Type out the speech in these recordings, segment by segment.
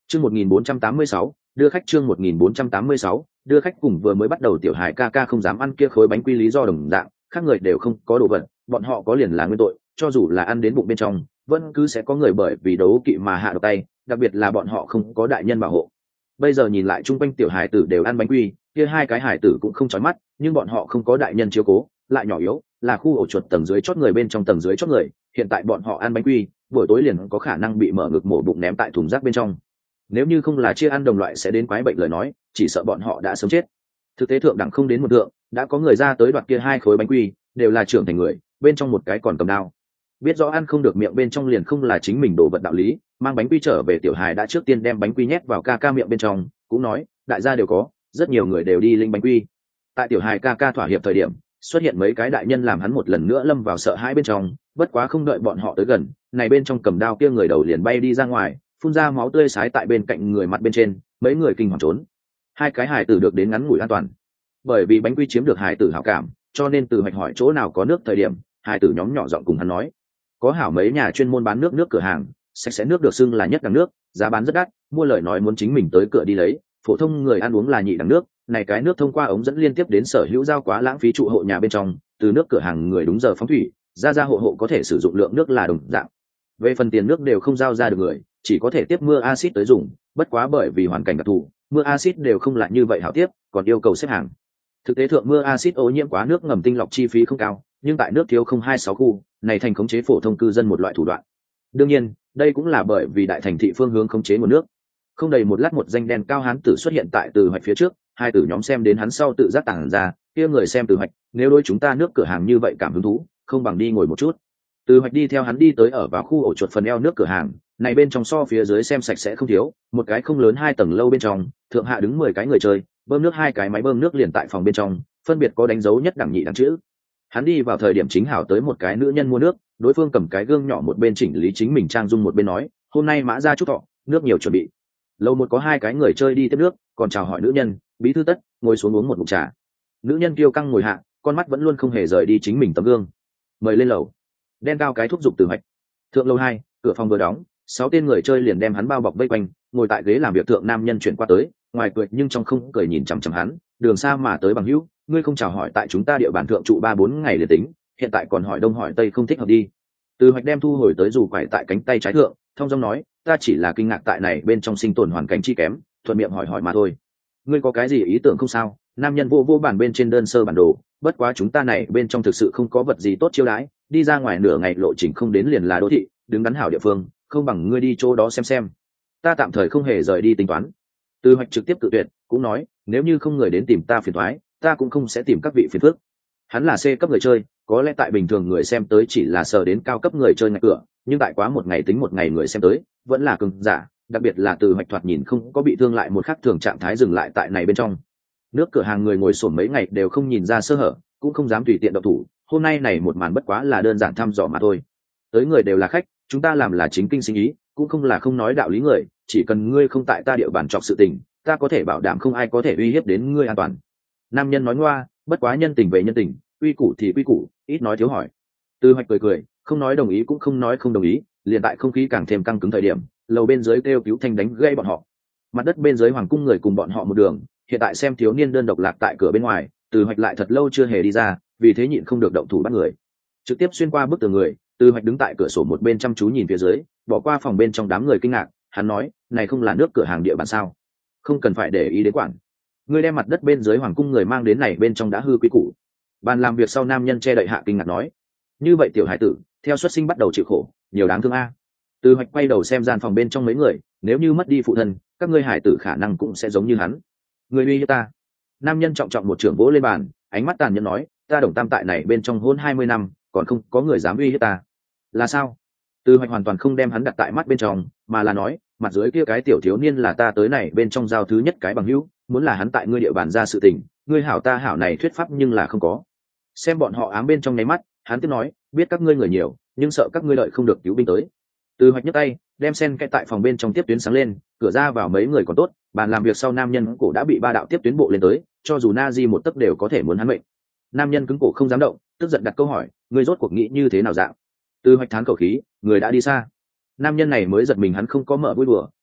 Chương 1486, đưa khách chương 1486, đưa khách cùng vừa mới bắt đầu tiểu hài ca ca không dám ăn kia khối bánh quy lý do đồng dạng, khác người đều không có đồ vật, bọn họ có liền là nguyên tội, cho dù là ăn đến bụng bên trong, vẫn cứ sẽ có người bởi vì đấu kỵ mà hạ độc tay, đặc biệt là bọn họ không có đại nhân bảo hộ. Bây giờ nhìn lại chung quanh tiểu hài tử đều ăn bánh quy, kia hai cái hài tử cũng không chói mắt, nhưng bọn họ không có đại nhân chiếu cố, lại nhỏ yếu, là khu ổ chuột tầng dưới chót người bên trong tầng dưới chót người, hiện tại bọn họ ăn bánh quy, buổi tối liền có khả năng bị mở ngực mổ bụng ném tại thùng rác bên trong. Nếu như không là chia ăn đồng loại sẽ đến quái bệnh lời nói, chỉ sợ bọn họ đã sớm chết. Thực tế thượng đẳng không đến một thượng, đã có người ra tới đoạt kia hai khối bánh quy, đều là trưởng thành người, bên trong một cái còn cầm đao. Biết rõ ăn không được miệng bên trong liền không là chính mình đồ vật đạo lý, mang bánh quy trở về tiểu hài đã trước tiên đem bánh quy nhét vào ca ca miệng bên trong, cũng nói, đại gia đều có, rất nhiều người đều đi linh bánh quy. Tại tiểu hài ca ca thỏa hiệp thời điểm, xuất hiện mấy cái đại nhân làm hắn một lần nữa lâm vào sợ hãi bên trong, bất quá không đợi bọn họ tới gần, này bên trong cầm đao kia người đầu liền bay đi ra ngoài, phun ra máu tươi sái tại bên cạnh người mặt bên trên, mấy người kinh hoàng trốn. Hai cái hài tử được đến ngắn ngủi an toàn, bởi vì bánh quy chiếm được hài tử hảo cảm, cho nên Từ Hoạch hỏi chỗ nào có nước thời điểm, hài tử nhóm nhỏ giọng cùng hắn nói, có hảo mấy nhà chuyên môn bán nước cửa hàng, sạch sẽ nước được xưng là nhất đẳng nước, giá bán rất đắt, mua lời nói muốn chính mình tới cửa đi lấy, phổ thông người ăn uống là nhị đẳng nước, này cái nước thông qua ống dẫn liên tiếp đến sở hữu giao quá lãng phí trụ hộ nhà bên trong, từ nước cửa hàng người đúng giờ phóng thủy, ra hộ có thể sử dụng lượng nước là đồng dạng. Về phần tiền nước đều không giao ra được người, chỉ có thể tiếp mưa axit tới dùng, bất quá bởi vì hoàn cảnh đặc thù, mưa axit đều không lại như vậy hảo tiếp, còn yêu cầu xếp hàng. Thực tế thượng mưa axit ô nhiễm quá nước ngầm tinh lọc chi phí không cao, nhưng tại nước thiếu 026 khu, này thành khống chế phổ thông cư dân một loại thủ đoạn. Đương nhiên, đây cũng là bởi vì đại thành thị phương hướng khống chế nguồn nước. Không đầy một lát một danh đen cao hán tử xuất hiện tại Từ Hoạch phía trước, hai tử nhóm xem đến hắn sau tự giác tản ra, kia người xem Từ Hoạch, nếu đối chúng ta nước cửa hàng như vậy cảm hứng thú, không bằng đi ngồi một chút. Từ Hoạch đi theo hắn đi tới ở vào khu ổ chuột phần eo nước cửa hàng, này bên trong so phía dưới xem sạch sẽ không thiếu, một cái không lớn 2 tầng lâu bên trong, thượng hạ đứng 10 cái người chơi, bơm nước 2 cái máy bơm nước liền tại phòng bên trong, phân biệt có đánh dấu nhất đẳng nhị đẳng chữ. Hắn đi vào thời điểm chính hảo tới một cái nữ nhân mua nước, đối phương cầm cái gương nhỏ một bên chỉnh lý chính mình trang dung một bên nói, hôm nay mã ra chúc thọ, nước nhiều chuẩn bị. Lâu một có 2 cái người chơi đi tiếp nước, còn chào hỏi nữ nhân, bí thư Tất, ngồi xuống uống một ngụm trà. Nữ nhân kiêu căng ngồi hạ, con mắt vẫn luôn không hề rời đi chính mình tấm gương. Mời lên lầu. Đen cao cái thúc giục Từ Hoạch. Thượng lầu 2, cửa phòng vừa đóng, 6 tên người chơi liền đem hắn bao bọc vây quanh, ngồi tại ghế làm việc thượng nam nhân chuyển qua tới, ngoài cười nhưng trong không cười nhìn chằm chằm hắn, đường xa mà tới bằng hữu, ngươi không chào hỏi tại chúng ta địa bàn thượng trụ 3-4 ngày liền tính, hiện tại còn hỏi đông hỏi tây không thích hợp đi. Từ Hoạch đem thu hồi tới dù quải tại cánh tay trái thượng, thông dong nói, ta chỉ là kinh ngạc tại này bên trong sinh tồn hoàn cảnh chi kém, thuận miệng hỏi mà thôi. Ngươi có cái gì ý tưởng không sao? Nam nhân vô bản bên trên đơn sơ bản đồ, bất quá chúng ta này bên trong thực sự không có vật gì tốt chiêu đãi, đi ra ngoài nửa ngày lộ trình không đến liền là đô thị, đứng đắn hảo địa phương, không bằng ngươi đi chỗ đó xem. Ta tạm thời không hề rời đi tính toán. Từ Hoạch trực tiếp cự tuyệt, cũng nói, nếu như không người đến tìm ta phiền toái, ta cũng không sẽ tìm các vị phiền phức. Hắn là C cấp người chơi, có lẽ tại bình thường người xem tới chỉ là sờ đến cao cấp người chơi ngạch cửa, nhưng tại quá một ngày tính một ngày người xem tới, vẫn là cường giả, đặc biệt là Từ Hoạch thoạt nhìn không có bị thương lại một khắc thường trạng thái dừng lại tại này bên trong. Nước cửa hàng người ngồi xổm mấy ngày đều không nhìn ra sơ hở, cũng không dám tùy tiện động thủ, hôm nay này một màn bất quá là đơn giản thăm dò mà thôi. Tới người đều là khách, chúng ta làm là chính kinh sinh ý, cũng không là không nói đạo lý người, chỉ cần ngươi không tại ta địa bàn trọc sự tình, ta có thể bảo đảm không ai có thể uy hiếp đến ngươi an toàn. Nam nhân nói ngoa, bất quá nhân tình về nhân tình, quy củ thì quy củ, ít nói thiếu hỏi. Từ Hoạch cười, không nói đồng ý cũng không nói không đồng ý, liền tại không khí càng thêm căng cứng thời điểm, lầu bên dưới kêu cứu thanh đánh gây bọn họ. Mặt đất bên dưới hoàng cung người cùng bọn họ một đường, hiện tại xem thiếu niên đơn độc lạc tại cửa bên ngoài, Từ Hoạch lại thật lâu chưa hề đi ra, vì thế nhịn không được động thủ bắt người. Trực tiếp xuyên qua bức tường người, Từ Hoạch đứng tại cửa sổ một bên chăm chú nhìn phía dưới, bỏ qua phòng bên trong đám người kinh ngạc, hắn nói, này không là nước cửa hàng địa bàn sao? Không cần phải để ý đến quản. Ngươi đem mặt đất bên dưới hoàng cung người mang đến này bên trong đã hư quý củ. Bàn làm việc sau nam nhân che đậy hạ kinh ngạc nói, như vậy tiểu hải tử, theo xuất sinh bắt đầu chịu khổ, nhiều đáng thương a. Từ Hoạch quay đầu xem gian phòng bên trong mấy người, nếu như mất đi phụ thân, các ngươi hải tử khả năng cũng sẽ giống như hắn. Người uy hiếp ta. Nam nhân trọng trọng một trưởng vỗ lên bàn, ánh mắt tàn nhẫn nói, ta Đồng Tam tại này bên trong hôn 20 năm, còn không có người dám uy hiếp ta. Là sao? Từ Hoạch hoàn toàn không đem hắn đặt tại mắt bên trong, mà là nói, mặt dưới kia cái tiểu thiếu niên là ta tới này bên trong giao thứ nhất cái bằng hữu, muốn là hắn tại ngươi địa bàn ra sự tình, ngươi hảo ta hảo này thuyết pháp nhưng là không có. Xem bọn họ ám bên trong nháy mắt, hắn tiếp nói, biết các ngươi người nhiều, nhưng sợ các ngươi đợi không được cứu binh tới. Từ Hoạch nhấc tay, đem sen kẽ tại phòng bên trong tiếp tuyến sáng lên, cửa ra vào mấy người còn tốt, bàn làm việc sau nam nhân cổ đã bị 3 đạo tiếp tuyến bộ lên tới, cho dù Nazi một tấc đều có thể muốn hắn mệnh. Nam nhân cứng cổ không dám động, tức giận đặt câu hỏi, ngươi rốt cuộc nghĩ như thế nào dạng? Từ Hoạch thán khẩu khí, người đã đi xa. Nam nhân này mới giật mình hắn không có mở vui đùa,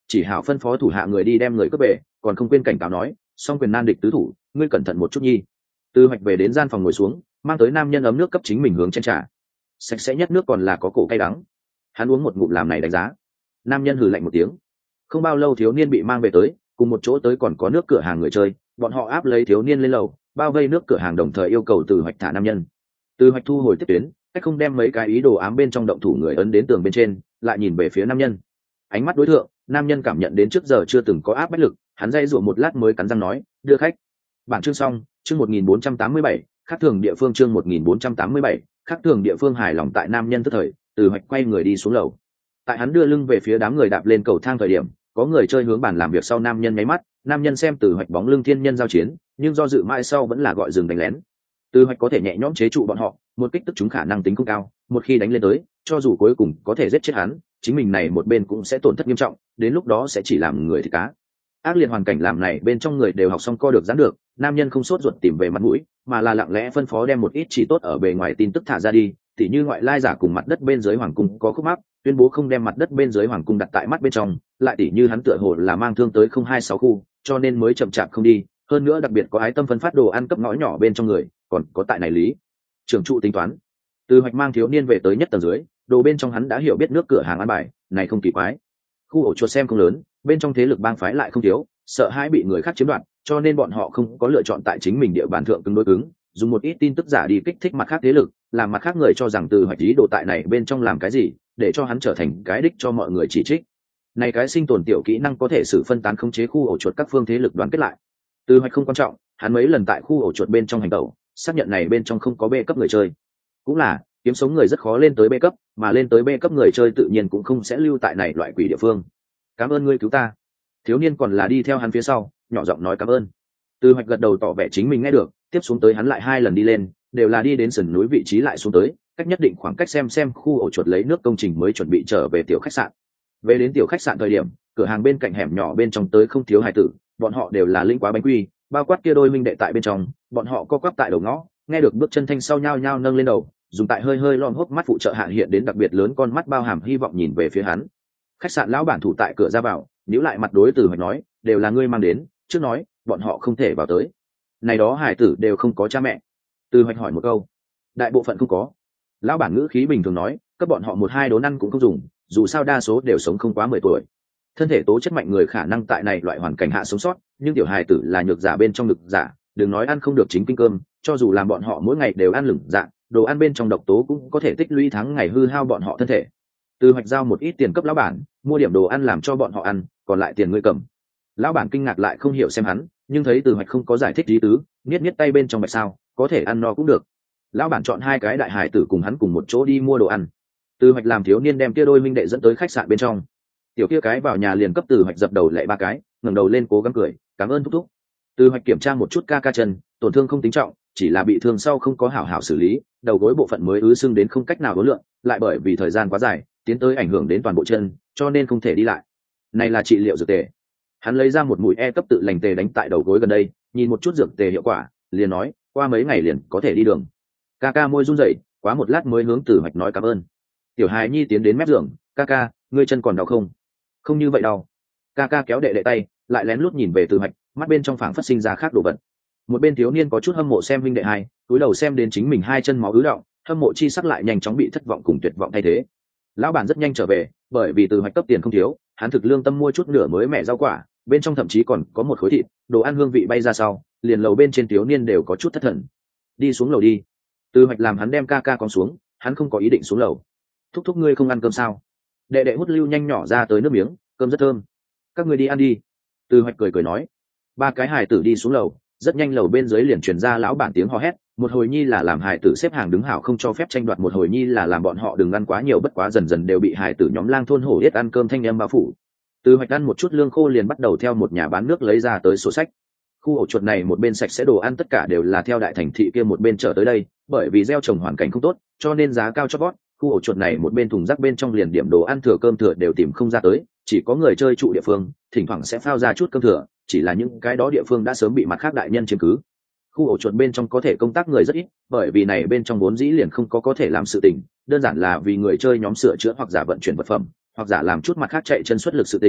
chỉ hảo phân phó thủ hạ người đi đem người cướp về, còn không quên cảnh cáo nói song quyền nan địch tứ thủ, ngươi cẩn thận một chút nhi. Từ Hoạch về đến gian phòng ngồi xuống, mang tới nam nhân ấm nước cấp chính mình hướng chén trà, sạch sẽ nhất nước còn là có cổ cay đắng. Hắn uống một ngụm làm này đánh giá. Nam nhân hừ lạnh một tiếng. Không bao lâu thiếu niên bị mang về tới, cùng một chỗ tới còn có nước cửa hàng người chơi, bọn họ áp lấy thiếu niên lên lầu, bao vây nước cửa hàng đồng thời yêu cầu Từ Hoạch thả nam nhân. Từ Hoạch thu hồi tiếp tuyến, cách không đem mấy cái ý đồ ám bên trong động thủ người ấn đến tường bên trên, lại nhìn về phía nam nhân. Ánh mắt đối tượng, nam nhân cảm nhận đến trước giờ chưa từng có áp bách lực, hắn dây dụa một lát mới cắn răng nói, đưa khách. Bản chương xong, chương 1487, khác thường địa phương chương 1487, khác thường địa phương hài lòng tại nam nhân tức thời, Từ Hoạch quay người đi xuống lầu. Tại hắn đưa lưng về phía đám người đạp lên cầu thang thời điểm, có người chơi hướng bàn làm việc sau nam nhân nháy mắt, nam nhân xem Từ Hoạch bóng lưng thiên nhân giao chiến, nhưng do dự mãi sau vẫn là gọi dừng đánh lén. Từ Hoạch có thể nhẹ nhõm chế trụ bọn họ, một kích tức chúng khả năng tính không cao, một khi đánh lên tới, cho dù cuối cùng có thể giết chết hắn, chính mình này một bên cũng sẽ tổn thất nghiêm trọng, đến lúc đó sẽ chỉ làm người thịt cá. Ác liệt hoàn cảnh làm này bên trong người đều học xong co được giãn được, nam nhân không sốt ruột tìm về mặt mũi, mà là lặng lẽ phân phó đem một ít chỉ tốt ở bề ngoài tin tức thả ra đi, tỉ như ngoại lai giả cùng mặt đất bên dưới hoàng cung có khúc mắc, tuyên bố không đem mặt đất bên dưới hoàng cung đặt tại mắt bên trong, lại tỉ như hắn tựa hồ là mang thương tới 026 khu, cho nên mới chậm chạp không đi, hơn nữa đặc biệt có ái tâm phân phát đồ ăn cấp ngõ nhỏ bên trong người, còn có tại này lý trưởng trụ tính toán. Từ Hoạch mang thiếu niên về tới nhất tầng dưới, đồ bên trong hắn đã hiểu biết nước cửa hàng ăn bài, này không kỳ quái. Khu ổ chuột xem không lớn, bên trong thế lực bang phái lại không thiếu, sợ hãi bị người khác chiếm đoạt, cho nên bọn họ không có lựa chọn tại chính mình địa bàn thượng cứng đối cứng, dùng một ít tin tức giả đi kích thích mặt khác thế lực, làm mặt khác người cho rằng Từ Hoạch ý đồ tại này bên trong làm cái gì, để cho hắn trở thành cái đích cho mọi người chỉ trích. Này cái sinh tồn tiểu kỹ năng có thể sử phân tán khống chế khu ổ chuột các phương thế lực đoàn kết lại. Từ Hoạch không quan trọng, hắn mấy lần tại khu ổ chuột bên trong hành tẩu, xác nhận này bên trong không có B cấp người chơi. Cũng là, kiếm sống người rất khó lên tới B cấp, mà lên tới B cấp người chơi tự nhiên cũng không sẽ lưu tại này loại quỷ địa phương. Cảm ơn ngươi cứu ta. Thiếu niên còn là đi theo hắn phía sau, nhỏ giọng nói cảm ơn. Từ Hoạch gật đầu tỏ vẻ chính mình nghe được, tiếp xuống tới hắn lại 2 lần đi lên, đều là đi đến sườn núi vị trí lại xuống tới, cách nhất định khoảng cách xem khu ổ chuột lấy nước công trình mới chuẩn bị trở về tiểu khách sạn. Về đến tiểu khách sạn thời điểm, cửa hàng bên cạnh hẻm nhỏ bên trong tới không thiếu hài tử, bọn họ đều là linh quá bánh quy, bao quát kia đôi minh đệ tại bên trong, bọn họ co quắp tại đầu ngõ, nghe được bước chân thanh sau nhao nhao nâng lên đầu, dùng tại hơi hơi lom hốc mắt phụ trợ hạ hiện đến đặc biệt lớn con mắt bao hàm hy vọng nhìn về phía hắn. Khách sạn lão bản thủ tại cửa ra vào, nhíu lại mặt đối Từ Hoạch nói, đều là ngươi mang đến, trước nói, bọn họ không thể vào tới. Này đó hải tử đều không có cha mẹ. Từ Hoạch hỏi một câu. Đại bộ phận không có. Lão bản ngữ khí bình thường nói, cấp bọn họ 1-2 đốn ăn cũng không dùng, dù sao đa số đều sống không quá 10 tuổi. Thân thể tố chất mạnh người khả năng tại này loại hoàn cảnh hạ sống sót, nhưng tiểu hài tử là nhược giả bên trong lực giả, đừng nói ăn không được chính kinh cơm, cho dù làm bọn họ mỗi ngày đều ăn lửng dạ, đồ ăn bên trong độc tố cũng có thể tích lũy tháng ngày hư hao bọn họ thân thể. Từ Hoạch giao một ít tiền cấp lão bản, mua điểm đồ ăn làm cho bọn họ ăn, còn lại tiền ngươi cầm. Lão bản kinh ngạc lại không hiểu xem hắn, nhưng thấy Từ Hoạch không có giải thích ý tứ, niết tay bên trong bạch sao, có thể ăn no cũng được. Lão bản chọn 2 cái đại hải tử cùng hắn cùng một chỗ đi mua đồ ăn. Từ Hoạch làm thiếu niên đem kia đôi minh đệ dẫn tới khách sạn bên trong. Tiểu kia cái vào nhà liền cấp Từ Hoạch dập đầu lạy 3 cái, ngẩng đầu lên cố gắng cười, cảm ơn thúc thúc. Từ Hoạch kiểm tra một chút ca chân, tổn thương không tính trọng, chỉ là bị thương sau không có hảo hảo xử lý, đầu gối bộ phận mới ứ sưng đến không cách nào đối lượng, lại bởi vì thời gian quá dài, tiến tới ảnh hưởng đến toàn bộ chân, cho nên không thể đi lại. Này là trị liệu dược tề. Hắn lấy ra một mũi E cấp tự lành tề đánh tại đầu gối gần đây, nhìn một chút dược tề hiệu quả, liền nói, qua mấy ngày liền có thể đi đường. Ca môi run rẩy, quá một lát mới hướng Từ Hoạch nói cảm ơn. Tiểu hài nhi tiến đến mép giường, ca, ngươi chân còn đau không? Không như vậy đau. Ca kéo đệ tay, lại lén lút nhìn về Từ Hoạch, mắt bên trong phảng phát sinh ra khác đồ vật. Một bên thiếu niên có chút hâm mộ xem huynh đệ hai, cúi đầu xem đến chính mình 2 chân máu ứ đọng, hâm mộ chi sắc lại nhanh chóng bị thất vọng cùng tuyệt vọng thay thế. Lão bản rất nhanh trở về, bởi vì Từ Hoạch cấp tiền không thiếu, hắn thực lương tâm mua chút nửa mới mẻ rau quả, bên trong thậm chí còn có một khối thịt, đồ ăn hương vị bay ra sau, liền lầu bên trên thiếu niên đều có chút thất thần. Đi xuống lầu đi. Từ Hoạch làm hắn đem ca con xuống, hắn không có ý định xuống lầu. Thúc ngươi không ăn cơm sao? Đệ hút lưu nhanh nhỏ ra tới nước miếng, cơm rất thơm. Các ngươi đi ăn đi. Từ Hoạch cười nói. 3 cái hài tử đi xuống lầu, rất nhanh lầu bên dưới liền truyền ra lão bản tiếng hò hét, một hồi nhi là làm hài tử xếp hàng đứng hảo không cho phép tranh đoạt, một hồi nhi là làm bọn họ đừng ăn quá nhiều, bất quá dần dần đều bị hài tử nhóm lang thôn hổ yết ăn cơm thanh em bao phủ. Từ Hoạch ăn một chút lương khô liền bắt đầu theo một nhà bán nước lấy ra tới sổ sách. Khu ổ chuột này một bên sạch sẽ đồ ăn tất cả đều là theo đại thành thị kia một bên chở tới đây, bởi vì gieo trồng hoàn cảnh không tốt, cho nên giá cao cho bót. Khu ổ chuột này một bên thùng rác bên trong liền điểm đồ ăn thừa cơm thừa đều tìm không ra tới, chỉ có người chơi trụ địa phương thỉnh thoảng sẽ phao ra chút cơm thừa, chỉ là những cái đó địa phương đã sớm bị mặt khác đại nhân chiếm cứ. Khu ổ chuột bên trong có thể công tác người rất ít, bởi vì này bên trong vốn dĩ liền không có thể làm sự tình, đơn giản là vì người chơi nhóm sửa chữa hoặc giả vận chuyển vật phẩm, hoặc giả làm chút mặt khác chạy chân xuất lực sự tình.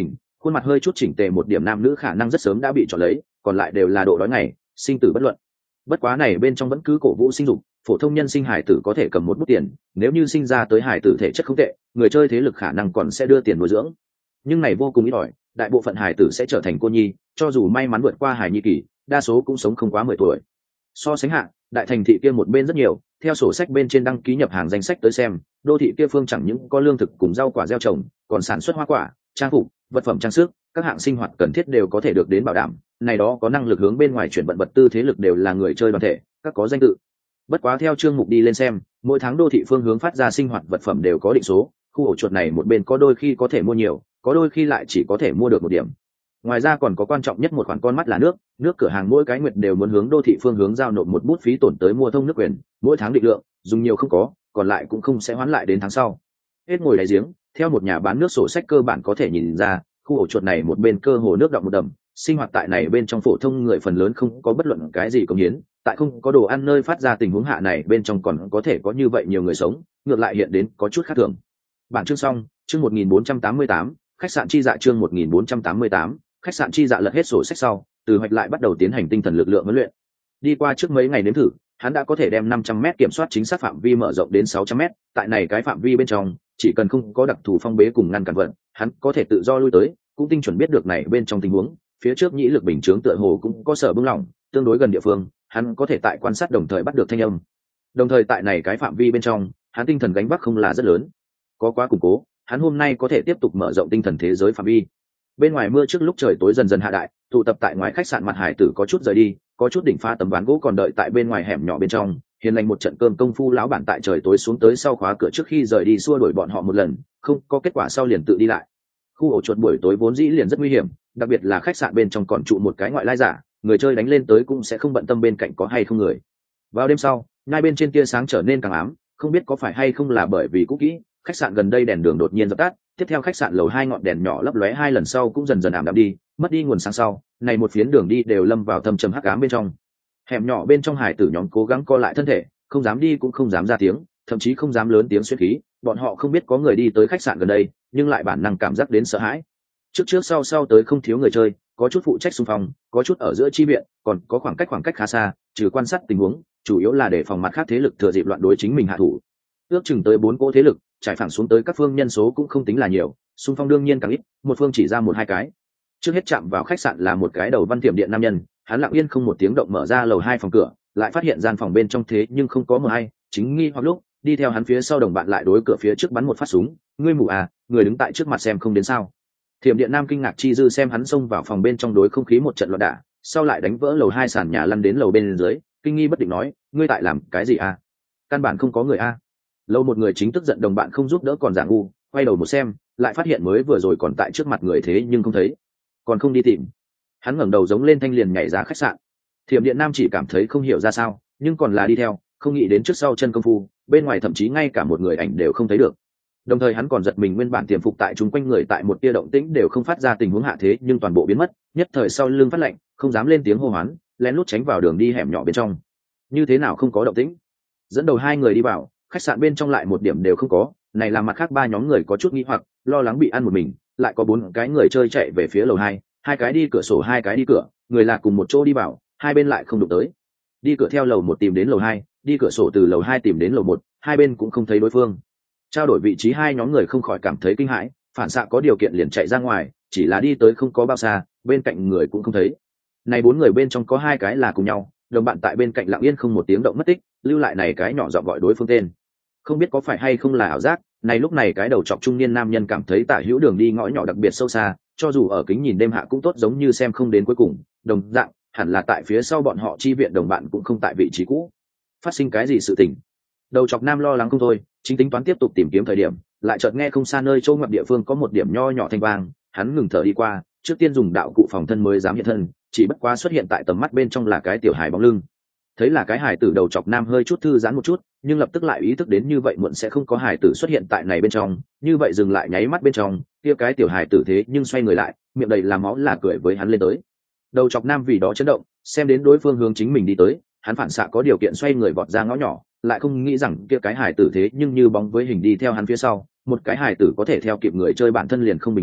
khuôn mặt hơi chút chỉnh tề một điểm nam nữ khả năng rất sớm đã bị chọn lấy, còn lại đều là độ đói ngày, sinh tử bất luận. Bất quá này bên trong vẫn cứ cổ vũ sinh dục, phổ thông nhân sinh hải tử có thể cầm một bút tiền, nếu như sinh ra tới hải tử thể chất không tệ, người chơi thế lực khả năng còn sẽ đưa tiền nuôi dưỡng. Nhưng này vô cùng ít ỏi, đại bộ phận hải tử sẽ trở thành cô nhi, cho dù may mắn vượt qua hải nhi kỳ, đa số cũng sống không quá 10 tuổi. So sánh hạ, đại thành thị kia một bên rất nhiều, theo sổ sách bên trên đăng ký nhập hàng danh sách tới xem, đô thị kia phương chẳng những có lương thực cùng rau quả gieo trồng, còn sản xuất hoa quả, trang phục, vật phẩm trang sức, các hạng sinh hoạt cần thiết đều có thể được đến bảo đảm. Này đó có năng lực hướng bên ngoài chuyển vận vật tư thế lực đều là người chơi đoàn thể, các có danh tự. Bất quá theo chương mục đi lên xem, mỗi tháng đô thị phương hướng phát ra sinh hoạt vật phẩm đều có định số, khu ổ chuột này một bên có đôi khi có thể mua nhiều, có đôi khi lại chỉ có thể mua được một điểm. Ngoài ra còn có quan trọng nhất một khoản con mắt là nước cửa hàng mỗi cái nguyệt đều muốn hướng đô thị phương hướng giao nộp một bút phí tổn tới mua thông nước quyền, mỗi tháng định lượng, dùng nhiều không có, còn lại cũng không sẽ hoán lại đến tháng sau. Hết ngồi đáy giếng, theo một nhà bán nước sổ sách cơ bản có thể nhìn ra, khu ổ chuột này một bên cơ hồ nước đọng một đầm, sinh hoạt tại này bên trong phổ thông người phần lớn không có bất luận cái gì công hiến, tại không có đồ ăn nơi phát ra tình huống hạ này bên trong còn có thể có như vậy nhiều người sống, ngược lại hiện đến có chút khác thường. Bản chương xong, chương 1488, khách sạn chi dạ chương 1488, khách sạn chi dạ lật hết sổ sách sau, Từ Hoạch lại bắt đầu tiến hành tinh thần lực lượng huấn luyện. Đi qua trước mấy ngày nếm thử, hắn đã có thể đem 500m kiểm soát chính xác phạm vi mở rộng đến 600m, tại này cái phạm vi bên trong, chỉ cần không có đặc thù phong bế cùng ngăn cản vận, hắn có thể tự do lui tới, cũng tinh chuẩn biết được này bên trong tình huống, phía trước nhĩ lực bình chướng tựa hồ cũng có sở bưng lỏng, tương đối gần địa phương, hắn có thể tại quan sát đồng thời bắt được thanh âm. Đồng thời tại này cái phạm vi bên trong, hắn tinh thần gánh vác không là rất lớn. Có quá củng cố, hắn hôm nay có thể tiếp tục mở rộng tinh thần thế giới phạm vi. Bên ngoài mưa trước lúc trời tối dần dần hạ đại, tụ tập tại ngoài khách sạn mặt hải tử có chút rời đi, có chút đỉnh phá tấm ván gỗ còn đợi tại bên ngoài hẻm nhỏ bên trong. Hiền lành một trận cơm công phu lão bản tại trời tối xuống tới sau khóa cửa trước khi rời đi xua đuổi bọn họ một lần, không có kết quả sau liền tự đi lại. Khu ổ chuột buổi tối vốn dĩ liền rất nguy hiểm, đặc biệt là khách sạn bên trong còn trụ một cái ngoại lai giả, người chơi đánh lên tới cũng sẽ không bận tâm bên cạnh có hay không người. Vào đêm sau, ngay bên trên tia sáng trở nên càng ám, không biết có phải hay không là bởi vì cũ kỹ, khách sạn gần đây đèn đường đột nhiên dập tắt, tiếp theo khách sạn lầu 2 ngọn đèn nhỏ lấp lóe 2 lần sau cũng dần dần ảm đạm đi, mất đi nguồn sáng sau, này một phiến đường đi đều lâm vào thâm trầm hắc ám bên trong. Hẻm nhỏ bên trong hải tử nhóm cố gắng co lại thân thể, không dám đi cũng không dám ra tiếng, thậm chí không dám lớn tiếng xuyên khí, bọn họ không biết có người đi tới khách sạn gần đây, nhưng lại bản năng cảm giác đến sợ hãi. Trước sau tới không thiếu người chơi, có chút phụ trách xung phong, có chút ở giữa chi viện, còn có khoảng cách khá xa, trừ quan sát tình huống, chủ yếu là để phòng mặt khác thế lực thừa dịp loạn đối chính mình hạ thủ. Ước chừng tới 4 cỗ thế lực, trải phẳng xuống tới các phương nhân số cũng không tính là nhiều, xung phong đương nhiên càng ít, một phương chỉ ra 1-2 cái. Trước hết chạm vào khách sạn là một cái đầu văn tiệm điện nam nhân, hắn lặng yên không một tiếng động mở ra lầu 2 phòng cửa, lại phát hiện gian phòng bên trong thế nhưng không có mờ hay, chính nghi hoặc lúc, đi theo hắn phía sau đồng bạn lại đối cửa phía trước bắn một phát súng, ngươi mù à, người đứng tại trước mặt xem không đến sao? Thiểm điện nam kinh ngạc chi dư xem hắn xông vào phòng bên trong đối không khí một trận loạn đả, sau lại đánh vỡ lầu 2 sàn nhà lăn đến lầu bên dưới, kinh nghi bất định nói, ngươi tại làm cái gì à? Căn bản không có người a. Lâu một người chính tức giận đồng bạn không giúp đỡ còn giả ngu, quay đầu một xem, lại phát hiện mới vừa rồi còn tại trước mặt người thế nhưng không thấy, còn không đi tìm. Hắn ngẩng đầu giống lên thanh liền nhảy ra khách sạn. Thiểm điện nam chỉ cảm thấy không hiểu ra sao, nhưng còn là đi theo, không nghĩ đến trước sau chân công phu, bên ngoài thậm chí ngay cả một người ảnh đều không thấy được. Đồng thời hắn còn giật mình nguyên bản tiềm phục tại chúng quanh người tại một tia động tĩnh đều không phát ra tình huống hạ thế nhưng toàn bộ biến mất, nhất thời sau lưng phát lạnh, không dám lên tiếng hô hoán, lén lút tránh vào đường đi hẻm nhỏ bên trong. Như thế nào không có động tĩnh? Dẫn đầu 2 người đi vào, khách sạn bên trong lại một điểm đều không có, này làm mặt khác 3 nhóm người có chút nghi hoặc, lo lắng bị ăn một mình, lại có 4 cái người chơi chạy về phía lầu 2, 2 cái đi cửa sổ 2 cái đi cửa, người là cùng một chỗ đi vào, hai bên lại không đụng tới. Đi cửa theo lầu 1 tìm đến lầu 2, đi cửa sổ từ lầu 2 tìm đến lầu 1, hai bên cũng không thấy đối phương. Trao đổi vị trí 2 nhóm người không khỏi cảm thấy kinh hãi, phản xạ có điều kiện liền chạy ra ngoài, chỉ là đi tới không có bao xa, bên cạnh người cũng không thấy. Này 4 người bên trong có 2 cái là cùng nhau, đồng bạn tại bên cạnh lặng yên không một tiếng động mất tích, lưu lại này cái nhỏ giọng gọi đối phương tên. Không biết có phải hay không là ảo giác, này lúc này cái đầu trọc trung niên nam nhân cảm thấy tả hữu đường đi ngõ nhỏ đặc biệt sâu xa, cho dù ở kính nhìn đêm hạ cũng tốt giống như xem không đến cuối cùng, đồng dạng, hẳn là tại phía sau bọn họ chi viện đồng bạn cũng không tại vị trí cũ. Phát sinh cái gì sự tình? Đầu trọc nam lo lắng không thôi, chính tính toán tiếp tục tìm kiếm thời điểm, lại chợt nghe không xa nơi châu ngoặt địa phương có một điểm nho nhỏ thanh vang, hắn ngừng thở đi qua, trước tiên dùng đạo cụ phòng thân mới dám hiện thân, chỉ bất quá xuất hiện tại tầm mắt bên trong là cái tiểu hài bóng lưng. Thấy là cái hài tử đầu chọc nam hơi chút thư giãn một chút, nhưng lập tức lại ý thức đến như vậy muộn sẽ không có hài tử xuất hiện tại này bên trong, như vậy dừng lại nháy mắt bên trong, kia cái tiểu hài tử thế nhưng xoay người lại, miệng đầy làm máu là cười với hắn lên tới. Đầu chọc nam vì đó chấn động, xem đến đối phương hướng chính mình đi tới, hắn phản xạ có điều kiện xoay người vọt ra ngõ nhỏ, lại không nghĩ rằng kia cái hài tử thế nhưng như bóng với hình đi theo hắn phía sau, một cái hài tử có thể theo kịp người chơi bản thân liền không bình thường,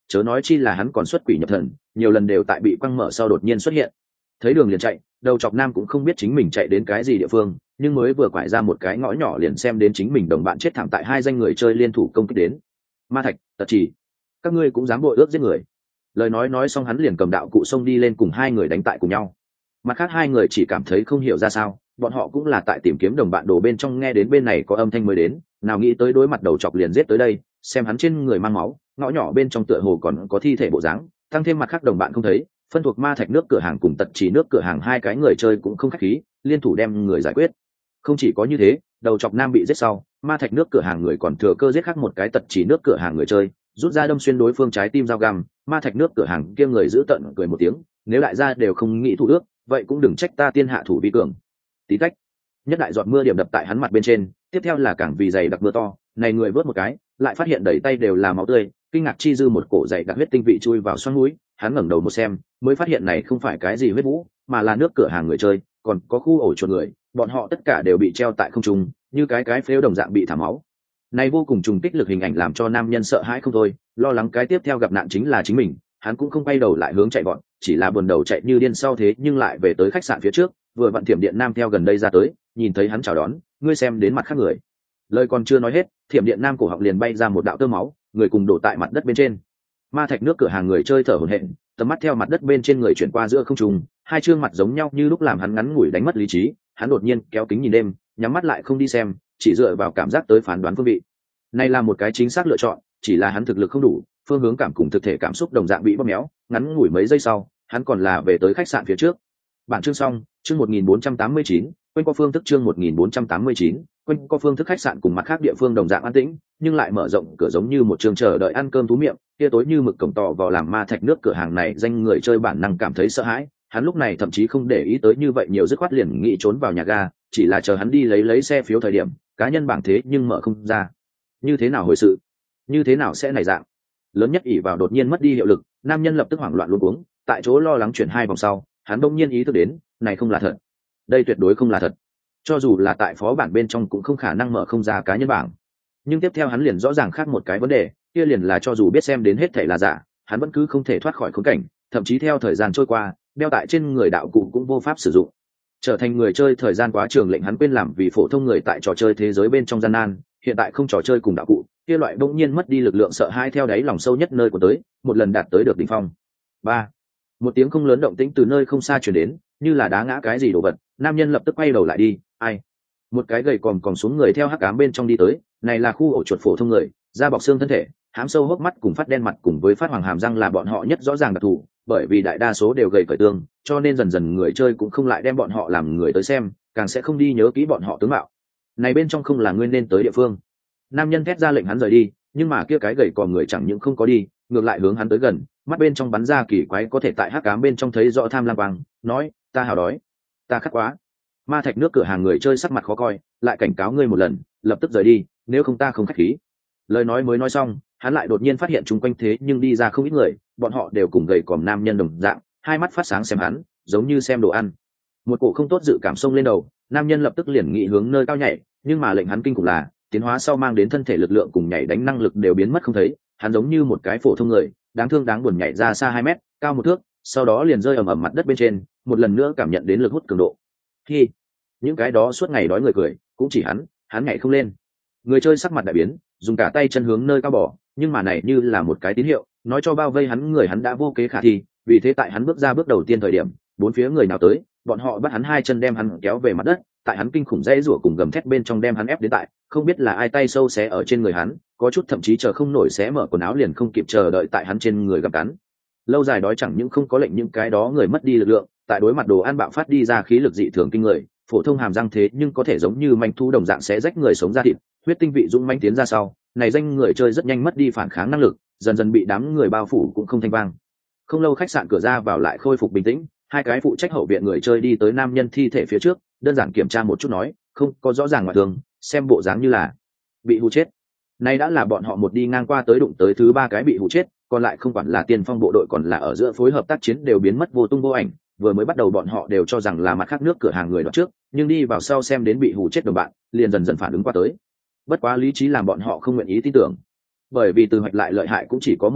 chớ nói chi là hắn còn xuất quỷ nhập thần, nhiều lần đều tại bị quăng mở sau đột nhiên xuất hiện. Thấy đường liền chạy, đầu chọc nam cũng không biết chính mình chạy đến cái gì địa phương, nhưng mới vừa quải ra một cái ngõ nhỏ liền xem đến chính mình đồng bạn chết thảm tại hai danh người chơi liên thủ công kích đến. Ma Thạch, Tật Chỉ, các ngươi cũng dám bội ước giết người. Lời nói xong hắn liền cầm đạo cụ xông đi lên cùng hai người đánh tại cùng nhau. Mặt khác hai người chỉ cảm thấy không hiểu ra sao, bọn họ cũng là tại tìm kiếm đồng bạn đồ bên trong nghe đến bên này có âm thanh mới đến, nào nghĩ tới đối mặt đầu chọc liền giết tới đây, xem hắn trên người mang máu, ngõ nhỏ bên trong tựa hồ còn có thi thể bộ dáng, tăng thêm mặt khác đồng bạn không thấy, phân thuộc Ma Thạch nước cửa hàng cùng Tật Chỉ nước cửa hàng hai cái người chơi cũng không khách khí, liên thủ đem người giải quyết. Không chỉ có như thế, đầu chọc nam bị giết sau, Ma Thạch nước cửa hàng người còn thừa cơ giết khác một cái Tật Chỉ nước cửa hàng người chơi, rút ra đâm xuyên đối phương trái tim dao găm. Ma Thạch nước cửa hàng kia người giữ tận cười một tiếng, nếu đại gia đều không nghĩ thủ ước, vậy cũng đừng trách ta tiên hạ thủ vi cường. Tí tách, nhất đại giọt mưa điểm đập tại hắn mặt bên trên, tiếp theo là càng vì dày đặc mưa to, này người vớt một cái, lại phát hiện đầy tay đều là máu tươi, kinh ngạc chi dư một cổ dày đặc huyết tinh vị chui vào xoang mũi, hắn ngẩng đầu một xem, mới phát hiện này không phải cái gì huyết vũ, mà là nước cửa hàng người chơi, còn có khu ổ chuột người, bọn họ tất cả đều bị treo tại không trung, như cái phếu đồng dạng bị thả máu. Này vô cùng trùng kích lực hình ảnh làm cho nam nhân sợ hãi không thôi, lo lắng cái tiếp theo gặp nạn chính là chính mình, hắn cũng không quay đầu lại hướng chạy vọt, chỉ là buồn đầu chạy như điên sau thế nhưng lại về tới khách sạn phía trước, vừa vặn Thiểm Điện Nam theo gần đây ra tới, nhìn thấy hắn chào đón, ngươi xem đến mặt khác người. Lời còn chưa nói hết, Thiểm Điện Nam cổ họng liền bay ra một đạo tơ máu, người cùng đổ tại mặt đất bên trên. Ma Thạch nước cửa hàng người chơi thở hổn hển, tầm mắt theo mặt đất bên trên người chuyển qua giữa không trung, hai trương mặt giống nhau như lúc làm hắn ngắn ngủi đánh mất lý trí, hắn đột nhiên kéo kính nhìn đêm, nhắm mắt lại không đi xem, chỉ dựa vào cảm giác tới phán đoán phương vị. Này là một cái chính xác lựa chọn, chỉ là hắn thực lực không đủ, phương hướng cảm cùng thực thể cảm xúc đồng dạng bị bóp méo, ngắn ngủi mấy giây sau, hắn còn là về tới khách sạn phía trước. Bản chương xong, chương 1489, quanh qua phương thức chương 1489, quanh qua phương thức khách sạn cùng mặt khác địa phương đồng dạng an tĩnh, nhưng lại mở rộng cửa giống như một trường chờ đợi ăn cơm thú miệng, kia tối như mực cổng tỏ vào làm Ma Thạch nước cửa hàng này danh người chơi bản năng cảm thấy sợ hãi, hắn lúc này thậm chí không để ý tới như vậy nhiều, dứt khoát liền nghĩ trốn vào nhà ga, chỉ là chờ hắn đi lấy xe phiếu thời điểm, cá nhân bảng thế nhưng mở không ra. Như thế nào hồi sự? Như thế nào sẽ này dạng? Lớn nhất ỷ vào đột nhiên mất đi hiệu lực, nam nhân lập tức hoảng loạn luống cuống, tại chỗ lo lắng chuyển hai vòng sau, hắn đông nhiên ý thức đến, này không là thật. Đây tuyệt đối không là thật. Cho dù là tại phó bản bên trong cũng không khả năng mở không ra cá nhân bảng. Nhưng tiếp theo hắn liền rõ ràng khác một cái vấn đề, kia liền là cho dù biết xem đến hết thảy là giả, hắn vẫn cứ không thể thoát khỏi khốn cảnh, thậm chí theo thời gian trôi qua, đeo tại trên người đạo cụ cũng vô pháp sử dụng. Trở thành người chơi thời gian quá trường lệnh hắn quên làm vì phổ thông người tại trò chơi thế giới bên trong gian nan, hiện tại không trò chơi cùng đạo cụ, kia loại bỗng nhiên mất đi lực lượng sợ hãi theo đáy lòng sâu nhất nơi của tới, một lần đạt tới được đỉnh phong. Ba, một tiếng không lớn động tĩnh từ nơi không xa truyền đến, như là đá ngã cái gì đồ vật, nam nhân lập tức quay đầu lại đi, ai? Một cái gầy còm xuống người theo hắc ám bên trong đi tới, này là khu ổ chuột phổ thông người, da bọc xương thân thể, hám sâu hốc mắt cùng phát đen mặt cùng với phát hoàng hàm răng là bọn họ nhất rõ ràng đặc thù, bởi vì đại đa số đều gầy cởi tương, cho nên dần dần người chơi cũng không lại đem bọn họ làm người tới xem, càng sẽ không đi nhớ kỹ bọn họ tướng mạo. Này bên trong không là nguyên nên tới địa phương. Nam nhân thét ra lệnh hắn rời đi, nhưng mà kia cái gầy còm người chẳng những không có đi, ngược lại hướng hắn tới gần, mắt bên trong bắn ra kỳ quái có thể tại hắc ám bên trong thấy rõ tham lam quang, nói, ta hào đói, ta khát quá. Ma Thạch nước cửa hàng người chơi sắc mặt khó coi, lại cảnh cáo ngươi một lần, lập tức rời đi, nếu không ta không khách khí. Lời nói mới nói xong, hắn lại đột nhiên phát hiện chung quanh thế nhưng đi ra không ít người, bọn họ đều cùng gầy còm nam nhân đồng dạng, hai mắt phát sáng xem hắn, giống như xem đồ ăn. Một cổ không tốt dự cảm xông lên đầu, nam nhân lập tức liền nghĩ hướng nơi cao nhảy, nhưng mà lệnh hắn kinh khủng là, tiến hóa sau mang đến thân thể lực lượng cùng nhảy đánh năng lực đều biến mất không thấy, hắn giống như một cái phổ thông người, đáng thương đáng buồn nhảy ra xa 2 mét, cao 1 thước, sau đó liền rơi ầm ầm mặt đất bên trên, một lần nữa cảm nhận đến lực hút cường độ. Khi những cái đó suốt ngày đói người cười, cũng chỉ hắn nhảy không lên. Người chơi sắc mặt đại biến, dùng cả tay chân hướng nơi cao bỏ, nhưng mà này như là một cái tín hiệu, nói cho bao vây hắn người hắn đã vô kế khả thi, vì thế tại hắn bước ra bước đầu tiên thời điểm, bốn phía người nào tới, bọn họ bắt hắn hai chân đem hắn kéo về mặt đất, tại hắn kinh khủng dãy rủa cùng gầm thét bên trong đem hắn ép đến tại, không biết là ai tay sâu xé ở trên người hắn, có chút thậm chí chờ không nổi xé mở quần áo liền không kịp chờ đợi tại hắn trên người gặm cắn. Lâu dài đói chẳng những không có lệnh những cái đó người mất đi lực lượng, tại đối mặt đồ ăn bạo phát đi ra khí lực dị thường kinh người, phổ thông hàm răng thế nhưng có thể giống như manh thu đồng dạng xé rách người sống ra thịt, huyết tinh vị dũng manh tiến ra sau, này danh người chơi rất nhanh mất đi phản kháng năng lực, dần dần bị đám người bao phủ cũng không thanh vang. Không lâu khách sạn cửa ra vào lại khôi phục bình tĩnh, hai cái phụ trách hậu viện người chơi đi tới nam nhân thi thể phía trước, đơn giản kiểm tra một chút nói, không có rõ ràng ngoại thương, xem bộ dáng như là bị hù chết. Nay đã là bọn họ một đi ngang qua tới đụng tới thứ 3 cái bị hù chết, còn lại không quản là tiên phong bộ đội còn là ở giữa phối hợp tác chiến đều biến mất vô tung vô ảnh. Vừa mới bắt đầu bọn họ đều cho rằng là mặt khác nước cửa hàng người đó trước, nhưng đi vào sau xem đến bị hù chết đồng bạn, liền dần dần phản ứng qua tới. Bất quá lý trí làm bọn họ không nguyện ý tin tưởng, bởi vì từ hoạch lại lợi hại cũng chỉ có một người,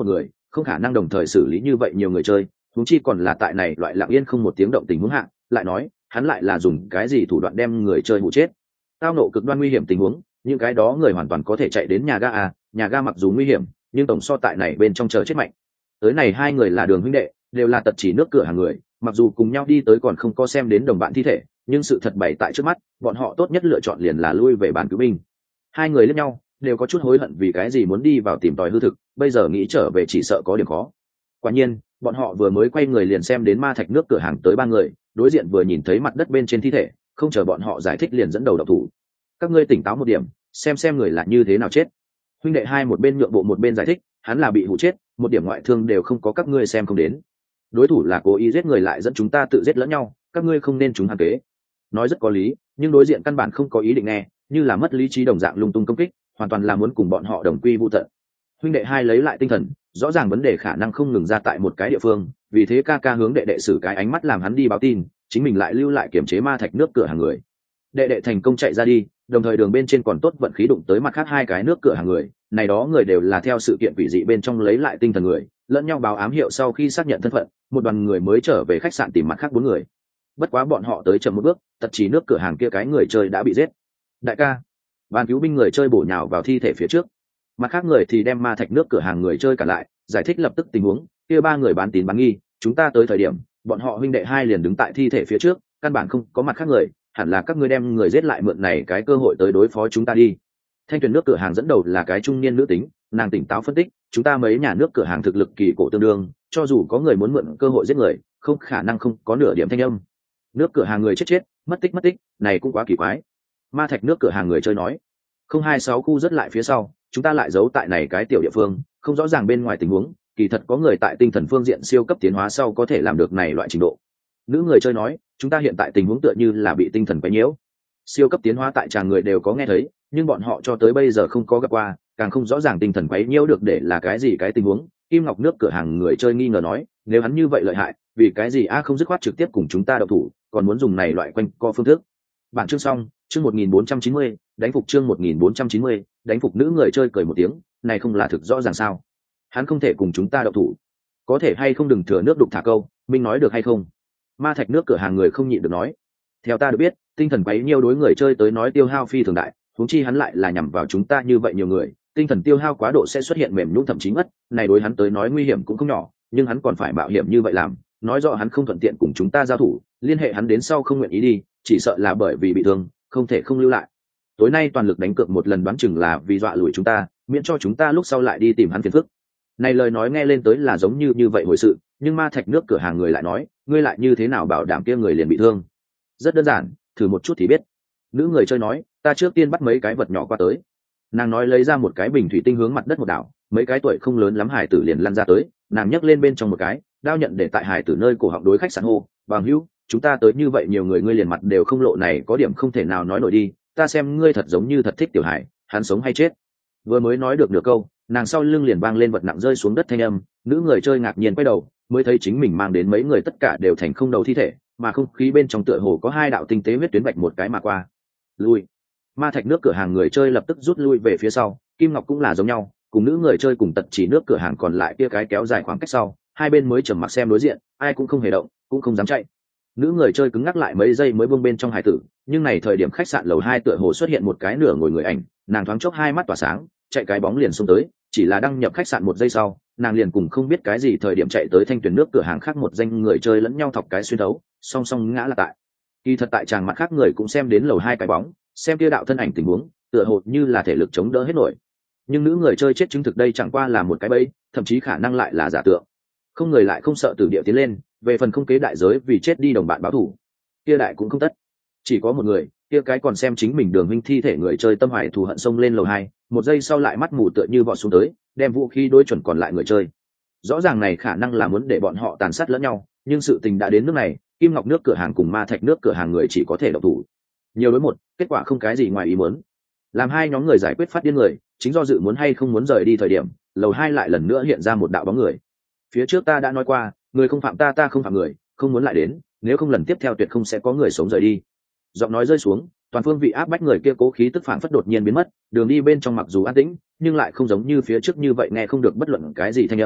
không khả năng đồng thời xử lý như vậy nhiều người chơi, huống chi còn là tại này loại lặng yên không một tiếng động tình huống hạ, lại nói hắn lại là dùng cái gì thủ đoạn đem người chơi hụ chết. Tao nộ cực đoan nguy hiểm tình huống, những cái đó người hoàn toàn có thể chạy đến nhà ga à, nhà ga mặc dù nguy hiểm nhưng tổng so tại này bên trong chờ chết mạnh. Tới này hai người là Đường huynh đệ, đều là tật chỉ nước cửa hàng người, mặc dù cùng nhau đi tới còn không có xem đến đồng bạn thi thể, nhưng sự thật bày tại trước mắt, bọn họ tốt nhất lựa chọn liền là lui về bàn cứu binh. Hai người liếc nhau, đều có chút hối hận vì cái gì muốn đi vào tìm tòi hư thực, bây giờ nghĩ trở về chỉ sợ có điểm khó. Quả nhiên, bọn họ vừa mới quay người liền xem đến ma thạch nước cửa hàng tới ba người, đối diện vừa nhìn thấy mặt đất bên trên thi thể, không chờ bọn họ giải thích liền dẫn đầu độc thủ. Các ngươi tỉnh táo một điểm, xem người là như thế nào chết. Huynh đệ hai một bên nhượng bộ một bên giải thích, hắn là bị hụ chết, một điểm ngoại thương đều không có, các ngươi xem không đến. Đối thủ là cố ý giết người lại dẫn chúng ta tự giết lẫn nhau, các ngươi không nên trúng hắn kế. Nói rất có lý, nhưng đối diện căn bản không có ý định nghe, như là mất lý trí đồng dạng lung tung công kích, hoàn toàn là muốn cùng bọn họ đồng quy vu tận. Huynh đệ hai lấy lại tinh thần, rõ ràng vấn đề khả năng không ngừng ra tại một cái địa phương, vì thế ca ca hướng đệ đệ xử cái ánh mắt làm hắn đi báo tin, chính mình lại lưu lại kiểm chế ma thạch nước cửa hàng người. Đệ đệ thành công chạy ra đi, đồng thời đường bên trên còn tốt vận khí đụng tới mặt khác hai cái nước cửa hàng người, này đó người đều là theo sự kiện quỷ dị bên trong lấy lại tinh thần người, lẫn nhau báo ám hiệu sau khi xác nhận thân phận, một đoàn người mới trở về khách sạn tìm mặt khác bốn người. Bất quá bọn họ tới chậm một bước, tật chỉ nước cửa hàng kia cái người chơi đã bị giết. Đại ca, ban cứu binh người chơi bổ nhào vào thi thể phía trước, mặt khác người thì đem ma thạch nước cửa hàng người chơi cả lại, giải thích lập tức tình huống. Kia ba người bán tín bán nghi, chúng ta tới thời điểm bọn họ huynh đệ hai liền đứng tại thi thể phía trước, căn bản không có mặt khác người, hẳn là các ngươi đem người giết lại mượn này cái cơ hội tới đối phó chúng ta đi. Thanh Tuyền nước cửa hàng dẫn đầu là cái trung niên nữ tính, nàng tỉnh táo phân tích, chúng ta mấy nhà nước cửa hàng thực lực kỳ cổ tương đương, cho dù có người muốn mượn cơ hội giết người, không khả năng không có nửa điểm thanh âm. Nước cửa hàng người chết, mất tích, này cũng quá kỳ quái. Ma thạch nước cửa hàng người chơi nói, 026 khu rất lại phía sau, chúng ta lại giấu tại này cái tiểu địa phương, không rõ ràng bên ngoài tình huống, kỳ thật có người tại tinh thần phương diện siêu cấp tiến hóa sau có thể làm được này loại trình độ. Nữ người chơi nói, chúng ta hiện tại tình huống tựa như là bị tinh thần quấy nhiễu. Siêu cấp tiến hóa tại tràng người đều có nghe thấy, nhưng bọn họ cho tới bây giờ không có gặp qua, càng không rõ ràng tinh thần quấy nhiễu được để là cái gì cái tình huống. Kim Ngọc nước cửa hàng người chơi nghi ngờ nói, nếu hắn như vậy lợi hại, vì cái gì không dứt khoát trực tiếp cùng chúng ta đậu thủ, còn muốn dùng này loại quanh co phương thức. Bản chương xong, chương 1490, đánh phục chương 1490, đánh phục. Nữ người chơi cười một tiếng, này không là thực rõ ràng sao? Hắn không thể cùng chúng ta đậu thủ, có thể hay không đừng thừa nước đục thả câu, Minh nói được hay không? Ma thạch nước cửa hàng người không nhịn được nói, theo ta được biết, tinh thần quấy nhiêu đối người chơi tới nói tiêu hao phi thường đại, huống chi hắn lại là nhằm vào chúng ta như vậy nhiều người, tinh thần tiêu hao quá độ sẽ xuất hiện mềm nhũn thậm chí mất, này đối hắn tới nói nguy hiểm cũng không nhỏ, nhưng hắn còn phải mạo hiểm như vậy làm, nói rõ hắn không thuận tiện cùng chúng ta giao thủ, liên hệ hắn đến sau không nguyện ý đi, chỉ sợ là bởi vì bị thương, không thể không lưu lại. Tối nay toàn lực đánh cược một lần, đoán chừng là vì dọa lùi chúng ta, miễn cho chúng ta lúc sau lại đi tìm hắn phiền phức. Này lời nói nghe lên tới là giống như vậy hồi sự, nhưng ma thạch nước cửa hàng người lại nói, ngươi lại như thế nào bảo đảm kia người liền bị thương? Rất đơn giản, thử một chút thì biết. Nữ người chơi nói, ta trước tiên bắt mấy cái vật nhỏ qua tới. Nàng nói lấy ra một cái bình thủy tinh hướng mặt đất một đảo, mấy cái tuổi không lớn lắm hải tử liền lăn ra tới, nàng nhấc lên bên trong một cái đao nhận để tại hải tử nơi cổ họng đối khách sạn hô, bằng hữu, chúng ta tới như vậy nhiều người ngươi liền mặt đều không lộ, này có điểm không thể nào nói nổi đi, ta xem ngươi thật giống như thật thích tiểu hải, hắn sống hay chết? Vừa mới nói được nửa câu, nàng sau lưng liền vang lên vật nặng rơi xuống đất thanh âm. Nữ người chơi ngạc nhiên quay đầu, mới thấy chính mình mang đến mấy người tất cả đều thành không đầu thi thể, mà không khí bên trong tựa hồ có hai đạo tinh tế huyết tuyến vạch một cái mà qua. Lui. Ma thạch nước cửa hàng người chơi lập tức rút lui về phía sau, Kim Ngọc cũng là giống nhau, cùng nữ người chơi cùng tật chỉ nước cửa hàng còn lại kia cái kéo dài khoảng cách sau, hai bên mới trầm mặc xem đối diện, ai cũng không hề động, cũng không dám chạy. Nữ người chơi cứng ngắc lại mấy giây mới buông bên trong hải tử, nhưng này thời điểm khách sạn lầu 2 tựa hồ xuất hiện một cái nửa ngồi người ảnh, nàng thoáng chốc hai mắt tỏa sáng, chạy cái bóng liền xông tới, chỉ là đăng nhập khách sạn một giây sau, nàng liền cùng không biết cái gì thời điểm chạy tới Thanh Tuyền nước cửa hàng khác một danh người chơi lẫn nhau thọc cái xuyên thấu, song song ngã là tại. Kỳ thật tại chàng mặt khác người cũng xem đến lầu 2 cái bóng, xem kia đạo thân ảnh tình huống, tựa hồ như là thể lực chống đỡ hết nổi. Nhưng nữ người chơi chết chứng thực đây chẳng qua là một cái bẫy, thậm chí khả năng lại là giả tượng. Không người lại không sợ tử địa tiến lên, về phần không kế đại giới vì chết đi đồng bạn báo thù, kia đại cũng không tất. Chỉ có một người, kia cái còn xem chính mình Đường huynh thi thể người chơi tâm hoài thù hận xông lên lầu 2, một giây sau lại mắt mù tựa như vọt xuống tới, đem vũ khí đối chuẩn còn lại người chơi. Rõ ràng này khả năng là muốn để bọn họ tàn sát lẫn nhau, nhưng sự tình đã đến nước này, Kim Ngọc nước cửa hàng cùng Ma Thạch nước cửa hàng người chỉ có thể động thủ. Nhiều đối một, kết quả không cái gì ngoài ý muốn. Làm hai nhóm người giải quyết phát điên người, chính do dự muốn hay không muốn rời đi thời điểm, lầu 2 lại lần nữa hiện ra một đạo bóng người. Phía trước ta đã nói qua, người không phạm ta, ta không phạm người, không muốn lại đến, nếu không lần tiếp theo tuyệt không sẽ có người sống rời đi. Giọng nói rơi xuống, toàn phương vị áp bách người kia cố khí tức phản phất đột nhiên biến mất, đường đi bên trong mặc dù an tĩnh, nhưng lại không giống như phía trước như vậy nghe không được bất luận cái gì thanh âm,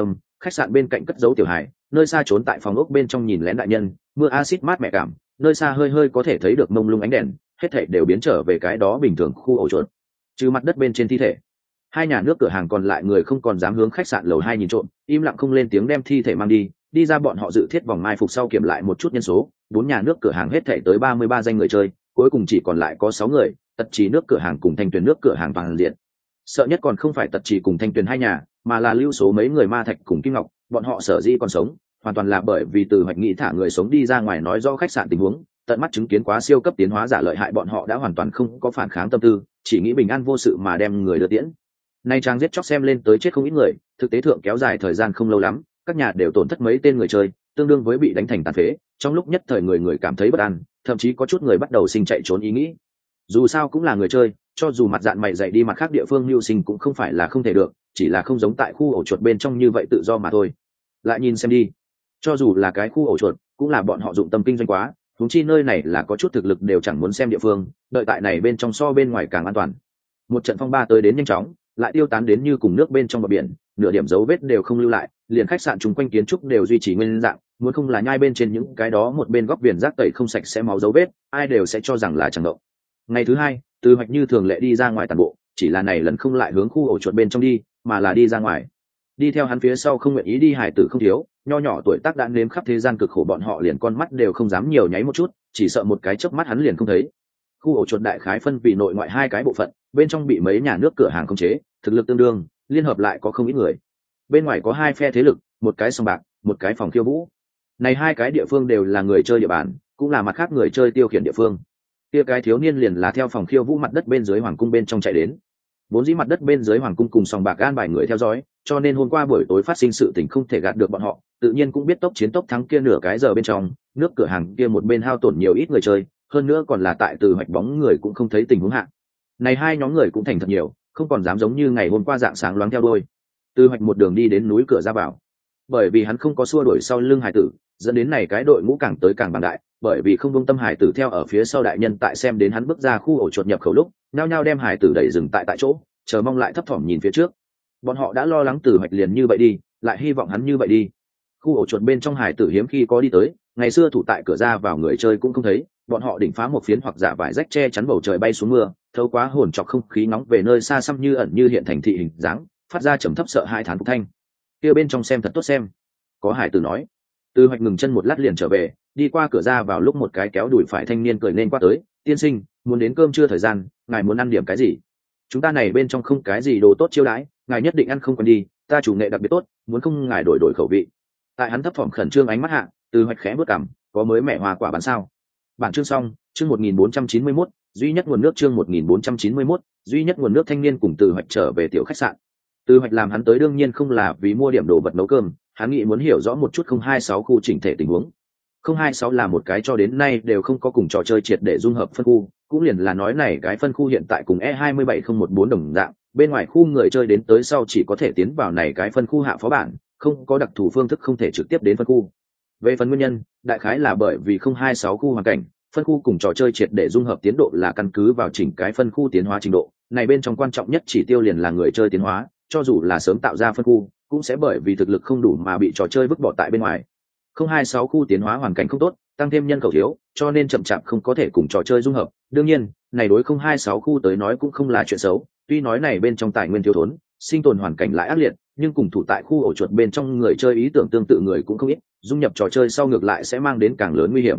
khách sạn bên cạnh cất giấu tiểu hải, nơi xa trốn tại phòng ốc bên trong nhìn lén đại nhân, mưa axit mát mẹ cảm, nơi xa hơi hơi có thể thấy được mông lung ánh đèn, hết thảy đều biến trở về cái đó bình thường khu ổ chuột. Trừ mặt đất bên trên thi thể, hai nhà nước cửa hàng còn lại người không còn dám hướng khách sạn lầu 2 nhìn trộm, im lặng không lên tiếng đem thi thể mang đi ra. Bọn họ dự thiết vòng mai phục sau kiểm lại một chút nhân số, bốn nhà nước cửa hàng hết thảy tới 33 danh người chơi, cuối cùng chỉ còn lại có 6 người, Tật Chỉ nước cửa hàng cùng Thanh Tuyền nước cửa hàng toàn diện. Sợ nhất còn không phải Tật Chỉ cùng Thanh Tuyền hai nhà, mà là lưu số mấy người Ma Thạch cùng Kim Ngọc, bọn họ sở dĩ còn sống, hoàn toàn là bởi vì từ hoạch nghị thả người sống đi ra ngoài nói rõ khách sạn tình huống, tận mắt chứng kiến quá siêu cấp tiến hóa giả lợi hại, bọn họ đã hoàn toàn không có phản kháng tâm tư, chỉ nghĩ bình an vô sự mà đem người đưa tiễn. Nay trang giết chóc xem lên tới chết không ít người, thực tế thượng kéo dài thời gian không lâu lắm, các nhà đều tổn thất mấy tên người chơi, tương đương với bị đánh thành tàn phế. Trong lúc nhất thời người người cảm thấy bất an, thậm chí có chút người bắt đầu sinh chạy trốn ý nghĩ. Dù sao cũng là người chơi, cho dù mặt dạng mày dày đi mặt khác địa phương mưu sinh cũng không phải là không thể được, chỉ là không giống tại khu ổ chuột bên trong như vậy tự do mà thôi. Lại nhìn xem đi, cho dù là cái khu ổ chuột, cũng là bọn họ dụng tâm kinh doanh quá, huống chi nơi này là có chút thực lực đều chẳng muốn xem địa phương, đợi tại này bên trong so bên ngoài càng an toàn. Một trận phong ba tới đến nhanh chóng, lại tiêu tán đến như cùng nước bên trong bờ biển, nửa điểm dấu vết đều không lưu lại, liền khách sạn chung quanh kiến trúc đều duy trì nguyên dạng, muốn không là nhai bên trên những cái đó một bên góc viền rác tẩy không sạch sẽ máu dấu vết, ai đều sẽ cho rằng là chẳng động. Ngày thứ hai, Từ Hoạch như thường lệ đi ra ngoài tàn bộ, chỉ là này lần không lại hướng khu ổ chuột bên trong đi, mà là đi ra ngoài. Đi theo hắn phía sau không nguyện ý đi hải tử không thiếu, nho nhỏ tuổi tác đã nếm khắp thế gian cực khổ, bọn họ liền con mắt đều không dám nhiều nháy một chút, chỉ sợ một cái chớp mắt hắn liền không thấy. Khu ổ chuột đại khái phân vì nội ngoại hai cái bộ phận, bên trong bị mấy nhà nước cửa hàng khống chế, thực lực tương đương, liên hợp lại có không ít người. Bên ngoài có hai phe thế lực, một cái sòng bạc, một cái phòng khiêu vũ. Này hai cái địa phương đều là người chơi địa bàn, cũng là mặt khác người chơi tiêu khiển địa phương. Kia cái thiếu niên liền là theo phòng khiêu vũ mặt đất bên dưới hoàng cung bên trong chạy đến. Vốn dĩ mặt đất bên dưới hoàng cung cùng sòng bạc an bài người theo dõi, cho nên hôm qua buổi tối phát sinh sự tình không thể gạt được bọn họ, tự nhiên cũng biết tốc chiến tốc thắng kia nửa cái giờ bên trong, nước cửa hàng kia một bên hao tổn nhiều ít người chơi, hơn nữa còn là tại Từ Hoạch bóng người cũng không thấy tình huống hạ. Này hai nhóm người cũng thành thật nhiều, không còn dám giống như ngày hôm qua dạng sáng loáng theo đuôi. Từ Hoạch một đường đi đến núi cửa ra vào, bởi vì hắn không có xua đuổi sau lưng hải tử, dẫn đến này cái đội ngũ càng tới càng bằng đại, bởi vì không buông tâm hải tử theo ở phía sau đại nhân, tại xem đến hắn bước ra khu ổ chuột nhập khẩu lúc, nhao nhao đem hải tử đẩy dừng tại chỗ, chờ mong lại thấp thỏm nhìn phía trước. Bọn họ đã lo lắng Từ Hoạch liền như vậy đi, lại hy vọng hắn như vậy đi. Khu ổ chuột bên trong hải tử hiếm khi có đi tới, ngày xưa thủ tại cửa ra vào người chơi cũng không thấy, bọn họ đỉnh phá một phiến hoặc giả vải rách che chắn bầu trời bay xuống mưa, thâu quá hồn trọc không khí nóng về nơi xa xăm như ẩn như hiện thành thị hình dáng, phát ra trầm thấp sợ hai thán phục thanh. Kia bên trong xem thật tốt xem, có hải tử nói. Từ Hoạch ngừng chân một lát liền trở về, đi qua cửa ra vào lúc một cái kéo đùi phải thanh niên cười nên qua tới, tiên sinh, muốn đến cơm trưa thời gian, ngài muốn ăn điểm cái gì? Chúng ta này bên trong không cái gì đồ tốt chiêu đãi, ngài nhất định ăn không còn đi, ta chủ nghệ đặc biệt tốt, muốn không ngài đổi khẩu vị. Tại hắn thấp thỏm khẩn trương ánh mắt hạ, Từ Hoạch khẽ bước cằm, có mới mẻ hoa quả bán sao? Bản chương xong, chương 1491, duy nhất nguồn nước chương 1491, duy nhất nguồn nước. Thanh niên cùng Từ Hoạch trở về tiểu khách sạn. Từ Hoạch làm hắn tới đương nhiên không là vì mua điểm đồ vật nấu cơm, hắn nghĩ muốn hiểu rõ một chút 026 khu chỉnh thể tình huống. 026 là một cái cho đến nay đều không có cùng trò chơi triệt để dung hợp phân khu, cũng liền là nói này cái phân khu hiện tại cùng E27014 đồng dạng, bên ngoài khu người chơi đến tới sau chỉ có thể tiến vào này cái phân khu hạ phó bản, không có đặc thù phương thức không thể trực tiếp đến phân khu. Về phần nguyên nhân, đại khái là bởi vì 026 khu hoàn cảnh, phân khu cùng trò chơi triệt để dung hợp tiến độ là căn cứ vào chỉnh cái phân khu tiến hóa trình độ, này bên trong quan trọng nhất chỉ tiêu liền là người chơi tiến hóa, cho dù là sớm tạo ra phân khu, cũng sẽ bởi vì thực lực không đủ mà bị trò chơi vứt bỏ tại bên ngoài. 026 khu tiến hóa hoàn cảnh không tốt, tăng thêm nhân khẩu thiếu, cho nên chậm chạp không có thể cùng trò chơi dung hợp. Đương nhiên, này đối 026 khu tới nói cũng không là chuyện xấu, tuy nói này bên trong tài nguyên thiếu thốn, sinh tồn hoàn cảnh lại ác liệt, nhưng cùng thủ tại khu ổ chuột bên trong người chơi ý tưởng tương tự người cũng không ít, dung nhập trò chơi sau ngược lại sẽ mang đến càng lớn nguy hiểm.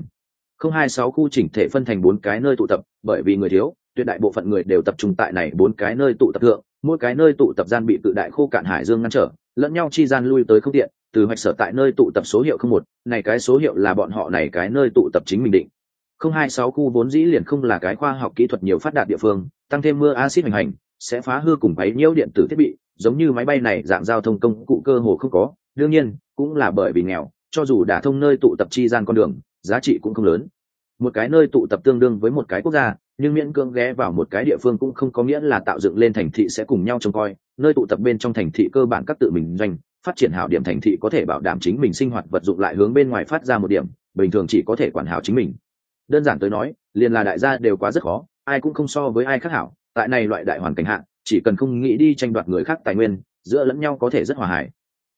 026 khu chỉnh thể phân thành 4 cái nơi tụ tập, bởi vì người thiếu, tuyệt đại bộ phận người đều tập trung tại này 4 cái nơi tụ tập thượng, mỗi cái nơi tụ tập gian bị cự đại khô cạn hải dương ngăn trở, lẫn nhau chi gian lui tới không tiện. Từ Hoạch sở tại nơi tụ tập số hiệu 01, này cái số hiệu là bọn họ này cái nơi tụ tập chính mình định. 026 khu vốn dĩ liền không là cái khoa học kỹ thuật nhiều phát đạt địa phương, tăng thêm mưa axit hành sẽ phá hư cùng quấy nhiễu điện tử thiết bị, giống như máy bay này dạng giao thông công cụ cơ hồ không có. Đương nhiên, cũng là bởi vì nghèo, cho dù đả thông nơi tụ tập chi gian con đường, giá trị cũng không lớn. Một cái nơi tụ tập tương đương với một cái quốc gia, nhưng miễn cưỡng ghé vào một cái địa phương cũng không có nghĩa là tạo dựng lên thành thị sẽ cùng nhau trông coi. Nơi tụ tập bên trong thành thị cơ bản các tự mình doanh, phát triển hảo điểm thành thị có thể bảo đảm chính mình sinh hoạt vật dụng lại hướng bên ngoài phát ra một điểm, bình thường chỉ có thể quản hảo chính mình. Đơn giản tới nói, liền là đại gia đều quá rất khó, ai cũng không so với ai khác hảo. Tại này loại đại hoàn cảnh hạ, chỉ cần không nghĩ đi tranh đoạt người khác tài nguyên, giữa lẫn nhau có thể rất hòa hải.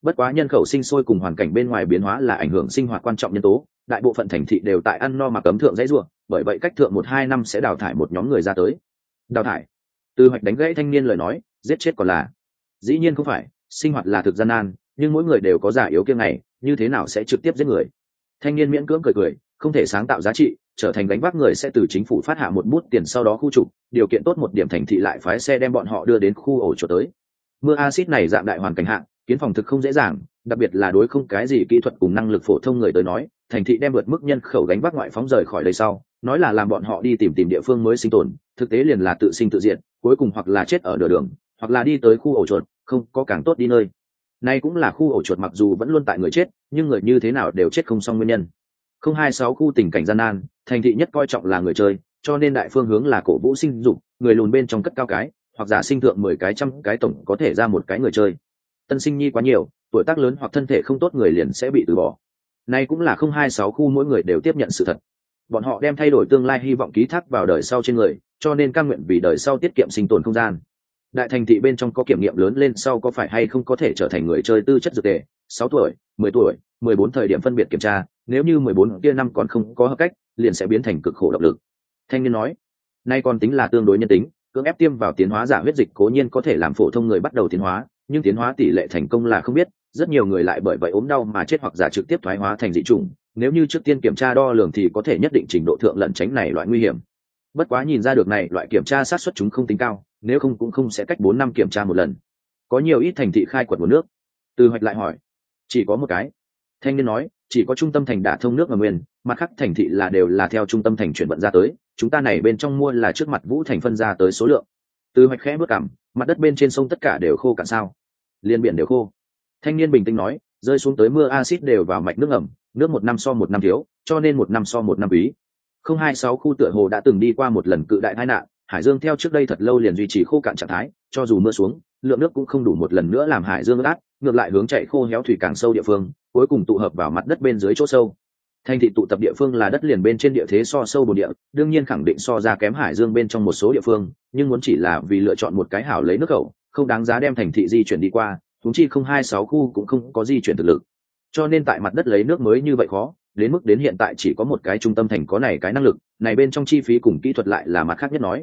Bất quá nhân khẩu sinh sôi cùng hoàn cảnh bên ngoài biến hóa là ảnh hưởng sinh hoạt quan trọng nhân tố, đại bộ phận thành thị đều tại ăn no mà cấm thượng dãy ruộng, bởi vậy cách thượng 1-2 năm sẽ đào thải một nhóm người ra tới. Đào thải? Từ Hoạch đánh gãy thanh niên lời nói, giết chết còn là? Dĩ nhiên không phải, sinh hoạt là thực gian nan, nhưng mỗi người đều có già yếu kiêng ngày, như thế nào sẽ trực tiếp giết người? Thanh niên miễn cưỡng cười, không thể sáng tạo giá trị, trở thành gánh vác người sẽ từ chính phủ phát hạ một bút tiền, sau đó khu trục, điều kiện tốt một điểm thành thị lại phái xe đem bọn họ đưa đến khu ổ chuột tới. Mưa axit này dạng đại hoàn cảnh hạng, kiến phòng thực không dễ dàng, đặc biệt là đối không cái gì kỹ thuật cùng năng lực phổ thông người tới nói, thành thị đem vượt mức nhân khẩu gánh vác ngoại phóng rời khỏi đây sau, nói là làm bọn họ đi tìm địa phương mới sinh tồn, thực tế liền là tự sinh tự diệt, cuối cùng hoặc là chết ở nửa đường, hoặc là đi tới khu ổ chuột, không có càng tốt đi nơi. Nay cũng là khu ổ chuột mặc dù vẫn luôn tại người chết, nhưng người như thế nào đều chết không xong nguyên nhân. 026 khu tình cảnh gian nan, thành thị nhất coi trọng là người chơi, cho nên đại phương hướng là cổ vũ sinh dục, người lùn bên trong cất cao cái, hoặc giả sinh thượng 10 cái trăm cái tổng có thể ra một cái người chơi. Tân sinh nhi quá nhiều, tuổi tác lớn hoặc thân thể không tốt người liền sẽ bị từ bỏ. Nay cũng là 026 khu mỗi người đều tiếp nhận sự thật. Bọn họ đem thay đổi tương lai hy vọng ký thác vào đời sau trên người, cho nên cam nguyện vì đời sau tiết kiệm sinh tồn không gian. Đại thành thị bên trong có kiểm nghiệm lớn lên sau có phải hay không có thể trở thành người chơi tư chất dược tề, 6 tuổi, 10 tuổi, 14 thời điểm phân biệt kiểm tra, nếu như 14 kia năm còn không có hợp cách, liền sẽ biến thành cực khổ động lực. Thanh niên nói, nay còn tính là tương đối nhân tính, cưỡng ép tiêm vào tiến hóa giả huyết dịch cố nhiên có thể làm phổ thông người bắt đầu tiến hóa, nhưng tiến hóa tỷ lệ thành công là không biết, rất nhiều người lại bởi vậy ốm đau mà chết hoặc giả trực tiếp thoái hóa thành dị chủng, nếu như trước tiên kiểm tra đo lường thì có thể nhất định trình độ thượng lẩn tránh này loại nguy hiểm. Bất quá nhìn ra được này loại kiểm tra sát suất chúng không tính cao, nếu không cũng không sẽ cách 4 năm kiểm tra một lần. Có nhiều ít thành thị khai quật nguồn nước? Từ Hoạch lại hỏi. Chỉ có một cái. Thanh niên nói, chỉ có trung tâm thành đả thông nước ngầm nguyên, mặt khác thành thị là đều là theo trung tâm thành chuyển vận ra tới, chúng ta này bên trong mua là trước mặt Vũ thành phân ra tới số lượng. Từ Hoạch khẽ bước cằm, mặt đất bên trên sông tất cả đều khô cạn sao? Liên biển đều khô. Thanh niên bình tĩnh nói, rơi xuống tới mưa axit đều vào mạch nước ngầm, nước một năm so một năm thiếu, cho nên một năm so một năm quý. 026 khu tựa hồ đã từng đi qua một lần cự đại tai nạn, hải dương theo trước đây thật lâu liền duy trì khô cạn trạng thái, cho dù mưa xuống, lượng nước cũng không đủ một lần nữa làm hải dương ướt át, ngược lại hướng chạy khô héo thủy càng sâu địa phương, cuối cùng tụ hợp vào mặt đất bên dưới chỗ sâu. Thành thị tụ tập địa phương là đất liền bên trên địa thế so sâu bồn địa, đương nhiên khẳng định so ra kém hải dương bên trong một số địa phương, nhưng muốn chỉ là vì lựa chọn một cái hảo lấy nước khẩu, không đáng giá đem thành thị di chuyển đi qua, huống chi 026 khu cũng không có di chuyển thực lực. Cho nên tại mặt đất lấy nước mới như vậy khó, đến mức đến hiện tại chỉ có một cái trung tâm thành có này cái năng lực, này bên trong chi phí cùng kỹ thuật lại là mặt khác nhất nói.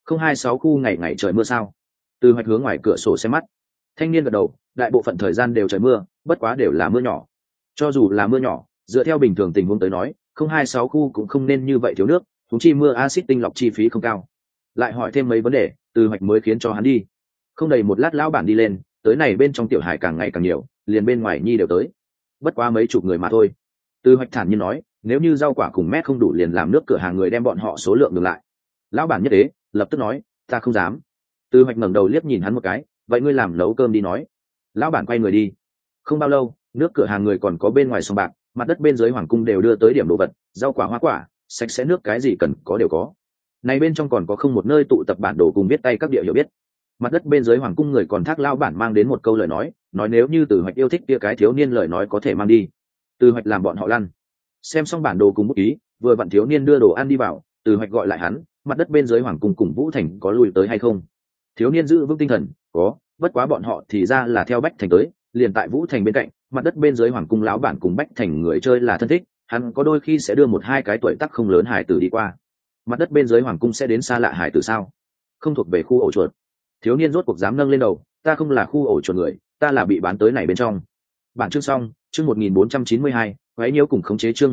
026 khu ngày ngày trời mưa sao? Từ Hoạch hướng ngoài cửa sổ xem mắt. Thanh niên gật đầu, đại bộ phận thời gian đều trời mưa, bất quá đều là mưa nhỏ. Cho dù là mưa nhỏ, dựa theo bình thường tình huống tới nói, 026 khu cũng không nên như vậy thiếu nước, huống chi mưa axit tinh lọc chi phí không cao. Lại hỏi thêm mấy vấn đề, Từ Hoạch mới khiến cho hắn đi. Không đầy một lát lão bản đi lên, tới này bên trong tiểu hải càng ngày càng nhiều, liền bên ngoài nhi đều tới. Bất quá mấy chục người mà thôi. Từ Hoạch thản nhiên nói, nếu như rau quả cùng mét không đủ liền làm nước cửa hàng người đem bọn họ số lượng ngược lại. Lão bản nhất thế, lập tức nói, ta không dám. Từ Hoạch ngẩng đầu liếc nhìn hắn một cái, vậy ngươi làm nấu cơm đi nói. Lão bản quay người đi. Không bao lâu, nước cửa hàng người còn có bên ngoài sông bạc, mặt đất bên dưới hoàng cung đều đưa tới điểm đồ vật, rau quả hoa quả, sạch sẽ nước cái gì cần có đều có. Này bên trong còn có không một nơi tụ tập bản đồ cùng viết tay các địa hiểu biết. Mặt đất bên dưới hoàng cung người còn thác lão bản mang đến một câu lời nói nếu như Từ Hoạch yêu thích kia cái thiếu niên lời nói có thể mang đi. Từ Hoạch làm bọn họ lăn. Xem xong bản đồ cùng bút ký, vừa vặn thiếu niên đưa đồ ăn đi vào, Từ Hoạch gọi lại hắn, mặt đất bên dưới hoàng cung cùng Vũ thành có lui tới hay không? Thiếu niên giữ vững tinh thần, có, bất quá bọn họ thì ra là theo Bách thành tới, liền tại Vũ thành bên cạnh, mặt đất bên dưới hoàng cung lão bản cùng Bách thành người chơi là thân thích, hắn có đôi khi sẽ đưa 1-2 cái tuổi tác không lớn hải tử đi qua. Mặt đất bên dưới hoàng cung sẽ đến xa lạ hải tử sao? Không thuộc về khu ổ chuột. Thiếu niên rốt cuộc dám nâng lên đầu, ta không là khu ổ chuột người, ta là bị bán tới này bên trong. Bản chương xong, chương 1492, quái nhiễu cùng khống chế chương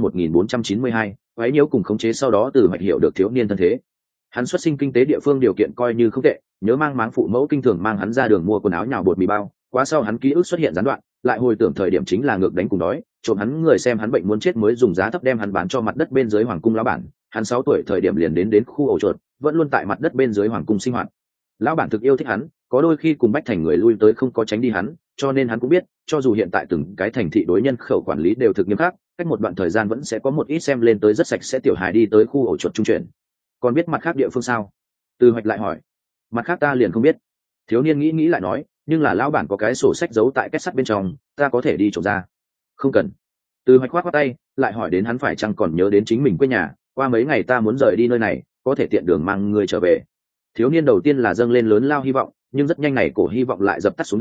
1492, quái nhiễu cùng khống chế sau đó Từ Hoạch hiểu được thiếu niên thân thế. Hắn xuất sinh kinh tế địa phương điều kiện coi như không tệ, nhớ mang máng phụ mẫu kinh thường mang hắn ra đường mua quần áo nhào bột mì bao, quá sau hắn ký ức xuất hiện gián đoạn, lại hồi tưởng thời điểm chính là ngược đánh cùng đói, trộm hắn người xem hắn bệnh muốn chết mới dùng giá thấp đem hắn bán cho mặt đất bên dưới hoàng cung lão bản, hắn 6 tuổi thời điểm liền đến khu ổ chuột, vẫn luôn tại mặt đất bên dưới hoàng cung sinh hoạt. Lão bản thực yêu thích hắn, có đôi khi cùng Bách thành người lui tới không có tránh đi hắn, cho nên hắn cũng biết, cho dù hiện tại từng cái thành thị đối nhân khẩu quản lý đều thực nghiêm khắc, cách một đoạn thời gian vẫn sẽ có một ít xem lên tới rất sạch sẽ tiểu hài đi tới khu ổ chuột trung chuyển. Còn biết mặt khác địa phương sao? Từ Hoạch lại hỏi. Mặt khác ta liền không biết. Thiếu niên nghĩ lại nói, nhưng là lão bản có cái sổ sách giấu tại kết sắt bên trong, ta có thể đi trộm ra. Không cần. Từ Hoạch khoát tay, lại hỏi đến hắn phải chăng còn nhớ đến chính mình quê nhà, qua mấy ngày ta muốn rời đi nơi này, có thể tiện đường mang người trở về. Thiếu niên đầu tiên là dâng lên lớn lao hy vọng, nhưng rất nhanh này cổ hy vọng lại dập tắt xuống đi,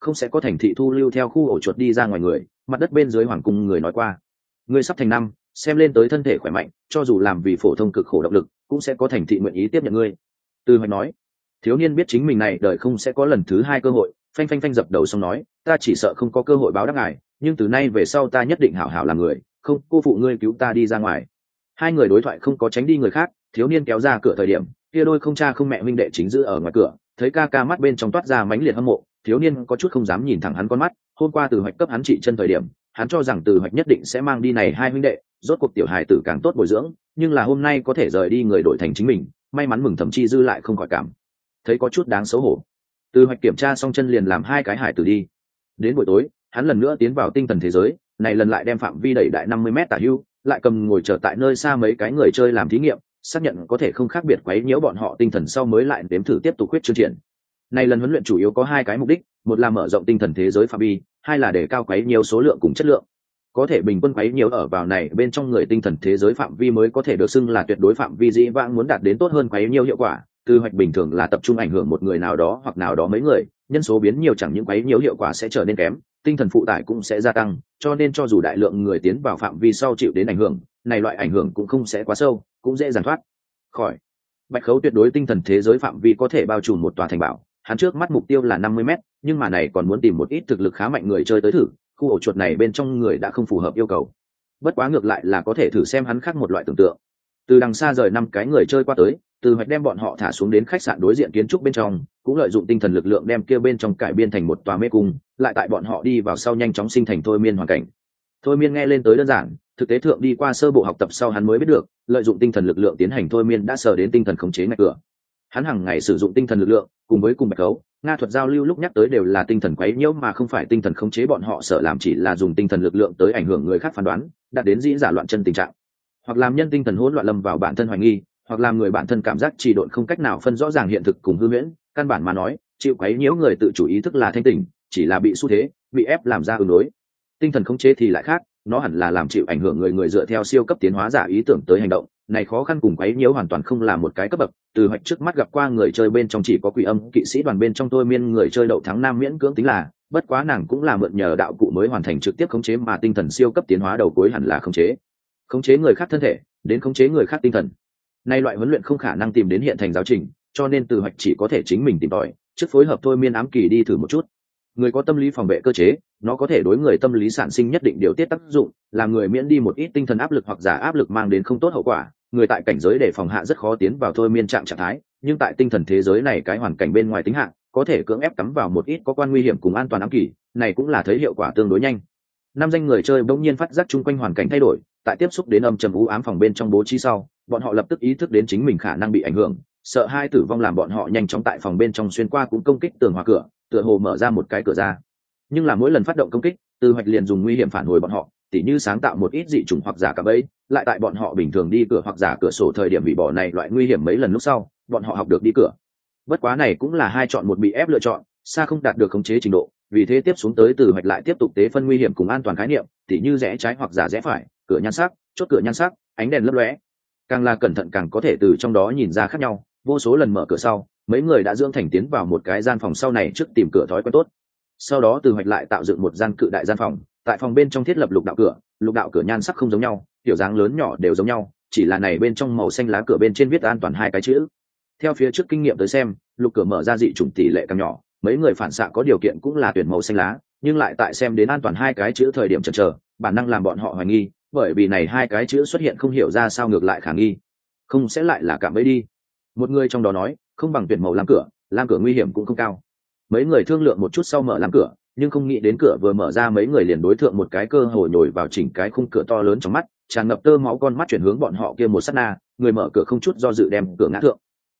không sẽ có thành thị thu lưu theo khu ổ chuột đi ra ngoài người. Mặt đất bên dưới hoàng cung người nói qua, ngươi sắp thành năm, xem lên tới thân thể khỏe mạnh, cho dù làm vì phổ thông cực khổ động lực cũng sẽ có thành thị nguyện ý tiếp nhận ngươi. Từ Hoạch nói. Thiếu niên biết chính mình này đời không sẽ có lần thứ hai cơ hội, phanh phanh phanh dập đầu xong nói, ta chỉ sợ không có cơ hội báo đáp ngài, nhưng từ nay về sau ta nhất định hảo hảo làm người, không cô phụ ngươi cứu ta đi ra ngoài. Hai người đối thoại không có tránh đi người khác. Thiếu niên kéo ra cửa thời điểm, kia đôi không cha không mẹ huynh đệ chính giữ ở ngoài cửa, thấy ca ca mắt bên trong toát ra mãnh liệt hâm mộ. Thiếu niên có chút không dám nhìn thẳng hắn con mắt. Hôm qua Từ Hoạch cấp hắn trị chân thời điểm, hắn cho rằng Từ Hoạch nhất định sẽ mang đi này hai huynh đệ, rốt cuộc tiểu hài tử càng tốt bồi dưỡng, nhưng là hôm nay có thể rời đi người đổi thành chính mình, may mắn mừng thậm chi dư lại không khỏi cảm thấy có chút đáng xấu hổ. Từ Hoạch kiểm tra xong chân liền làm hai cái hài tử đi. Đến buổi tối, hắn lần nữa tiến vào tinh thần thế giới, này lần lại đem phạm vi đẩy đại 50 mét tả hưu, lại cầm ngồi chờ tại nơi xa mấy cái người chơi làm thí nghiệm, xác nhận có thể không khác biệt quấy nhiễu bọn họ tinh thần sau mới lại đếm thử tiếp tục khuyết chương triển. Này lần huấn luyện chủ yếu có hai cái mục đích, một là mở rộng tinh thần thế giới phạm vi, hai là để cao quấy nhiễu số lượng cùng chất lượng. Có thể bình quân quấy nhiễu ở vào này bên trong người tinh thần thế giới phạm vi mới có thể được xưng là tuyệt đối phạm vi, dĩ vãng muốn đạt đến tốt hơn quấy nhiễu hiệu quả. Từ Hoạch bình thường là tập trung ảnh hưởng một người nào đó hoặc nào đó mấy người, nhân số biến nhiều chẳng những quấy nhiễu hiệu quả sẽ trở nên kém, tinh thần phụ tải cũng sẽ gia tăng, cho nên cho dù đại lượng người tiến vào phạm vi sau chịu đến ảnh hưởng, này loại ảnh hưởng cũng không sẽ quá sâu, cũng dễ dàng thoát khỏi. Bạch Khấu tuyệt đối tinh thần thế giới phạm vi có thể bao trùm một tòa thành bảo, hắn trước mắt mục tiêu là 50 mét, nhưng mà này còn muốn tìm một ít thực lực khá mạnh người chơi tới thử, khu ổ chuột này bên trong người đã không phù hợp yêu cầu. Bất quá ngược lại là có thể thử xem hắn khác một loại tưởng tượng. Từ đằng xa rời 5 cái người chơi qua tới, Từ Hoạch đem bọn họ thả xuống đến khách sạn đối diện kiến trúc bên trong, cũng lợi dụng tinh thần lực lượng đem kia bên trong cải biên thành một tòa mê cung, lại tại bọn họ đi vào sau nhanh chóng sinh thành thôi miên hoàn cảnh. Thôi miên nghe lên tới đơn giản, thực tế thượng đi qua sơ bộ học tập sau hắn mới biết được, lợi dụng tinh thần lực lượng tiến hành thôi miên đã sở đến tinh thần khống chế ngạch cửa. Hắn hàng ngày sử dụng tinh thần lực lượng, cùng Bạch Khấu, Nga thuật giao lưu lúc nhắc tới đều là tinh thần quấy nhiễu mà không phải tinh thần khống chế, bọn họ sợ làm chỉ là dùng tinh thần lực lượng tới ảnh hưởng người khác phán đoán, đạt đến dĩ giả loạn chân tình trạng, hoặc làm nhân tinh thần hỗn loạn lâm vào bản thân hoài nghi, hoặc làm người bản thân cảm giác trì độn không cách nào phân rõ ràng hiện thực cùng hư huyễn. Căn bản mà nói, chịu quấy nhiễu người tự chủ ý thức là thanh tỉnh, chỉ là bị xu thế, bị ép làm ra ứng đối. Tinh thần khống chế thì lại khác, nó hẳn là làm chịu ảnh hưởng người dựa theo siêu cấp tiến hóa giả ý tưởng tới hành động, này khó khăn cùng quấy nhiễu hoàn toàn không là một cái cấp bậc. Từ Hoạch trước mắt gặp qua người chơi bên trong chỉ có Quỷ Âm kỵ sĩ đoàn bên trong thôi miên người chơi đậu thắng nam miễn cưỡng tính là, bất quá nàng cũng là mượn nhờ đạo cụ mới hoàn thành trực tiếp khống chế, mà tinh thần siêu cấp tiến hóa đầu cuối hẳn là khống chế người khác thân thể, đến khống chế người khác tinh thần. Nay loại huấn luyện không khả năng tìm đến hiện thành giáo trình, cho nên Từ Hoạch chỉ có thể chính mình tìm tòi, trước phối hợp thôi miên ám kỳ đi thử một chút. Người có tâm lý phòng vệ cơ chế, nó có thể đối người tâm lý sản sinh nhất định điều tiết tác dụng, làm người miễn đi một ít tinh thần áp lực hoặc giả áp lực mang đến không tốt hậu quả. Người tại cảnh giới đề phòng hạ rất khó tiến vào thôi miên trạng thái, nhưng tại tinh thần thế giới này cái hoàn cảnh bên ngoài tính hạ, có thể cưỡng ép cắm vào một ít có quan nguy hiểm cùng an toàn ám kỳ, này cũng là thấy hiệu quả tương đối nhanh. Năm danh người chơi bỗng nhiên phát giác chung quanh hoàn cảnh thay đổi, tại tiếp xúc đến âm trầm u ám phòng bên trong bố trí sau, bọn họ lập tức ý thức đến chính mình khả năng bị ảnh hưởng, sợ hai tử vong làm bọn họ nhanh chóng tại phòng bên trong xuyên qua cũng công kích tường hòa cửa, tựa hồ mở ra một cái cửa ra. Nhưng là mỗi lần phát động công kích, Từ Hoạch liền dùng nguy hiểm phản hồi bọn họ, tỉ như sáng tạo một ít dị chủng hoặc giả cả bẫy, lại tại bọn họ bình thường đi cửa hoặc giả cửa sổ thời điểm bị bỏ này loại nguy hiểm mấy lần lúc sau, bọn họ học được đi cửa. Bất quá này cũng là hai chọn một bị ép lựa chọn, xa không đạt được khống chế trình độ, vì thế tiếp xuống tới Từ Hoạch lại tiếp tục tế phân nguy hiểm cùng an toàn khái niệm, tỉ như rẽ trái hoặc giả rẽ phải, cửa nhan sắc, chốt cửa nhan sắc, ánh đèn lấp lóe. Càng là cẩn thận càng có thể từ trong đó nhìn ra khác nhau, vô số lần mở cửa sau, mấy người đã dưỡng thành tiến vào một cái gian phòng sau này trước tìm cửa thói quen tốt. Sau đó Từ Hoạch lại tạo dựng một gian cự đại gian phòng, tại phòng bên trong thiết lập lục đạo cửa nhan sắc không giống nhau, kiểu dáng lớn nhỏ đều giống nhau, chỉ là này bên trong màu xanh lá cửa bên trên viết an toàn hai cái chữ. Theo phía trước kinh nghiệm tới xem, lục cửa mở ra dị chủng tỷ lệ càng nhỏ, mấy người phản xạ có điều kiện cũng là tuyển màu xanh lá, nhưng lại tại xem đến an toàn hai cái chữ thời điểm chần chờ, bản năng làm bọn họ hoài nghi, bởi vì này hai cái chữ xuất hiện không hiểu ra sao ngược lại khả nghi, không sẽ lại là cạm bẫy đi. Một người trong đó nói, không bằng tuyển màu lam cửa nguy hiểm cũng không cao. Mấy người thương lượng một chút sau mở lam cửa, nhưng không nghĩ đến cửa vừa mở ra mấy người liền đối thượng một cái cơ hội nhồi vào chỉnh cái khung cửa to lớn trong mắt, tràn ngập tơ máu con mắt chuyển hướng bọn họ kia một sát na, người mở cửa không chút do dự đem cửa ngã thượng.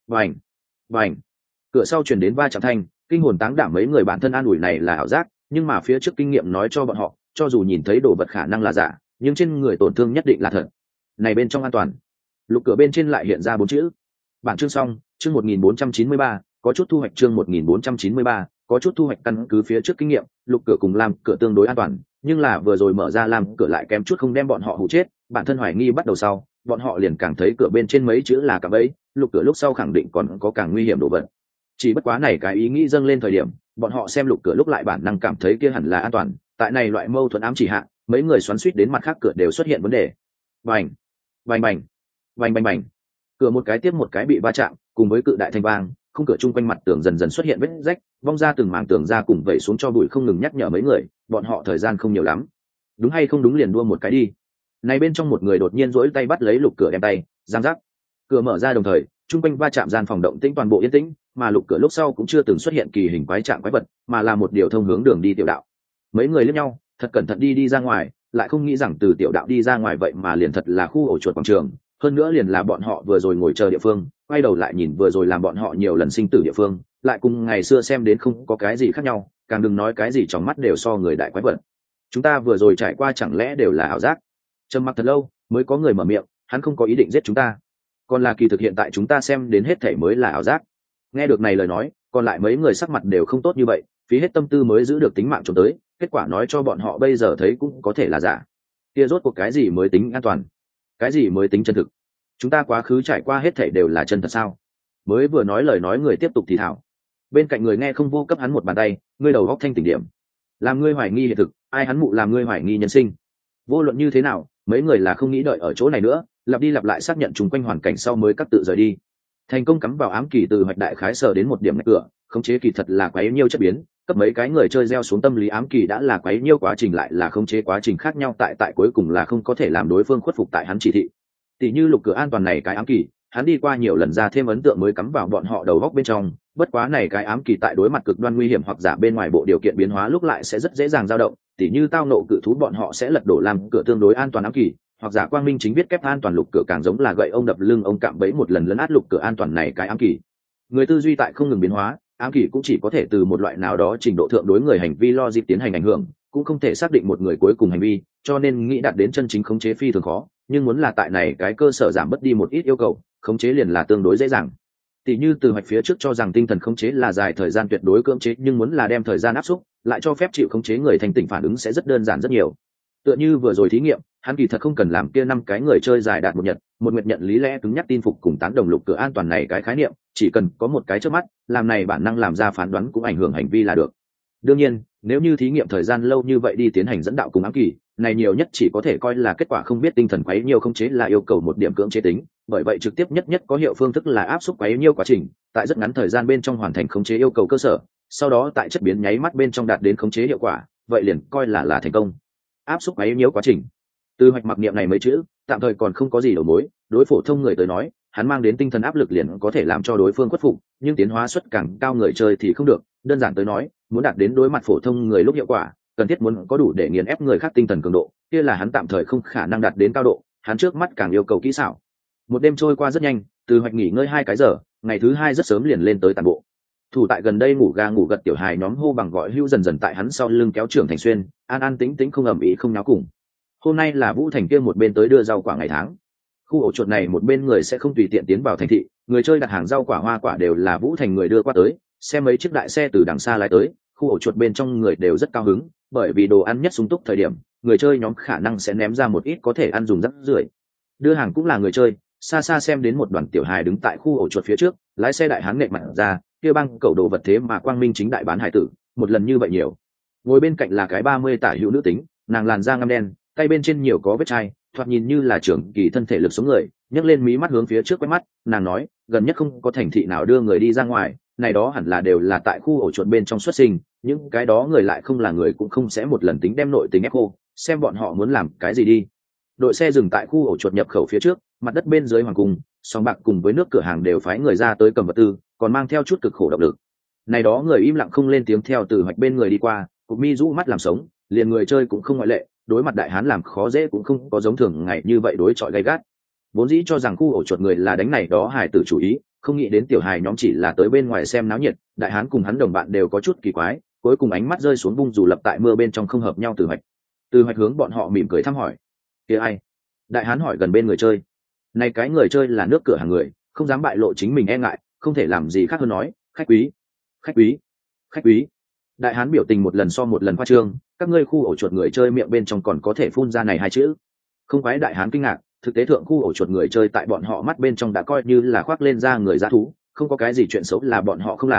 Vành, cửa sau chuyển đến va chạm thanh, kinh hồn táng đảm mấy người bản thân an ủi này là ảo giác, nhưng mà phía trước kinh nghiệm nói cho bọn họ, cho dù nhìn thấy đồ vật khả năng là giả, nhưng trên người tổn thương nhất định là thật. Này bên trong an toàn. Lục cửa bên trên lại hiện ra 4 chữ. Bản chương xong, chương 1493, có chút thu hoạch, chương 1493, có chút thu hoạch. Căn cứ phía trước kinh nghiệm, lục cửa cùng lam cửa tương đối an toàn, nhưng là vừa rồi mở ra lam cửa lại kém chút không đem bọn họ hù chết, bản thân hoài nghi bắt đầu sau, bọn họ liền càng thấy cửa bên trên mấy chữ là cạm bẫy, lục cửa lúc sau khẳng định còn có càng nguy hiểm đồ vật. Chỉ bất quá này cái ý nghĩ dâng lên thời điểm, bọn họ xem lục cửa lúc lại bản năng cảm thấy kia hẳn là an toàn. Tại này loại mâu thuẫn ám chỉ hạ, mấy người xoắn xuýt đến mặt khác cửa đều xuất hiện vấn đề. Bành, bành bành, bành bành bành, cửa một cái tiếp một cái bị va chạm, cùng với cự đại thanh vang, khung cửa chung quanh mặt tường dần dần xuất hiện vết rách, vong ra từng mảng tường ra cùng vẩy xuống cho bụi, không ngừng nhắc nhở mấy người, bọn họ thời gian không nhiều lắm. Đúng hay không đúng liền đua một cái đi. Này bên trong một người đột nhiên duỗi tay bắt lấy lục cửa đem tay, giang rắc. Cửa mở ra đồng thời, chung quanh va chạm gian phòng động tĩnh toàn bộ yên tĩnh, mà lục cửa lúc sau cũng chưa từng xuất hiện kỳ hình quái trạng quái vật, mà là một điều thông hướng đường đi tiểu đạo. Mấy người liếc nhau, thật cẩn thận đi ra ngoài, lại không nghĩ rằng từ tiểu đạo đi ra ngoài vậy mà liền thật là khu ổ chuột quảng trường, hơn nữa liền là bọn họ vừa rồi ngồi chờ địa phương. Quay đầu lại nhìn vừa rồi làm bọn họ nhiều lần sinh tử địa phương, lại cùng ngày xưa xem đến không có cái gì khác nhau, càng đừng nói cái gì trong mắt đều so người đại quái vật. Chúng ta vừa rồi trải qua chẳng lẽ đều là ảo giác? Trầm mặc thật lâu mới có người mở miệng, hắn không có ý định giết chúng ta, còn là kỳ thực hiện tại chúng ta xem đến hết thể mới là ảo giác. Nghe được này lời nói, còn lại mấy người sắc mặt đều không tốt như vậy, phí hết tâm tư mới giữ được tính mạng trốn tới, kết quả nói cho bọn họ bây giờ thấy cũng có thể là giả. Kia rốt cuộc cái gì mới tính an toàn, cái gì mới tính chân thực? Chúng ta quá khứ trải qua hết thể đều là chân thật sao? Mới vừa nói lời nói người tiếp tục thì thảo, bên cạnh người nghe không vô cấp hắn một bàn tay, ngươi đầu góc thanh tỉnh điểm, làm ngươi hoài nghi hiện thực, ai hắn mụ làm ngươi hoài nghi nhân sinh. Vô luận như thế nào, mấy người là không nghĩ đợi ở chỗ này nữa, lặp đi lặp lại xác nhận chung quanh hoàn cảnh sau mới cắt tự rời đi. Thành công cắm vào ám kỳ từ hoạch đại khái sở đến một điểm ngạch cửa, khống chế kỳ thật là quấy nhiêu chất biến, cấp mấy cái người chơi gieo xuống tâm lý ám kỳ đã là quấy nhiêu quá trình lại là khống chế quá trình khác nhau, tại cuối cùng là không có thể làm đối phương khuất phục tại hắn chỉ thị. Tỷ như lục cửa an toàn này cái ám kỳ, hắn đi qua nhiều lần ra thêm ấn tượng mới cắm vào bọn họ đầu góc bên trong, bất quá này cái ám kỳ tại đối mặt cực đoan nguy hiểm hoặc giả bên ngoài bộ điều kiện biến hóa lúc lại sẽ rất dễ dàng dao động, tỉ như tao nộ cự thú bọn họ sẽ lật đổ làm cửa tương đối an toàn ám kỳ, hoặc giả quang minh chính biết kép an toàn lục cửa càng giống là gậy ông đập lưng ông cạm bẫy một lần lấn át lục cửa an toàn này cái ám kỳ. Người tư duy tại không ngừng biến hóa, ám kỳ cũng chỉ có thể từ một loại nào đó trình độ thượng đối người hành vi logic tiến hành ảnh hưởng, cũng không thể xác định một người cuối cùng hành vi, cho nên nghĩ đạt đến chân chính khống chế phi thường khó, nhưng muốn là tại này cái cơ sở giảm bớt đi một ít yêu cầu, khống chế liền là tương đối dễ dàng. Tỷ như từ hoạch phía trước cho rằng tinh thần khống chế là dài thời gian tuyệt đối cưỡng chế, nhưng muốn là đem thời gian áp xúc, lại cho phép chịu khống chế người thành tỉnh phản ứng sẽ rất đơn giản rất nhiều. Tựa như vừa rồi thí nghiệm, hắn kỳ thật không cần làm kia 5 cái người chơi dài đạt một nguyệt nhận lý lẽ cứng nhắc tin phục cùng tán đồng lục cửa an toàn này cái khái niệm, chỉ cần có một cái trước mắt, làm này bản năng làm ra phán đoán cũng ảnh hưởng hành vi là được. Đương nhiên, nếu như thí nghiệm thời gian lâu như vậy đi tiến hành dẫn đạo cùng ám kỳ, này nhiều nhất chỉ có thể coi là kết quả không biết tinh thần quấy nhiều khống chế là yêu cầu một điểm cưỡng chế tính, bởi vậy trực tiếp nhất có hiệu phương thức là áp suất quấy nhiều quá trình, tại rất ngắn thời gian bên trong hoàn thành khống chế yêu cầu cơ sở, sau đó tại chất biến nháy mắt bên trong đạt đến khống chế hiệu quả, vậy liền coi là thành công. Áp suất quấy nhiều quá trình. Từ hoạch mặc niệm này mấy chữ, tạm thời còn không có gì đầu mối, đối phổ thông người tới nói, hắn mang đến tinh thần áp lực liền có thể làm cho đối phương khuất phục, nhưng tiến hóa suất càng cao người chơi thì không được, đơn giản tới nói, muốn đạt đến đối mặt phổ thông người lúc hiệu quả, cần thiết muốn có đủ để nghiền ép người khác tinh thần cường độ, kia là hắn tạm thời không khả năng đạt đến cao độ, hắn trước mắt càng yêu cầu kỹ xảo. Một đêm trôi qua rất nhanh, từ hoạch nghỉ ngơi 2 cái giờ, ngày thứ 2 rất sớm liền lên tới tàn bộ. Thủ tại gần đây ngủ ga ngủ gật tiểu hài nhóm hô bằng gọi hưu dần dần tại hắn sau lưng kéo trưởng thành xuyên, an an tĩnh tĩnh không ầm ĩ không náo cùng. Hôm nay là Vũ Thành kia một bên tới đưa rau quả ngày tháng. Khu ổ chuột này một bên người sẽ không tùy tiện tiến vào thành thị, người chơi đặt hàng rau quả hoa quả đều là Vũ Thành người đưa qua tới, xem mấy chiếc đại xe từ đằng xa lái tới, khu ổ chuột bên trong người đều rất cao hứng, bởi vì đồ ăn nhất sung túc thời điểm, người chơi nhóm khả năng sẽ ném ra một ít có thể ăn dùng rác rưởi. Đưa hàng cũng là người chơi, xa xa xem đến một đoàn tiểu hài đứng tại khu ổ chuột phía trước, lái xe đại hán nghệ mặt ra, kia băng cẩu đồ vật thế mà quang minh chính đại bán hải tử, một lần như vậy nhiều. Ngồi bên cạnh là cái 30 tả hữu nữ tính, nàng làn da ngăm đen, tay bên trên nhiều có vết chai, thoạt nhìn như là trưởng kỳ thân thể lực sống người, nhấc lên mí mắt hướng phía trước quét mắt, nàng nói, gần nhất không có thành thị nào đưa người đi ra ngoài, này đó hẳn là đều là tại khu ổ chuột bên trong xuất sinh, những cái đó người lại không là người cũng không sẽ một lần tính đem nội tình ép khô, xem bọn họ muốn làm cái gì đi. Đội xe dừng tại khu ổ chuột nhập khẩu phía trước, mặt đất bên dưới hoàng cung, song bạc cùng với nước cửa hàng đều phái người ra tới cầm vật tư, còn mang theo chút cực khổ động lực. Này đó người im lặng không lên tiếng theo từ hoạch bên người đi qua, cục mi rũ mắt làm sống, liền người chơi cũng không ngoại lệ, đối mặt đại hán làm khó dễ cũng không có giống thường ngày như vậy đối chọi gay gắt. Vốn dĩ cho rằng khu ổ chuột người là đánh này đó hài tử chủ ý, không nghĩ đến tiểu hài nhóm chỉ là tới bên ngoài xem náo nhiệt, đại hán cùng hắn đồng bạn đều có chút kỳ quái, cuối cùng ánh mắt rơi xuống bung dù lập tại mưa bên trong không hợp nhau từ hoạch. Từ hoạch hướng bọn họ mỉm cười thăm hỏi, kia ai? Đại hán hỏi gần bên người chơi. Này cái người chơi là nước cửa hàng người, không dám bại lộ chính mình e ngại, không thể làm gì khác hơn nói, khách quý, khách quý, khách quý. Đại hán biểu tình một lần so một lần khoa trương, các ngươi khu ổ chuột người chơi miệng bên trong còn có thể phun ra này 2 chữ. Không quái đại hán kinh ngạc, thực tế thượng khu ổ chuột người chơi tại bọn họ mắt bên trong đã coi như là khoác lên ra người dã thú, không có cái gì chuyện xấu là bọn họ không làm,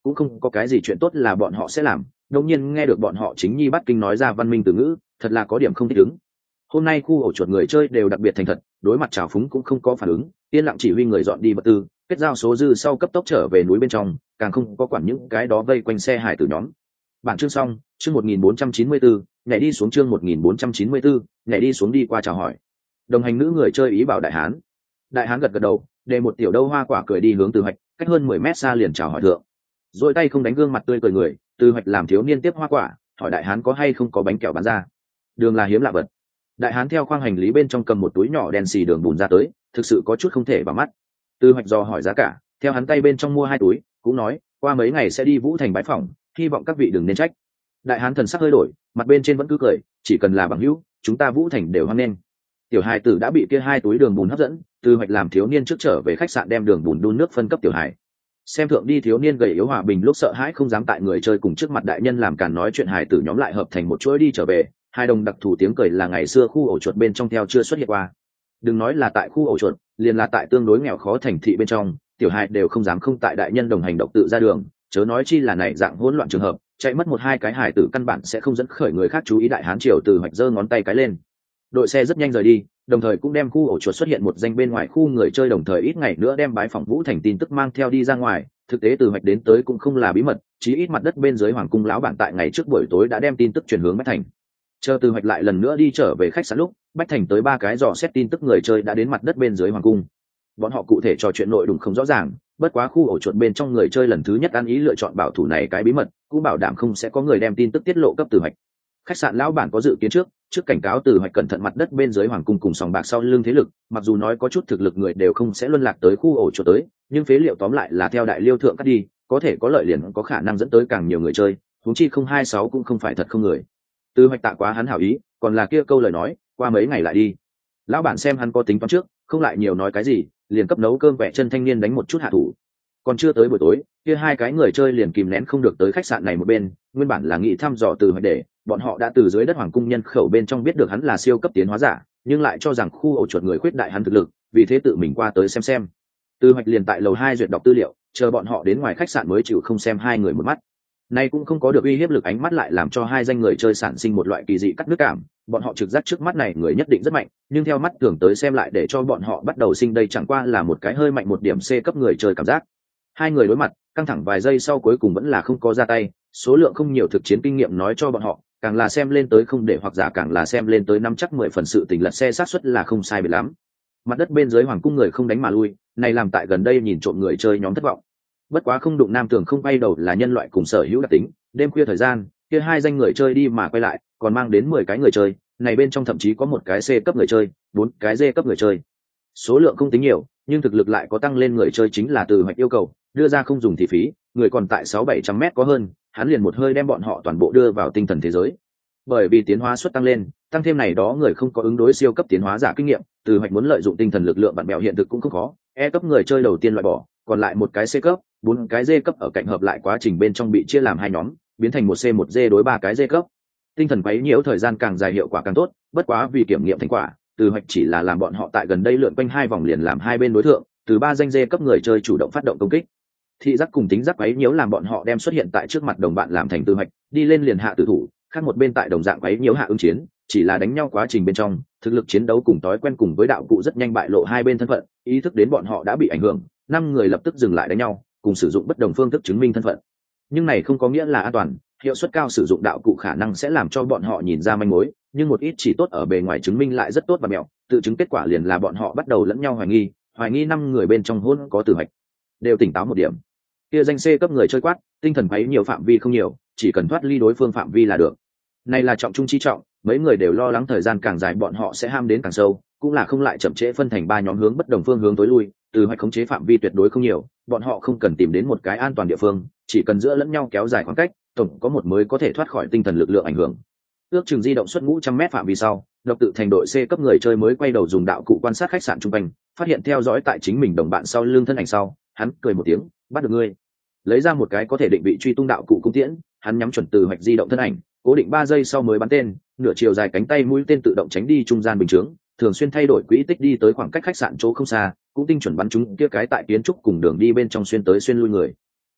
cũng không có cái gì chuyện tốt là bọn họ sẽ làm. Đống nhiên nghe được bọn họ chính nhi bắt kinh nói ra văn minh từ ngữ, thật là có điểm không thích ứng. Hôm nay khu ổ chuột người chơi đều đặc biệt thành thật, đối mặt trào phúng cũng không có phản ứng, yên lặng chỉ huy người dọn đi vật tư, kết giao số dư sau cấp tốc trở về núi bên trong, càng không có quản những cái đó vây quanh xe hải tử nhóm. Bản chương xong, chương 1494, nhảy đi xuống chương 1494, nhảy đi xuống đi qua chào hỏi. Đồng hành nữ người chơi ý bảo đại hán. Đại hán gật gật đầu, để một tiểu đâu hoa quả cười đi hướng Từ Hoạch, cách hơn 10 mét xa liền chào hỏi thượng. Rồi tay không đánh gương mặt tươi cười người, Từ Hoạch làm thiếu niên tiếp hoa quả, hỏi đại hán có hay không có bánh kẹo bán ra. Đường là hiếm lạ vật. Đại hán theo khoang hành lý bên trong cầm một túi nhỏ đen xì đường bùn ra tới, thực sự có chút không thể vào mắt. Từ Hoạch dò hỏi giá cả, theo hắn tay bên trong mua 2 túi, cũng nói qua mấy ngày sẽ đi Vũ Thành bái phỏng, hy vọng các vị đừng nên trách. Đại hán thần sắc hơi đổi, mặt bên trên vẫn cứ cười, chỉ cần là bằng hữu, chúng ta Vũ Thành đều hoan nghênh. Tiểu hài tử đã bị kia 2 túi đường bùn hấp dẫn, Từ Hoạch làm thiếu niên trước trở về khách sạn đem đường bùn đun nước phân cấp tiểu hài. Xem thượng đi thiếu niên gầy yếu hòa bình lúc sợ hãi không dám tại người chơi cùng trước mặt đại nhân làm càn nói chuyện hài tử nhóm lại hợp thành một chuỗi đi trở về, hai đồng đặc thù tiếng cười là ngày xưa khu ổ chuột bên trong theo chưa xuất hiện qua. Đừng nói là tại khu ổ chuột, liền là tại tương đối nghèo khó thành thị bên trong, tiểu hài đều không dám không tại đại nhân đồng hành độc tự ra đường, chớ nói chi là này dạng hỗn loạn trường hợp, chạy mất 1-2 cái hài tử căn bản sẽ không dẫn khởi người khác chú ý. Đại hán triều Từ Hoạch giơ ngón tay cái lên, đội xe rất nhanh rời đi, đồng thời cũng đem khu ổ chuột xuất hiện một danh bên ngoài khu người chơi, đồng thời ít ngày nữa đem bái phỏng Vũ Thành tin tức mang theo đi ra ngoài. Thực tế Từ Hoạch đến tới cũng không là bí mật, chí ít mặt đất bên dưới hoàng cung lão bản tại ngày trước buổi tối đã đem tin tức chuyển hướng Bách Thành. Chờ Từ Hoạch lại lần nữa đi trở về khách sạn lúc, Bách Thành tới 3 cái dò xét tin tức người chơi đã đến mặt đất bên dưới hoàng cung. Bọn họ cụ thể trò chuyện nội dung không rõ ràng, bất quá khu ổ chuột bên trong người chơi lần thứ nhất ăn ý lựa chọn bảo thủ này cái bí mật, cũng bảo đảm không sẽ có người đem tin tức tiết lộ cấp Từ Hoạch. Khách sạn lão bản có dự kiến trước cảnh cáo Từ Hoạch cẩn thận mặt đất bên dưới hoàng cung cùng sòng bạc sau lưng thế lực, mặc dù nói có chút thực lực người đều không sẽ luân lạc tới khu ổ chuột tới, nhưng phế liệu tóm lại là theo đại liêu thượng cắt đi, có thể có lợi liền có khả năng dẫn tới càng nhiều người chơi, huống chi 026 cũng không phải thật không người. Từ Hoạch tạ quá hắn hảo ý, còn là kia câu lời nói, qua mấy ngày lại đi. Lão bản xem hắn có tính toán trước, không lại nhiều nói cái gì, liền cấp nấu cơm quẹ chân thanh niên đánh một chút hạ thủ. Còn chưa tới buổi tối, kia 2 cái người chơi liền kìm nén không được tới khách sạn này một bên, nguyên bản là nghĩ thăm dò Từ Hoạch để bọn họ đã từ dưới đất hoàng cung nhân khẩu bên trong biết được hắn là siêu cấp tiến hóa giả, nhưng lại cho rằng khu ổ chuột người khuyết đại hắn thực lực, vì thế tự mình qua tới xem. Từ Hoạch liền tại lầu 2 duyệt đọc tư liệu, chờ bọn họ đến ngoài khách sạn mới chịu không xem 2 người một mắt. Nay cũng không có được uy hiếp lực ánh mắt lại làm cho 2 danh người chơi sản sinh một loại kỳ dị cắt nước cảm, bọn họ trực giác trước mắt này người nhất định rất mạnh, nhưng theo mắt tưởng tới xem lại để cho bọn họ bắt đầu sinh đây chẳng qua là một cái hơi mạnh một điểm C cấp người chơi cảm giác. 2 người đối mặt, căng thẳng vài giây sau cuối cùng vẫn là không có ra tay, số lượng không nhiều thực chiến kinh nghiệm nói cho bọn họ, càng là xem lên tới không để hoặc giả càng là xem lên tới 5 chắc 10 phần sự tình lật xe xác suất là không sai biệt lắm. Mặt đất bên dưới hoàng cung người không đánh mà lui, này làm tại gần đây nhìn trộm người chơi nhóm thất vọng. Bất quá không đụng nam tường không bay đầu là nhân loại cùng sở hữu đặc tính, đêm khuya thời gian, kia 2 danh người chơi đi mà quay lại, còn mang đến 10 cái người chơi, này bên trong thậm chí có 1 cái C cấp người chơi, 4 cái D cấp người chơi. Số lượng không tính nhiều, nhưng thực lực lại có tăng lên người chơi chính là Từ Hoạch yêu cầu, đưa ra không dùng thì phí, người còn tại 600-700 mét có hơn, hắn liền một hơi đem bọn họ toàn bộ đưa vào tinh thần thế giới. Bởi vì tiến hóa suất tăng lên, tăng thêm này đó người không có ứng đối siêu cấp tiến hóa giả kinh nghiệm, Từ Hoạch muốn lợi dụng tinh thần lực lượng bạn bèo hiện thực cũng không khó. E cấp người chơi đầu tiên loại bỏ, còn lại 1 cái C cấp, 4 cái D cấp ở cạnh hợp lại quá trình bên trong bị chia làm 2 nhóm, biến thành 1 C 1 D đối 3 cái D cấp. Tinh thần quấy nhiễu thời gian càng dài hiệu quả càng tốt, bất quá vì kiểm nghiệm thành quả, Từ Hoạch chỉ là làm bọn họ tại gần đây lượn quanh 2 vòng liền làm 2 bên đối thượng, từ 3 danh D cấp người chơi chủ động phát động công kích. Thị giác cùng tính giác quấy nhiễu làm bọn họ đem xuất hiện tại trước mặt đồng bạn làm thành Từ Hoạch, đi lên liền hạ tử thủ, khác một bên tại đồng dạng quấy nhiễu hạ ứng chiến, chỉ là đánh nhau quá trình bên trong, thực lực chiến đấu cùng thói quen cùng với đạo cụ rất nhanh bại lộ 2 bên thân phận, ý thức đến bọn họ đã bị ảnh hưởng, 5 người lập tức dừng lại đánh nhau, cùng sử dụng bất đồng phương thức chứng minh thân phận. Nhưng này không có nghĩa là an toàn, hiệu suất cao sử dụng đạo cụ khả năng sẽ làm cho bọn họ nhìn ra manh mối, nhưng một ít chỉ tốt ở bề ngoài chứng minh lại rất tốt và mẹo, tự chứng kết quả liền là bọn họ bắt đầu lẫn nhau hoài nghi 5 người bên trong hôn có Từ Hoạch đều tỉnh táo một điểm. Kia danh C cấp người chơi quát, tinh thần quấy nhiều phạm vi không nhiều, chỉ cần thoát ly đối phương phạm vi là được. Này là trọng trung chi trọng, mấy người đều lo lắng thời gian càng dài bọn họ sẽ ham đến càng sâu, cũng là không lại chậm trễ phân thành 3 nhóm hướng bất đồng phương hướng tối lui, Từ Hoạch khống chế phạm vi tuyệt đối không nhiều, bọn họ không cần tìm đến một cái an toàn địa phương, chỉ cần giữa lẫn nhau kéo dài khoảng cách, tổng có một mới có thể thoát khỏi tinh thần lực lượng ảnh hưởng. Ước chừng di động suốt ngũ trăm mét phạm vi sau, độc tự thành đội C cấp người chơi mới quay đầu dùng đạo cụ quan sát khách sạn trung quanh, phát hiện theo dõi tại chính mình đồng bạn sau lưng thân ảnh sau, hắn cười một tiếng, bắt được ngươi. Lấy ra một cái có thể định vị truy tung đạo cụ cung tiễn, hắn nhắm chuẩn Từ Hoạch di động thân ảnh, cố định 3 giây sau mới bắn tên, nửa chiều dài cánh tay mũi tên tự động tránh đi trung gian bình chướng, thường xuyên thay đổi quỹ tích đi tới khoảng cách khách sạn chỗ không xa, cũng tinh chuẩn bắn trúng kia cái tại kiến trúc cùng đường đi bên trong xuyên tới xuyên lui người.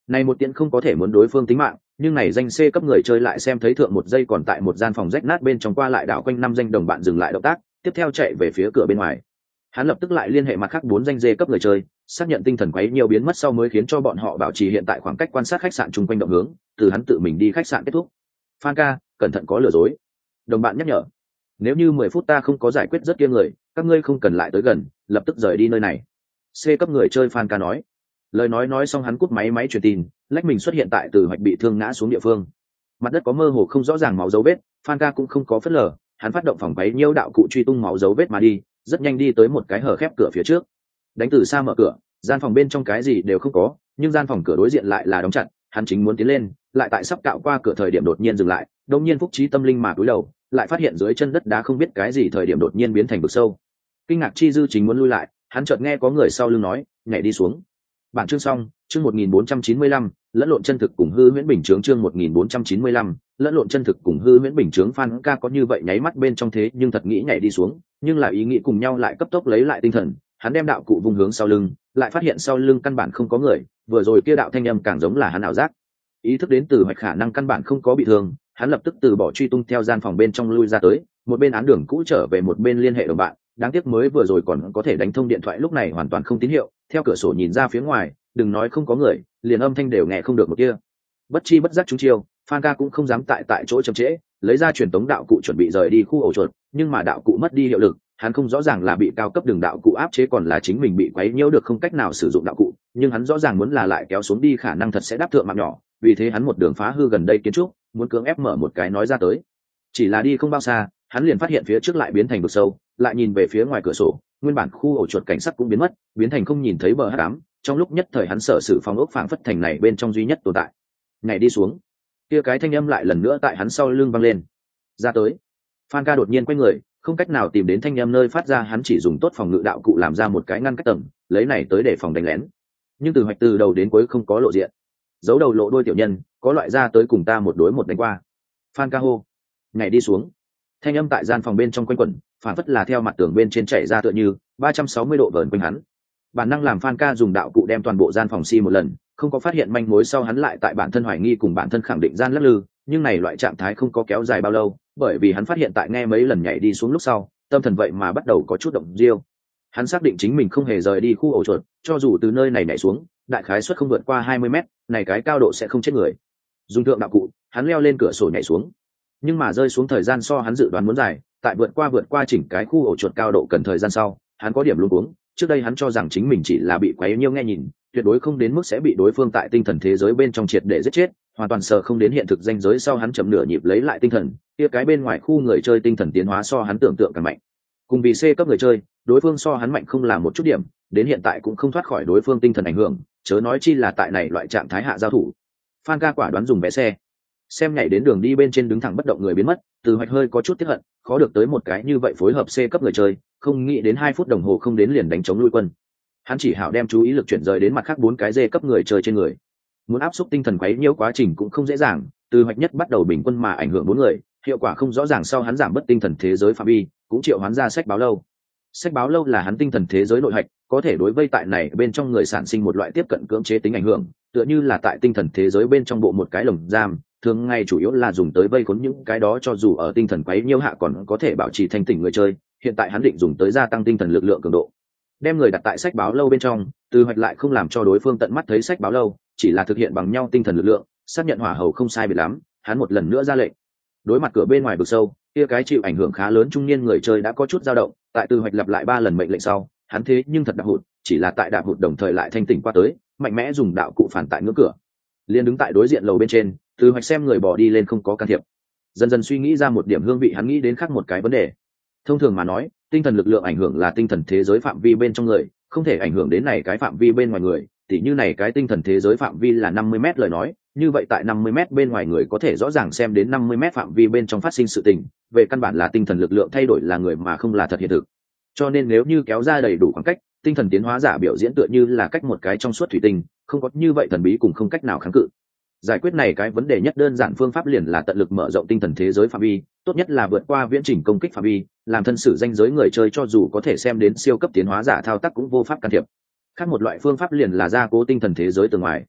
Này một tiễn không có thể muốn đối phương tính mạng, nhưng này danh C cấp người chơi lại xem thấy thượng một giây còn tại một gian phòng rách nát bên trong qua lại đảo quanh 5 danh đồng bạn dừng lại động tác, tiếp theo chạy về phía cửa bên ngoài. Hắn lập tức lại liên hệ mặt khác 4 danh D cấp người chơi, xác nhận tinh thần quấy nhiều biến mất sau mới khiến cho bọn họ bảo trì hiện tại khoảng cách quan sát khách sạn chung quanh động hướng, từ hắn tự mình đi khách sạn kết thúc. Phan ca, cẩn thận có lừa dối. Đồng bạn nhắc nhở. Nếu như 10 phút ta không có giải quyết rất kia người, các ngươi không cần lại tới gần, lập tức rời đi nơi này. C cấp người chơi Phan ca nói. Lời nói xong hắn cúp máy truyền tin, lách mình xuất hiện tại từ hoạch bị thương ngã xuống địa phương. Mặt đất có mơ hồ không rõ ràng máu dấu vết, Phan ca cũng không có phớt lờ, hắn phát động phòng quấy nhiêu đạo cụ truy tung máu dấu vết mà đi, rất nhanh đi tới một cái hở khép cửa phía trước. Đánh từ xa mở cửa, gian phòng bên trong cái gì đều không có, nhưng gian phòng cửa đối diện lại là đóng chặt, hắn chính muốn tiến lên, lại tại sắp cạo qua cửa thời điểm đột nhiên dừng lại, đột nhiên phúc trí tâm linh mà cúi đầu, lại phát hiện dưới chân đất đá không biết cái gì thời điểm đột nhiên biến thành vực sâu. Kinh ngạc chi dư chính muốn lui lại, hắn chợt nghe có người sau lưng nói, nhảy đi xuống. Bản chương xong, chương 1495, lẫn lộn chân thực cùng hư huyễn bình chứng chương 1495, lẫn lộn chân thực cùng hư huyễn bình chứng Phan ca có như vậy nháy mắt bên trong thế nhưng thật nghĩ nhảy đi xuống, nhưng là ý nghĩ cùng nhau lại cấp tốc lấy lại tinh thần, hắn đem đạo cụ vùng hướng sau lưng, lại phát hiện sau lưng căn bản không có người, vừa rồi kia đạo thanh âm càng giống là hắn ảo giác. Ý thức đến từ hoạch khả năng căn bản không có bị thương, hắn lập tức từ bỏ truy tung theo gian phòng bên trong lui ra tới, một bên án đường cũ trở về một bên liên hệ đồng bạn, đáng tiếc mới vừa rồi còn có thể đánh thông điện thoại lúc này hoàn toàn không tín hiệu, theo cửa sổ nhìn ra phía ngoài, đừng nói không có người, liền âm thanh đều nghe không được một kia. Bất chi bất giác trúng chiêu, Phan ca cũng không dám tại chỗ chậm trễ, lấy ra truyền tống đạo cụ chuẩn bị rời đi khu ổ chuột, nhưng mà đạo cụ mất đi hiệu lực, hắn không rõ ràng là bị cao cấp đường đạo cụ áp chế còn là chính mình bị quấy nhiễu được không cách nào sử dụng đạo cụ, nhưng hắn rõ ràng muốn là lại kéo xuống đi khả năng thật sẽ đáp thượng mạng nhỏ, vì thế hắn một đường phá hư gần đây kiến trúc, muốn cưỡng ép mở một cái nói ra tới. Chỉ là đi không bao xa, hắn liền phát hiện phía trước lại biến thành vực sâu, lại nhìn về phía ngoài cửa sổ, nguyên bản khu ổ chuột cảnh sắc cũng biến mất, biến thành không nhìn thấy bờ hắc ám, trong lúc nhất thời hắn sợ sự phòng ốc phảng phất thành này bên trong duy nhất tồn tại. Ngày đi xuống, kia cái thanh âm lại lần nữa tại hắn sau lưng vang lên. Ra tới. Phan ca đột nhiên quay người, không cách nào tìm đến thanh âm nơi phát ra, hắn chỉ dùng tốt phòng ngự đạo cụ làm ra một cái ngăn cách tầng, lấy này tới để phòng đánh lén. Nhưng từ hoạch từ đầu đến cuối không có lộ diện. Giấu đầu lộ đôi tiểu nhân, có loại ra tới cùng ta một đối một đánh qua. Phan ca hô. Ngày đi xuống. Thanh âm tại gian phòng bên trong quanh quẩn, phản phất là theo mặt tường bên trên chảy ra tựa như 360 độ vờn quanh hắn. Bản năng làm Phan ca dùng đạo cụ đem toàn bộ gian phòng một lần, không có phát hiện manh mối sau hắn lại tại bản thân hoài nghi cùng bản thân khẳng định gian lắc lư, nhưng này loại trạng thái không có kéo dài bao lâu, bởi vì hắn phát hiện tại nghe mấy lần nhảy đi xuống lúc sau, tâm thần vậy mà bắt đầu có chút động diêu. Hắn xác định chính mình không hề rời đi khu ổ chuột, cho dù từ nơi này nhảy xuống, đại khái suất không vượt qua 20 mét, này cái cao độ sẽ không chết người. Dùng thượng đạo cụ, hắn leo lên cửa sổ nhảy xuống, nhưng mà rơi xuống thời gian so hắn dự đoán muốn dài, tại vượt qua chỉnh cái khu ổ chuột cao độ cần thời gian sau, hắn có điểm luống cuống. Trước đây hắn cho rằng chính mình chỉ là bị quấy nhiêu nghe nhìn, tuyệt đối không đến mức sẽ bị đối phương tại tinh thần thế giới bên trong triệt để giết chết, hoàn toàn sợ không đến hiện thực danh giới sau hắn chậm nửa nhịp lấy lại tinh thần, kia cái bên ngoài khu người chơi tinh thần tiến hóa so hắn tưởng tượng càng mạnh. Cùng vì C cấp người chơi, đối phương so hắn mạnh không là một chút điểm, đến hiện tại cũng không thoát khỏi đối phương tinh thần ảnh hưởng, chớ nói chi là tại này loại trạng thái hạ giao thủ. Phan ca quả đoán dùng vé xe, xem nhảy đến đường đi bên trên đứng thẳng bất động người biến mất, từ hoạch hơi có chút tiếc hận, khó được tới một cái như vậy phối hợp C cấp người chơi, không nghĩ đến 2 phút đồng hồ không đến liền đánh chống lui quân. Hắn chỉ hảo đem chú ý lực chuyển rời đến mặt khác 4 cái D cấp người chơi trên người. Muốn áp xúc tinh thần quấy nhiễu quá trình cũng không dễ dàng, từ hoạch nhất bắt đầu bình quân mà ảnh hưởng 4 người, hiệu quả không rõ ràng sau hắn giảm bớt tinh thần thế giới phạm vi, cũng triệu hoán ra sách báo lâu. Sách báo lâu là hắn tinh thần thế giới nội hạch, có thể đối vây tại này bên trong người sản sinh một loại tiếp cận cưỡng chế tính ảnh hưởng, tựa như là tại tinh thần thế giới bên trong bộ một cái lồng giam, thường ngày chủ yếu là dùng tới vây khốn những cái đó cho dù ở tinh thần quấy nhiễu hạ còn có thể bảo trì thanh tỉnh người chơi, hiện tại hắn định dùng tới gia tăng tinh thần lực lượng cường độ. Đem người đặt tại sách báo lâu bên trong, từ hoạch lại không làm cho đối phương tận mắt thấy sách báo lâu, chỉ là thực hiện bằng nhau tinh thần lực lượng, xác nhận hỏa hầu không sai biệt lắm, hắn một lần nữa ra lệnh. Đối mặt cửa bên ngoài vực sâu, kia cái chịu ảnh hưởng khá lớn trung niên người chơi đã có chút dao động, tại từ hoạch lặp lại 3 lần mệnh lệnh sau, hắn thế nhưng thật đạp hụt, chỉ là tại đạp hụt đồng thời lại thanh tỉnh qua tới, mạnh mẽ dùng đạo cụ phản tại ngưỡng cửa. Liên đứng tại đối diện lầu bên trên, từ hoạch xem người bỏ đi lên không có can thiệp, dần dần suy nghĩ ra một điểm hương vị, hắn nghĩ đến khác một cái vấn đề. Thông thường mà nói, tinh thần lực lượng ảnh hưởng là tinh thần thế giới phạm vi bên trong người, không thể ảnh hưởng đến này cái phạm vi bên ngoài người, tỉ như này cái tinh thần thế giới phạm vi là 50 mét lời nói, như vậy tại 50 mét bên ngoài người có thể rõ ràng xem đến 50 mét phạm vi bên trong phát sinh sự tình, về căn bản là tinh thần lực lượng thay đổi là người mà không là thật hiện thực. Cho nên nếu như kéo ra đầy đủ khoảng cách, tinh thần tiến hóa giả biểu diễn tựa như là cách một cái trong suốt thủy tinh, không có như vậy thần bí cùng không cách nào kháng cự. Giải quyết này cái vấn đề nhất đơn giản phương pháp liền là tận lực mở rộng tinh thần thế giới phạm vi, tốt nhất là vượt qua viễn trình công kích phạm vi, làm thân sử danh giới người chơi cho dù có thể xem đến siêu cấp tiến hóa giả thao tác cũng vô pháp can thiệp. Khác một loại phương pháp liền là gia cố tinh thần thế giới từ ngoài.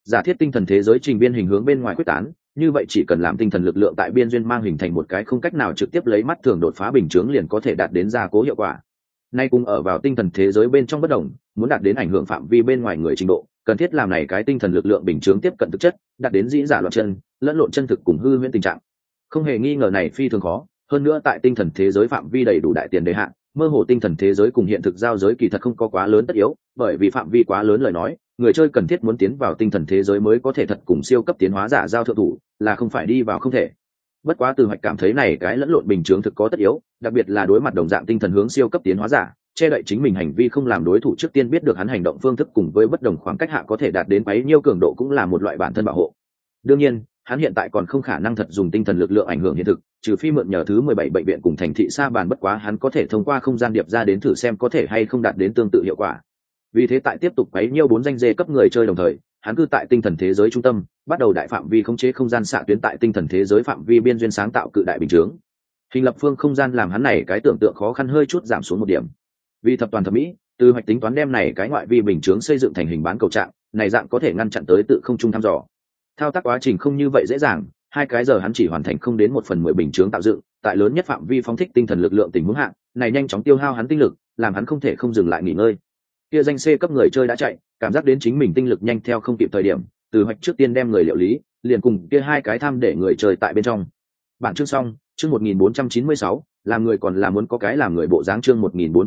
Giả thiết tinh thần thế giới trình biên hình hướng bên ngoài quyết tán, như vậy chỉ cần làm tinh thần lực lượng tại biên duyên mang hình thành một cái không cách nào trực tiếp lấy mắt thường đột phá bình chướng liền có thể đạt đến gia cố hiệu quả. Nay cùng ở vào tinh thần thế giới bên trong bất đồng, muốn đạt đến ảnh hưởng phạm vi bên ngoài người trình độ, cần thiết làm này cái tinh thần lực lượng bình chướng tiếp cận thực chất, đạt đến dĩ giả loạn chân, lẫn lộn chân thực cùng hư huyễn tình trạng. Không hề nghi ngờ này phi thường khó, hơn nữa tại tinh thần thế giới phạm vi đầy đủ đại tiền đề hạn, mơ hồ tinh thần thế giới cùng hiện thực giao giới kỳ thật không có quá lớn tất yếu, bởi vì phạm vi quá lớn lời nói, người chơi cần thiết muốn tiến vào tinh thần thế giới mới có thể thật cùng siêu cấp tiến hóa giả giao thượng thủ, là không phải đi vào không thể. Bất quá Từ Hoạch cảm thấy này cái lẫn lộn bình chướng thực có tất yếu, đặc biệt là đối mặt đồng dạng tinh thần hướng siêu cấp tiến hóa giả, che đậy chính mình hành vi không làm đối thủ trước tiên biết được hắn hành động phương thức cùng với bất đồng khoảng cách hạ có thể đạt đến bấy nhiêu cường độ cũng là một loại bản thân bảo hộ. Đương nhiên, hắn hiện tại còn không khả năng thật dùng tinh thần lực lượng ảnh hưởng hiện thực, trừ phi mượn nhờ thứ 17 bệnh viện cùng thành thị sa bàn, bất quá hắn có thể thông qua không gian điệp ra đến thử xem có thể hay không đạt đến tương tự hiệu quả. Vì thế tại tiếp tục bấy nhiêu 4 danh dê cấp người chơi đồng thời, hắn cư tại tinh thần thế giới trung tâm, bắt đầu đại phạm vi khống chế không gian xạ tuyến tại tinh thần thế giới phạm vi biên duyên sáng tạo cự đại bình chướng. Hình lập phương không gian làm hắn này cái tưởng tượng khó khăn hơi chút giảm xuống một điểm. Vì thập toàn thẩm mỹ, Từ Hoạch tính toán đem này cái ngoại vi bình chướng xây dựng thành hình bán cầu trạng, này dạng có thể ngăn chặn tới tự không trung thăm dò. Thao tác quá trình không như vậy dễ dàng, 2 cái giờ hắn chỉ hoàn thành không đến 1/10 bình chướng tạo dựng, tại lớn nhất phạm vi phóng thích tinh thần lực lượng tình huống hạng, này nhanh chóng tiêu hao hắn tinh lực, làm hắn không thể không dừng lại nghỉ ngơi. Kia danh C cấp người chơi đã chạy, cảm giác đến chính mình tinh lực nhanh theo không kịp thời điểm, Từ Hoạch trước tiên đem người liệu lý, liền cùng kia 2 cái tham để người chơi tại bên trong. Bản chương xong, chương 1496, làm người còn là muốn có cái làm người bộ dáng. Chương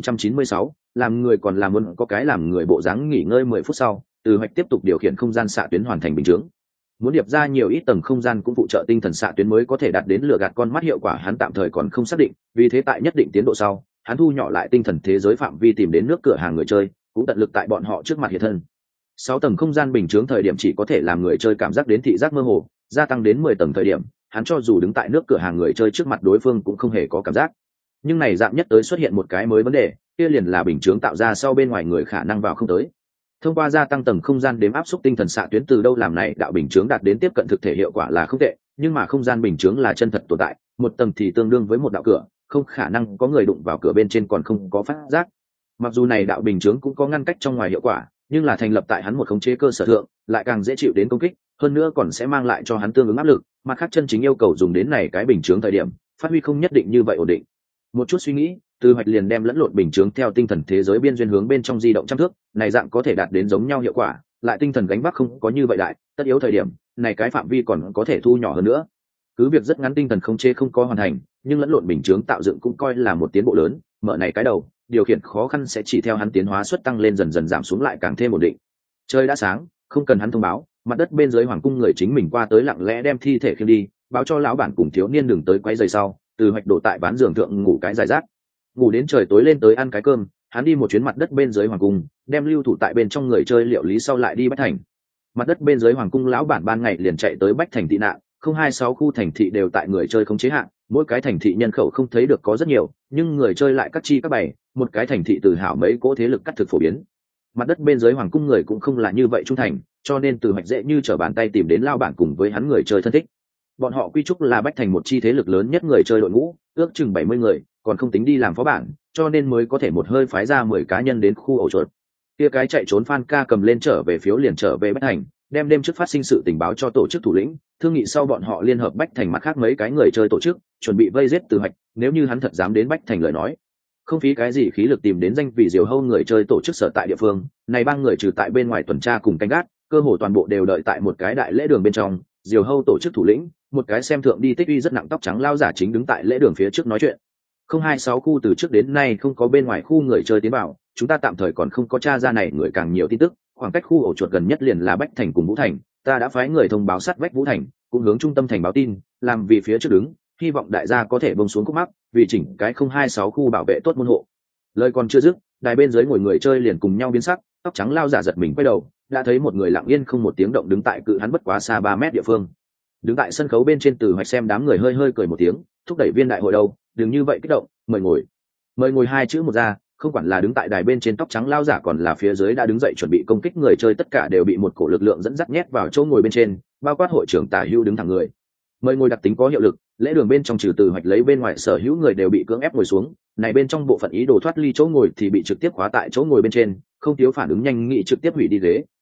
1496, làm người còn là muốn có cái làm người bộ dáng. Nghỉ ngơi 10 phút sau, Từ Hoạch tiếp tục điều khiển không gian xạ tuyến hoàn thành bình chướng. Muốn điệp ra nhiều ít tầng không gian cũng phụ trợ tinh thần xạ tuyến mới có thể đạt đến lừa gạt con mắt hiệu quả, hắn tạm thời còn không xác định, vì thế tại nhất định tiến độ sau, hắn thu nhỏ lại tinh thần thế giới phạm vi tìm đến nước cửa hàng người chơi, cũng tận lực tại bọn họ trước mặt hiện thân. 6 tầng không gian bình chướng thời điểm chỉ có thể làm người chơi cảm giác đến thị giác mơ hồ, gia tăng đến 10 tầng thời điểm, hắn cho dù đứng tại nước cửa hàng người chơi trước mặt đối phương cũng không hề có cảm giác. Nhưng này dạng nhất tới xuất hiện một cái mới vấn đề, kia liền là bình chướng tạo ra sau bên ngoài người khả năng vào không tới. Thông qua gia tăng tầng không gian đếm áp suất tinh thần xạ tuyến từ đâu làm này đạo bình chướng đạt đến tiếp cận thực thể hiệu quả là không tệ, nhưng mà không gian bình chướng là chân thật tồn tại, một tầng thì tương đương với một đạo cửa, không khả năng có người đụng vào cửa bên trên còn không có phát giác. Mặc dù này đạo bình chướng cũng có ngăn cách trong ngoài hiệu quả, nhưng là thành lập tại hắn một khống chế cơ sở thượng, lại càng dễ chịu đến công kích, hơn nữa còn sẽ mang lại cho hắn tương ứng áp lực, mặt khác chân chính yêu cầu dùng đến này cái bình chướng thời điểm, phát huy không nhất định như vậy ổn định. Một chút suy nghĩ, Từ Hoạch liền đem lẫn lộn bình chướng theo tinh thần thế giới biên duyên hướng bên trong di động trăm thước, này dạng có thể đạt đến giống nhau hiệu quả, lại tinh thần gánh vác không có như vậy đại, tất yếu thời điểm, này cái phạm vi còn có thể thu nhỏ hơn nữa. Cứ việc rất ngắn tinh thần không chế không có hoàn thành, nhưng lẫn lộn bình chướng tạo dựng cũng coi là một tiến bộ lớn, mở này cái đầu, điều khiển khó khăn sẽ chỉ theo hắn tiến hóa suất tăng lên dần dần giảm xuống lại càng thêm ổn định. Trời đã sáng, không cần hắn thông báo, mặt đất bên dưới hoàng cung người chính mình qua tới lặng lẽ đem thi thể khiêng đi, báo cho lão bản cùng thiếu niên đừng tới quấy rầy sau, Từ Hoạch đổ tại ván giường thượng ngủ cái dài rác. Ngủ đến trời tối lên tới ăn cái cơm, hắn đi một chuyến mặt đất bên dưới hoàng cung, đem lưu thủ tại bên trong người chơi liệu lý sau lại đi Bách Thành. Mặt đất bên dưới hoàng cung lão bản ban ngày liền chạy tới Bách Thành tị nạn, 026 khu thành thị đều tại người chơi không chế hạn, mỗi cái thành thị nhân khẩu không thấy được có rất nhiều, nhưng người chơi lại cắt chi các bày, một cái thành thị từ hảo mấy cỗ thế lực cắt thực phổ biến. Mặt đất bên dưới hoàng cung người cũng không là như vậy trung thành, cho nên Từ Hoạch dễ như trở bàn tay tìm đến lao bản cùng với hắn người chơi thân thích. Bọn họ quy trúc là Bách Thành một chi thế lực lớn nhất người chơi đội ngũ, ước chừng 70 người, còn không tính đi làm phó bản, cho nên mới có thể một hơi phái ra 10 cá nhân đến khu ổ chuột. Kia cái chạy trốn Phan Ca cầm lên trở về phiếu liền trở về Bách Thành, đem đêm trước phát sinh sự tình báo cho tổ chức thủ lĩnh, thương nghị sau bọn họ liên hợp Bách Thành mặt khác mấy cái người chơi tổ chức, chuẩn bị vây giết Từ Hoạch, nếu như hắn thật dám đến Bách Thành lời nói. Không phí cái gì khí lực tìm đến danh vị diều hâu người chơi tổ chức sở tại địa phương, này ba người trừ tại bên ngoài tuần tra cùng canh gác, cơ hồ toàn bộ đều đợi tại một cái đại lễ đường bên trong, diều hâu tổ chức thủ lĩnh, một cái xem thượng đi tích uy rất nặng tóc trắng lao giả chính đứng tại lễ đường phía trước nói chuyện. 026 khu từ trước đến nay không có bên ngoài khu người chơi tiến vào, chúng ta tạm thời còn không có tra ra này người càng nhiều tin tức, khoảng cách khu ổ chuột gần nhất liền là Bách Thành cùng Vũ Thành, ta đã phái người thông báo sát vách Vũ Thành, cũng hướng trung tâm thành báo tin, làm vì phía trước đứng, hy vọng đại gia có thể bông xuống khúc mắc, vì chỉnh cái 026 khu bảo vệ tốt môn hộ. Lời còn chưa dứt, đài bên dưới ngồi người chơi liền cùng nhau biến sắc, tóc trắng lao giả giật mình quay đầu, đã thấy một người lặng yên không một tiếng động đứng tại cự hắn bất quá xa 3 mét địa phương. Đứng tại sân khấu bên trên Từ Hoạch xem đám người hơi hơi cười một tiếng, thúc đẩy viên đại hội đâu, đừng như vậy kích động, mời ngồi. Mời ngồi hai chữ một ra, không quản là đứng tại đài bên trên tóc trắng lao giả còn là phía dưới đã đứng dậy chuẩn bị công kích người chơi, tất cả đều bị một cổ lực lượng dẫn dắt nhét vào chỗ ngồi bên trên, bao quát hội trưởng Tả Hữu đứng thẳng người. Mời ngồi đặc tính có hiệu lực, lễ đường bên trong trừ Từ Hoạch lấy bên ngoài sở hữu người đều bị cưỡng ép ngồi xuống, này bên trong bộ phận ý đồ thoát ly chỗ ngồi thì bị trực tiếp khóa tại chỗ ngồi bên trên, không thiếu phản ứng nhanh nghị trực tiếp hủy đi ghế,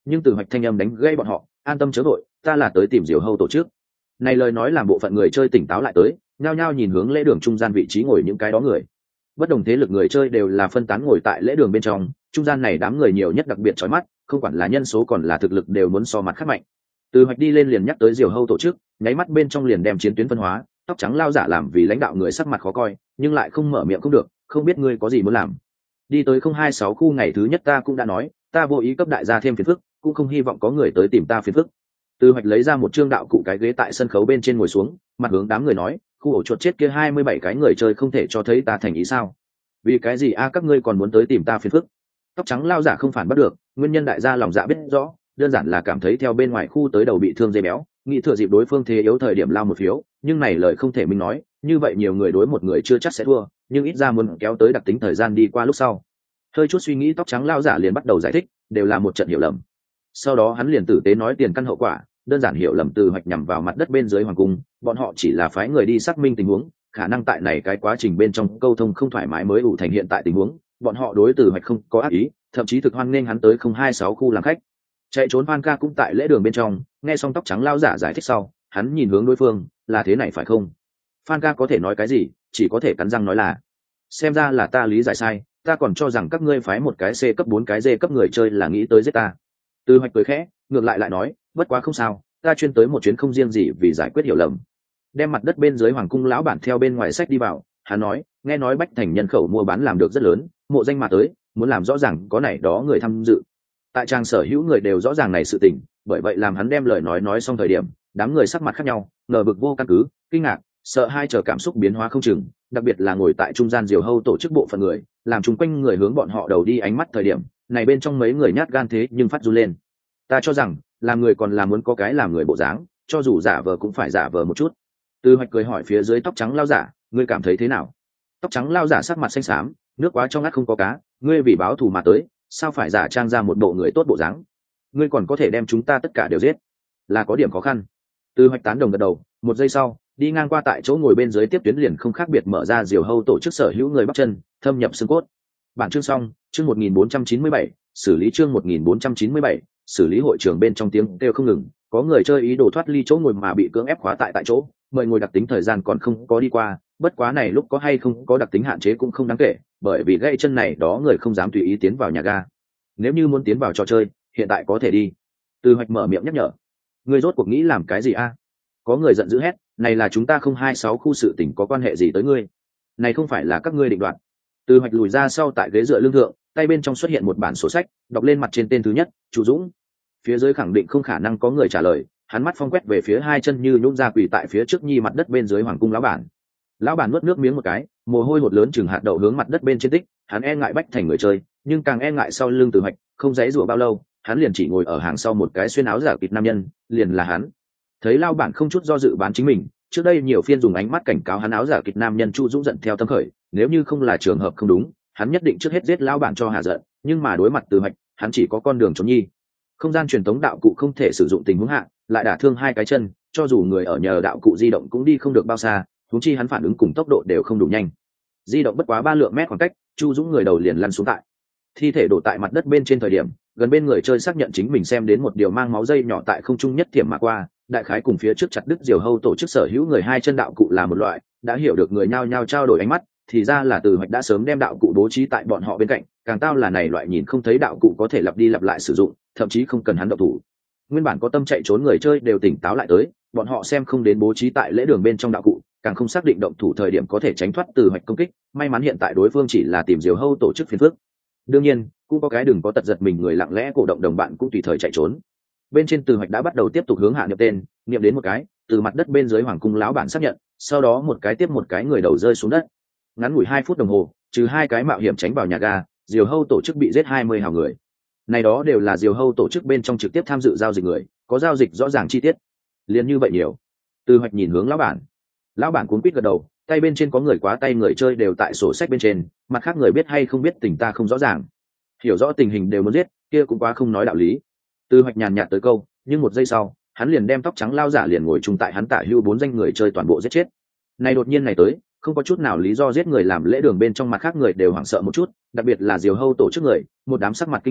nhưng Từ Hoạch thanh âm đánh gây bọn họ, an tâm chớ vội, ta là tới tìm Diều Hâu tổ chức. Này lời nói làm bộ phận người chơi tỉnh táo lại tới, nhao nhao nhìn hướng lễ đường trung gian vị trí ngồi những cái đó người. Bất đồng thế lực người chơi đều là phân tán ngồi tại lễ đường bên trong, trung gian này đám người nhiều nhất đặc biệt chói mắt, không quản là nhân số còn là thực lực đều muốn so mặt khác mạnh. Từ Hoạch đi lên liền nhắc tới Diều Hâu tổ chức, nháy mắt bên trong liền đem chiến tuyến phân hóa, tóc trắng lao giả làm vì lãnh đạo người sắc mặt khó coi, nhưng lại không mở miệng không được, không biết ngươi có gì muốn làm. Đi tới 026 khu ngày thứ nhất ta cũng đã nói, ta vô ý cấp đại gia thêm phiền phức, cũng không hy vọng có người tới tìm ta phiền phức. Từ Hoạch lấy ra một trương đạo cụ cái ghế tại sân khấu bên trên ngồi xuống, mặt hướng đám người nói, khu ổ chuột chết kia 27 cái người chơi không thể cho thấy ta thành ý sao? Vì cái gì các ngươi còn muốn tới tìm ta phiền phức? Tóc trắng lao giả không phản bắt được, nguyên nhân đại gia lòng dạ biết rõ, đơn giản là cảm thấy theo bên ngoài khu tới đầu bị thương dây béo, nghĩ thừa dịp đối phương thế yếu thời điểm lao một phiếu, nhưng này lời không thể minh nói, như vậy nhiều người đối một người chưa chắc sẽ thua, nhưng ít ra muốn kéo tới đặc tính thời gian đi qua lúc sau. Hơi chút suy nghĩ tóc trắng lao giả liền bắt đầu giải thích, đều là một trận hiểu lầm. Sau đó hắn liền tử tế nói tiền căn hậu quả, đơn giản hiểu lầm Từ Hoạch nhằm vào mặt đất bên dưới hoàng cung, bọn họ chỉ là phái người đi xác minh tình huống, khả năng tại này cái quá trình bên trong câu thông không thoải mái mới ủ thành hiện tại tình huống, bọn họ đối Từ Hoạch không có ác ý, thậm chí thực hoan nghênh hắn tới 026 khu làm khách. Chạy trốn Phan Ca cũng tại lễ đường bên trong, nghe xong tóc trắng lao giả giải thích sau, hắn nhìn hướng đối phương, là thế này phải không? Phan Ca có thể nói cái gì, chỉ có thể cắn răng nói là, xem ra là ta lý giải sai, ta còn cho rằng các ngươi phái một cái C cấp 4 cái D cấp người chơi là nghĩ tới giết ta. Từ Hoạch cười khẽ, ngược lại nói, bất quá không sao, ta chuyên tới một chuyến không riêng gì vì giải quyết hiểu lầm. Đem mặt đất bên dưới hoàng cung lão bản theo bên ngoài sách đi vào, hắn nói, nghe nói Bách Thành nhân khẩu mua bán làm được rất lớn, mộ danh mà tới, muốn làm rõ ràng có này đó người tham dự. Tại trang sở hữu người đều rõ ràng này sự tình, bởi vậy làm hắn đem lời nói xong thời điểm, đám người sắc mặt khác nhau, ngờ vực vô căn cứ, kinh ngạc, sợ hai chờ cảm xúc biến hóa không chừng, đặc biệt là ngồi tại trung gian Diều Hâu tổ chức bộ phận người, làm chung quanh người hướng bọn họ đầu đi ánh mắt thời điểm, này bên trong mấy người nhát gan thế nhưng phát run lên. Ta cho rằng, làm người còn là muốn có cái làm người bộ dáng, cho dù giả vờ cũng phải giả vờ một chút. Từ Hoạch cười hỏi phía dưới tóc trắng lao giả, ngươi cảm thấy thế nào? Tóc trắng lao giả sắc mặt xanh xám, nước quá trong ngắt không có cá, ngươi vì báo thù mà tới, sao phải giả trang ra một bộ người tốt bộ dáng? Ngươi còn có thể đem chúng ta tất cả đều giết, là có điểm khó khăn. Từ Hoạch tán đồng gật đầu, một giây sau, đi ngang qua tại chỗ ngồi bên dưới tiếp tuyến liền không khác biệt mở ra Diều Hâu tổ chức sở hữu người bắp chân, thâm nhập xương cốt. Bản chương xong, chương 1497, xử lý chương 1497, xử lý hội trường bên trong tiếng kêu không ngừng, có người chơi ý đồ thoát ly chỗ ngồi mà bị cưỡng ép khóa tại chỗ, mời ngồi đặc tính thời gian còn không có đi qua, bất quá này lúc có hay không có đặc tính hạn chế cũng không đáng kể, bởi vì gãy chân này đó người không dám tùy ý tiến vào nhà ga. Nếu như muốn tiến vào trò chơi, hiện tại có thể đi. Từ Hoạch mở miệng nhắc nhở. Ngươi rốt cuộc nghĩ làm cái gì a? Có người giận dữ hét, này là chúng ta 026 khu sự tình có quan hệ gì tới ngươi? Này không phải là các ngươi định đoạt. Từ Hoạch lùi ra sau tại ghế dựa lưng thượng, tay bên trong xuất hiện một bản sổ sách, đọc lên mặt trên tên thứ nhất, Chu Dũng. Phía dưới khẳng định không khả năng có người trả lời, hắn mắt phong quét về phía hai chân như nhũn ra quỳ tại phía trước nhi mặt đất bên dưới hoàng cung lão bản. Lão bản nuốt nước miếng một cái, mồ hôi hột lớn chừng hạt đậu hướng mặt đất bên trên tích, hắn e ngại Bách Thành người chơi, nhưng càng e ngại sau lưng Từ Hoạch, không dãy rủa bao lâu, hắn liền chỉ ngồi ở hàng sau một cái xuyên áo giả kịt nam nhân, liền là hắn. Thấy lão bản không chút do dự bán chính mình, trước đây nhiều phiên dùng ánh mắt cảnh cáo hắn áo giả kịt nam nhân Chu Dũng giận theo tâm khởi, nếu như không là trường hợp không đúng, hắn nhất định trước hết giết lão bản cho hạ giận, nhưng mà đối mặt Từ Hoạch, hắn chỉ có con đường trốn nhi. Không gian truyền tống đạo cụ không thể sử dụng tình huống hạ, lại đả thương hai cái chân, cho dù người ở nhờ đạo cụ di động cũng đi không được bao xa, huống chi hắn phản ứng cùng tốc độ đều không đủ nhanh. Di động bất quá 3 lượng mét khoảng cách, Chu Dũng người đầu liền lăn xuống tại. Thi thể đổ tại mặt đất bên trên thời điểm, gần bên người chơi xác nhận chính mình xem đến một điều mang máu dây nhỏ tại không trung nhất thiểm mà qua, đại khái cùng phía trước chặt đứt Diều Hâu tổ chức sở hữu người hai chân đạo cụ là một loại, đã hiểu được người nhao nhao trao đổi ánh mắt, thì ra là Từ Hoạch đã sớm đem đạo cụ bố trí tại bọn họ bên cạnh, càng tao là này loại nhìn không thấy đạo cụ có thể lặp đi lặp lại sử dụng, thậm chí không cần hắn động thủ. Nguyên bản có tâm chạy trốn người chơi đều tỉnh táo lại tới, bọn họ xem không đến bố trí tại lễ đường bên trong đạo cụ, càng không xác định động thủ thời điểm có thể tránh thoát Từ Hoạch công kích, may mắn hiện tại đối phương chỉ là tìm Diều Hâu tổ chức phiền phức. Đương nhiên, cũng có cái đừng có tật giật mình người lặng lẽ cổ động đồng bạn cũng tùy thời chạy trốn. Bên trên Từ Hoạch đã bắt đầu tiếp tục hướng hạ niệm tên, niệm đến một cái, từ mặt đất bên dưới hoàng cung lão bản xác nhận, sau đó một cái tiếp một cái người đầu rơi xuống đất. Ngắn ngủi 2 phút đồng hồ, trừ 2 cái mạo hiểm tránh vào nhà ga, Diều Hâu tổ chức bị giết 20 hào người. Này đó đều là Diều Hâu tổ chức bên trong trực tiếp tham dự giao dịch người, có giao dịch rõ ràng chi tiết. Liên như vậy nhiều. Từ Hoạch nhìn hướng lão bản cuống quýt gật đầu, tay bên trên có người quá tay người chơi đều tại sổ sách bên trên, mặt khác người biết hay không biết tình ta không rõ ràng, hiểu rõ tình hình đều muốn giết, kia cũng quá không nói đạo lý. Từ Hoạch nhàn nhạt tới câu, nhưng một giây sau, hắn liền đem tóc trắng lao giả liền ngồi chung tại hắn tả hưu 4 danh người chơi toàn bộ giết chết. Này đột nhiên này tới, không có chút nào lý do giết người làm lễ đường bên trong mặt khác người đều hoảng sợ một chút, đặc biệt là Diều Hâu tổ chức người, một đám sắc mặt kinh hoàng,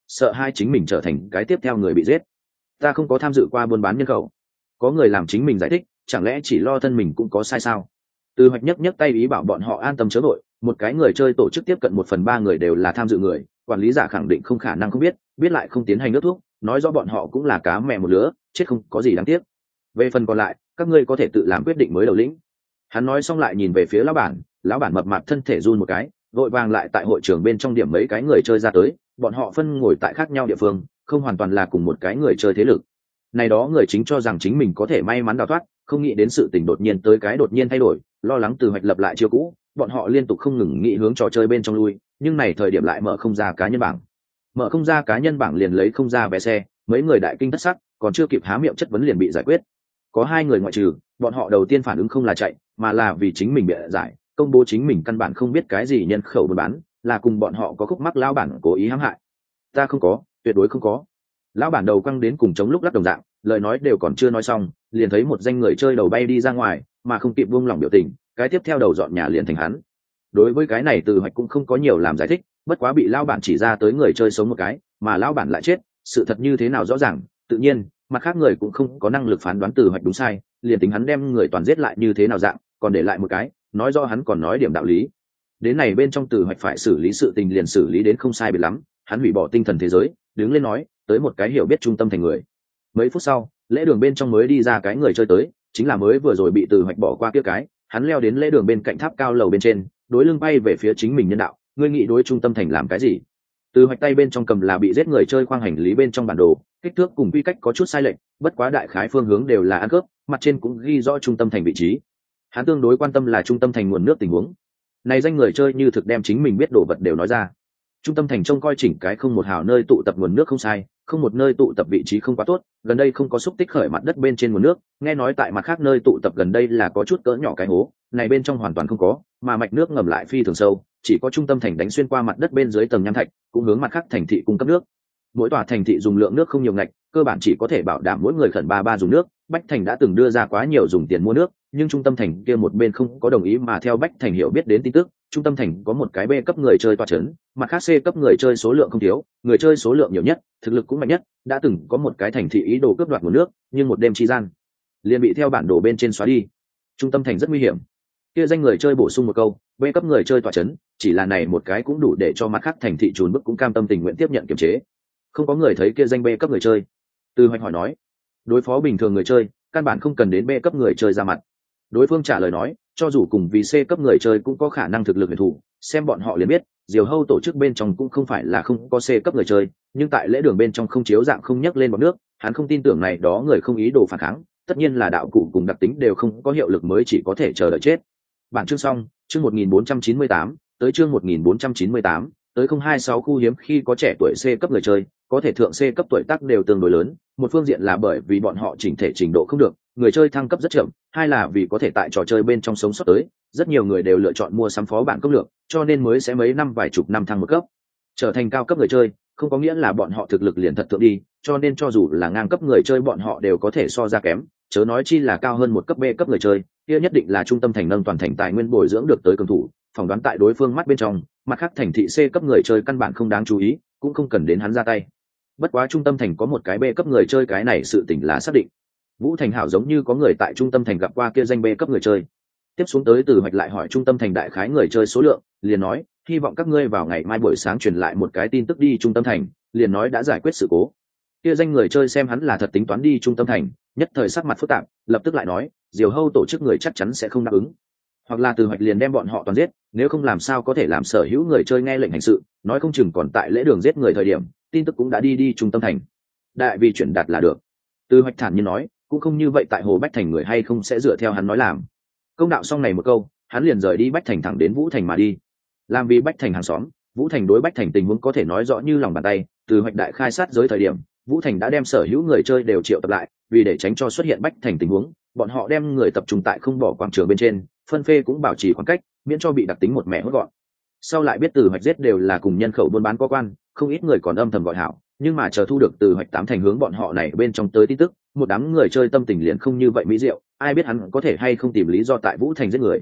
sợ hai chính mình trở thành cái tiếp theo người bị giết. Ta không có tham dự qua buôn bán nhân khẩu. Có người làm chính mình giải thích, chẳng lẽ chỉ lo thân mình cũng có sai sao? Từ Hoạch nhấc tay ý bảo bọn họ an tâm chớ vội, một cái người chơi tổ chức tiếp cận 1/3 người đều là tham dự người, quản lý giả khẳng định không khả năng không biết, biết lại không tiến hành ước thuốc, nói rõ bọn họ cũng là cá mẹ một lứa, chết không có gì đáng tiếc. Về phần còn lại, các ngươi có thể tự làm quyết định mới đầu lĩnh. Hắn nói xong lại nhìn về phía lão bản mập mạp thân thể run một cái, vội vàng lại tại hội trường bên trong điểm mấy cái người chơi ra tới, bọn họ phân ngồi tại khác nhau địa phương, không hoàn toàn là cùng một cái người chơi thế lực. Này đó người chính cho rằng chính mình có thể may mắn đào thoát, không nghĩ đến sự tình đột nhiên tới cái đột nhiên thay đổi, lo lắng Từ Hoạch lập lại chiêu cũ, bọn họ liên tục không ngừng nghĩ hướng trò chơi bên trong lui, nhưng này thời điểm lại mở không ra cá nhân bảng. Mở không ra cá nhân bảng liền lấy không ra vé xe, mấy người đại kinh thất sắc, còn chưa kịp há miệng chất vấn liền bị giải quyết. Có 2 người ngoại trừ, bọn họ đầu tiên phản ứng không là chạy, mà là vì chính mình bị giải, công bố chính mình căn bản không biết cái gì nhân khẩu buôn bán, là cùng bọn họ có khúc mắc lão bản cố ý hãm hại. Ta không có, tuyệt đối không có. Lão bản đầu căng đến cùng chống lúc lắc đồng dạng, lời nói đều còn chưa nói xong, liền thấy một danh người chơi đầu bay đi ra ngoài, mà không kịp buông lòng biểu tình, cái tiếp theo đầu dọn nhà liền thành hắn. Đối với cái này Từ Hoạch cũng không có nhiều làm giải thích, bất quá bị lão bản chỉ ra tới người chơi sống một cái, mà lão bản lại chết, sự thật như thế nào rõ ràng, tự nhiên, mặt khác người cũng không có năng lực phán đoán Từ Hoạch đúng sai, liền tính hắn đem người toàn giết lại như thế nào dạng, còn để lại một cái, nói do hắn còn nói điểm đạo lý. Đến này bên trong Từ Hoạch phải xử lý sự tình liền xử lý đến không sai biệt lắm, hắn hủy bỏ tinh thần thế giới, đứng lên nói, tới một cái hiểu biết trung tâm thành người. Mấy phút sau, lễ đường bên trong mới đi ra cái người chơi tới, chính là mới vừa rồi bị Từ Hoạch bỏ qua kia cái, hắn leo đến lễ đường bên cạnh tháp cao lầu bên trên, đối lưng bay về phía chính mình nhân đạo, ngươi nghĩ đối trung tâm thành làm cái gì? Từ Hoạch tay bên trong cầm là bị giết người chơi khoang hành lý bên trong bản đồ, kích thước cùng quy cách có chút sai lệch, bất quá đại khái phương hướng đều là ăn cướp, mặt trên cũng ghi rõ trung tâm thành vị trí. Hắn tương đối quan tâm là trung tâm thành nguồn nước tình huống. Này danh người chơi như thực đem chính mình biết đồ vật đều nói ra. Trung tâm thành trông coi chỉnh cái không một hào nơi tụ tập nguồn nước không sai, không một nơi tụ tập vị trí không quá tốt, gần đây không có xúc tích khởi mặt đất bên trên nguồn nước, nghe nói tại mặt khác nơi tụ tập gần đây là có chút cỡ nhỏ cái hố, này bên trong hoàn toàn không có, mà mạch nước ngầm lại phi thường sâu, chỉ có trung tâm thành đánh xuyên qua mặt đất bên dưới tầng nham thạch, cũng hướng mặt khác thành thị cung cấp nước. Mỗi tòa thành thị dùng lượng nước không nhiều ngạch, cơ bản chỉ có thể bảo đảm mỗi người khẩn ba dùng nước. Bách Thành đã từng đưa ra quá nhiều dùng tiền mua nước, nhưng trung tâm thành kia một bên không có đồng ý, mà theo Bách Thành hiểu biết đến tin tức, trung tâm thành có một cái B cấp người chơi tọa trấn, mặt khác C cấp người chơi số lượng không thiếu, người chơi số lượng nhiều nhất, thực lực cũng mạnh nhất, đã từng có một cái thành thị ý đồ cướp đoạt nguồn nước, nhưng một đêm chi gian liền bị theo bản đồ bên trên xóa đi. Trung tâm thành rất nguy hiểm. Kia danh người chơi bổ sung một câu, B cấp người chơi tọa trấn, chỉ là này một cái cũng đủ để cho mặt khác thành thị trùn bức cũng cam tâm tình nguyện tiếp nhận kiểm chế. Không có người thấy kia danh B cấp người chơi. Từ Hoạch hỏi nói, đối phó bình thường người chơi, căn bản không cần đến B cấp người chơi ra mặt. Đối phương trả lời nói, cho dù cùng vì C cấp người chơi cũng có khả năng thực lực huyền thủ, xem bọn họ liền biết, Diều Hâu tổ chức bên trong cũng không phải là không có C cấp người chơi, nhưng tại lễ đường bên trong không chiếu dạng không nhắc lên bọt nước, hắn không tin tưởng này đó người không ý đồ phản kháng, tất nhiên là đạo cụ cùng đặc tính đều không có hiệu lực mới chỉ có thể chờ đợi chết. Bản chương xong, chương 1498, tới chương 1498, tới 026 khu hiếm khi có trẻ tuổi C cấp người chơi, có thể thượng C cấp tuổi tác đều tương đối lớn, một phương diện là bởi vì bọn họ chỉnh thể trình độ không được, người chơi thăng cấp rất chậm, hai là vì có thể tại trò chơi bên trong sống sót tới, rất nhiều người đều lựa chọn mua sắm phó bản công lược, cho nên mới sẽ mấy năm vài chục năm thăng một cấp. Trở thành cao cấp người chơi, không có nghĩa là bọn họ thực lực liền thật thượng đi, cho nên cho dù là ngang cấp người chơi bọn họ đều có thể so ra kém, chớ nói chi là cao hơn một cấp B cấp người chơi, kia nhất định là trung tâm thành nâng toàn thành tài nguyên bồi dưỡng được tới cường thủ, phỏng đoán tại đối phương mắt bên trong, mặt khác thành thị C cấp người chơi căn bản không đáng chú ý, cũng không cần đến hắn ra tay. Bất quá trung tâm thành có một cái B cấp người chơi, cái này sự tình là xác định. Vũ Thành Hảo giống như có người tại trung tâm thành gặp qua kia danh B cấp người chơi. Tiếp xuống tới Từ Hoạch lại hỏi trung tâm thành đại khái người chơi số lượng, liền nói, hy vọng các ngươi vào ngày mai buổi sáng truyền lại một cái tin tức đi trung tâm thành, liền nói đã giải quyết sự cố. Kia danh người chơi xem hắn là thật tính toán đi trung tâm thành, nhất thời sắc mặt phức tạp, lập tức lại nói, Diều Hâu tổ chức người chắc chắn sẽ không đáp ứng. Hoặc là Từ Hoạch liền đem bọn họ toàn giết, nếu không làm sao có thể làm sở hữu người chơi nghe lệnh hành sự, nói không chừng còn tại lễ đường giết người thời điểm, tin tức cũng đã đi trung tâm thành. Đại vì chuyển đạt là được. Từ Hoạch thản nhiên nói, cũng không như vậy tại Hồ Bách Thành người hay không sẽ dựa theo hắn nói làm. Công đạo xong này một câu, hắn liền rời đi Bách Thành thẳng đến Vũ Thành mà đi. Làm vì Bách Thành hàng xóm, Vũ Thành đối Bách Thành tình huống có thể nói rõ như lòng bàn tay. Từ Hoạch đại khai sát giới thời điểm, Vũ Thành đã đem sở hữu người chơi đều triệu tập lại, vì để tránh cho xuất hiện Bách Thành tình huống, bọn họ đem người tập trung tại không bỏ quảng trường bên trên, phân phê cũng bảo trì khoảng cách, miễn cho bị đặc tính một mẹ hốt gọn. Sau lại biết Từ Hoạch giết đều là cùng nhân khẩu buôn bán có quan, không ít người còn âm thầm gọi hảo, nhưng mà chờ thu được Từ Hoạch tám thành hướng bọn họ này bên trong tới tin tức, một đám người chơi tâm tình liền không như vậy mỹ diệu, ai biết hắn có thể hay không tìm lý do tại Vũ Thành giết người.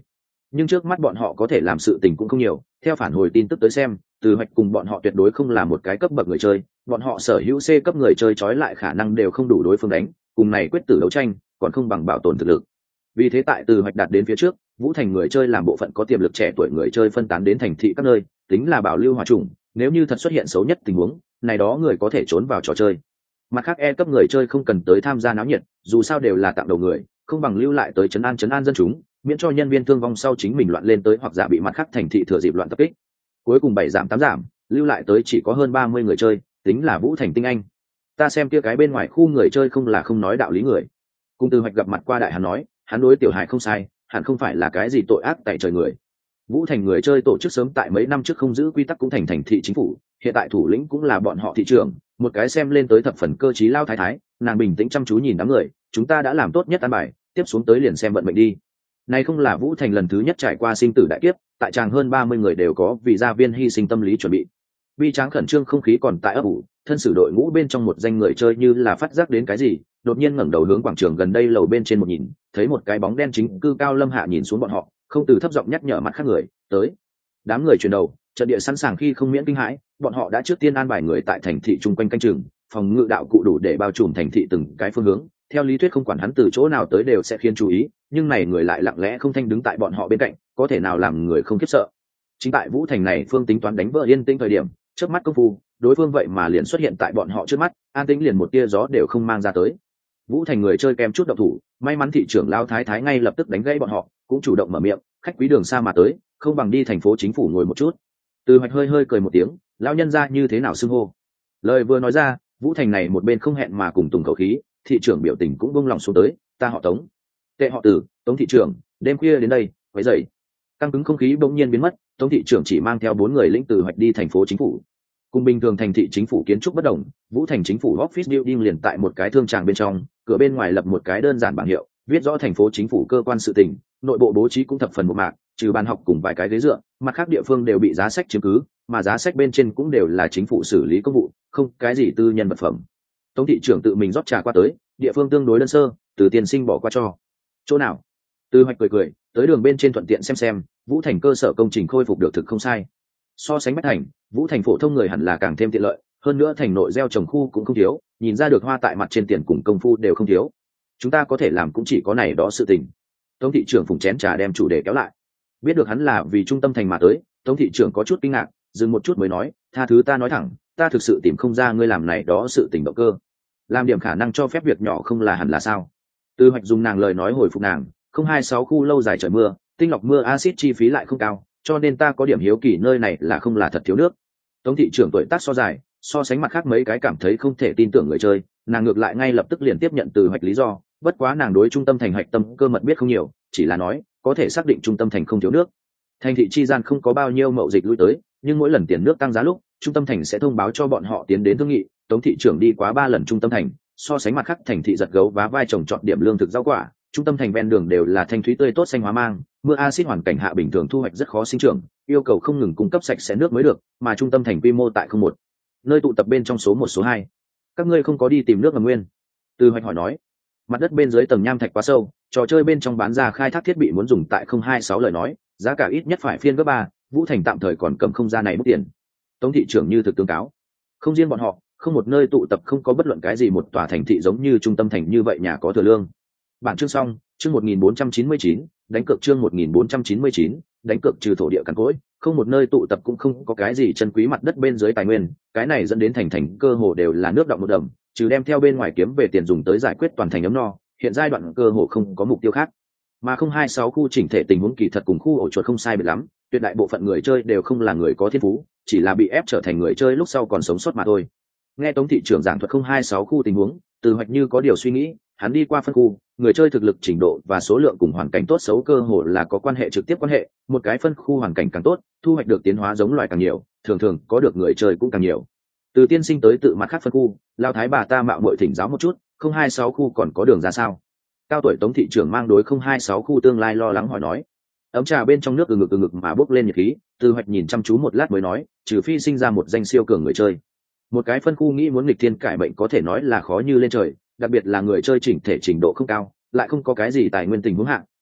nhưng trước mắt bọn họ có thể làm sự tình cũng không nhiều. Theo phản hồi tin tức tới xem, Từ Hoạch cùng bọn họ tuyệt đối không là một cái cấp bậc người chơi, bọn họ sở hữu C cấp người chơi trói lại khả năng đều không đủ đối phương đánh, cùng này quyết tử đấu tranh còn không bằng bảo tồn thực lực. Vì thế tại Từ Hoạch đạt đến phía trước, Vũ Thành người chơi làm bộ phận có tiềm lực trẻ tuổi người chơi phân tán đến thành thị các nơi, tính là bảo lưu hòa trùng, nếu như thật xuất hiện xấu nhất tình huống, này đó người có thể trốn vào trò chơi. Mặt khác E cấp người chơi không cần tới tham gia náo nhiệt, dù sao đều là tặng đầu người, không bằng lưu lại tới trấn an dân chúng, miễn cho nhân viên thương vong sau chính mình loạn lên tới hoặc giả bị mặt khác thành thị thừa dịp loạn tập kích. Cuối cùng 7 giảm 8 giảm, lưu lại tới chỉ có hơn 30 người chơi, tính là Vũ Thành tinh anh. Ta xem kia cái bên ngoài khu người chơi không là không nói đạo lý người. Cùng Từ Hoạch gặp mặt qua đại hắn nói, hắn đối Tiểu Hải không sai, hẳn không phải là cái gì tội ác tại trời người. Vũ Thành người chơi tổ chức sớm tại mấy năm trước không giữ quy tắc cũng thành thành thị chính phủ, hiện tại thủ lĩnh cũng là bọn họ thị trưởng, một cái xem lên tới thập phần cơ trí lao thái thái, nàng bình tĩnh chăm chú nhìn đám người, chúng ta đã làm tốt nhất an bài, tiếp xuống tới liền xem vận mệnh đi. Này không là Vũ Thành lần thứ nhất trải qua sinh tử đại kiếp, tại tràng hơn 30 người đều có vì gia viên hy sinh tâm lý chuẩn bị. Vi tráng khẩn trương không khí còn tại ấp ủ, thân sử đội ngũ bên trong một danh người chơi như là phát giác đến cái gì, đột nhiên ngẩng đầu hướng quảng trường gần đây lầu bên trên một nhìn, thấy một cái bóng đen chính cư cao lâm hạ nhìn xuống bọn họ, không từ thấp giọng nhắc nhở mặt khác người, tới. Đám người chuyển đầu, trận địa sẵn sàng khi không miễn kinh hãi, bọn họ đã trước tiên an bài người tại thành thị chung quanh canh chừng, phòng ngự đạo cụ đủ để bao trùm thành thị từng cái phương hướng. Theo lý thuyết không quản hắn từ chỗ nào tới đều sẽ khiến chú ý, nhưng này người lại lặng lẽ không thanh đứng tại bọn họ bên cạnh, có thể nào làm người không khiếp sợ. Chính tại Vũ Thành này phương tính toán đánh vỡ yên tĩnh thời điểm, chớp mắt công phu, đối phương vậy mà liền xuất hiện tại bọn họ trước mắt, an tĩnh liền một tia gió đều không mang ra tới. Vũ Thành người chơi kèm chút động thủ, may mắn thị trưởng lao thái thái ngay lập tức đánh gãy bọn họ, cũng chủ động mở miệng, khách quý đường xa mà tới, không bằng đi thành phố chính phủ ngồi một chút. Từ Hoạch hơi hơi cười một tiếng, lão nhân ra như thế nào xưng hô. Lời vừa nói ra, Vũ Thành này một bên không hẹn mà cùng tùng khẩu khí, thị trưởng biểu tình cũng buông lòng xuống tới, ta họ Tống, tệ họ Từ, Tống thị trưởng, đêm khuya đến đây, quấy rầy. Căng cứng không khí bỗng nhiên biến mất, Tống thị trưởng chỉ mang theo 4 người lĩnh Từ Hoạch đi thành phố chính phủ. Cùng bình thường thành thị chính phủ kiến trúc bất đồng, Vũ Thành chính phủ office building liền tại một cái thương tràng bên trong, cửa bên ngoài lập một cái đơn giản bảng hiệu, viết rõ thành phố chính phủ cơ quan sự tình, nội bộ bố trí cũng thập phần một mạc, trừ bàn học cùng vài cái ghế dựa, mặt khác địa phương đều bị giá sách chiếm cứ, mà giá sách bên trên cũng đều là chính phủ xử lý công vụ, không cái gì tư nhân vật phẩm. Tống thị trưởng tự mình rót trà qua tới, địa phương tương đối đơn sơ, từ tiên sinh bỏ qua cho. Chỗ nào? Từ Hoạch cười cười, tới đường bên trên thuận tiện xem, Vũ Thành cơ sở công trình khôi phục được thực không sai. So sánh Bách Thành, Vũ Thành phổ thông người hẳn là càng thêm tiện lợi, hơn nữa thành nội gieo trồng khu cũng không thiếu, nhìn ra được hoa tại mặt trên tiền cùng công phu đều không thiếu. Chúng ta có thể làm cũng chỉ có này đó sự tình. Tống thị trưởng phùng chén trà đem chủ đề kéo lại. Biết được hắn là vì trung tâm thành mà tới, Tống thị trưởng có chút kinh ngạc, dừng một chút mới nói, tha thứ ta nói thẳng, ta thực sự tìm không ra ngươi làm này đó sự tình động cơ. Làm điểm khả năng cho phép việc nhỏ không là hẳn là sao? Từ Hoạch dùng nàng lời nói hồi phục nàng, 026 khu lâu dài trời mưa, tinh lọc mưa axit chi phí lại không cao, cho nên ta có điểm hiếu kỳ nơi này là không là thật thiếu nước. Tống thị trưởng tuổi tác so dài, so sánh mặt khác mấy cái cảm thấy không thể tin tưởng người chơi, nàng ngược lại ngay lập tức liền tiếp nhận Từ Hoạch lý do, bất quá nàng đối trung tâm thành hạch tâm cơ mật biết không nhiều, chỉ là nói có thể xác định trung tâm thành không thiếu nước. Thành thị chi gian không có bao nhiêu mậu dịch lui tới, nhưng mỗi lần tiền nước tăng giá lúc, trung tâm thành sẽ thông báo cho bọn họ tiến đến thương nghị. Tống thị trưởng đi quá 3 lần trung tâm thành, so sánh mặt khác thành thị giật gấu vá vai trồng trọt điểm lương thực rau quả, trung tâm thành ven đường đều là thanh thúy tươi tốt xanh hóa mang, mưa axit hoàn cảnh hạ bình thường thu hoạch rất khó sinh trưởng, yêu cầu không ngừng cung cấp sạch sẽ nước mới được, mà trung tâm thành quy mô tại không một nơi tụ tập bên trong số 1 số 2. Các ngươi không có đi tìm nước ngầm nguyên? Từ Hoạch hỏi nói. Mặt đất bên dưới tầng nham thạch quá sâu, trò chơi bên trong bán ra khai thác thiết bị muốn dùng tại 026 lời nói, giá cả ít nhất phải phiên gấp 3, Vũ Thành tạm thời còn cầm không ra này mức tiền. Tống thị trưởng như thực tướng cáo, không riêng bọn họ, không một nơi tụ tập không có bất luận cái gì một tòa thành thị giống như trung tâm thành như vậy nhà có thừa lương. Bản chương xong, chương 1499, đánh cược chương 1499, đánh cược trừ thổ địa cằn cỗi, không một nơi tụ tập cũng không có cái gì chân quý mặt đất bên dưới tài nguyên, cái này dẫn đến thành cơ hồ đều là nước đọng một đầm, trừ đem theo bên ngoài kiếm về tiền dùng tới giải quyết toàn thành ấm no, hiện giai đoạn cơ hồ không có mục tiêu khác. Mà 026 khu chỉnh thể tình huống kỳ thật cùng khu ổ chuột không sai biệt lắm, tuyệt đại bộ phận người chơi đều không là người có thiên phú, chỉ là bị ép trở thành người chơi lúc sau còn sống sót mà thôi. Nghe Tống thị trưởng giảng thuật 026 khu tình huống, Từ Hoạch như có điều suy nghĩ, hắn đi qua phân khu, người chơi thực lực trình độ và số lượng cùng hoàn cảnh tốt xấu cơ hồ là có quan hệ trực tiếp quan hệ, một cái phân khu hoàn cảnh càng tốt, thu hoạch được tiến hóa giống loài càng nhiều, thường thường có được người chơi cũng càng nhiều. Từ tiên sinh tới tự mặt khác phân khu, lao thái bà ta mạo muội thỉnh giáo một chút, 026 khu còn có đường ra sao? Cao tuổi Tống thị trưởng mang đối 026 khu tương lai lo lắng hỏi nói. Ấm trà bên trong nước từ ngực mà bốc lên nhiệt khí, Từ Hoạch nhìn chăm chú một lát mới nói, trừ phi sinh ra một danh siêu cường người chơi. Một cái phân khu nghĩ muốn nghịch thiên cải mệnh có thể nói là khó như lên trời, đặc biệt là người chơi chỉnh thể trình độ không cao, lại không có cái gì tài nguyên tình huống hạng,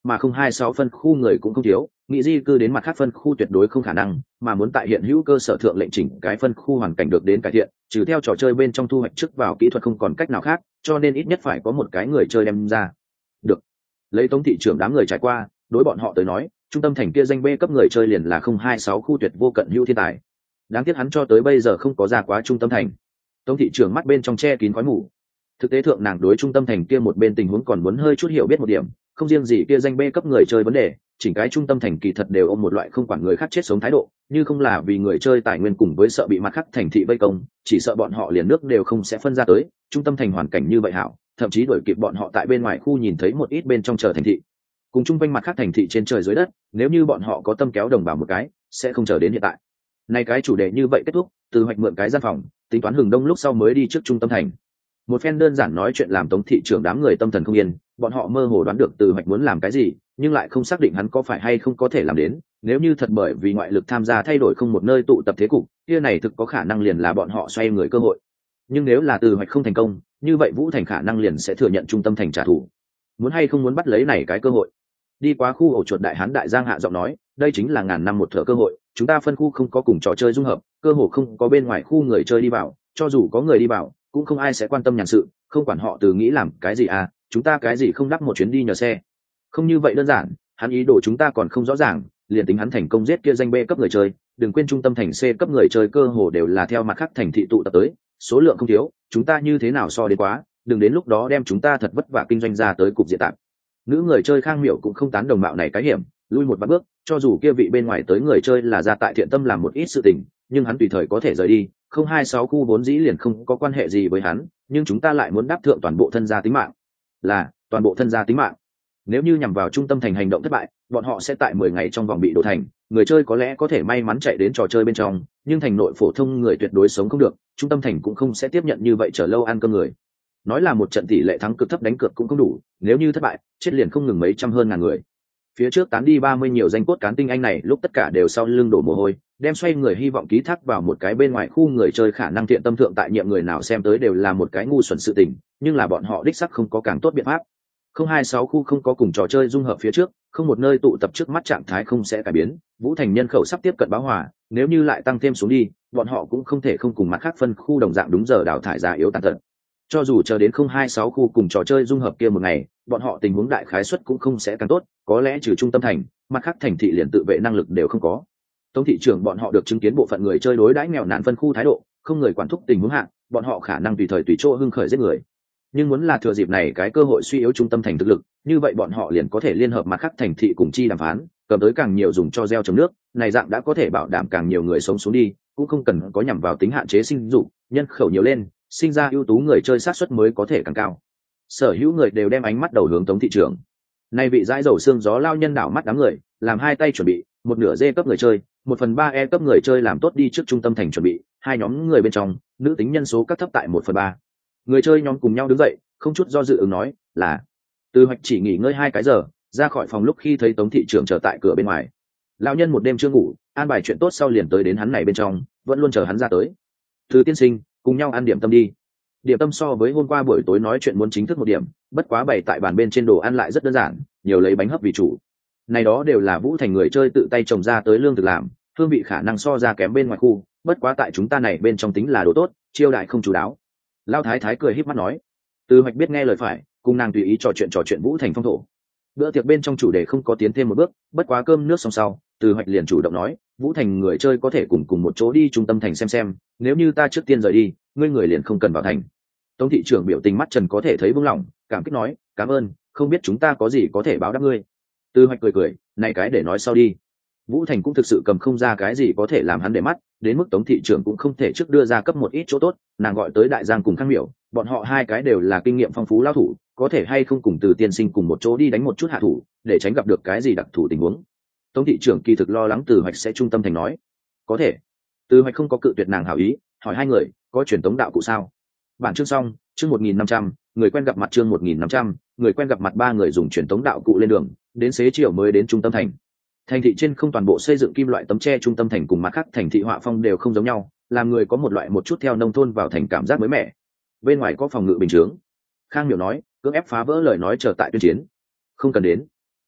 mà 026 phân khu người cũng không thiếu, nghĩ di cư đến mặt khác phân khu tuyệt đối không khả năng, mà muốn tại hiện hữu cơ sở thượng lệnh chỉnh cái phân khu hoàn cảnh được đến cải thiện, trừ theo trò chơi bên trong thu hoạch trước vào kỹ thuật không còn cách nào khác, cho nên ít nhất phải có một cái người chơi đem ra. Được. Lấy Tống thị trưởng đám người trải qua, đối bọn họ tới nói, trung tâm thành kia danh B cấp người chơi liền là 026 khu tuyệt vô cận hữu thiên tài. Đáng tiếc hắn cho tới bây giờ không có ra quá trung tâm thành. Tống thị trưởng mắt bên trong che kín khói mù. Thực tế thượng nàng đối trung tâm thành kia một bên tình huống còn muốn hơi chút hiểu biết một điểm, không riêng gì kia danh B cấp người chơi vấn đề, chỉnh cái trung tâm thành kỳ thật đều ôm một loại không quản người khác chết sống thái độ, như không là vì người chơi tài nguyên cùng với sợ bị mặt khác thành thị vây công, chỉ sợ bọn họ liền nước đều không sẽ phân ra tới. Trung tâm thành hoàn cảnh như vậy hảo, thậm chí đuổi kịp bọn họ tại bên ngoài khu nhìn thấy một ít bên trong chờ thành thị, cùng chung quanh mặt khác thành thị trên trời dưới đất, nếu như bọn họ có tâm kéo đồng bào một cái, sẽ không chờ đến hiện tại. Nay cái chủ đề như vậy kết thúc, Từ Hoạch mượn cái gian phòng, tính toán hừng đông lúc sau mới đi trước trung tâm thành. Một phen đơn giản nói chuyện làm Tống thị trưởng đám người tâm thần không yên, bọn họ mơ hồ đoán được Từ Hoạch muốn làm cái gì, nhưng lại không xác định hắn có phải hay không có thể làm đến. Nếu như thật bởi vì ngoại lực tham gia thay đổi không một nơi tụ tập thế cục, kia này thực có khả năng liền là bọn họ xoay người cơ hội. Nhưng nếu là Từ Hoạch không thành công, như vậy Vũ Thành khả năng liền sẽ thừa nhận trung tâm thành trả thù. Muốn hay không muốn bắt lấy này cái cơ hội. Đi qua khu ổ chuột đại hán đại giang hạ giọng nói, đây chính là ngàn năm một thở cơ hội, chúng ta phân khu không có cùng trò chơi dung hợp, cơ hội không có bên ngoài khu người chơi đi vào, cho dù có người đi vào cũng không ai sẽ quan tâm nhàn sự, không quản họ từ nghĩ làm cái gì à, chúng ta cái gì không đắp một chuyến đi nhờ xe. Không như vậy đơn giản, hắn ý đồ chúng ta còn không rõ ràng, liền tính hắn thành công giết kia danh B cấp người chơi, đừng quên trung tâm thành C cấp người chơi cơ hồ đều là theo mặt khác thành thị tụ tập tới, số lượng không thiếu, chúng ta như thế nào so đến quá, đừng đến lúc đó đem chúng ta thật vất vả kinh doanh ra tới cục diện tạm. Nữ người chơi Khang Miểu cũng không tán đồng mạo này cái hiểm, lui một bước, cho dù kia vị bên ngoài tới người chơi là ra tại thiện tâm làm một ít sự tình, nhưng hắn tùy thời có thể rời đi, 026 khu vốn dĩ liền không có quan hệ gì với hắn, nhưng chúng ta lại muốn đáp thượng toàn bộ thân gia tính mạng. Là, toàn bộ thân gia tính mạng. Nếu như nhằm vào trung tâm thành hành động thất bại, bọn họ sẽ tại 10 ngày trong vòng bị đổ thành, người chơi có lẽ có thể may mắn chạy đến trò chơi bên trong, nhưng thành nội phổ thông người tuyệt đối sống không được, trung tâm thành cũng không sẽ tiếp nhận như vậy chờ lâu ăn cơm người. Nói là một trận tỷ lệ thắng cực thấp đánh cược cũng không đủ, nếu như thất bại, chết liền không ngừng mấy trăm hơn ngàn người. Phía trước tán đi 30 nhiều danh cốt cán tinh anh này lúc tất cả đều sau lưng đổ mồ hôi, đem xoay người hy vọng ký thác vào một cái bên ngoài khu người chơi khả năng thiện tâm thượng tại nhiệm người nào xem tới đều là một cái ngu xuẩn sự tình, nhưng là bọn họ đích sắc không có càng tốt biện pháp. 026 khu không có cùng trò chơi dung hợp phía trước, không một nơi tụ tập trước mắt trạng thái không sẽ cải biến, Vũ Thành nhân khẩu sắp tiếp cận bão hòa, nếu như lại tăng thêm xuống đi, bọn họ cũng không thể không cùng mặt khác phân khu đồng dạng đúng giờ đào thải ra yếu tàn tật. Cho dù chờ đến 026 khu cùng trò chơi dung hợp kia một ngày, bọn họ tình huống đại khái suất cũng không sẽ càng tốt, có lẽ trừ trung tâm thành, mặt khác thành thị liền tự vệ năng lực đều không có. Tống thị trưởng bọn họ được chứng kiến bộ phận người chơi đối đãi nghèo nàn phân khu thái độ, không người quản thúc tình huống hạng, bọn họ khả năng tùy thời tùy chỗ hưng khởi giết người. Nhưng muốn là thừa dịp này cái cơ hội suy yếu trung tâm thành thực lực, như vậy bọn họ liền có thể liên hợp mặt khác thành thị cùng chi đàm phán, cầm tới càng nhiều dùng cho gieo trồng nước, này dạng đã có thể bảo đảm càng nhiều người sống xuống đi, cũng không cần có nhằm vào tính hạn chế sinh dục, nhân khẩu nhiều lên, sinh ra ưu tú người chơi sát suất mới có thể càng cao. Sở hữu người đều đem ánh mắt đầu hướng Tống thị trưởng. Nay vị dãi dầu xương gió lao nhân đảo mắt đám người, làm hai tay chuẩn bị, một nửa D cấp người chơi, 1/3 E cấp người chơi làm tốt đi trước trung tâm thành chuẩn bị, hai nhóm người bên trong, nữ tính nhân số các thấp tại 1/3. Người chơi nhóm cùng nhau đứng dậy, không chút do dự ứng nói, là. Từ Hoạch chỉ nghỉ ngơi 2 cái giờ, ra khỏi phòng lúc khi thấy Tống thị trưởng chờ tại cửa bên ngoài. Lão nhân một đêm chưa ngủ, an bài chuyện tốt sau liền tới đến hắn này bên trong, vẫn luôn chờ hắn ra tới. Từ tiên sinh, cùng nhau ăn điểm tâm đi. Điểm tâm so với hôm qua buổi tối nói chuyện muốn chính thức một điểm, bất quá bày tại bàn bên trên đồ ăn lại rất đơn giản, nhiều lấy bánh hấp vì chủ. Này đó đều là Vũ Thành người chơi tự tay trồng ra tới lương thực làm, hương vị khả năng so ra kém bên ngoài khu, bất quá tại chúng ta này bên trong tính là đồ tốt, chiêu đại không chú đáo. Lão thái thái cười híp mắt nói. Từ Hoạch biết nghe lời phải, cùng nàng tùy ý trò chuyện Vũ Thành phong thổ. Bữa tiệc bên trong chủ đề không có tiến thêm một bước, bất quá cơm nước xong sau, Từ Hoạch liền chủ động nói, Vũ Thành người chơi có thể cùng một chỗ đi trung tâm thành xem, nếu như ta trước tiên rời đi, ngươi người liền không cần vào thành. Tống thị trưởng biểu tình mắt trần có thể thấy buông lỏng, cảm kích nói, cảm ơn, không biết chúng ta có gì có thể báo đáp ngươi. Từ Hoạch cười, này cái để nói sau đi. Vũ Thành cũng thực sự cầm không ra cái gì có thể làm hắn để mắt, đến mức Tống thị trưởng cũng không thể trước đưa ra cấp một ít chỗ tốt, nàng gọi tới Đại Giang cùng Khang Miểu, bọn họ hai cái đều là kinh nghiệm phong phú lao thủ, có thể hay không cùng Từ tiên sinh cùng một chỗ đi đánh một chút hạ thủ, để tránh gặp được cái gì đặc thù tình huống. Tống thị trưởng kỳ thực lo lắng Từ Hoạch sẽ trung tâm thành nói, có thể. Từ Hoạch không có cự tuyệt nàng hảo ý, hỏi hai người, có truyền tống đạo cụ sao? Bản chương xong, chương 1500, người quen gặp mặt chương 1500, người quen gặp mặt ba người dùng truyền tống đạo cụ lên đường, đến xế chiều mới đến trung tâm thành. Thành thị trên không toàn bộ xây dựng kim loại tấm tre trung tâm thành cùng mặt khác thành thị họa phong đều không giống nhau, làm người có một loại một chút theo nông thôn vào thành cảm giác mới mẻ. Bên ngoài có phòng ngự bình chướng. Khang Miểu nói, cưỡng ép phá vỡ lời nói chờ tại tuyên chiến. Không cần đến.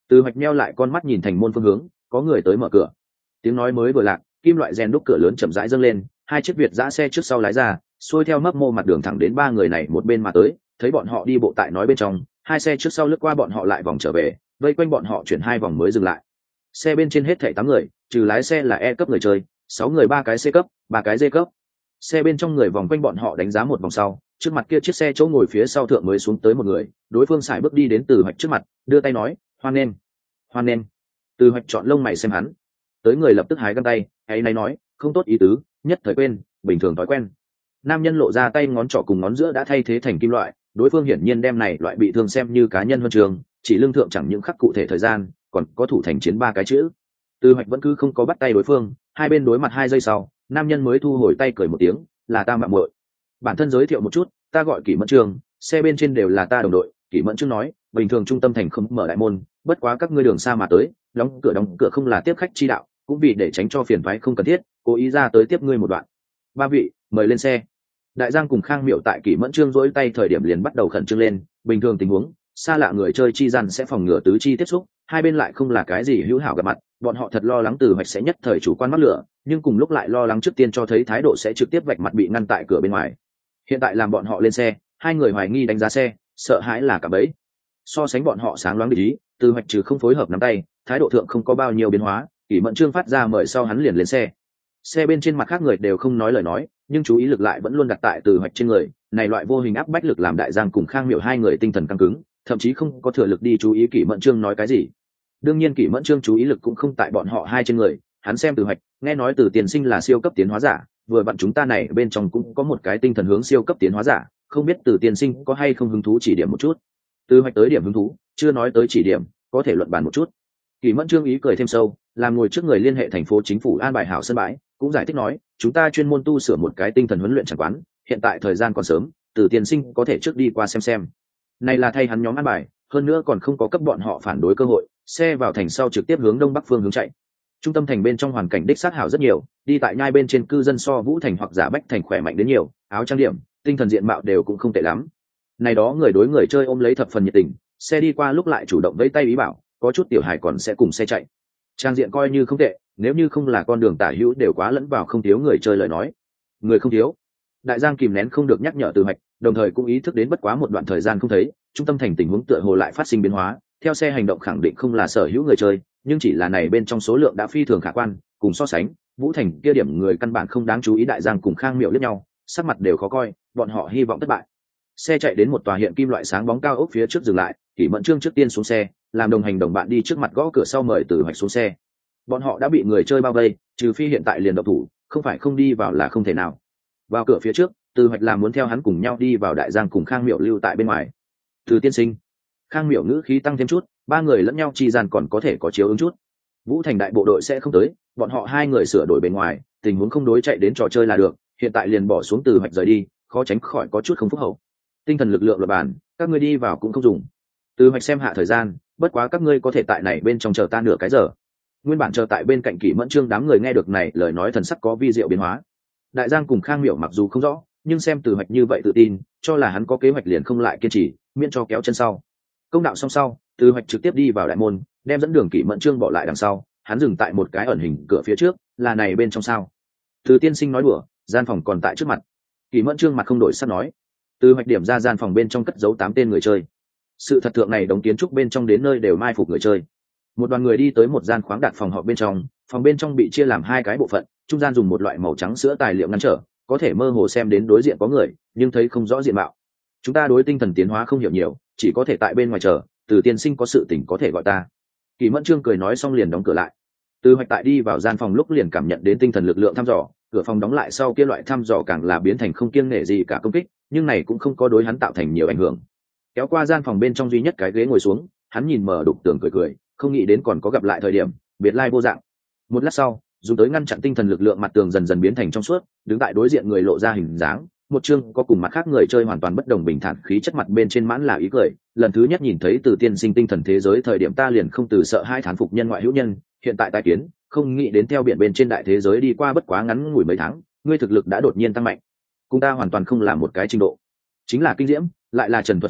Từ Hoạch meo lại con mắt nhìn thành môn phương hướng, có người tới mở cửa. Tiếng nói mới vừa lạc, kim loại rèn đúc cửa lớn chậm rãi dâng lên, hai chiếc Việt giã xe trước sau lái ra, xuôi theo mấp mô mặt đường thẳng đến ba người này một bên mà tới. Thấy bọn họ đi bộ tại nói bên trong, hai xe trước sau lướt qua bọn họ lại vòng trở về, vây quanh bọn họ chuyển hai vòng mới dừng lại. Xe bên trên hết thảy 8 người, trừ lái xe là E cấp người chơi, 6 người 3 cái C cấp, 3 cái D cấp. Xe bên trong người vòng quanh bọn họ đánh giá một vòng sau, trước mặt kia chiếc xe chỗ ngồi phía sau thượng mới xuống tới một người, đối phương sải bước đi đến Từ Hoạch trước mặt, đưa tay nói, "Hoan nghênh." "Hoan nghênh." Từ Hoạch chọn lông mày xem hắn. Tới người lập tức hái găng tay, ấy nay nói, "Không tốt ý tứ, nhất thời quên, bình thường thói quen." Nam nhân lộ ra tay ngón trỏ cùng ngón giữa đã thay thế thành kim loại, đối phương hiển nhiên đem này loại bị thương xem như cá nhân huân trường, chỉ lương thượng chẳng những khắc cụ thể thời gian, còn có thủ thành chiến 3 cái chữ. Từ Hoạch vẫn cứ không có bắt tay đối phương, hai bên đối mặt 2 giây sau, nam nhân mới thu hồi tay cười một tiếng, "Là ta mạo muội." Bản thân giới thiệu một chút, "Ta gọi Kỷ Mẫn Trương, xe bên trên đều là ta đồng đội." Kỷ Mẫn Trương nói, "Bình thường trung tâm thành không mở đại môn, bất quá các ngươi đường xa mà tới, đóng cửa không là tiếp khách chi đạo, cũng vì để tránh cho phiền toái không cần thiết, cố ý ra tới tiếp ngươi một đoạn. Ba vị, mời lên xe." Đại Giang cùng Khang Miệu tại Kỷ Mẫn Trương dỗi tay thời điểm liền bắt đầu khẩn trương lên, bình thường tình huống, xa lạ người chơi chi gian sẽ phòng ngừa tứ chi tiếp xúc, hai bên lại không là cái gì hữu hảo gặp mặt, bọn họ thật lo lắng Từ Hoạch sẽ nhất thời chủ quan mắc lửa, nhưng cùng lúc lại lo lắng trước tiên cho thấy thái độ sẽ trực tiếp vạch mặt bị ngăn tại cửa bên ngoài. Hiện tại làm bọn họ lên xe, hai người hoài nghi đánh giá xe, sợ hãi là cả bẫy. So sánh bọn họ sáng loáng để ý, Từ Hoạch trừ không phối hợp nắm tay, thái độ thượng không có bao nhiêu biến hóa, Kỷ Mẫn Trương phát ra mời sau hắn liền lên xe. Xe bên trên mặt khác người đều không nói lời nói, nhưng chú ý lực lại vẫn luôn đặt tại Từ Hoạch trên người, này loại vô hình áp bách lực làm Đại Giang cùng Khang Miệu hai người tinh thần căng cứng, thậm chí không có thừa lực đi chú ý Kỷ Mẫn Trương nói cái gì. Đương nhiên Kỷ Mẫn Trương chú ý lực cũng không tại bọn họ hai trên người, hắn xem Từ Hoạch, nghe nói Từ Tiền Sinh là siêu cấp tiến hóa giả, vừa vặn chúng ta này bên trong cũng có một cái tinh thần hướng siêu cấp tiến hóa giả, không biết Từ Tiền Sinh có hay không hứng thú chỉ điểm một chút. Từ Hoạch tới điểm hứng thú, chưa nói tới chỉ điểm, có thể luận bàn một chút. Kỷ Mẫn Trương ý cười thêm sâu, làm ngồi trước người liên hệ thành phố chính phủ an bài hảo sân bãi, cũng giải thích nói, chúng ta chuyên môn tu sửa một cái tinh thần huấn luyện chẳng quán, hiện tại thời gian còn sớm, Từ Tiền Sinh có thể trước đi qua xem. Này là thay hắn nhóm an bài, hơn nữa còn không có cấp bọn họ phản đối cơ hội, xe vào thành sau trực tiếp hướng đông bắc phương hướng chạy. Trung tâm thành bên trong hoàn cảnh đích xác hảo rất nhiều, đi tại nhai bên trên cư dân so Vũ Thành hoặc Giả Bách Thành khỏe mạnh đến nhiều, áo trang điểm, tinh thần diện mạo đều cũng không tệ lắm. Này đó người đối người chơi ôm lấy thập phần nhiệt tình, xe đi qua lúc lại chủ động vẫy tay ý bảo, có chút tiểu hài còn sẽ cùng xe chạy. Trang diện coi như không tệ, nếu như không là con đường tả hữu đều quá lẫn vào không thiếu người chơi lời nói. Người không thiếu. Đại Giang kìm nén không được nhắc nhở Từ Hoạch, đồng thời cũng ý thức đến bất quá một đoạn thời gian không thấy, trung tâm thành tình huống tựa hồ lại phát sinh biến hóa, theo xe hành động khẳng định không là sở hữu người chơi, nhưng chỉ là này bên trong số lượng đã phi thường khả quan, cùng so sánh, Vũ Thành kia điểm người căn bản không đáng chú ý. Đại Giang cùng Khang Miệu liếc nhau, sắc mặt đều khó coi, bọn họ hy vọng thất bại. Xe chạy đến một tòa hiện kim loại sáng bóng cao ốc phía trước dừng lại, Kỷ Mẫn Trương trước tiên xuống xe, làm đồng hành đồng bạn đi trước mặt gõ cửa sau mời Từ Hoạch xuống xe. Bọn họ đã bị người chơi bao vây, trừ phi hiện tại liền động thủ, không phải không đi vào là không thể nào. Vào cửa phía trước, Từ Hoạch làm muốn theo hắn cùng nhau đi vào. Đại Giang cùng Khang Miệu lưu tại bên ngoài. Từ tiên sinh. Khang Miệu ngữ khí tăng thêm chút, ba người lẫn nhau chi gian còn có thể có chiếu ứng chút. Vũ Thành đại bộ đội sẽ không tới, bọn họ hai người sửa đổi bên ngoài, tình huống không đối chạy đến trò chơi là được, hiện tại liền bỏ xuống Từ Hoạch rời đi, khó tránh khỏi có chút không phúc hậu. Tinh thần lực lượng luật bản, các ngươi đi vào cũng không dùng. Từ Hoạch xem hạ thời gian, bất quá các ngươi có thể tại này bên trong chờ ta nửa cái giờ. Nguyên bản chờ tại bên cạnh Kỷ Mẫn Trương đám người nghe được này lời nói thần sắc có vi diệu biến hóa. Đại Giang cùng Khang Miệu mặc dù không rõ, nhưng xem Từ Hoạch như vậy tự tin, cho là hắn có kế hoạch liền không lại kiên trì, miễn cho kéo chân sau. Công đạo xong sau, Từ Hoạch trực tiếp đi vào đại môn, đem dẫn đường Kỷ Mẫn Trương bỏ lại đằng sau, hắn dừng tại một cái ẩn hình cửa phía trước, là này bên trong sao? Từ tiên sinh nói đùa, gian phòng còn tại trước mặt. Kỷ Mẫn Trương mặt không đổi sắc nói. Từ Hoạch điểm ra gian phòng bên trong cất giấu 8 tên người chơi. Sự thật thượng này đống kiến trúc bên trong đến nơi đều mai phục người chơi. Một đoàn người đi tới một gian khoáng đạt phòng họp bên trong, phòng bên trong bị chia làm 2 cái bộ phận, trung gian dùng một loại màu trắng sữa tài liệu ngăn trở, có thể mơ hồ xem đến đối diện có người, nhưng thấy không rõ diện mạo. Chúng ta đối tinh thần tiến hóa không hiểu nhiều, chỉ có thể tại bên ngoài chờ, Từ tiên sinh có sự tình có thể gọi ta. Kỷ Mẫn Trương cười nói xong liền đóng cửa lại. Từ Hoạch tại đi vào gian phòng lúc liền cảm nhận đến tinh thần lực lượng thăm dò, cửa phòng đóng lại sau kia loại thăm dò càng là biến thành không kiêng nể gì cả công kích, nhưng này cũng không có đối hắn tạo thành nhiều ảnh hưởng. Kéo qua gian phòng bên trong duy nhất cái ghế ngồi xuống, hắn nhìn mở đục tường cười, không nghĩ đến còn có gặp lại thời điểm, biệt lai vô dạng. Một lát sau, dùng tới ngăn chặn tinh thần lực lượng mặt tường dần dần biến thành trong suốt, đứng tại đối diện người lộ ra hình dáng, một chương có cùng mặt khác người chơi hoàn toàn bất đồng bình thản khí chất mặt bên trên mãn là ý cười. Lần thứ nhất nhìn thấy Từ tiên sinh tinh thần thế giới thời điểm ta liền không từ sợ hai thán phục nhân ngoại hữu nhân, hiện tại tai kiến, không nghĩ đến theo biển bên trên đại thế giới đi qua bất quá ngắn ngủi mấy tháng, ngươi thực lực đã đột nhiên tăng mạnh, cùng ta hoàn toàn không là một cái trình độ. Chính là kinh diễm, lại là trần thuật sự thật,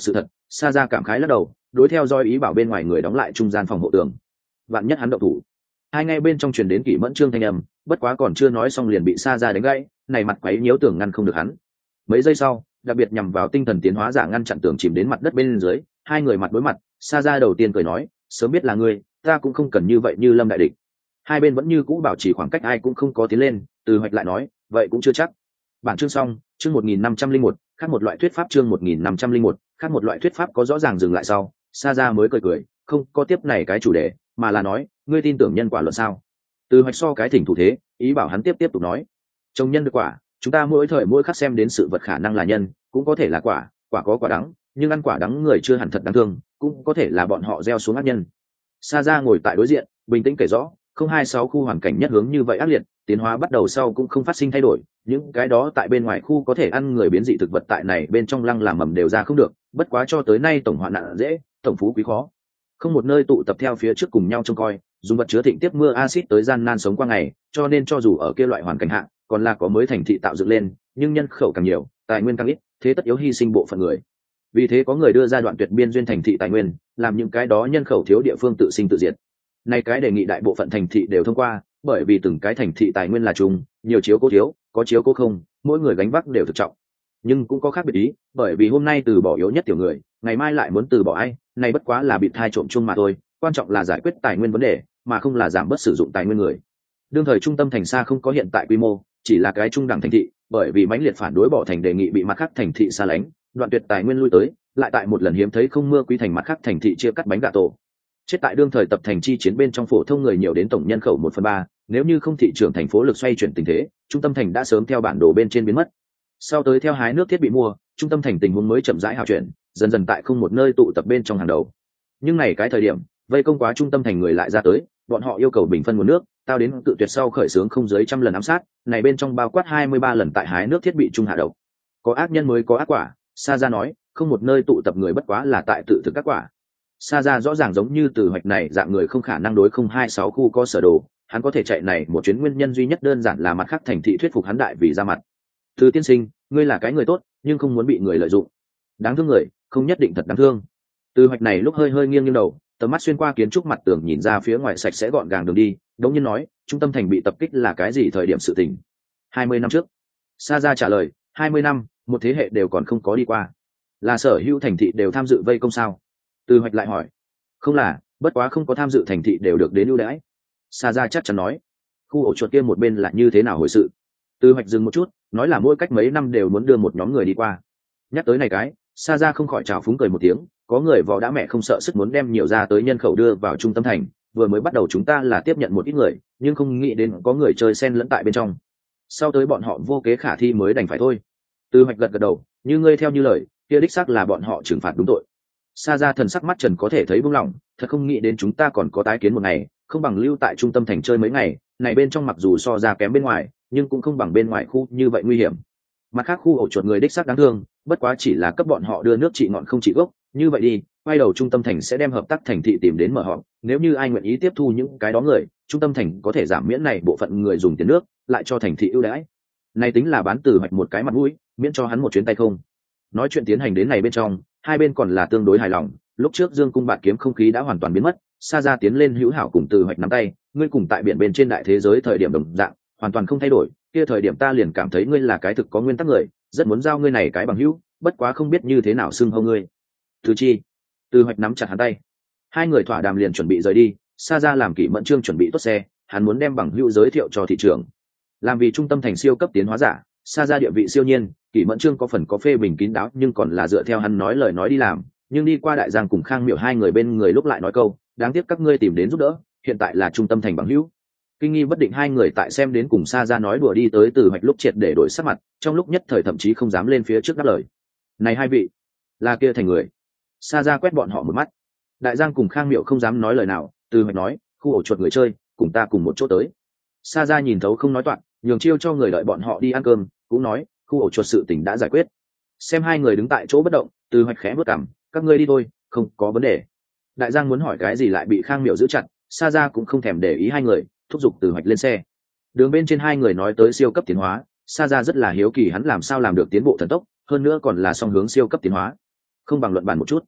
Sa Ra cảm khái lắc đầu, đối theo dõi ý bảo bên ngoài người đóng lại trung gian phòng hộ tường. Vạn nhất hắn động thủ. Hai ngay bên trong truyền đến Kỷ Mẫn Trương thanh âm, bất quá còn chưa nói xong liền bị Sa Ra đánh gãy, này mặt quấy nhiễu tường ngăn không được hắn. Mấy giây sau, đặc biệt nhằm vào tinh thần tiến hóa giả ngăn chặn tường chìm đến mặt đất bên dưới, hai người mặt đối mặt. Sa Ra đầu tiên cười nói, sớm biết là ngươi, ta cũng không cần như vậy như Lâm đại địch. Hai bên vẫn như cũ bảo trì khoảng cách, ai cũng không có tiến lên. Từ Hoạch lại nói, vậy cũng chưa chắc. Bản chương xong, chương 1501, khác một loại thuyết pháp, chương 1501, khác một loại thuyết pháp có rõ ràng dừng lại sau, Sa Ra mới cười, không có tiếp này cái chủ đề, mà là nói, ngươi tin tưởng nhân quả luận sao? Từ Hoạch so cái thỉnh thủ thế, ý bảo hắn tiếp tục nói, trồng nhân được quả, chúng ta mỗi thời mỗi khắc xem đến sự vật khả năng là nhân, cũng có thể là quả, quả có quả đắng, nhưng ăn quả đắng người chưa hẳn thật đáng thương, cũng có thể là bọn họ gieo xuống ác nhân. Sa Ra ngồi tại đối diện, bình tĩnh kể rõ, 026 khu hoàn cảnh nhất hướng như vậy ác liệt, tiến hóa bắt đầu sau cũng không phát sinh thay đổi, những cái đó tại bên ngoài khu có thể ăn người biến dị thực vật tại này bên trong lăng làm mầm đều ra không được, bất quá cho tới nay tổng hoạn nạn dễ, tổng phú quý khó. Không một nơi tụ tập theo phía trước cùng nhau trông coi, dùng vật chứa thịnh tiếp mưa axit tới gian nan sống qua ngày, cho nên cho dù ở kia loại hoàn cảnh hạ, còn là có mới thành thị tạo dựng lên, nhưng nhân khẩu càng nhiều, tài nguyên càng ít, thế tất yếu hy sinh bộ phận người. Vì thế có người đưa ra đoạn tuyệt biên duyên thành thị tài nguyên, làm những cái đó nhân khẩu thiếu địa phương tự sinh tự diệt. Này cái đề nghị đại bộ phận thành thị đều thông qua, bởi vì từng cái thành thị tài nguyên là chung, nhiều chiếu cố thiếu, có chiếu cố không, mỗi người gánh vác đều thực trọng. Nhưng cũng có khác biệt ý, bởi vì hôm nay từ bỏ yếu nhất tiểu người, ngày mai lại muốn từ bỏ ai, này bất quá là bị thai trộm chung mà thôi, quan trọng là giải quyết tài nguyên vấn đề, mà không là giảm bớt sử dụng tài nguyên người. Đương thời trung tâm thành xa không có hiện tại quy mô, chỉ là cái trung đẳng thành thị, bởi vì mãnh liệt phản đối bỏ thành đề nghị bị mặt khác thành thị xa lánh, đoạn tuyệt tài nguyên lui tới, lại tại một lần hiếm thấy không mưa quý thành mặt khác thành thị chia cắt bánh gà tổ. Chết tại đương thời tập thành chi chiến bên trong phổ thông người nhiều đến tổng nhân khẩu 1/3, nếu như không thị trường thành phố lực xoay chuyển tình thế, trung tâm thành đã sớm theo bản đồ bên trên biến mất. Sau tới theo hái nước thiết bị mua, trung tâm thành tình huống mới chậm rãi hào chuyển, dần dần tại không một nơi tụ tập bên trong hàng đầu. Nhưng này cái thời điểm, vây công quá trung tâm thành người lại ra tới, bọn họ yêu cầu bình phân nguồn nước, tao đến tự tuyệt sau khởi xướng không dưới 100 lần ám sát, này bên trong bao quát 23 lần tại hái nước thiết bị trung hạ độc. Có ác nhân mới có ác quả, Sa Ra nói, không một nơi tụ tập người bất quá là tại tự thực các quả. Sa Ra rõ ràng giống như Từ Hoạch này dạng người không khả năng đối 026 khu có sở đồ, hắn có thể chạy này một chuyến nguyên nhân duy nhất đơn giản là mặt khác thành thị thuyết phục hắn đại vì ra mặt. Từ tiên sinh, ngươi là cái người tốt, nhưng không muốn bị người lợi dụng. Đáng thương người, không nhất định thật đáng thương. Từ Hoạch này lúc hơi nghiêng đầu, tầm mắt xuyên qua kiến trúc mặt tường nhìn ra phía ngoài sạch sẽ gọn gàng đường đi, đống nhiên nói, trung tâm thành bị tập kích là cái gì thời điểm sự tình? 20 năm trước. Sa Ra trả lời, 20 năm, một thế hệ đều còn không có đi qua. Là sở hữu thành thị đều tham dự vây công sao? Từ Hoạch lại hỏi, không là, bất quá không có tham dự thành thị đều được đến ưu đãi. Sa Ra chắc chắn nói, khu ổ chuột kia một bên là như thế nào hồi sự? Từ Hoạch dừng một chút, nói là mỗi cách mấy năm đều muốn đưa một nhóm người đi qua. Nhắc tới này cái, Sa Ra không khỏi trào phúng cười một tiếng, có người vò đã mẹ không sợ sức muốn đem nhiều ra tới nhân khẩu đưa vào trung tâm thành, vừa mới bắt đầu chúng ta là tiếp nhận một ít người, nhưng không nghĩ đến có người chơi xen lẫn tại bên trong. Sau tới bọn họ vô kế khả thi mới đành phải thôi. Từ Hoạch gật đầu, như ngươi theo như lời, kia đích xác là bọn họ trừng phạt đúng tội. Sa Ra thần sắc mắt trần có thể thấy buông lỏng, thật không nghĩ đến chúng ta còn có tái kiến một ngày, không bằng lưu tại trung tâm thành chơi mấy ngày, này bên trong mặc dù so ra kém bên ngoài, nhưng cũng không bằng bên ngoài khu như vậy nguy hiểm. Mặt khác khu ổ chuột người đích xác đáng thương, bất quá chỉ là cấp bọn họ đưa nước trị ngọn không trị gốc, như vậy đi, quay đầu trung tâm thành sẽ đem hợp tác thành thị tìm đến mở họp, nếu như ai nguyện ý tiếp thu những cái đó người, trung tâm thành có thể giảm miễn này bộ phận người dùng tiền nước, lại cho thành thị ưu đãi. Này tính là bán Từ Hoạch một cái mặt mũi, miễn cho hắn một chuyến tay không. Nói chuyện tiến hành đến này bên trong, hai bên còn là tương đối hài lòng, lúc trước Dương cung bạt kiếm không khí đã hoàn toàn biến mất, Sa Ra tiến lên hữu hảo cùng Từ Hoạch nắm tay, ngươi cùng tại biển bên trên đại thế giới thời điểm đồng dạng, hoàn toàn không thay đổi, kia thời điểm ta liền cảm thấy ngươi là cái thực có nguyên tắc người, rất muốn giao ngươi này cái bằng hữu, bất quá không biết như thế nào xưng hô ngươi. Từ chi. Từ Hoạch nắm chặt hắn tay. Hai người thỏa đàm liền chuẩn bị rời đi, Sa Ra làm Kỷ Mẫn Trương chuẩn bị tốt xe, hắn muốn đem bằng hữu giới thiệu cho thị trường. Làm vì trung tâm thành siêu cấp tiến hóa giả, Sa Ra địa vị siêu nhiên, Kỷ Mẫn Trương có phần có phê bình kín đáo nhưng còn là dựa theo hắn nói lời nói đi làm, nhưng đi qua Đại Giang cùng Khang Miểu hai người bên người lúc lại nói câu, đáng tiếc các ngươi tìm đến giúp đỡ, hiện tại là trung tâm thành bằng hữu. Kinh nghi bất định hai người tại xem đến cùng Sa Ra nói đùa đi tới Từ Hoạch lúc triệt để đổi sắc mặt, trong lúc nhất thời thậm chí không dám lên phía trước đáp lời. Này hai vị, là kia thành người. Sa Ra quét bọn họ một mắt. Đại Giang cùng Khang Miểu không dám nói lời nào, Từ Hoạch nói, khu ổ chuột người chơi, cùng ta cùng một chỗ tới. Sa Ra nhìn thấu không nói toạc, nhường chiêu cho người đợi bọn họ đi ăn cơm, cũng nói, khu ổ chuột sự tình đã giải quyết. Xem hai người đứng tại chỗ bất động, Từ Hoạch khẽ bước cằm, các ngươi đi thôi, không có vấn đề. Đại Giang muốn hỏi cái gì lại bị Khang Miểu giữ chặt, Sa Ra cũng không thèm để ý hai người, thúc giục Từ Hoạch lên xe. Đường bên trên hai người nói tới siêu cấp tiến hóa, Sa Ra rất là hiếu kỳ hắn làm sao làm được tiến bộ thần tốc, hơn nữa còn là song hướng siêu cấp tiến hóa. Không bằng luận bàn một chút.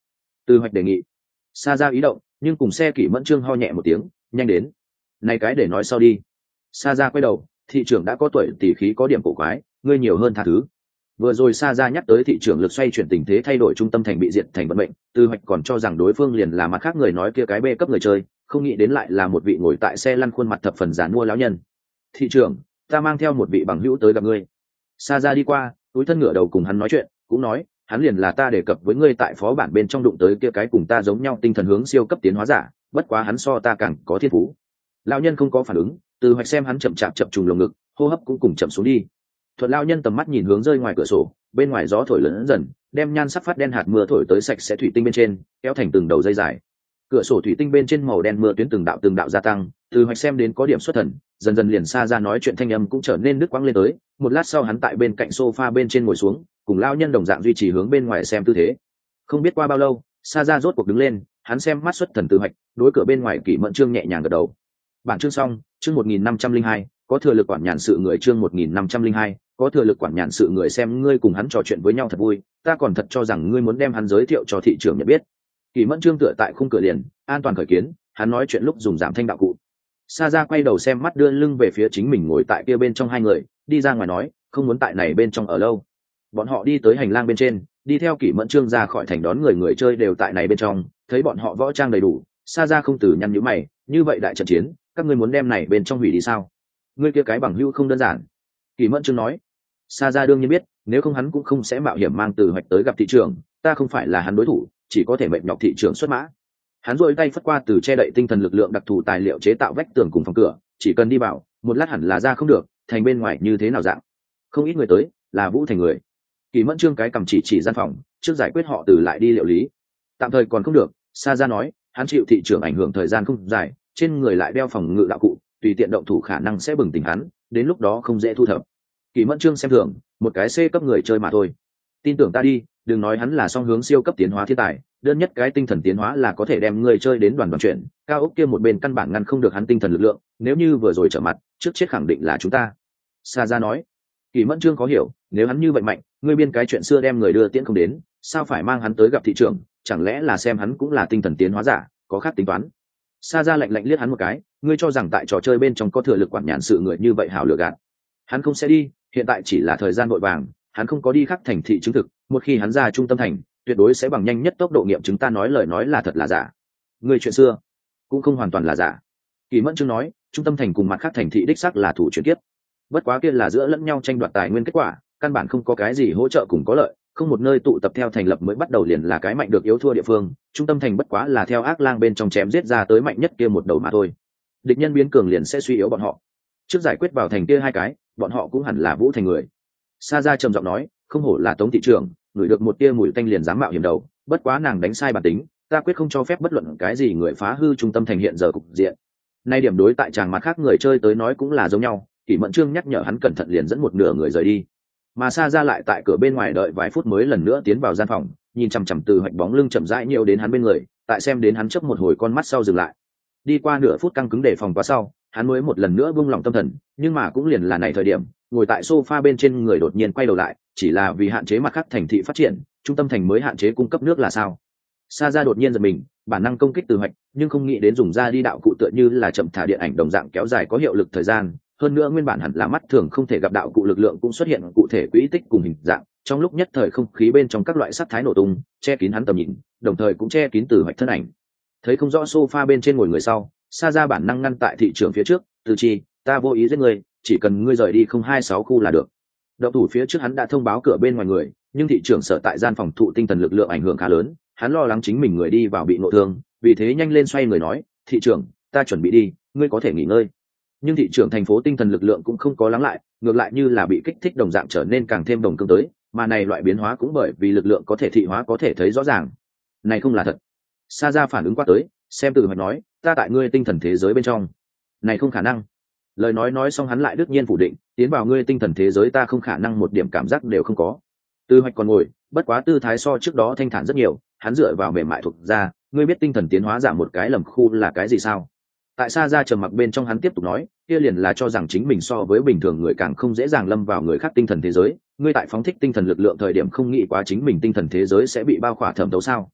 Từ Hoạch đề nghị. Sa Ra ý động, nhưng cùng xe Kỷ Mẫn Trương ho nhẹ một tiếng, nhanh đến. Này cái để nói sau đi. Sa Ra quay đầu, thị trưởng đã có tuổi, tỷ khí có điểm cổ quái, ngươi nhiều hơn tha thứ. Vừa rồi Sa Ra nhắc tới thị trưởng lực xoay chuyển tình thế thay đổi trung tâm thành bị diệt thành vận mệnh, Từ Hoạch còn cho rằng đối phương liền là mặt khác người nói kia cái bê cấp người chơi, không nghĩ đến lại là một vị ngồi tại xe lăn khuôn mặt thập phần giàn mua lão nhân. Thị trưởng, ta mang theo một vị bằng hữu tới gặp ngươi. Sa Ra đi qua, túi thân ngửa đầu cùng hắn nói chuyện, cũng nói, hắn liền là ta đề cập với ngươi tại phó bản bên trong đụng tới kia cái cùng ta giống nhau tinh thần hướng siêu cấp tiến hóa giả, bất quá hắn so ta càng có thiên phú. Lão nhân không có phản ứng, Từ Hoạch xem hắn chậm chạp chập trùng lồng ngực, hô hấp cũng cùng chậm xuống đi. Thuận lão nhân tầm mắt nhìn hướng rơi ngoài cửa sổ, bên ngoài gió thổi lớn dần, đem nhan sắc phát đen hạt mưa thổi tới sạch sẽ thủy tinh bên trên, kéo thành từng đầu dây dài. Cửa sổ thủy tinh bên trên màu đen mưa tuyến từng đạo gia tăng, Từ Hoạch xem đến có điểm xuất thần, dần dần liền Sa Ra nói chuyện thanh âm cũng trở nên đứt quãng lên tới. Một lát sau hắn tại bên cạnh sofa bên trên ngồi xuống, cùng lão nhân đồng dạng duy trì hướng bên ngoài xem tư thế. Không biết qua bao lâu, Sa Ra rốt cuộc đứng lên, hắn xem mắt xuất thần Từ Hoạch, đối cửa bên ngoài Kỷ Mẫn Trương nhẹ nhàng gật đầu. Bản chương xong, chương 1502, có thừa lực quản nhàn sự người, chương 1502, có thừa lực quản nhàn sự người. Xem ngươi cùng hắn trò chuyện với nhau thật vui, ta còn thật cho rằng ngươi muốn đem hắn giới thiệu cho thị trưởng nhận biết. Kỷ Mẫn Trương tựa tại khung cửa liền, an toàn khởi kiến, hắn nói chuyện lúc dùng giảm thanh đạo cụ. Sa Ra quay đầu xem mắt đưa lưng về phía chính mình ngồi tại kia bên trong hai người, đi ra ngoài nói, không muốn tại này bên trong ở lâu. Bọn họ đi tới hành lang bên trên, đi theo Kỷ Mẫn Trương ra khỏi thành đón người chơi đều tại này bên trong, thấy bọn họ võ trang đầy đủ, Sa Ra không từ nhăn nhíu mày, như vậy đại trận chiến, các ngươi muốn đem này bên trong hủy đi sao? Ngươi kia cái bằng hữu không đơn giản. Kỷ Mẫn Trương nói. Sa Ra đương nhiên biết, nếu không hắn cũng không sẽ mạo hiểm mang Từ Hoạch tới gặp thị trưởng, ta không phải là hắn đối thủ, chỉ có thể mệt nhọc thị trưởng xuất mã. Hắn duỗi tay phất qua từ che đậy tinh thần lực lượng đặc thù tài liệu chế tạo vách tường cùng phòng cửa, chỉ cần đi vào, một lát hẳn là ra không được, thành bên ngoài như thế nào dạng. Không ít người tới, là Vũ Thành người. Kỷ Mẫn Trương cái cầm chỉ gian phòng, trước giải quyết họ từ lại đi liệu lý. Tạm thời còn không được, Sa Ra nói, hắn chịu thị trưởng ảnh hưởng thời gian không dài, trên người lại đeo phòng ngự đạo cụ, tùy tiện động thủ khả năng sẽ bừng tỉnh hắn, đến lúc đó không dễ thu thập. Kỷ Mẫn Trương xem thường, một cái C cấp người chơi mà thôi. Tin tưởng ta đi, đừng nói hắn là song hướng siêu cấp tiến hóa thiên tài, đơn nhất cái tinh thần tiến hóa là có thể đem người chơi đến đoàn chuyển, cao ốc kia một bên căn bản ngăn không được hắn tinh thần lực lượng, nếu như vừa rồi trở mặt, trước chết khẳng định là chúng ta. Sa Ra nói. Kỷ Mẫn Trương có hiểu, nếu hắn như vậy mạnh, ngươi biên cái chuyện xưa đem người đưa tiễn không đến, sao phải mang hắn tới gặp thị trưởng, chẳng lẽ là xem hắn cũng là tinh thần tiến hóa giả, có khác tính toán. Sa Ra lạnh liếc hắn một cái, ngươi cho rằng tại trò chơi bên trong có thừa lực quản nhàn sự người như vậy hảo lừa gạt. Hắn không sẽ đi, hiện tại chỉ là thời gian vội vàng, hắn không có đi khắc thành thị chứng thực, một khi hắn ra trung tâm thành, tuyệt đối sẽ bằng nhanh nhất tốc độ nghiệm chứng ta nói lời nói là thật là giả. Người chuyện xưa cũng không hoàn toàn là giả. Kỷ Mẫn Trương nói, trung tâm thành cùng mặt khác thành thị đích xác là thủ chuyển kiếp, bất quá kia là giữa lẫn nhau tranh đoạt tài nguyên kết quả, căn bản không có cái gì hỗ trợ cùng có lợi, không một nơi tụ tập theo thành lập mới bắt đầu liền là cái mạnh được yếu thua địa phương, trung tâm thành bất quá là theo ác lang bên trong chém giết ra tới mạnh nhất kia một đầu mà thôi. Địch nhân biến cường liền sẽ suy yếu bọn họ. Trước giải quyết vào thành kia hai cái, bọn họ cũng hẳn là Vũ Thành người. Sa Ra trầm giọng nói, không hổ là Tống thị trưởng, ngửi được một tia mùi tanh liền dám mạo hiểm đầu, bất quá nàng đánh sai bản tính, ta quyết không cho phép bất luận cái gì người phá hư trung tâm thành hiện giờ cục diện. Nay điểm đối tại chàng mặt khác người chơi tới nói cũng là giống nhau. Kỷ Mẫn Trương nhắc nhở hắn cẩn thận liền dẫn một nửa người rời đi, mà Sa Ra lại tại cửa bên ngoài đợi vài phút mới lần nữa tiến vào gian phòng, nhìn chằm chằm Từ Hoạch bóng lưng chậm rãi nhiều đến hắn bên người, tại xem đến hắn chớp một hồi con mắt sau dừng lại. Đi qua nửa phút căng cứng để phòng quá sau, hắn mới một lần nữa buông lỏng tâm thần, nhưng mà cũng liền là này thời điểm, ngồi tại sofa bên trên người đột nhiên quay đầu lại, chỉ là vì hạn chế mặt khác thành thị phát triển, trung tâm thành mới hạn chế cung cấp nước là sao? Sa Ra đột nhiên giật mình, bản năng công kích Từ Hoạch, nhưng không nghĩ đến dùng ra đi đạo cụ tựa như là chậm thả điện ảnh đồng dạng kéo dài có hiệu lực thời gian, hơn nữa nguyên bản hẳn là mắt thường không thể gặp đạo cụ lực lượng cũng xuất hiện cụ thể quỹ tích cùng hình dạng, trong lúc nhất thời không khí bên trong các loại sắc thái nổ tung, che kín hắn tầm nhìn, đồng thời cũng che kín Từ Hoạch thân ảnh. Thấy không rõ sofa bên trên ngồi người sau, Sa Ra bản năng ngăn tại thị trường phía trước, Từ Chi, ta vô ý giết ngươi, chỉ cần ngươi rời đi 026 khu là được. Động thủ phía trước hắn đã thông báo cửa bên ngoài người, nhưng thị trưởng sợ tại gian phòng thụ tinh thần lực lượng ảnh hưởng khá lớn, hắn lo lắng chính mình người đi vào bị nội thương, vì thế nhanh lên xoay người nói, thị trưởng, ta chuẩn bị đi, ngươi có thể nghỉ ngơi. Nhưng thị trưởng thành phố tinh thần lực lượng cũng không có lắng lại, ngược lại như là bị kích thích đồng dạng trở nên càng thêm đồng cương tới, mà này loại biến hóa cũng bởi vì lực lượng có thể thị hóa có thể thấy rõ ràng. Này không là thật. Sa Ra phản ứng qua tới, xem Từ Hoạch nói, ta tại ngươi tinh thần thế giới bên trong. Này không khả năng. Lời nói xong hắn lại đương nhiên phủ định, tiến vào ngươi tinh thần thế giới ta không khả năng một điểm cảm giác đều không có. Từ Hoạch còn ngồi, bất quá tư thái so trước đó thanh thản rất nhiều, hắn dựa vào mềm mại thuộc ra, ngươi biết tinh thần tiến hóa giảm một cái lầm khu là cái gì sao? Tại Sa Ra trầm mặc bên trong hắn tiếp tục nói, kia liền là cho rằng chính mình so với bình thường người càng không dễ dàng lâm vào người khác tinh thần thế giới, ngươi tại phóng thích tinh thần lực lượng thời điểm không nghĩ quá chính mình tinh thần thế giới sẽ bị bao khỏa thẩm thấu sao?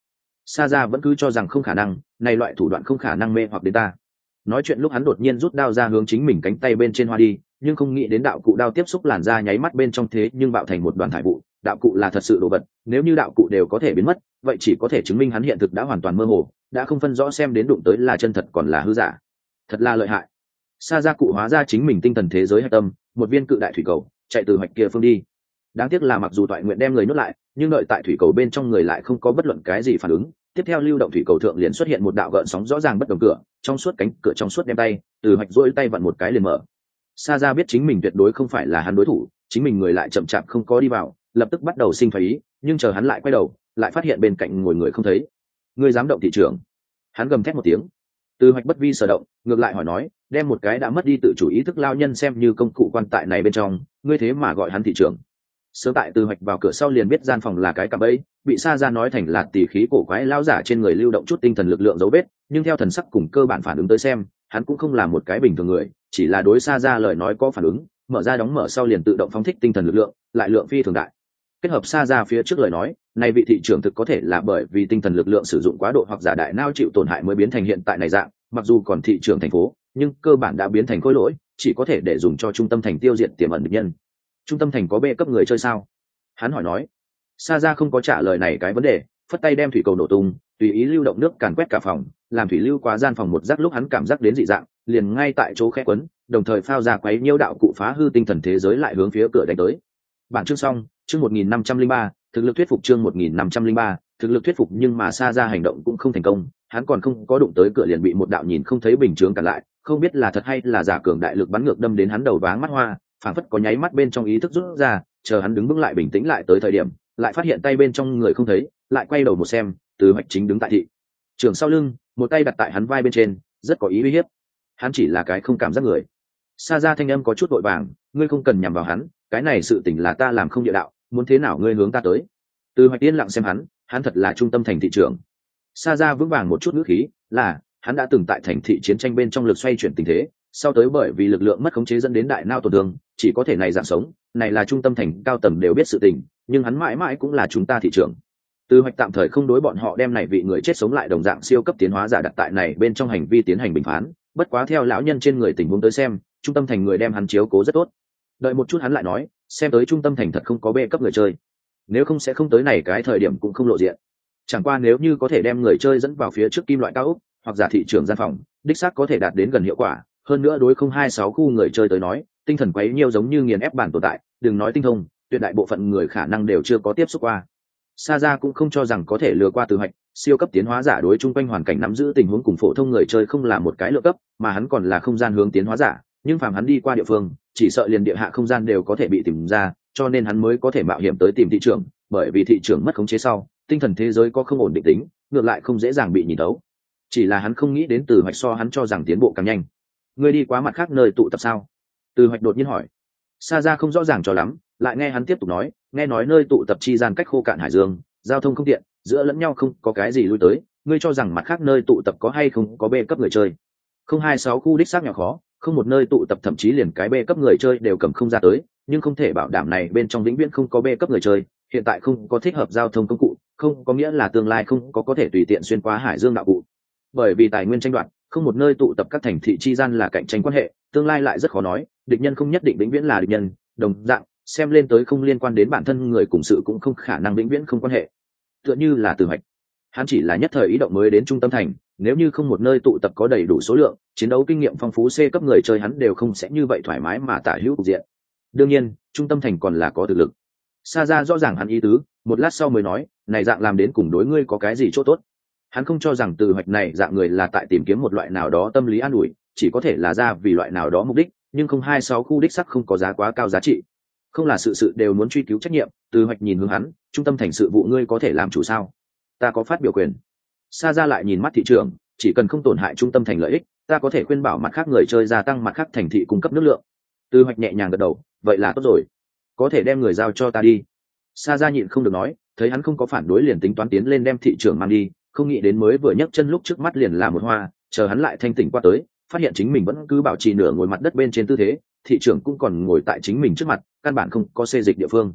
Sa Ra vẫn cứ cho rằng không khả năng, này loại thủ đoạn không khả năng mê hoặc đến ta. Nói chuyện lúc hắn đột nhiên rút đao ra hướng chính mình cánh tay bên trên hoa đi, nhưng không nghĩ đến đạo cụ đao tiếp xúc làn da nháy mắt bên trong thế nhưng bạo thành một đoàn thải vụ. Đạo cụ là thật sự đồ vật, nếu như đạo cụ đều có thể biến mất, vậy chỉ có thể chứng minh hắn hiện thực đã hoàn toàn mơ hồ, đã không phân rõ xem đến đụng tới là chân thật còn là hư giả. Thật là lợi hại. Sa Ra cụ hóa ra chính mình tinh thần thế giới hạch tâm, một viên cự đại thủy cầu, chạy từ hoạch kia phương đi. Đáng tiếc là mặc dù toại nguyện đem người nhốt lại, nhưng đợi tại thủy cầu bên trong người lại không có bất luận cái gì phản ứng. Tiếp theo lưu động thủy cầu thượng liền xuất hiện một đạo gợn sóng rõ ràng bất đồng cửa, trong suốt cánh cửa trong suốt đem tay, từ hoạch duỗi tay vặn một cái liền mở. Sa Ra biết chính mình tuyệt đối không phải là hắn đối thủ, chính mình người lại chậm chạp không có đi vào, lập tức bắt đầu sinh thái ý, nhưng chờ hắn lại quay đầu, lại phát hiện bên cạnh ngồi người không thấy. Ngươi dám động thị trưởng? Hắn gầm thét một tiếng. Từ hoạch bất vi sở động, ngược lại hỏi nói, đem một cái đã mất đi tự chủ ý thức lao nhân xem như công cụ quan tại này bên trong, ngươi thế mà gọi hắn thị trưởng? Sớm tại Từ hoạch vào cửa sau liền biết gian phòng là cái cạm bẫy, bị Sa Ra nói thành là tỉ khí cổ quái lao giả trên người lưu động chút tinh thần lực lượng dấu vết, nhưng theo thần sắc cùng cơ bản phản ứng tới xem, hắn cũng không là một cái bình thường người, chỉ là đối Sa Ra lời nói có phản ứng, mở ra đóng mở sau liền tự động phóng thích tinh thần lực lượng, lại lượng phi thường đại. Kết hợp Sa Ra phía trước lời nói, này vị thị trưởng thực có thể là bởi vì tinh thần lực lượng sử dụng quá độ hoặc giả đại não chịu tổn hại mới biến thành hiện tại này dạng, mặc dù còn thị trưởng thành phố, nhưng cơ bản đã biến thành khối lỗi, chỉ có thể để dùng cho trung tâm thành tiêu diệt tiềm ẩn địch nhân. Trung tâm thành có B cấp người chơi sao? Hắn hỏi nói. Sa Ra không có trả lời này cái vấn đề, phất tay đem thủy cầu nổ tung, tùy ý lưu động nước càn quét cả phòng, làm thủy lưu qua gian phòng một giác lúc hắn cảm giác đến dị dạng, liền ngay tại chỗ khẽ quấn, đồng thời phao ra quấy nhiễu đạo cụ phá hư tinh thần thế giới lại hướng phía cửa đánh tới. Bản chương xong, chương 1503, thực lực thuyết phục chương 1503, thực lực thuyết phục nhưng mà Sa Ra hành động cũng không thành công, hắn còn không có đụng tới cửa liền bị một đạo nhìn không thấy bình chướng cản lại, không biết là thật hay là giả cường đại lực bắn ngược đâm đến hắn đầu váng mắt hoa, phảng phất có nháy mắt bên trong ý thức rút ra, chờ hắn đứng vững lại bình tĩnh lại tới thời điểm, lại phát hiện tay bên trong người không thấy, lại quay đầu một xem, Từ hoạch chính đứng tại thị trường sau lưng, một tay đặt tại hắn vai bên trên, rất có ý uy hiếp. Hắn chỉ là cái không cảm giác người. Sa Ra thanh âm có chút vội vàng, ngươi không cần nhằm vào hắn, cái này sự tình là ta làm không địa đạo, muốn thế nào ngươi hướng ta tới. Từ hoạch yên lặng xem hắn thật là trung tâm thành thị trường. Sa Ra vững vàng một chút ngữ khí, là hắn đã từng tại thành thị chiến tranh bên trong lực xoay chuyển tình thế, sau tới bởi vì lực lượng mất khống chế dẫn đến đại nao tổn thương, chỉ có thể này dạng sống, này là trung tâm thành cao tầng đều biết sự tình, nhưng hắn mãi mãi cũng là chúng ta thị trường. Từ hoạch tạm thời không đối bọn họ đem này vị người chết sống lại đồng dạng siêu cấp tiến hóa giả đặt tại này bên trong hành vi tiến hành bình phán, bất quá theo lão nhân trên người tình huống tới xem, trung tâm thành người đem hắn chiếu cố rất tốt. Đợi một chút hắn lại nói, xem tới trung tâm thành thật không có B cấp người chơi, nếu không sẽ không tới này cái thời điểm cũng không lộ diện. Chẳng qua nếu như có thể đem người chơi dẫn vào phía trước kim loại cao ốc hoặc giả thị trường gian phòng, đích xác có thể đạt đến gần hiệu quả. Hơn nữa đối 026 khu người chơi tới nói, tinh thần quấy nhiêu giống như nghiền ép bản tồn tại, đừng nói tinh thông, tuyệt đại bộ phận người khả năng đều chưa có tiếp xúc qua. Sa Ra cũng không cho rằng có thể lừa qua Từ hoạch, siêu cấp tiến hóa giả đối chung quanh hoàn cảnh nắm giữ tình huống cùng phổ thông người chơi không là một cái lựa cấp, mà hắn còn là không gian hướng tiến hóa giả, nhưng phàm hắn đi qua địa phương, chỉ sợ liền địa hạ không gian đều có thể bị tìm ra, cho nên hắn mới có thể mạo hiểm tới tìm thị trường, bởi vì thị trường mất khống chế sau, tinh thần thế giới có không ổn định tính, ngược lại không dễ dàng bị nhìn thấu. Chỉ là hắn không nghĩ đến Từ hoạch so hắn cho rằng tiến bộ càng nhanh. Ngươi đi qua mặt khác nơi tụ tập sao? Từ hoạch đột nhiên hỏi. Sa Ra không rõ ràng cho lắm, lại nghe hắn tiếp tục nói, nghe nói nơi tụ tập chi gian cách khô cạn hải dương, giao thông không tiện, giữa lẫn nhau không có cái gì lui tới, ngươi cho rằng mặt khác nơi tụ tập có hay không có B cấp người chơi? 026 khu đích xác nhỏ khó, không một nơi tụ tập thậm chí liền cái B cấp người chơi đều cầm không ra tới, nhưng không thể bảo đảm này bên trong vĩnh viễn không có B cấp người chơi, hiện tại không có thích hợp giao thông công cụ, không có nghĩa là tương lai không có thể tùy tiện xuyên qua hải dương đạo cụ. Bởi vì tài nguyên tranh đoạt, không một nơi tụ tập các thành thị chi gian là cạnh tranh quan hệ, tương lai lại rất khó nói, địch nhân không nhất định vĩnh viễn là địch nhân, đồng dạng, xem lên tới không liên quan đến bản thân người cùng sự cũng không khả năng vĩnh viễn không quan hệ. Tựa như là Từ hoạch, hắn chỉ là nhất thời ý động mới đến trung tâm thành, nếu như không một nơi tụ tập có đầy đủ số lượng, chiến đấu kinh nghiệm phong phú C cấp người chơi hắn đều không sẽ như vậy thoải mái mà tả hữu cục diện. Đương nhiên, trung tâm thành còn là có thực lực. Sa Ra rõ ràng hắn ý tứ, một lát sau mới nói, này dạng làm đến cùng đối ngươi có cái gì chỗ tốt? Hắn không cho rằng Từ hoạch này dạng người là tại tìm kiếm một loại nào đó tâm lý an ủi, chỉ có thể là ra vì loại nào đó mục đích, nhưng 026 khu đích sắc không có giá quá cao giá trị. Không là sự đều muốn truy cứu trách nhiệm. Từ hoạch nhìn hướng hắn, trung tâm thành sự vụ ngươi có thể làm chủ sao? Ta có phát biểu quyền. Sa Ra lại nhìn mắt thị trường, chỉ cần không tổn hại trung tâm thành lợi ích, ta có thể khuyên bảo mặt khác người chơi gia tăng mặt khác thành thị cung cấp nước lượng. Từ hoạch nhẹ nhàng gật đầu, vậy là tốt rồi, có thể đem người giao cho ta đi. Sa Ra nhịn không được nói, thấy hắn không có phản đối liền tính toán tiến lên đem thị trường mang đi, không nghĩ đến mới vừa nhấc chân lúc trước mắt liền là một hoa, chờ hắn lại thanh tỉnh qua tới, phát hiện chính mình vẫn cứ bảo trì nửa ngồi mặt đất bên trên tư thế, thị trường cũng còn ngồi tại chính mình trước mặt, căn bản không có xê dịch địa phương.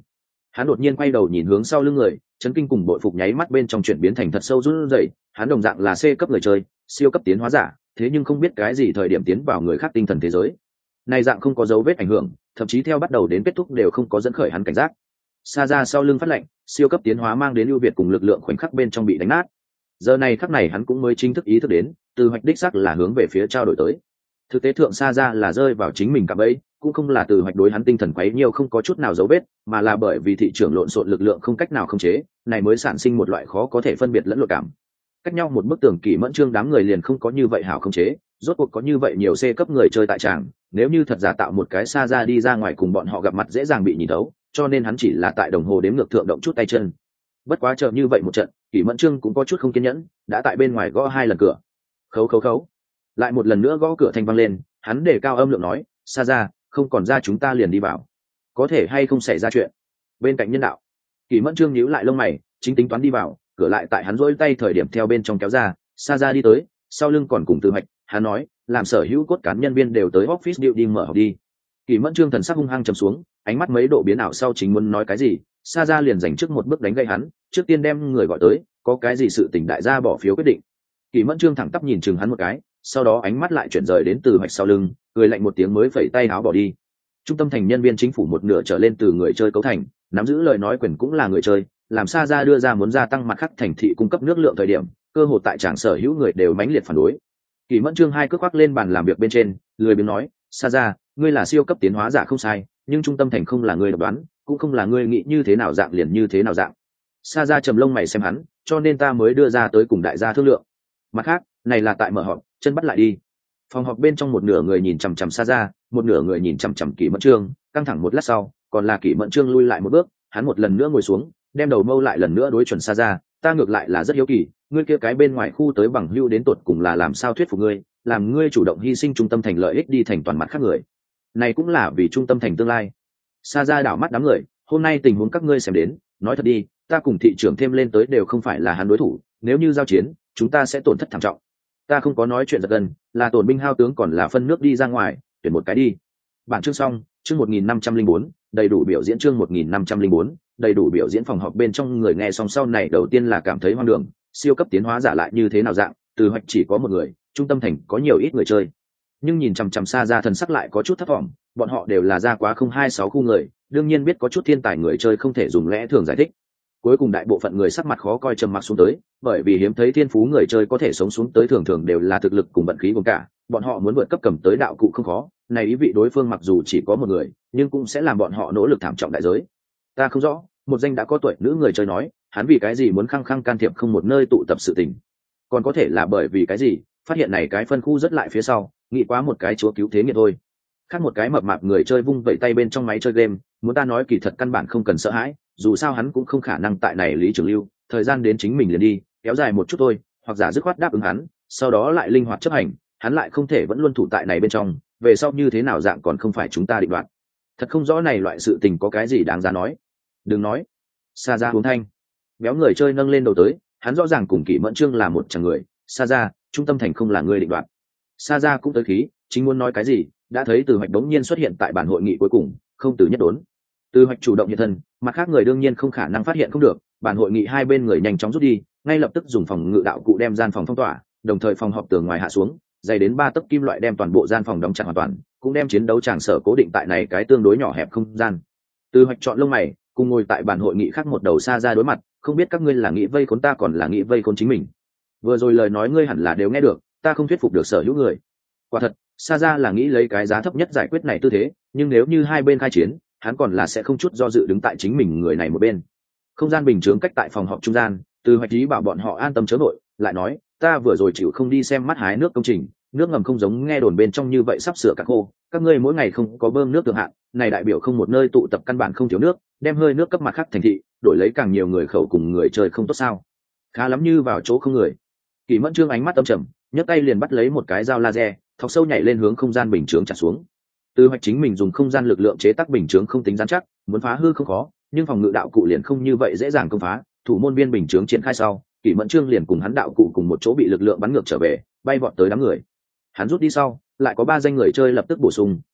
Hắn đột nhiên quay đầu nhìn hướng sau lưng người, chấn kinh cùng bội phục nháy mắt bên trong chuyển biến thành thật sâu run rẩy. Hắn đồng dạng là C cấp người chơi, siêu cấp tiến hóa giả, thế nhưng không biết cái gì thời điểm tiến vào người khác tinh thần thế giới. Này dạng không có dấu vết ảnh hưởng, thậm chí theo bắt đầu đến kết thúc đều không có dẫn khởi hắn cảnh giác. Xa ra sau lưng phát lệnh, siêu cấp tiến hóa mang đến ưu việt cùng lực lượng khoảnh khắc bên trong bị đánh nát. Giờ này khắc này hắn cũng mới chính thức ý thức đến, từ hoạch đích sắc là hướng về phía trao đổi tới. Thực tế thượng xa ra là rơi vào chính mình cạm bẫy, cũng không là từ hoạch đối hắn tinh thần quấy nhiều không có chút nào dấu vết, mà là bởi vì thị trường lộn xộn lực lượng không cách nào khống chế, này mới sản sinh một loại khó có thể phân biệt lẫn lộn cảm. Cách nhau một bức tường Kỷ Mẫn Trương đám người liền không có như vậy hảo khống chế, rốt cuộc có như vậy nhiều C cấp người chơi tại tràng, nếu như thật giả tạo một cái xa ra đi ra ngoài cùng bọn họ gặp mặt dễ dàng bị nhìn thấu, cho nên hắn chỉ là tại đồng hồ đếm ngược thượng động chút tay chân. Bất quá chờ như vậy một trận, Kỷ Mẫn Trương cũng có chút không kiên nhẫn, đã tại bên ngoài gõ 2 lần cửa. Khấu khấu khấu. Lại một lần nữa gõ cửa thanh vang lên, hắn đề cao âm lượng nói, xa ra, không còn ra chúng ta liền đi vào. Có thể hay không xảy ra chuyện. Bên cạnh nhân đạo, Kỷ Mẫn Trương nhíu lại lông mày, chính tính toán đi vào, cửa lại tại hắn rỗi tay thời điểm theo bên trong kéo ra, xa ra đi tới, sau lưng còn cùng Từ Hoạch, hắn nói, làm sở hữu cốt cán nhân viên đều tới office building mở học đi. Kỷ Mẫn Trương thần sắc hung hăng trầm xuống, ánh mắt mấy độ biến ảo sau chính muốn nói cái gì, xa ra liền giành trước một bước đánh gây hắn, trước tiên đem người gọi tới, có cái gì sự tình đại gia bỏ phiếu quyết định. Kỷ Mẫn Trương thẳng tắp nhìn chừng hắn một cái, sau đó ánh mắt lại chuyển rời đến Từ Hoạch sau lưng, cười lạnh một tiếng mới phẩy tay áo bỏ đi. Trung tâm thành nhân viên chính phủ một nửa trở lên từ người chơi cấu thành, nắm giữ lời nói quyền cũng là người chơi, làm xa ra đưa ra muốn gia tăng mặt khác thành thị cung cấp nước lượng thời điểm, cơ hội tại tràng sở hữu người đều mãnh liệt phản đối. Kỷ Mẫn Trương hai cước khoác lên bàn làm việc bên trên, lười biếng nói, xa ra, ngươi là siêu cấp tiến hóa giả không sai, nhưng trung tâm thành không là ngươi độc đoán, cũng không là ngươi nghĩ như thế nào dạng liền như thế nào dạng. Xa ra trầm lông mày xem hắn, cho nên ta mới đưa ra tới cùng đại gia thương lượng. Mặt khác, này là tại mở họp, chân bắt lại đi. Phòng họp bên trong một nửa người nhìn chằm chằm xa ra, một nửa người nhìn chằm chằm Kỷ Mẫn Trương, căng thẳng một lát sau, còn là Kỷ Mẫn Trương lui lại một bước, hắn một lần nữa ngồi xuống, đem đầu mâu lại lần nữa đối chuẩn xa ra, ta ngược lại là rất hiếu kỳ, ngươi kia cái bên ngoài khu tới bằng hưu đến tột cùng là làm sao thuyết phục ngươi, làm ngươi chủ động hy sinh trung tâm thành lợi ích đi thành toàn mặt khác người. Này cũng là vì trung tâm thành tương lai. Xa ra đảo mắt đám người, hôm nay tình huống các ngươi xem đến, nói thật đi, ta cùng thị trưởng thêm lên tới đều không phải là hắn đối thủ, nếu như giao chiến, chúng ta sẽ tổn thất thảm trọng. Ta không có nói chuyện giật gân, là tổn binh hao tướng còn là phân nước đi ra ngoài, tuyển một cái đi. Bản chương xong, chương 1504, đầy đủ biểu diễn chương 1504, đầy đủ biểu diễn. Phòng họp bên trong người nghe xong sau này đầu tiên là cảm thấy hoang đường, siêu cấp tiến hóa giả lại như thế nào dạng, Từ Hoạch chỉ có một người, trung tâm thành có nhiều ít người chơi. Nhưng nhìn chằm chằm xa ra thần sắc lại có chút thất vọng, bọn họ đều là ra quá 026 khu người, đương nhiên biết có chút thiên tài người chơi không thể dùng lẽ thường giải thích. Cuối cùng đại bộ phận người sắc mặt khó coi trầm mặc xuống tới, bởi vì hiếm thấy thiên phú người chơi có thể sống xuống tới thường thường đều là thực lực cùng vận khí cùng cả, bọn họ muốn vượt cấp cầm tới đạo cụ không khó, này ý vị đối phương mặc dù chỉ có một người, nhưng cũng sẽ làm bọn họ nỗ lực thảm trọng đại giới. Ta không rõ, một danh đã có tuổi nữ người chơi nói, hắn vì cái gì muốn khăng khăng can thiệp không một nơi tụ tập sự tình, còn có thể là bởi vì cái gì, phát hiện này cái phân khu rất lại phía sau, nghĩ quá một cái chúa cứu thế nghiệt thôi. Khác một cái mập mạp người chơi vung vẩy tay bên trong máy chơi game, muốn ta nói kỳ thật căn bản không cần sợ hãi, dù sao hắn cũng không khả năng tại này lý trường lưu, thời gian đến chính mình liền đi, kéo dài một chút thôi, hoặc giả dứt khoát đáp ứng hắn, sau đó lại linh hoạt chấp hành, hắn lại không thể vẫn luôn thủ tại này bên trong, về sau như thế nào dạng còn không phải chúng ta định đoạt. Thật không rõ này loại sự tình có cái gì đáng giá nói. Đừng nói. Xa ra uống thanh. Béo người chơi nâng lên đầu tới, hắn rõ ràng cùng Kỷ Mẫn Trương là một chàng người, xa ra, trung tâm thành không là người định đoạt. Xa ra cũng tới khí, chính muốn nói cái gì, đã thấy Từ Hoạch đống nhiên xuất hiện tại bản hội nghị cuối cùng, không từ nhất đốn. Từ Hoạch chủ động hiện thân, mặt khác người đương nhiên không khả năng phát hiện không được, bản hội nghị hai bên người nhanh chóng rút đi, ngay lập tức dùng phòng ngự đạo cụ đem gian phòng phong tỏa, đồng thời phòng họp tường ngoài hạ xuống, dày đến 3 tấc kim loại đem toàn bộ gian phòng đóng chặt hoàn toàn, cũng đem chiến đấu tràng sở cố định tại này cái tương đối nhỏ hẹp không gian. Từ Hoạch chọn lông mày, cùng ngồi tại bản hội nghị khác một đầu xa ra đối mặt, không biết các ngươi là nghĩ vây khốn ta còn là nghĩ vây khốn chính mình. Vừa rồi lời nói ngươi hẳn là đều nghe được, ta không thuyết phục được sở hữu người. Quả thật, xa ra là nghĩ lấy cái giá thấp nhất giải quyết này tư thế, nhưng nếu như hai bên khai chiến, hắn còn là sẽ không chút do dự đứng tại chính mình người này một bên. Không gian bình chướng cách tại phòng họp trung gian, Từ Hoạch ý bảo bọn họ an tâm chớ nội, lại nói, ta vừa rồi chịu không đi xem mắt hái nước công trình, nước ngầm không giống nghe đồn bên trong như vậy sắp sửa cả khô, các ngươi mỗi ngày không có bơm nước thượng hạn, này đại biểu không một nơi tụ tập căn bản không thiếu nước, đem hơi nước cấp mặt khác thành thị, đổi lấy càng nhiều người khẩu cùng người chơi không tốt sao? Khá lắm như vào chỗ không người. Kỷ Mẫn Trương ánh mắt âm trầm, nhấc tay liền bắt lấy một cái dao laser, thọc sâu nhảy lên hướng không gian bình chướng chặt xuống. Từ Hoạch chính mình dùng không gian lực lượng chế tác bình chướng không tính rắn chắc, muốn phá hư không khó, nhưng phòng ngự đạo cụ liền không như vậy dễ dàng công phá. Thủ môn viên bình chướng triển khai sau, Kỷ Mẫn Trương liền cùng hắn đạo cụ cùng một chỗ bị lực lượng bắn ngược trở về, bay vọt tới đám người. Hắn rút đi sau, lại có 3 danh người chơi lập tức bổ sung,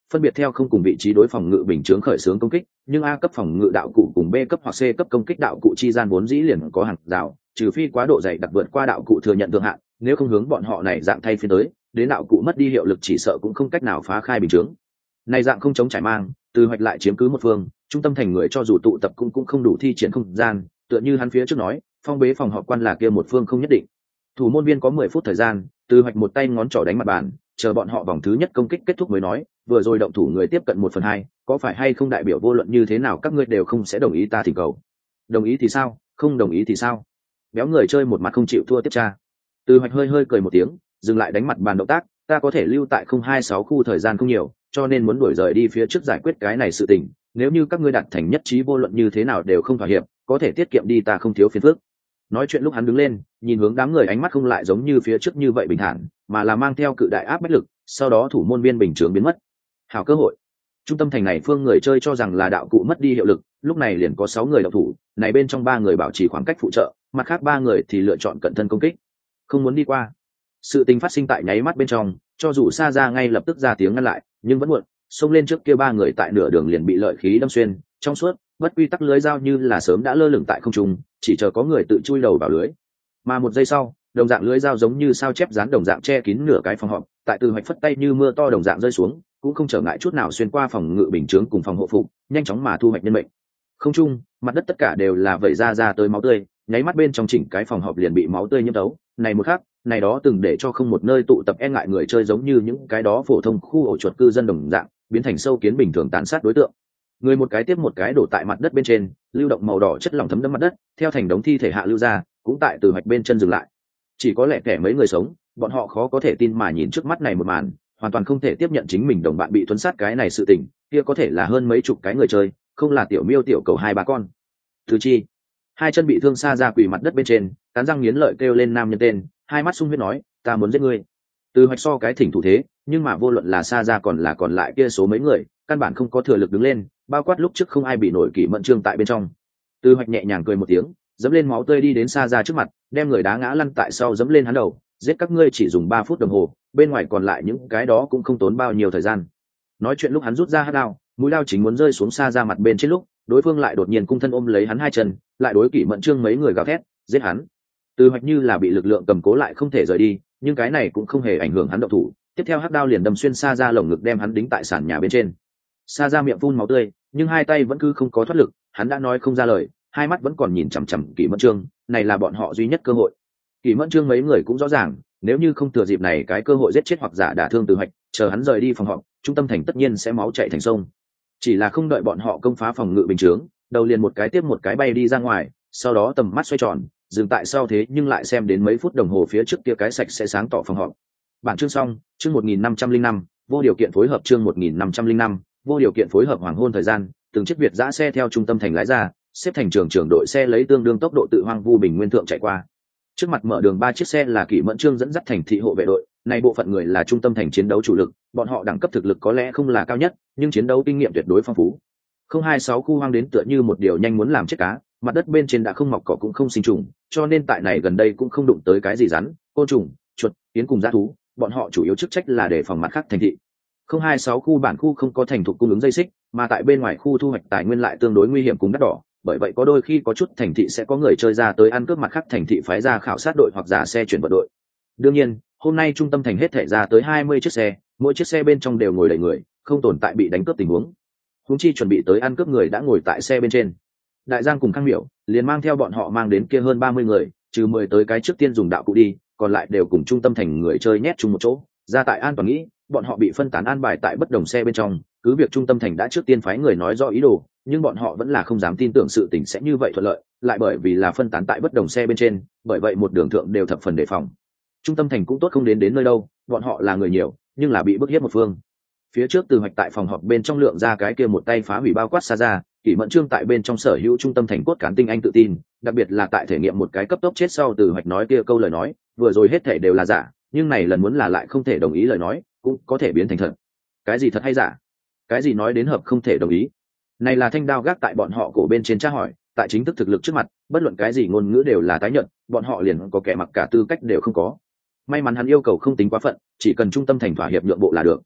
phân biệt theo không cùng vị trí đối phòng ngự bình chướng khởi xướng công kích, nhưng A cấp phòng ngự đạo cụ cùng B cấp hoặc C cấp công kích đạo cụ chi gian vốn dĩ liền có hàng rào, trừ phi quá độ dày đặc vượt qua đạo cụ thừa nhận thượng hạn, nếu không hướng bọn họ này dạng thay phiên tới, đến đạo cụ mất đi hiệu lực chỉ sợ cũng không cách nào phá khai bình chướng. Này dạng không chống trải mang, từ hoạch lại chiếm cứ một phương, trung tâm thành người cho dù tụ tập cũng không đủ thi triển không gian, tựa như hắn phía trước nói, phong bế phòng họp quan là kia một phương không nhất định. Thủ môn viên có 10 phút thời gian, từ hoạch một tay ngón trỏ đánh mặt bàn, chờ bọn họ vòng thứ nhất công kích kết thúc mới nói, vừa rồi động thủ người tiếp cận 1/2, có phải hay không đại biểu vô luận như thế nào các ngươi đều không sẽ đồng ý ta thỉnh cầu. Đồng ý thì sao, không đồng ý thì sao? Béo người chơi một mặt không chịu thua tiếp tra. Từ hoạch hơi hơi cười một tiếng, dừng lại đánh mặt bàn động tác, ta có thể lưu tại 026 khu thời gian không nhiều, cho nên muốn đuổi rời đi phía trước giải quyết cái này sự tình, nếu như các ngươi đạt thành nhất trí vô luận như thế nào đều không thỏa hiệp, có thể tiết kiệm đi ta không thiếu phiền phức. Nói chuyện lúc hắn đứng lên, nhìn hướng đám người ánh mắt không lại giống như phía trước như vậy bình thản, mà là mang theo cự đại áp bách lực, sau đó thủ môn viên bình chướng biến mất. Hảo cơ hội. Trung tâm thành này phương người chơi cho rằng là đạo cụ mất đi hiệu lực, lúc này liền có 6 người động thủ, này bên trong 3 người bảo trì khoảng cách phụ trợ, mặt khác 3 người thì lựa chọn cận thân công kích. Không muốn đi qua. Sự tình phát sinh tại nháy mắt bên trong, cho dù xa ra ngay lập tức ra tiếng ngăn lại, nhưng vẫn muộn, xông lên trước kia 3 người tại nửa đường liền bị lợi khí đâm xuyên, trong suốt, bất quy tắc lưới dao như là sớm đã lơ lửng tại không trung, chỉ chờ có người tự chui đầu vào lưới. Mà một giây sau, đồng dạng lưới dao giống như sao chép dán đồng dạng che kín nửa cái phòng họp, tại từ hoạch phất tay như mưa to đồng dạng rơi xuống, cũng không trở ngại chút nào xuyên qua phòng ngự bình chướng cùng phòng hộ phục, nhanh chóng mà thu hoạch nhân mệnh. Không trung, mặt đất tất cả đều là vẩy ra tới máu tươi, nháy mắt bên trong chỉnh cái phòng họp liền bị máu tươi nhiễm thấu. Này một khắc, này đó từng để cho không một nơi tụ tập e ngại người chơi giống như những cái đó phổ thông khu ổ chuột cư dân đồng dạng, biến thành sâu kiến bình thường tàn sát đối tượng. Người một cái tiếp một cái đổ tại mặt đất bên trên, lưu động màu đỏ chất lỏng thấm đẫm mặt đất, theo thành đống thi thể hạ lưu ra, cũng tại từ hoạch bên chân dừng lại. Chỉ có lẻ tẻ mấy người sống, bọn họ khó có thể tin mà nhìn trước mắt này một màn, hoàn toàn không thể tiếp nhận chính mình đồng bạn bị tuấn sát cái này sự tình, kia có thể là hơn mấy chục cái người chơi, không là tiểu miêu tiểu cầu 2-3 con. Thứ chi, hai chân bị thương xa ra quỳ mặt đất bên trên, cắn răng nghiến lợi kêu lên nam nhân tên, hai mắt sung huyết nói, ta muốn giết ngươi. Từ hoạch so cái thỉnh thủ thế, nhưng mà vô luận là xa ra còn lại kia số mấy người, căn bản không có thừa lực đứng lên, bao quát lúc trước không ai bị nổi kỷ mẫn trương tại bên trong. Từ hoạch nhẹ nhàng cười một tiếng, dẫm lên máu tươi đi đến xa ra trước mặt, đem người đá ngã lăn tại sau dẫm lên hắn đầu, giết các ngươi chỉ dùng 3 phút đồng hồ, bên ngoài còn lại những cái đó cũng không tốn bao nhiêu thời gian. Nói chuyện lúc hắn rút ra hắc đao, mũi đao chính muốn rơi xuống xa ra mặt bên trên lúc, đối phương lại đột nhiên cung thân ôm lấy hắn hai chân, lại đối kỷ mẫn trương mấy người gào thét, giết hắn. Từ hoạch như là bị lực lượng cầm cố lại không thể rời đi, nhưng cái này cũng không hề ảnh hưởng hắn động thủ, tiếp theo hắc đao liền đâm xuyên xa ra lồng ngực đem hắn đính tại sàn nhà bên trên. Xa ra miệng phun máu tươi, nhưng hai tay vẫn cứ không có thoát lực, hắn đã nói không ra lời, hai mắt vẫn còn nhìn chằm chằm kỷ mẫn trương, này là bọn họ duy nhất cơ hội. Kỷ mẫn trương mấy người cũng rõ ràng, nếu như không thừa dịp này cái cơ hội giết chết hoặc giả đả thương Từ hoạch, chờ hắn rời đi phòng họp, trung tâm thành tất nhiên sẽ máu chảy thành sông. Chỉ là không đợi bọn họ công phá phòng ngự bình chướng, đầu liền một cái tiếp một cái bay đi ra ngoài, sau đó tầm mắt xoay tròn, dừng tại sau thế nhưng lại xem đến mấy phút đồng hồ phía trước kia cái sạch sẽ sáng tỏ phòng họp. Bản chương xong, chương 1505, vô điều kiện phối hợp chương 1505, vô điều kiện phối hợp hoàng hôn thời gian, từng chiếc Việt dã xe theo trung tâm thành lái ra, xếp thành trường đội xe lấy tương đương tốc độ tự hoang vu bình nguyên thượng chạy qua. Trước mặt mở đường 3 chiếc xe là Kỷ Mẫn Trương dẫn dắt thành thị hộ vệ đội, này bộ phận người là trung tâm thành chiến đấu chủ lực, bọn họ đẳng cấp thực lực có lẽ không là cao nhất, nhưng chiến đấu kinh nghiệm tuyệt đối phong phú. 026 khu hoang đến tựa như một điều nhanh muốn làm chết cá, mặt đất bên trên đã không mọc cỏ cũng không sinh trùng, cho nên tại này gần đây cũng không đụng tới cái gì rắn, côn trùng, chuột, kiến cùng dã thú, bọn họ chủ yếu chức trách là để phòng mặt khác thành thị. 026 khu bản khu không có thành thục cung ứng dây xích, mà tại bên ngoài khu thu hoạch tài nguyên lại tương đối nguy hiểm cùng đắt đỏ, bởi vậy có đôi khi có chút thành thị sẽ có người chơi ra tới ăn cướp mặt khác thành thị phái ra khảo sát đội hoặc giả xe chuyển vận đội. Đương nhiên, hôm nay trung tâm thành hết thể ra tới 20 chiếc xe, mỗi chiếc xe bên trong đều ngồi đầy người, không tồn tại bị đánh cướp tình huống. Huống chi chuẩn bị tới ăn cướp người đã ngồi tại xe bên trên. Đại Giang cùng Khang Miểu liền mang theo bọn họ mang đến kia hơn 30 người, trừ 10 tới cái trước tiên dùng đạo cụ đi, còn lại đều cùng trung tâm thành người chơi nhét chung một chỗ. Ra tại an toàn nghĩ, bọn họ bị phân tán an bài tại bất đồng xe bên trong, cứ việc trung tâm thành đã trước tiên phái người nói rõ ý đồ, nhưng bọn họ vẫn là không dám tin tưởng sự tình sẽ như vậy thuận lợi, lại bởi vì là phân tán tại bất đồng xe bên trên, bởi vậy một đường thượng đều thập phần đề phòng. Trung tâm thành cũng tốt không đến nơi đâu, bọn họ là người nhiều, nhưng là bị bức hiếp một phương. Phía trước Từ Hoạch tại phòng họp bên trong lượng ra cái kia một tay phá hủy bao quát xa ra, Kỷ Mẫn Trương tại bên trong sở hữu trung tâm thành cốt cán tinh anh tự tin, đặc biệt là tại thể nghiệm một cái cấp tốc chết sau Từ Hoạch nói kia câu lời nói, vừa rồi hết thể đều là giả, nhưng này lần muốn là lại không thể đồng ý lời nói, cũng có thể biến thành thật. Cái gì thật hay giả? Cái gì nói đến hợp không thể đồng ý? Này là thanh đao gác tại bọn họ cổ bên trên tra hỏi, tại chính thức thực lực trước mặt, bất luận cái gì ngôn ngữ đều là tái nhận, bọn họ liền có kẻ mặc cả tư cách đều không có. May mắn hắn yêu cầu không tính quá phận, chỉ cần trung tâm thành thỏa hiệp nhượng bộ là được.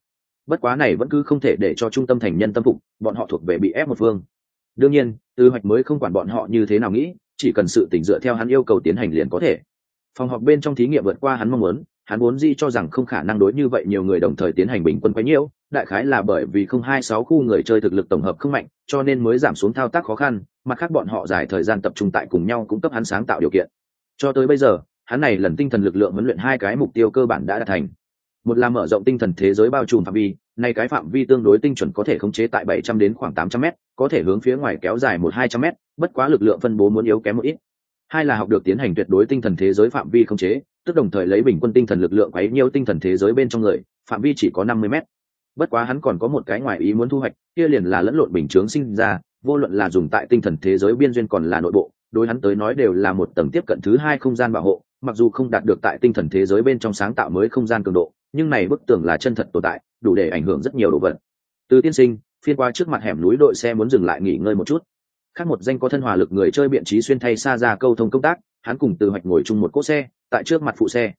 bất quá này vẫn cứ không thể để cho trung tâm thành nhân tâm phục, bọn họ thuộc về bị ép một phương. Đương nhiên Từ Hoạch mới không quản bọn họ như thế nào nghĩ, chỉ cần sự tỉnh dựa theo hắn yêu cầu tiến hành liền có thể. Phòng họp bên trong thí nghiệm vượt qua hắn mong muốn, hắn vốn dĩ cho rằng không khả năng đối như vậy nhiều người đồng thời tiến hành bình quân quấy nhiễu, đại khái là bởi vì 026 khu người chơi thực lực tổng hợp không mạnh, cho nên mới giảm xuống thao tác khó khăn, mặt khác bọn họ dài thời gian tập trung tại cùng nhau cũng cấp hắn sáng tạo điều kiện. Cho tới bây giờ, hắn này lần tinh thần lực lượng huấn luyện hai cái mục tiêu cơ bản đã đạt thành. Một là mở rộng tinh thần thế giới bao trùm phạm vi, này cái phạm vi tương đối tinh chuẩn có thể khống chế tại 700 đến khoảng 800 mét, có thể hướng phía ngoài kéo dài 1-200 mét, bất quá lực lượng phân bố muốn yếu kém một ít. Hai là học được tiến hành tuyệt đối tinh thần thế giới phạm vi khống chế, tức đồng thời lấy bình quân tinh thần lực lượng quấy nhiễu tinh thần thế giới bên trong người, phạm vi chỉ có 50 mét. Bất quá hắn còn có một cái ngoài ý muốn thu hoạch, kia liền là lẫn lộn bình chướng sinh ra, vô luận là dùng tại tinh thần thế giới biên duyên còn là nội bộ, đối hắn tới nói đều là một tầng tiếp cận thứ hai không gian bảo hộ, mặc dù không đạt được tại tinh thần thế giới bên trong sáng tạo mới không gian cường độ, nhưng này bức tường là chân thật tồn tại, đủ để ảnh hưởng rất nhiều đồ vật. Từ tiên sinh, phiên qua trước mặt hẻm núi đội xe muốn dừng lại nghỉ ngơi một chút. Khác một danh có thân hòa lực người chơi biện trí xuyên thay xa ra câu thông công tác, hắn cùng Từ Hoạch ngồi chung một cỗ xe, tại trước mặt phụ xe.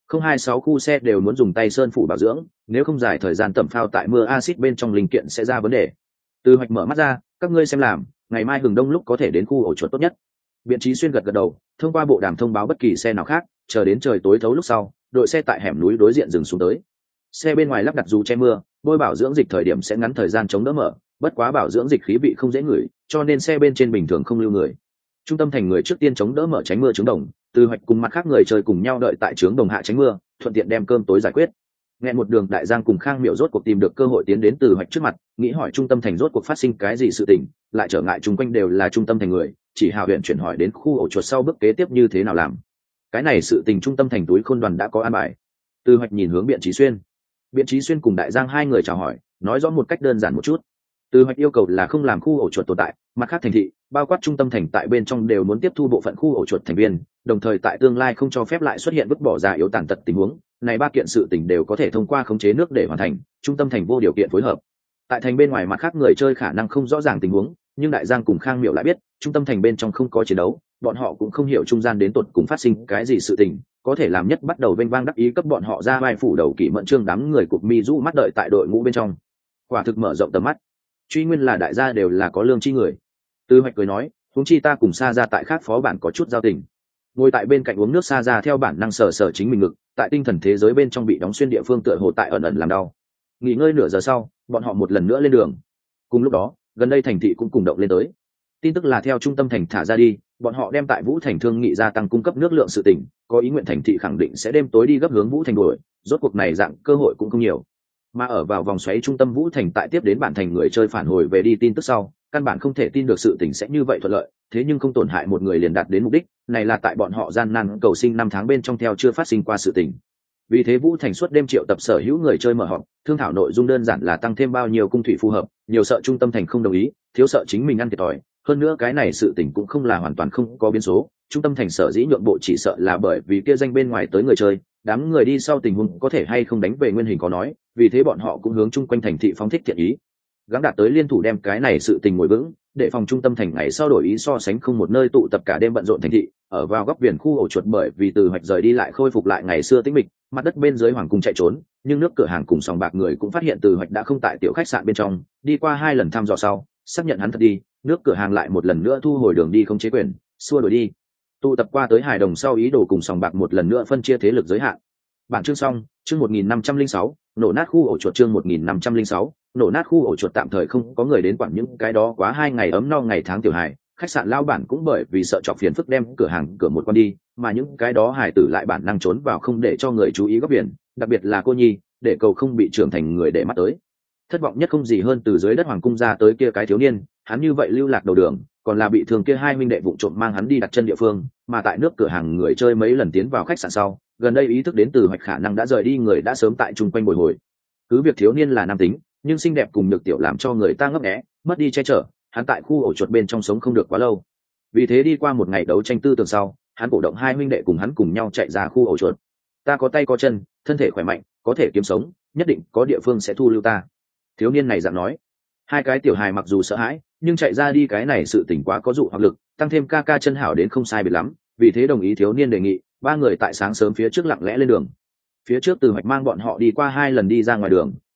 026 khu xe đều muốn dùng tay sơn phủ bảo dưỡng, nếu không dài thời gian tẩm phao tại mưa axit bên trong linh kiện sẽ ra vấn đề. Từ Hoạch mở mắt ra, các ngươi xem làm, ngày mai hừng đông lúc có thể đến khu ổ chuột tốt nhất. Biện trí xuyên gật gật đầu, thông qua bộ đàm thông báo bất kỳ xe nào khác, chờ đến trời tối thấu lúc sau, đội xe tại hẻm núi đối diện dừng xuống tới. Xe bên ngoài lắp đặt dù che mưa, bôi bảo dưỡng dịch thời điểm sẽ ngắn thời gian chống đỡ mở, bất quá bảo dưỡng dịch khí vị không dễ ngửi, cho nên xe bên trên bình thường không lưu người. Trung tâm thành người trước tiên chống đỡ mở tránh mưa trướng đồng, Từ Hoạch cùng mặt khác người chơi cùng nhau đợi tại trướng đồng hạ tránh mưa, thuận tiện đem cơm tối giải quyết. Nghe một đường Đại Giang cùng Khang Miệu rốt cuộc tìm được cơ hội tiến đến Từ Hoạch trước mặt, nghĩ hỏi trung tâm thành rốt cuộc phát sinh cái gì sự tình, lại trở ngại chung quanh đều là trung tâm thành người, chỉ hào huyện chuyển hỏi đến khu ổ chuột sau bước kế tiếp như thế nào làm. Cái này sự tình trung tâm thành túi khôn đoàn đã có an bài. Từ Hoạch nhìn hướng Biện Trí Xuyên. Biện Trí Xuyên cùng Đại Giang hai người chào hỏi, nói rõ một cách đơn giản một chút. Từ Hoạch yêu cầu là không làm khu ổ chuột tồn tại, mặt khác thành thị, bao quát trung tâm thành tại bên trong đều muốn tiếp thu bộ phận khu ổ chuột thành viên, đồng thời tại tương lai không cho phép lại xuất hiện vứt bỏ già yếu tàn tật tình huống. Này ba kiện sự tình đều có thể thông qua khống chế nước để hoàn thành, trung tâm thành vô điều kiện phối hợp. Tại thành bên ngoài mặt khác người chơi khả năng không rõ ràng tình huống, nhưng Đại Giang cùng Khang Miệu lại biết, trung tâm thành bên trong không có chiến đấu, bọn họ cũng không hiểu trung gian đến tột cùng phát sinh cái gì sự tình, có thể làm nhất bắt đầu vênh vang đắc ý cấp bọn họ ra vai phủ đầu kỷ mẫn trương đám người cục mi rũ mắt đợi tại đội ngũ bên trong. Quả thực mở rộng tầm mắt. Truy nguyên là đại gia đều là có lương chi người. Từ Hoạch cười nói, huống chi ta cùng Sa Gia tại khác phó bản có chút giao tình. Ngồi tại bên cạnh uống nước Sa Gia theo bản năng sờ sờ chính mình ngực, tại tinh thần thế giới bên trong bị đóng xuyên địa phương tựa hồ tại ẩn ẩn làm đau. Nghỉ ngơi nửa giờ sau, bọn họ một lần nữa lên đường. Cùng lúc đó, gần đây thành thị cũng cùng động lên tới. Tin tức là theo trung tâm thành thả ra đi, bọn họ đem tại Vũ Thành thương nghị gia tăng cung cấp nước lượng sự tỉnh, có ý nguyện thành thị khẳng định sẽ đêm tối đi gấp hướng Vũ Thành đuổi, rốt cuộc này dạng cơ hội cũng không nhiều. Mà ở vào vòng xoáy trung tâm Vũ Thành tại tiếp đến bản thành người chơi phản hồi về đi tin tức sau, căn bản không thể tin được sự tình sẽ như vậy thuận lợi, thế nhưng không tổn hại một người liền đạt đến mục đích, này là tại bọn họ gian nan cầu sinh 5 tháng bên trong theo chưa phát sinh qua sự tình. Vì thế Vũ Thành suốt đêm triệu tập sở hữu người chơi mở họp, thương thảo nội dung đơn giản là tăng thêm bao nhiêu cung thủy phù hợp, nhiều sợ trung tâm thành không đồng ý, thiếu sợ chính mình ăn thiệt thòi, hơn nữa cái này sự tình cũng không là hoàn toàn không có biến số, trung tâm thành sở dĩ nhượng bộ chỉ sợ là bởi vì kia danh bên ngoài tới người chơi, đám người đi sau tình huống có thể hay không đánh về nguyên hình có nói, vì thế bọn họ cũng hướng chung quanh thành thị phóng thích thiện ý, gắng đạt tới liên thủ đem cái này sự tình ngồi vững, để phòng trung tâm thành ngày sau đổi ý so sánh không một nơi tụ tập cả đêm bận rộn thành thị, ở vào góc biển khu ổ chuột bởi vì Từ Hoạch rời đi lại khôi phục lại ngày xưa tĩnh mịch, mặt đất bên dưới hoàng cung chạy trốn, nhưng nước cửa hàng cùng sòng bạc người cũng phát hiện Từ Hoạch đã không tại tiểu khách sạn bên trong, đi qua 2 lần thăm dò sau, xác nhận hắn thật đi, nước cửa hàng lại một lần nữa thu hồi đường đi không chế quyền, xua đuổi đi. Tụ tập qua tới hài đồng sau ý đồ cùng sòng bạc một lần nữa phân chia thế lực giới hạn. Bản chương xong, chương 1506, nổ nát khu ổ chuột chương 1506, nổ nát khu ổ chuột tạm thời không có người đến quản những cái đó quá 2 ngày ấm no ngày tháng tiểu hài, khách sạn lao bản cũng bởi vì sợ chọc phiền phức đem cửa hàng cửa một con đi, mà những cái đó hài tử lại bản năng trốn vào không để cho người chú ý góc biển, đặc biệt là cô nhi, để cầu không bị trưởng thành người để mắt tới. Thất vọng nhất không gì hơn từ dưới đất hoàng cung ra tới kia cái thiếu niên, hắn như vậy lưu lạc đầu đường, còn là bị thương kia 2 huynh đệ vụng trộm mang hắn đi đặt chân địa phương, mà tại nước cửa hàng người chơi mấy lần tiến vào khách sạn sau, gần đây ý thức đến Từ Hoạch khả năng đã rời đi người đã sớm tại chung quanh bồi hồi. Cứ việc thiếu niên là nam tính, nhưng xinh đẹp cùng nhược tiểu làm cho người ta ngấp nghé, mất đi che chở, hắn tại khu ổ chuột bên trong sống không được quá lâu. Vì thế đi qua một ngày đấu tranh tư tưởng sau, hắn cổ động 2 huynh đệ cùng hắn cùng nhau chạy ra khu ổ chuột. Ta có tay có chân, thân thể khỏe mạnh, có thể kiếm sống, nhất định có địa phương sẽ thu lưu ta. Thiếu niên này dạng nói. 2 cái tiểu hài mặc dù sợ hãi, nhưng chạy ra đi cái này sự tỉnh quá có dụ hoặc lực, tăng thêm ca ca chân hảo đến không sai biệt lắm, vì thế đồng ý thiếu niên đề nghị, 3 người tại sáng sớm phía trước lặng lẽ lên đường. Phía trước Từ Hoạch mang bọn họ đi qua 2 lần đi ra ngoài đường,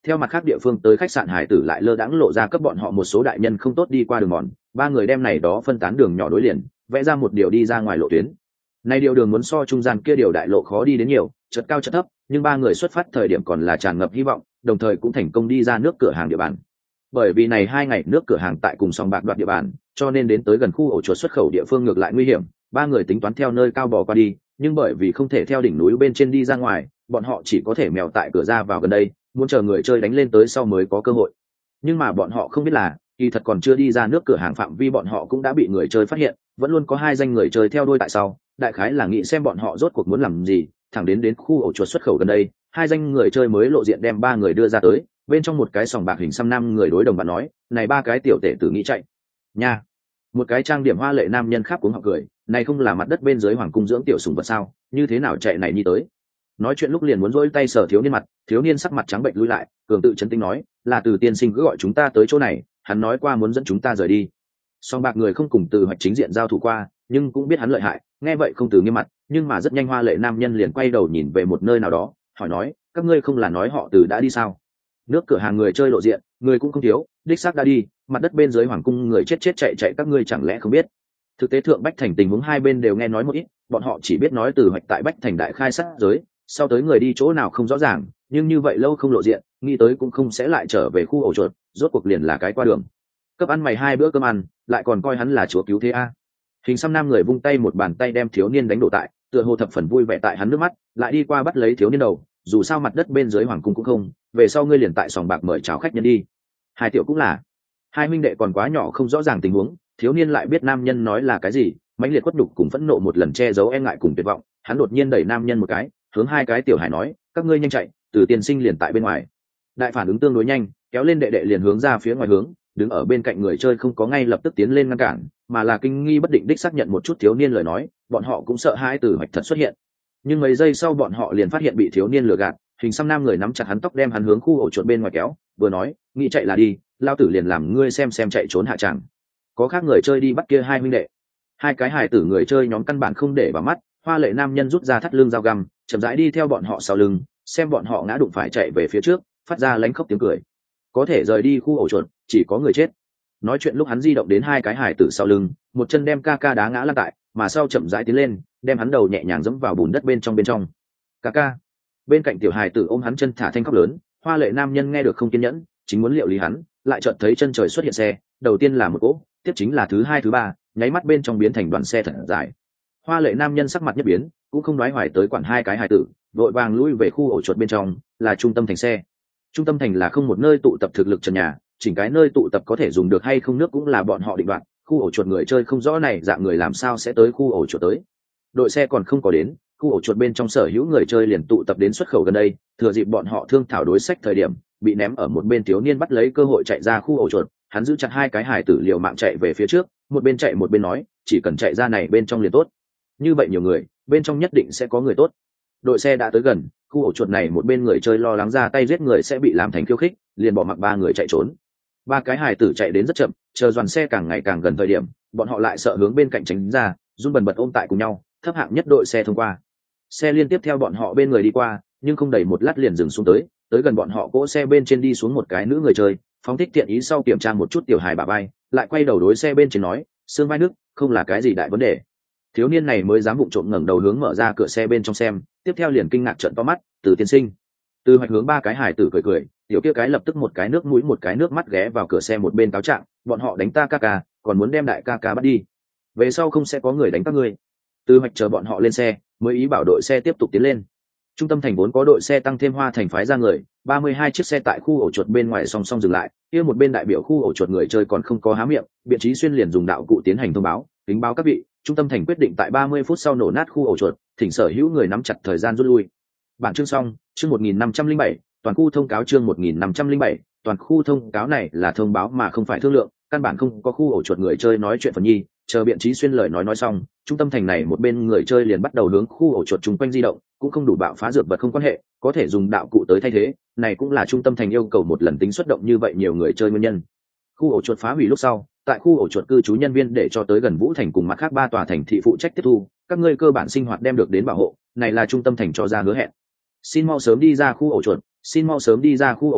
theo mặt khác địa phương tới khách sạn hải tử lại lơ đãng lộ ra cấp bọn họ một số đại nhân không tốt đi qua đường mòn, ba người đem này đó phân tán đường nhỏ đối liền, vẽ ra một điều đi ra ngoài lộ tuyến. Này điều đường muốn so trung gian kia điều đại lộ khó đi đến nhiều, chật cao chật thấp, nhưng ba người xuất phát thời điểm còn là tràn ngập hy vọng, đồng thời cũng thành công đi ra nước cửa hàng địa bàn. Bởi vì này 2 ngày nước cửa hàng tại cùng sòng bạc đoạt địa bàn, cho nên đến tới gần khu ổ chuột xuất khẩu địa phương ngược lại nguy hiểm, ba người tính toán theo nơi cao bò qua đi, nhưng bởi vì không thể theo đỉnh núi bên trên đi ra ngoài, bọn họ chỉ có thể mèo tại cửa ra vào gần đây, muốn chờ người chơi đánh lên tới sau mới có cơ hội. Nhưng mà bọn họ không biết là, kỳ thật còn chưa đi ra nước cửa hàng phạm vi bọn họ cũng đã bị người chơi phát hiện, vẫn luôn có 2 danh người chơi theo đuôi tại sau, đại khái là nghĩ xem bọn họ rốt cuộc muốn làm gì, thẳng đến khu ổ chuột xuất khẩu gần đây, 2 danh người chơi mới lộ diện đem 3 người đưa ra tới, bên trong một cái sòng bạc hình xăm nam người đối đồng bạn nói, này 3 cái tiểu tể tử nghĩ chạy nha. Một cái trang điểm hoa lệ nam nhân khác cũng họ cười, này không là mặt đất bên dưới hoàng cung dưỡng tiểu sủng vật sao, như thế nào chạy này như tới. Nói chuyện lúc liền muốn dỗi tay sờ thiếu niên mặt, thiếu niên sắc mặt trắng bệnh lui lại, cường tự chấn tĩnh nói, là Từ tiên sinh cứ gọi chúng ta tới chỗ này, hắn nói qua muốn dẫn chúng ta rời đi. Song bạc người không cùng Từ Hoạch chính diện giao thủ qua, nhưng cũng biết hắn lợi hại, nghe vậy không từ nghiêm mặt, nhưng mà rất nhanh hoa lệ nam nhân liền quay đầu nhìn về một nơi nào đó, hỏi nói, các ngươi không là nói họ Từ đã đi sao? Nước cửa hàng người chơi lộ diện, người cũng không thiếu, đích xác đã đi, mặt đất bên dưới hoàng cung người chết chết chạy chạy các ngươi chẳng lẽ không biết? Thực tế thượng Bách Thành tình huống hai bên đều nghe nói một ít, bọn họ chỉ biết nói Từ Hoạch tại Bách Thành đại khai sát giới, sau tới người đi chỗ nào không rõ ràng, nhưng như vậy lâu không lộ diện, nghĩ tới cũng không sẽ lại trở về khu ổ chuột, rốt cuộc liền là cái qua đường. Cấp ăn mày 2 bữa cơm ăn, lại còn coi hắn là chúa cứu thế a. Hình xăm nam người vung tay một bàn tay đem thiếu niên đánh đổ tại, tựa hồ thập phần vui vẻ tại hắn nước mắt, lại đi qua bắt lấy thiếu niên đầu, dù sao mặt đất bên dưới hoàng cung cũng không, về sau ngươi liền tại sòng bạc mời chào khách nhân đi. Hai tiểu cũng là, hai huynh đệ còn quá nhỏ không rõ ràng tình huống, thiếu niên lại biết nam nhân nói là cái gì, mãnh liệt quất đục cùng phẫn nộ một lần che giấu e ngại cùng tuyệt vọng, hắn đột nhiên đẩy nam nhân một cái, hướng 2 cái tiểu hải nói, các ngươi nhanh chạy, Từ tiên sinh liền tại bên ngoài. Đại phản ứng tương đối nhanh, kéo lên đệ đệ liền hướng ra phía ngoài hướng, đứng ở bên cạnh người chơi không có ngay lập tức tiến lên ngăn cản, mà là kinh nghi bất định đích xác nhận một chút thiếu niên lời nói, bọn họ cũng sợ hãi Từ Hoạch thật xuất hiện. Nhưng mấy giây sau bọn họ liền phát hiện bị thiếu niên lừa gạt, hình xăm nam người nắm chặt hắn tóc đem hắn hướng khu ổ chuột bên ngoài kéo, vừa nói, nghĩ chạy là đi, lao tử liền làm ngươi xem chạy trốn hạ tràng. Có khác người chơi đi bắt kia 2 huynh đệ. 2 cái hài tử người chơi nhóm căn bản không để vào mắt, hoa lệ nam nhân rút ra thắt lưng dao găm, chậm rãi đi theo bọn họ sau lưng, xem bọn họ ngã đụng phải chạy về phía trước, phát ra lánh khóc tiếng cười. Có thể rời đi khu ổ chuột, chỉ có người chết. Nói chuyện lúc hắn di động đến 2 cái hài tử sau lưng, một chân đem ca ca đá ngã lăn tại, mà sau chậm rãi tiến lên, đem hắn đầu nhẹ nhàng giẫm vào bùn đất bên trong. Ca ca. Bên cạnh tiểu hài tử ôm hắn chân thả thanh khóc lớn, hoa lệ nam nhân nghe được không kiên nhẫn, chính muốn liệu lý hắn, lại chợt thấy chân trời xuất hiện xe, đầu tiên là một cỗ, tiếp chính là thứ 2 thứ 3, nháy mắt bên trong biến thành đoàn xe thật dài. Hoa lệ nam nhân sắc mặt nhất biến, cũng không nói hoài tới quản 2 cái hài tử, vội vàng lui về khu ổ chuột bên trong, là trung tâm thành xe. Trung tâm thành là không một nơi tụ tập thực lực trần nhà, chỉnh cái nơi tụ tập có thể dùng được hay không nước cũng là bọn họ định đoạt, khu ổ chuột người chơi không rõ này dạng người làm sao sẽ tới khu ổ chuột tới. Đội xe còn không có đến, khu ổ chuột bên trong sở hữu người chơi liền tụ tập đến xuất khẩu gần đây, thừa dịp bọn họ thương thảo đối sách thời điểm, bị ném ở một bên thiếu niên bắt lấy cơ hội chạy ra khu ổ chuột, hắn giữ chặt 2 cái hài tử liều mạng chạy về phía trước, một bên chạy một bên nói, chỉ cần chạy ra này bên trong liền tốt. Như vậy nhiều người, bên trong nhất định sẽ có người tốt. Đội xe đã tới gần, khu ổ chuột này một bên người chơi lo lắng ra tay giết người sẽ bị làm thành khiêu khích, liền bỏ mặc 3 người chạy trốn. 3 cái hài tử chạy đến rất chậm, chờ đoàn xe càng ngày càng gần thời điểm, bọn họ lại sợ hướng bên cạnh tránh ra, run bần bật ôm tại cùng nhau, thấp hạng nhất đội xe thông qua. Xe liên tiếp theo bọn họ bên người đi qua, nhưng không đầy một lát liền dừng xuống tới gần bọn họ cỗ xe bên trên đi xuống một cái nữ người chơi, phóng thích tiện ý sau kiểm tra một chút tiểu hài bà bay, lại quay đầu đối xe bên trên nói, xương vai nước, không là cái gì đại vấn đề. Thiếu niên này mới dám vụng trộm ngẩng đầu hướng mở ra cửa xe bên trong xem, tiếp theo liền kinh ngạc trợn to mắt, Từ tiên sinh. Từ Hoạch hướng 3 cái hài tử cười, tiểu kia cái lập tức một cái nước mũi một cái nước mắt ghé vào cửa xe một bên cáo trạng, bọn họ đánh ta ca ca, còn muốn đem đại ca ca bắt đi. Về sau không sẽ có người đánh các ngươi. Từ Hoạch chờ bọn họ lên xe, mới ý bảo đội xe tiếp tục tiến lên. Trung tâm thành vốn có đội xe tăng thêm Hoa Thành phái ra người, 32 chiếc xe tại khu ổ chuột bên ngoài song song dừng lại, kia một bên đại biểu khu ổ chuột người chơi còn không có há miệng, Biện Chí Xuyên liền dùng đạo cụ tiến hành thông báo, kính báo các vị, trung tâm thành quyết định tại 30 phút sau nổ nát khu ổ chuột, thỉnh sở hữu người nắm chặt thời gian rút lui. Bản chương xong, chương 1507, toàn khu thông cáo chương 1507, toàn khu thông cáo này là thông báo mà không phải thương lượng, căn bản không có khu ổ chuột người chơi nói chuyện phần nhi, chờ Biện Chí Xuyên lời nói xong, trung tâm thành này một bên người chơi liền bắt đầu hướng khu ổ chuột chung quanh di động, cũng không đủ bạo phá dược vật không quan hệ, có thể dùng đạo cụ tới thay thế, này cũng là trung tâm thành yêu cầu một lần tính xuất động như vậy nhiều người chơi nguyên nhân. Khu ổ chuột phá hủy lúc sau, tại khu ổ chuột cư trú nhân viên để cho tới gần Vũ Thành cùng mặt khác 3 tòa thành thị phụ trách tiếp thu, các ngươi cơ bản sinh hoạt đem được đến bảo hộ, này là trung tâm thành cho ra hứa hẹn. Xin mau sớm đi ra khu ổ chuột, xin mau sớm đi ra khu ổ chuột,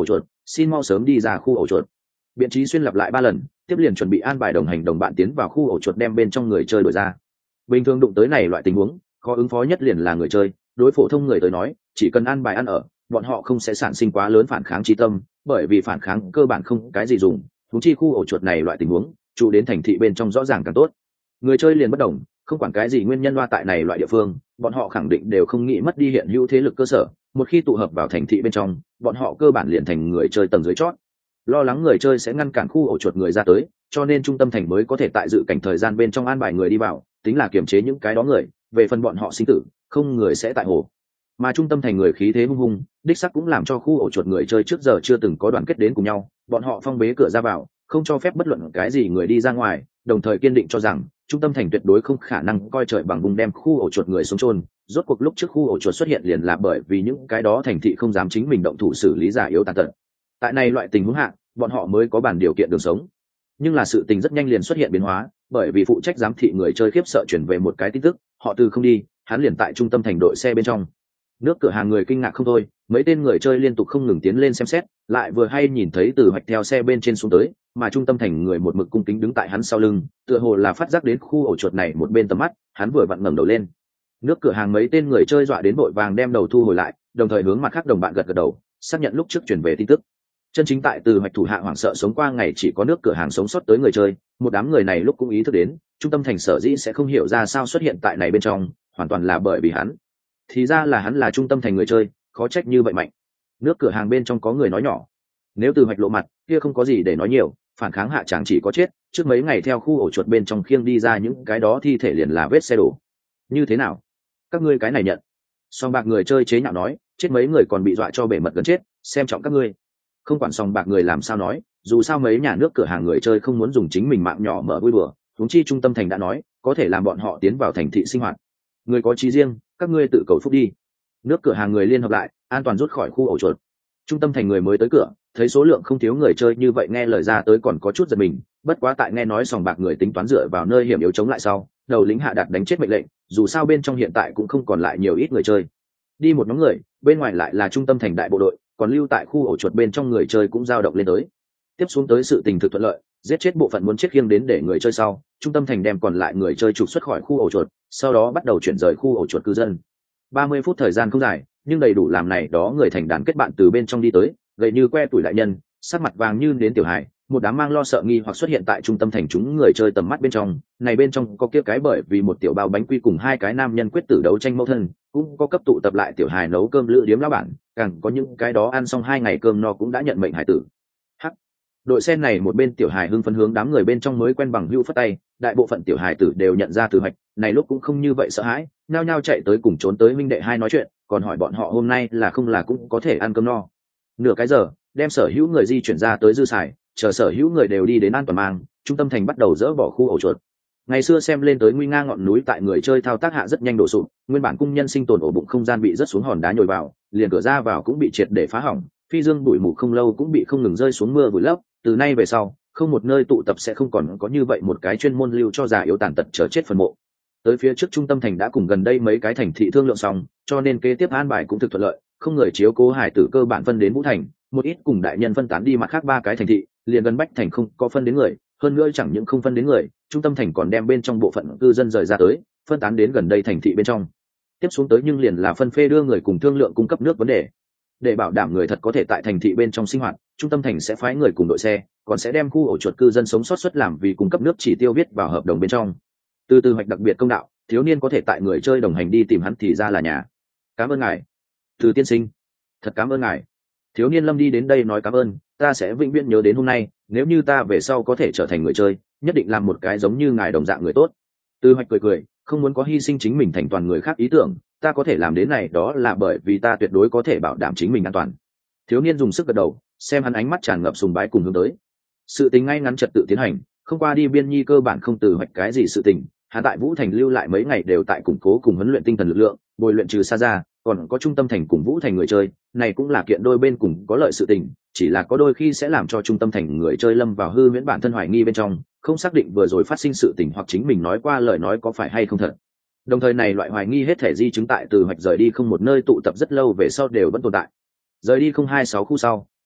xin mau sớm đi ra khu ổ chuột. Biện Chí Xuyên lặp lại 3 lần, tiếp liền chuẩn bị an bài đồng hành đồng bạn tiến vào khu ổ chuột đem bên trong người chơi đuổi ra. Bình thường đụng tới này loại tình huống, khó ứng phó nhất liền là người chơi, đối phổ thông người tới nói, chỉ cần an bài ăn ở, bọn họ không sẽ sản sinh quá lớn phản kháng trí tâm, bởi vì phản kháng cơ bản không cái gì dùng, huống chi khu ổ chuột này loại tình huống, trụ đến thành thị bên trong rõ ràng càng tốt. Người chơi liền bất đồng, không quản cái gì nguyên nhân loa tại này loại địa phương, bọn họ khẳng định đều không nghĩ mất đi hiện hữu thế lực cơ sở, một khi tụ hợp vào thành thị bên trong, bọn họ cơ bản liền thành người chơi tầng dưới chót. Lo lắng người chơi sẽ ngăn cản khu ổ chuột người ra tới, cho nên trung tâm thành mới có thể tại dự cảnh thời gian bên trong an bài người đi vào, tính là kiềm chế những cái đó người, về phần bọn họ sinh tử, không người sẽ tại hồ. Mà trung tâm thành người khí thế hung hung, đích sắc cũng làm cho khu ổ chuột người chơi trước giờ chưa từng có đoàn kết đến cùng nhau, bọn họ phong bế cửa ra vào, không cho phép bất luận cái gì người đi ra ngoài, đồng thời kiên định cho rằng trung tâm thành tuyệt đối không khả năng coi trời bằng vùng đem khu ổ chuột người xuống chôn. Rốt cuộc lúc trước khu ổ chuột xuất hiện liền là bởi vì những cái đó thành thị không dám chính mình động thủ xử lý giả yếu tàn tật. Tại này loại tình huống hạ, bọn họ mới có bản điều kiện đường sống. Nhưng là sự tình rất nhanh liền xuất hiện biến hóa, bởi vì phụ trách giám thị người chơi khiếp sợ chuyển về một cái tin tức, họ từ không đi, hắn liền tại trung tâm thành đội xe bên trong. Nước cửa hàng người kinh ngạc không thôi, mấy tên người chơi liên tục không ngừng tiến lên xem xét, lại vừa hay nhìn thấy Từ Hoạch theo xe bên trên xuống tới, mà trung tâm thành người một mực cung kính đứng tại hắn sau lưng, tựa hồ là phát giác đến khu ổ chuột này một bên tầm mắt, hắn vừa vặn ngẩng đầu lên. Nước cửa hàng mấy tên người chơi dọa đến vội vàng đem đầu thu hồi lại, đồng thời hướng mặt khác đồng bạn gật gật đầu, xác nhận lúc trước chuyển về tin tức. Chân chính tại Từ Hoạch thủ hạ hoảng sợ sống qua ngày chỉ có nước cửa hàng sống sót tới người chơi, một đám người này lúc cũng ý thức đến, trung tâm thành sở dĩ sẽ không hiểu ra sao xuất hiện tại này bên trong, hoàn toàn là bởi vì hắn. Thì ra là hắn là trung tâm thành người chơi, khó trách như vậy mạnh. Nước cửa hàng bên trong có người nói nhỏ, nếu Từ Hoạch lộ mặt, kia không có gì để nói nhiều, phản kháng hạ chẳng chỉ có chết, trước mấy ngày theo khu ổ chuột bên trong khiêng đi ra những cái đó thi thể liền là vết xe đổ. Như thế nào? Các ngươi cái này nhận. Song bạc người chơi chế nhạo nói, chết mấy người còn bị dọa cho bể mật gần chết, xem trọng các ngươi. Không quản song bạc người làm sao nói, dù sao mấy nhà nước cửa hàng người chơi không muốn dùng chính mình mạng nhỏ mở vui đùa, huống chi trung tâm thành đã nói, có thể làm bọn họ tiến vào thành thị sinh hoạt. Người có chí riêng, các ngươi tự cầu phúc đi. Nước cửa hàng người liên hợp lại, an toàn rút khỏi khu ổ chuột. Trung tâm thành người mới tới cửa, thấy số lượng không thiếu người chơi như vậy nghe lời ra tới còn có chút giật mình, bất quá tại nghe nói sòng bạc người tính toán dựa vào nơi hiểm yếu chống lại sau, đầu lính hạ đạt đánh chết mệnh lệnh, dù sao bên trong hiện tại cũng không còn lại nhiều ít người chơi. Đi một nhóm người, bên ngoài lại là trung tâm thành đại bộ đội, còn lưu tại khu ổ chuột bên trong người chơi cũng dao động lên tới. Tiếp xuống tới sự tình thực thuận lợi, giết chết bộ phận muốn chết khiêng đến để người chơi sau, trung tâm thành đem còn lại người chơi trục xuất khỏi khu ổ chuột, sau đó bắt đầu chuyển rời khu ổ chuột cư dân. 30 phút thời gian không dài, nhưng đầy đủ làm này đó người thành đàn kết bạn từ bên trong đi tới, gầy như que tuổi đại nhân, sắc mặt vàng như đến tiểu hải, một đám mang lo sợ nghi hoặc xuất hiện tại trung tâm thành chúng người chơi tầm mắt bên trong. Này bên trong có kia cái bởi vì một tiểu bao bánh quy cùng hai cái nam nhân quyết tử đấu tranh mâu thân, cũng có cấp tụ tập lại tiểu hài nấu cơm lữ điếm lão bản, càng có những cái đó ăn xong 2 ngày cơm no cũng đã nhận mệnh hải tử. Hắc. Đội xe này một bên tiểu hài hưng phấn hướng đám người bên trong mới quen bằng hữu phất tay, đại bộ phận tiểu hài tử đều nhận ra Từ Hoạch, này lúc cũng không như vậy sợ hãi, nhao nhao chạy tới cùng trốn tới minh đệ hai nói chuyện, còn hỏi bọn họ hôm nay là không là cũng có thể ăn cơm no. Nửa cái giờ, đem sở hữu người di chuyển ra tới dư xài, chờ sở hữu người đều đi đến an toàn mang, trung tâm thành bắt đầu dỡ bỏ khu ổ chuột. Ngày xưa xem lên tới nguy nga ngọn núi tại người chơi thao tác hạ rất nhanh đổ sụp, nguyên bản cung nhân sinh tồn ổ bụng không gian bị rớt xuống hòn đá nhồi vào, liền cửa ra vào cũng bị triệt để phá hỏng, phi dương bụi mù không lâu cũng bị không ngừng rơi xuống mưa vùi lấp, từ nay về sau, không một nơi tụ tập sẽ không còn có như vậy một cái chuyên môn lưu cho già yếu tàn tật chờ chết phần mộ. Tới phía trước trung tâm thành đã cùng gần đây mấy cái thành thị thương lượng xong, cho nên kế tiếp an bài cũng thực thuận lợi, không người chiếu cố hải tử cơ bản phân đến Vũ Thành, một ít cùng đại nhân phân tán đi mặt khác 3 cái thành thị, liền gần Bách Thành không có phân đến người, hơn nữa chẳng những không phân đến người, trung tâm thành còn đem bên trong bộ phận cư dân rời ra tới, phân tán đến gần đây thành thị bên trong. Tiếp xuống tới nhưng liền là phân phê đưa người cùng thương lượng cung cấp nước vấn đề. Để bảo đảm người thật có thể tại thành thị bên trong sinh hoạt, trung tâm thành sẽ phái người cùng đội xe, còn sẽ đem khu ổ chuột cư dân sống sót suất làm vì cung cấp nước chỉ tiêu viết vào hợp đồng bên trong. Từ hoạch đặc biệt công đạo, thiếu niên có thể tại người chơi đồng hành đi tìm hắn thì ra là nhà. Cảm ơn ngài. Từ tiên sinh, thật cảm ơn ngài. Thiếu niên lâm đi đến đây nói cảm ơn, ta sẽ vĩnh viễn nhớ đến hôm nay, nếu như ta về sau có thể trở thành người chơi, nhất định làm một cái giống như ngài đồng dạng người tốt. Từ hoạch cười cười, không muốn có hy sinh chính mình thành toàn người khác ý tưởng, ta có thể làm đến này đó là bởi vì ta tuyệt đối có thể bảo đảm chính mình an toàn. Thiếu niên dùng sức gật đầu, xem hắn ánh mắt tràn ngập sùng bái cùng hướng tới. Sự tình ngay ngắn trật tự tiến hành, không qua đi biên nhi cơ bản không từ hoạch cái gì sự tình, hắn tại Vũ Thành lưu lại mấy ngày đều tại củng cố cùng huấn luyện tinh thần lực lượng, bồi luyện trừ xa ra, còn có trung tâm thành cùng Vũ Thành người chơi, này cũng là kiện đôi bên cùng có lợi sự tình, chỉ là có đôi khi sẽ làm cho trung tâm thành người chơi lâm vào hư huyễn bản thân hoài nghi bên trong, không xác định vừa rồi phát sinh sự tình hoặc chính mình nói qua lời nói có phải hay không thật. Đồng thời này loại hoài nghi hết thể di chứng tại từ hoạch rời đi không một nơi tụ tập rất lâu về sau đều vẫn tồn tại. Rời đi không 26 khu sau,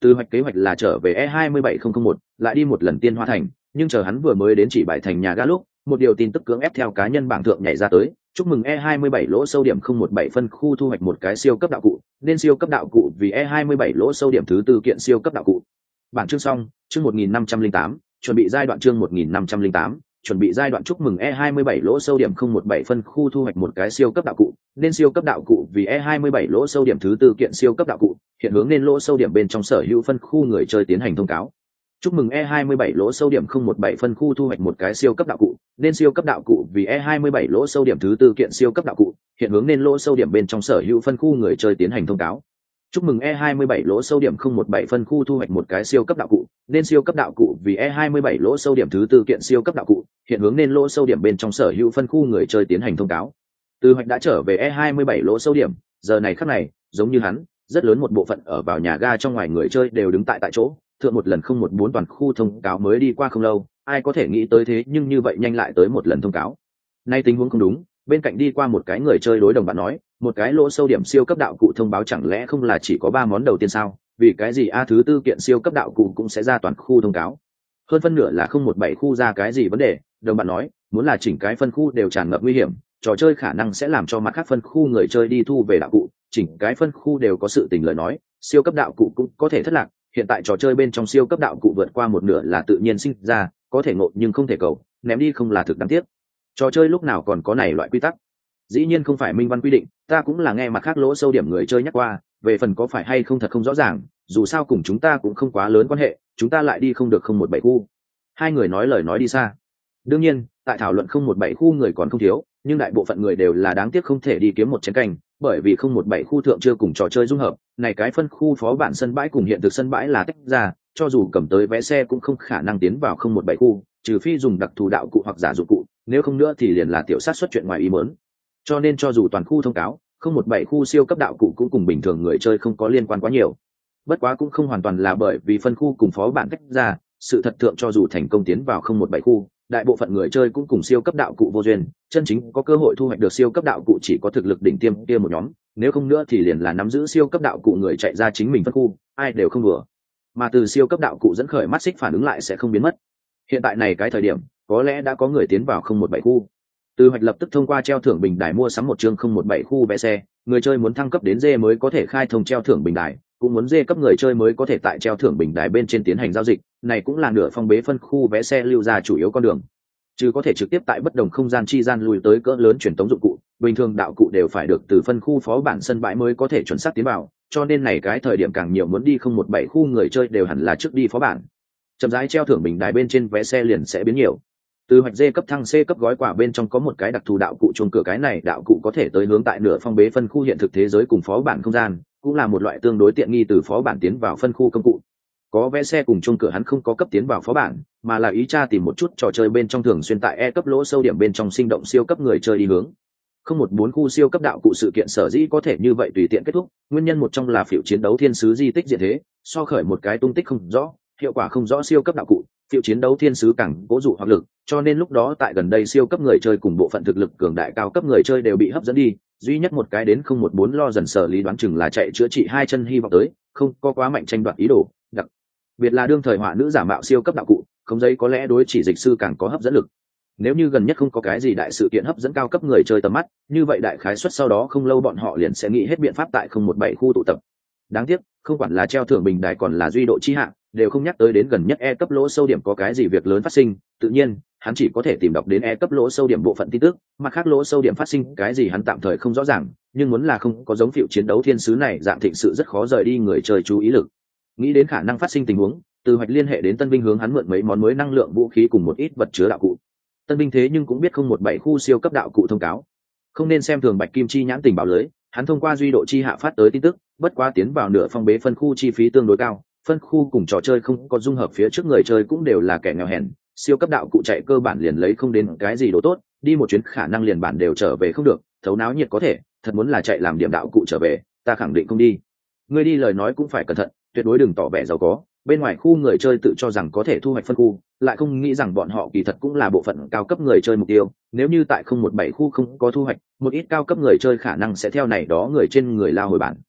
Từ hoạch kế hoạch là trở về E27001, lại đi một lần Tiên Hoa Thành, nhưng chờ hắn vừa mới đến chỉ bài thành nhà ga lúc, một điều tin tức cưỡng ép theo cá nhân bảng thượng nhảy ra tới, chúc mừng E27 lỗ sâu điểm 017 phân khu thu hoạch một cái siêu cấp đạo cụ, nên siêu cấp đạo cụ vì E27 lỗ sâu điểm thứ tư kiện siêu cấp đạo cụ. Bản chương xong, chương 1508, chuẩn bị giai đoạn chương 1508, chuẩn bị giai đoạn chúc mừng E27 lỗ sâu điểm 017 phân khu thu hoạch một cái siêu cấp đạo cụ, nên siêu cấp đạo cụ vì E27 lỗ sâu điểm thứ tư kiện siêu cấp đạo cụ, hiện hướng nên lỗ sâu điểm bên trong sở hữu phân khu người chơi tiến hành thông cáo. Chúc mừng E27 lỗ sâu điểm 017 phân khu thu hoạch một cái siêu cấp đạo cụ, nên siêu cấp đạo cụ vì E27 lỗ sâu điểm thứ tư kiện siêu cấp đạo cụ, hiện hướng nên lỗ sâu điểm bên trong sở hữu phân khu người chơi tiến hành thông cáo. Chúc mừng E27 lỗ sâu điểm 017 phân khu thu hoạch một cái siêu cấp đạo cụ, nên siêu cấp đạo cụ vì E27 lỗ sâu điểm thứ tư kiện siêu cấp đạo cụ, hiện hướng nên lỗ sâu điểm bên trong sở hữu phân khu người chơi tiến hành thông cáo. Từ hoạch đã trở về E27 lỗ sâu điểm, giờ này khắc này, giống như hắn, rất lớn một bộ phận ở vào nhà ga trong ngoài người chơi đều đứng tại chỗ, thượng một lần 014 toàn khu thông cáo mới đi qua không lâu, ai có thể nghĩ tới thế nhưng như vậy nhanh lại tới một lần thông cáo. Nay tình huống không đúng, bên cạnh đi qua một cái người chơi đối đồng bạn nói, một cái lỗ sâu điểm siêu cấp đạo cụ thông báo chẳng lẽ không là chỉ có 3 món đầu tiên sao, vì cái gì A thứ tư kiện siêu cấp đạo cụ cũng sẽ ra toàn khu thông cáo. Hơn phân nửa là 017 khu ra cái gì vấn đề, đồng bạn nói, muốn là chỉnh cái phân khu đều tràn ngập nguy hiểm, trò chơi khả năng sẽ làm cho mặt khác phân khu người chơi đi thu về đạo cụ, chỉnh cái phân khu đều có sự tình lời nói, siêu cấp đạo cụ cũng có thể thất lạc. Hiện tại trò chơi bên trong siêu cấp đạo cụ vượt qua một nửa là tự nhiên sinh ra, có thể ngộ nhưng không thể cầu, ném đi không là thực đáng tiếc. Trò chơi lúc nào còn có này loại quy tắc? Dĩ nhiên không phải minh văn quy định, ta cũng là nghe mặt khác lỗ sâu điểm người chơi nhắc qua, về phần có phải hay không thật không rõ ràng, dù sao cùng chúng ta cũng không quá lớn quan hệ, chúng ta lại đi không được 017 khu. Hai người nói lời nói đi xa. Đương nhiên, tại thảo luận 017 khu người còn không thiếu, nhưng đại bộ phận người đều là đáng tiếc không thể đi kiếm một chén canh, bởi vì 017 khu thượng chưa cùng trò chơi dung hợp, này cái phân khu phó bản sân bãi cùng hiện thực sân bãi là tách ra, cho dù cầm tới vé xe cũng không khả năng tiến vào 017 khu, trừ phi dùng đặc thù đạo cụ hoặc giả dụng cụ, nếu không nữa thì liền là tiểu sát xuất chuyện ngoài ý muốn. Cho nên cho dù toàn khu thông cáo, 017 khu siêu cấp đạo cụ cũng cùng bình thường người chơi không có liên quan quá nhiều. Bất quá cũng không hoàn toàn là bởi vì phân khu cùng phó bản tách ra, sự thật thượng cho dù thành công tiến vào 017 khu, đại bộ phận người chơi cũng cùng siêu cấp đạo cụ vô duyên, chân chính có cơ hội thu hoạch được siêu cấp đạo cụ chỉ có thực lực đỉnh tiêm kia một nhóm, nếu không nữa thì liền là nắm giữ siêu cấp đạo cụ người chạy ra chính mình phân khu, ai đều không vừa. Mà từ siêu cấp đạo cụ dẫn khởi mắt xích phản ứng lại sẽ không biến mất. Hiện tại này cái thời điểm, có lẽ đã có người tiến vào 017 khu. Từ hoạch lập tức thông qua treo thưởng bình đài mua sắm một chương 017 khu vé xe, người chơi muốn thăng cấp đến D mới có thể khai thông treo thưởng bình đài, cũng muốn D cấp người chơi mới có thể tại treo thưởng bình đài bên trên tiến hành giao dịch, này cũng là nửa phong bế phân khu vé xe lưu ra chủ yếu con đường. Chứ có thể trực tiếp tại bất đồng không gian chi gian lùi tới cỡ lớn truyền tống dụng cụ, bình thường đạo cụ đều phải được từ phân khu phó bản sân bãi mới có thể chuẩn xác tiến vào, cho nên này cái thời điểm càng nhiều muốn đi 017 khu người chơi đều hẳn là trước đi phó bản. Chậm rãi treo thưởng bình đài bên trên vé xe liền sẽ biến nhiều. Từ hoạch D cấp thăng C cấp gói quà bên trong có một cái đặc thù đạo cụ chuông cửa, cái này đạo cụ có thể tới hướng tại nửa phong bế phân khu hiện thực thế giới cùng phó bản không gian, cũng là một loại tương đối tiện nghi từ phó bản tiến vào phân khu công cụ. Có vé xe cùng chuông cửa hắn không có cấp tiến vào phó bản, mà là ý tra tìm một chút trò chơi bên trong thường xuyên tại E cấp lỗ sâu điểm bên trong sinh động siêu cấp người chơi đi hướng. 014 khu siêu cấp đạo cụ sự kiện sở dĩ có thể như vậy tùy tiện kết thúc, nguyên nhân một trong là phiểu chiến đấu thiên sứ di tích diện thế, so khởi một cái tung tích không rõ, hiệu quả không rõ siêu cấp đạo cụ, phiểu chiến đấu thiên sứ càng cố dụ hoặc lực, cho nên lúc đó tại gần đây siêu cấp người chơi cùng bộ phận thực lực cường đại cao cấp người chơi đều bị hấp dẫn đi, duy nhất một cái đến 014 lo dần sở lý đoán chừng là chạy chữa trị hai chân hy vọng tới, không có quá mạnh tranh đoạt ý đồ, đặc biệt là đương thời họa nữ giả mạo siêu cấp đạo cụ, không giấy có lẽ đối chỉ dịch sư càng có hấp dẫn lực. Nếu như gần nhất không có cái gì đại sự kiện hấp dẫn cao cấp người chơi tầm mắt, như vậy đại khái suất sau đó không lâu bọn họ liền sẽ nghĩ hết biện pháp tại 017 khu tụ tập. Đáng tiếc, không quản là treo thưởng bình đài còn là duy độ chi hạng, đều không nhắc tới đến gần nhất E cấp lỗ sâu điểm có cái gì việc lớn phát sinh, tự nhiên, hắn chỉ có thể tìm đọc đến E cấp lỗ sâu điểm bộ phận tin tức, mặt khác lỗ sâu điểm phát sinh cái gì hắn tạm thời không rõ ràng, nhưng muốn là không có giống phiểu chiến đấu thiên sứ này dạng thịnh sự rất khó rời đi người chơi chú ý lực. Nghĩ đến khả năng phát sinh tình huống, Từ Hoạch liên hệ đến Tân Vinh hướng hắn mượn mấy món mới năng lượng vũ khí cùng một ít vật chứa đạo cụ. Tân Vinh thế nhưng cũng biết 017 khu siêu cấp đạo cụ thông cáo, không nên xem thường Bạch Kim Chi nhãn tình báo lưới, hắn thông qua duy độ chi hạ phát tới tin tức, bất quá tiến vào nửa phong bế phân khu chi phí tương đối cao, phân khu cùng trò chơi không có dung hợp phía trước người chơi cũng đều là kẻ nghèo hèn, siêu cấp đạo cụ chạy cơ bản liền lấy không đến cái gì đồ tốt, đi một chuyến khả năng liền bản đều trở về không được, thấu náo nhiệt có thể, thật muốn là chạy làm điểm đạo cụ trở về, ta khẳng định không đi. Ngươi đi lời nói cũng phải cẩn thận, tuyệt đối đừng tỏ vẻ giàu có, bên ngoài khu người chơi tự cho rằng có thể thu hoạch phân khu, lại không nghĩ rằng bọn họ kỳ thật cũng là bộ phận cao cấp người chơi mục tiêu, nếu như tại 017 khu không có thu hoạch, một ít cao cấp người chơi khả năng sẽ theo này đó người trên người lao hồi bản.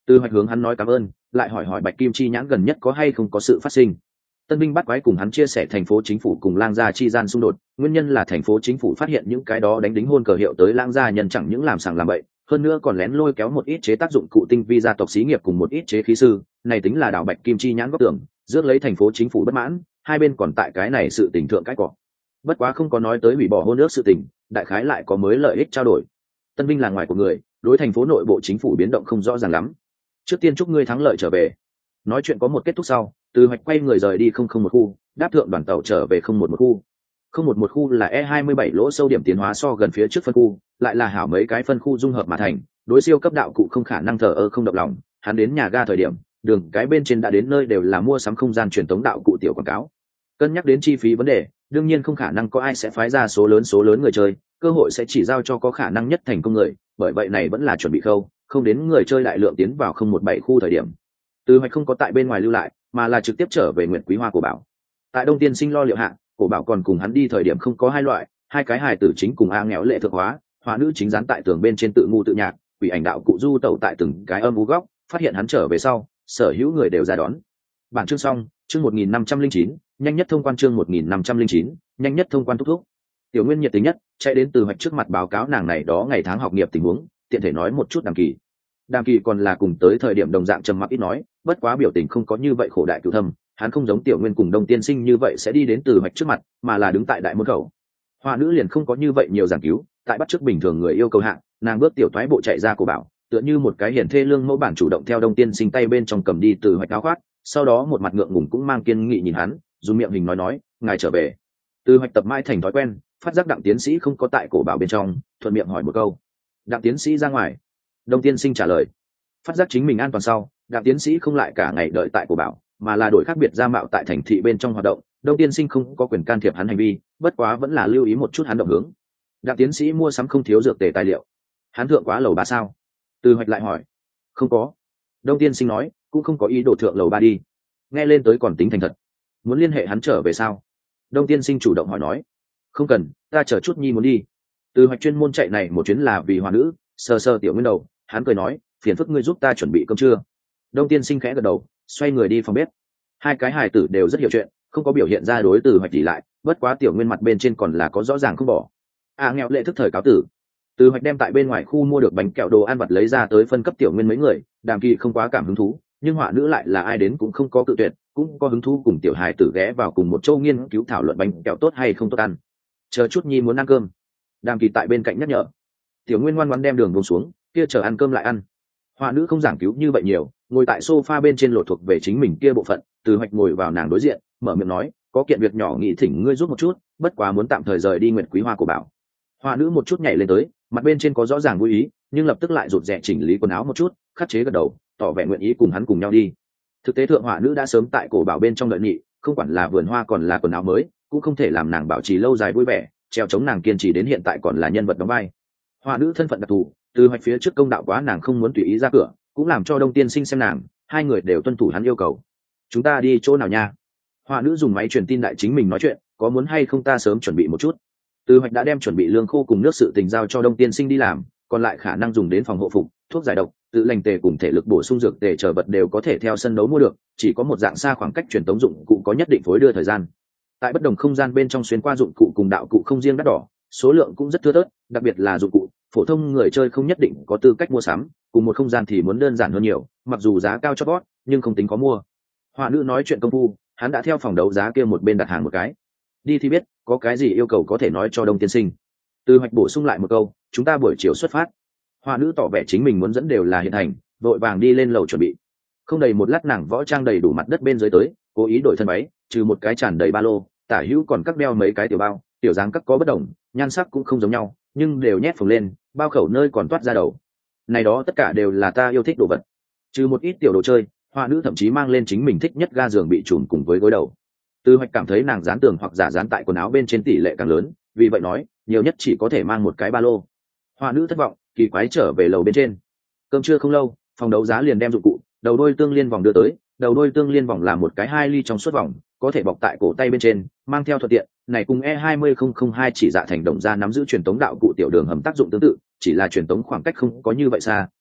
Từ Hoạch hướng hắn nói cảm ơn, lại hỏi hỏi Bạch Kim Chi Nhãn gần nhất có hay không có sự phát sinh. Tân binh bắt quái cùng hắn chia sẻ thành phố chính phủ cùng lang gia chi gian xung đột, nguyên nhân là thành phố chính phủ phát hiện những cái đó đánh đính hôn cờ hiệu tới lang gia nhân chẳng những làm sàng làm bậy, hơn nữa còn lén lôi kéo một ít chế tác dụng cụ tinh vi gia tộc xí nghiệp cùng một ít chế khí sư, này tính là đảo Bạch Kim Chi Nhãn góc tưởng, rước lấy thành phố chính phủ bất mãn, hai bên còn tại cái này sự tình thượng cái cọ. Bất quá không có nói tới hủy bỏ hôn ước sự tình, đại khái lại có mới lợi ích trao đổi. Tân binh là ngoài của người, đối thành phố nội bộ chính phủ biến động không rõ ràng lắm. Trước tiên chúc ngươi thắng lợi trở về. Nói chuyện có một kết thúc sau, Từ Hoạch quay người rời đi 001 khu, đáp thượng đoàn tàu trở về 011 khu. 011 khu là E27 lỗ sâu điểm tiến hóa so gần phía trước phân khu, lại là hảo mấy cái phân khu dung hợp mà thành, đối siêu cấp đạo cụ không khả năng thờ ơ không động lòng. Hắn đến nhà ga thời điểm, đường cái bên trên đã đến nơi đều là mua sắm không gian truyền tống đạo cụ tiểu quảng cáo. Cân nhắc đến chi phí vấn đề, đương nhiên không khả năng có ai sẽ phái ra số lớn người chơi, cơ hội sẽ chỉ giao cho có khả năng nhất thành công người, bởi vậy này vẫn là chuẩn bị khâu, không đến người chơi đại lượng tiến vào 017 khu thời điểm. Từ Hoạch không có tại bên ngoài lưu lại, mà là trực tiếp trở về Nguyệt Quý Hoa Cổ Bảo. Tại Đông Tiên Sinh lo liệu hạ, Cổ Bảo còn cùng hắn đi thời điểm không có hai loại, hai cái hài tử chính cùng A nghèo lệ thượng hóa, họa nữ chính dán tại tường bên trên tự ngu tự nhạc, quỷ ảnh đạo cụ du tẩu tại từng cái âm u góc, phát hiện hắn trở về sau, sở hữu người đều ra đón. Bản chương xong, chương 1509, nhanh nhất thông quan chương 1509, nhanh nhất thông quan thúc thúc. Tiểu Nguyên nhiệt tình nhất, chạy đến Từ Hoạch trước mặt báo cáo nàng này đó ngày tháng học nghiệp tình huống, tiện thể nói một chút Đàm Kỳ. Đàm Kỳ còn là cùng tới thời điểm đồng dạng trầm mặc ít nói, bất quá biểu tình không có như vậy khổ đại cửu thâm, hắn không giống Tiểu Nguyên cùng Đông Tiên Sinh như vậy sẽ đi đến Từ Hoạch trước mặt, mà là đứng tại đại môn khẩu. Hoa nữ liền không có như vậy nhiều giảng cứu, tại bắt chước bình thường người yêu cầu hạng, nàng bước tiểu thoái bộ chạy ra của bảo, tựa như một cái hiển thê lương mẫu bản chủ động theo Đông Tiên Sinh tay bên trong cầm đi Từ Hoạch áo khoác, sau đó một mặt ngượng ngùng cũng mang kiên nghị nhìn hắn, dùng miệng hình nói, ngài trở về. Từ Hoạch tập mãi thành thói quen, phát giác Đặng tiến sĩ không có tại cổ bảo bên trong, thuận miệng hỏi một câu. Đặng tiến sĩ ra ngoài. Đông Tiên Sinh trả lời. Phát giác chính mình an toàn sau, Đặng tiến sĩ không lại cả ngày đợi tại cổ bảo, mà là đổi khác biệt ra mạo tại thành thị bên trong hoạt động. Đông Tiên Sinh không có quyền can thiệp hắn hành vi, bất quá vẫn là lưu ý một chút hắn động hướng. Đặng tiến sĩ mua sắm không thiếu dược tề tài liệu. Hắn thượng quá lầu 3 sao? Từ Hoạch lại hỏi. Không có. Đông Tiên Sinh nói, cũng không có ý đồ thượng lầu 3 đi. Nghe lên tới còn tính thành thật. Muốn liên hệ hắn trở về sao? Đông Tiên Sinh chủ động hỏi nói. Không cần, ta chờ chút nhi muốn đi. Từ Hoạch chuyên môn chạy này một chuyến là vì Hoa nữ, sờ sờ Tiểu Nguyên đầu, hắn cười nói, phiền phức ngươi giúp ta chuẩn bị cơm trưa. Đông Tiên Sinh khẽ gật đầu, xoay người đi phòng bếp. Hai cái hài tử đều rất hiểu chuyện, không có biểu hiện ra đối Từ Hoạch tỷ lại, bất quá Tiểu Nguyên mặt bên trên còn là có rõ ràng không bỏ. Nghèo lệ thức thời cáo tử. Từ Hoạch đem tại bên ngoài khu mua được bánh kẹo đồ ăn vặt lấy ra tới phân cấp Tiểu Nguyên mấy người, Đàm Kỳ không quá cảm hứng thú, nhưng Họa nữ lại là ai đến cũng không có cự tuyệt, cũng có hứng thú cùng tiểu hài tử ghé vào cùng một chỗ nghiên cứu thảo luận bánh kẹo tốt hay không tốt ăn. Chờ chút nhi muốn ăn cơm. Đàm Kỳ tại bên cạnh nhắc nhở. Tiểu Nguyên ngoan ngoãn đem đường buông xuống, kia chờ ăn cơm lại ăn. Họa nữ không giảng cứu như vậy nhiều, ngồi tại sofa bên trên lột thuộc về chính mình kia bộ phận, Từ Hoạch ngồi vào nàng đối diện, mở miệng nói, có kiện việc nhỏ nghĩ thỉnh ngươi giúp một chút, bất quá muốn tạm thời rời đi Nguyệt Quý Hoa của bảo. Họa nữ một chút nhảy lên tới, mặt bên trên có rõ ràng vui ý, nhưng lập tức lại rụt rè chỉnh lý quần áo một chút, khắt chế gật đầu, tỏ vẻ nguyện ý cùng hắn cùng nhau đi. Thực tế thượng họa nữ đã sớm tại cổ bảo bên trong đợi nhị, không quản là vườn hoa còn là quần áo mới, cũng không thể làm nàng bảo trì lâu dài vui vẻ, treo chống nàng kiên trì đến hiện tại còn là nhân vật đóng vai. Họa nữ thân phận đặc thù, Từ Hoạch phía trước công đạo quá nàng không muốn tùy ý ra cửa, cũng làm cho Đông Tiên Sinh xem nàng, hai người đều tuân thủ hắn yêu cầu. Chúng ta đi chỗ nào nha? Họa nữ dùng máy truyền tin đại chính mình nói chuyện, có muốn hay không ta sớm chuẩn bị một chút. Từ Hoạch đã đem chuẩn bị lương khô cùng nước sự tình giao cho Đông Tiên Sinh đi làm, còn lại khả năng dùng đến phòng hộ phục, thuốc giải độc, tự lành tề cùng thể lực bổ sung dược tề chờ vật đều có thể theo sân đấu mua được, chỉ có một dạng xa khoảng cách truyền tống dụng cụ có nhất định phối đưa thời gian. Tại bất đồng không gian bên trong xuyên qua dụng cụ cùng đạo cụ không riêng đắt đỏ, số lượng cũng rất thưa thớt, đặc biệt là dụng cụ, phổ thông người chơi không nhất định có tư cách mua sắm, cùng một không gian thì muốn đơn giản hơn nhiều, mặc dù giá cao cho bót, nhưng không tính có mua. Họa nữ nói chuyện công phu, hắn đã theo phòng đấu giá kia một bên đặt hàng một cái. Đi thì biết, có cái gì yêu cầu có thể nói cho Đông Tiên Sinh. Từ Hoạch bổ sung lại một câu, chúng ta buổi chiều xuất phát. Họa nữ tỏ vẻ chính mình muốn dẫn đều là hiện hành, vội vàng đi lên lầu chuẩn bị. Không đầy một lát nàng võ trang đầy đủ mặt đất bên dưới tới, cố ý đổi thân váy, trừ một cái tràn đầy ba lô, tả hữu còn các đeo mấy cái tiểu bao, tiểu dáng các có bất đồng, nhan sắc cũng không giống nhau, nhưng đều nhét phồng lên, bao khẩu nơi còn toát ra đầu. Này đó tất cả đều là ta yêu thích đồ vật. Trừ một ít tiểu đồ chơi, họa nữ thậm chí mang lên chính mình thích nhất ga giường bị trùm cùng với gối đầu. Từ Hoạch cảm thấy nàng dán tường hoặc giả dán tại quần áo bên trên tỷ lệ càng lớn, vì vậy nói, nhiều nhất chỉ có thể mang một cái ba lô. Họa nữ thất vọng, kỳ quái trở về lầu bên trên. Cơm trưa không lâu, phòng đấu giá liền đem dụng cụ, đầu đôi tương liên vòng đưa tới. Đầu đôi tương liên vòng là một cái 2 ly trong suốt vòng, có thể bọc tại cổ tay bên trên, mang theo thuận tiện. Này cùng E20002 chỉ dạ thành đồng ra nắm giữ truyền tống đạo cụ tiểu đường hầm tác dụng tương tự, chỉ là truyền tống khoảng cách không có như vậy xa,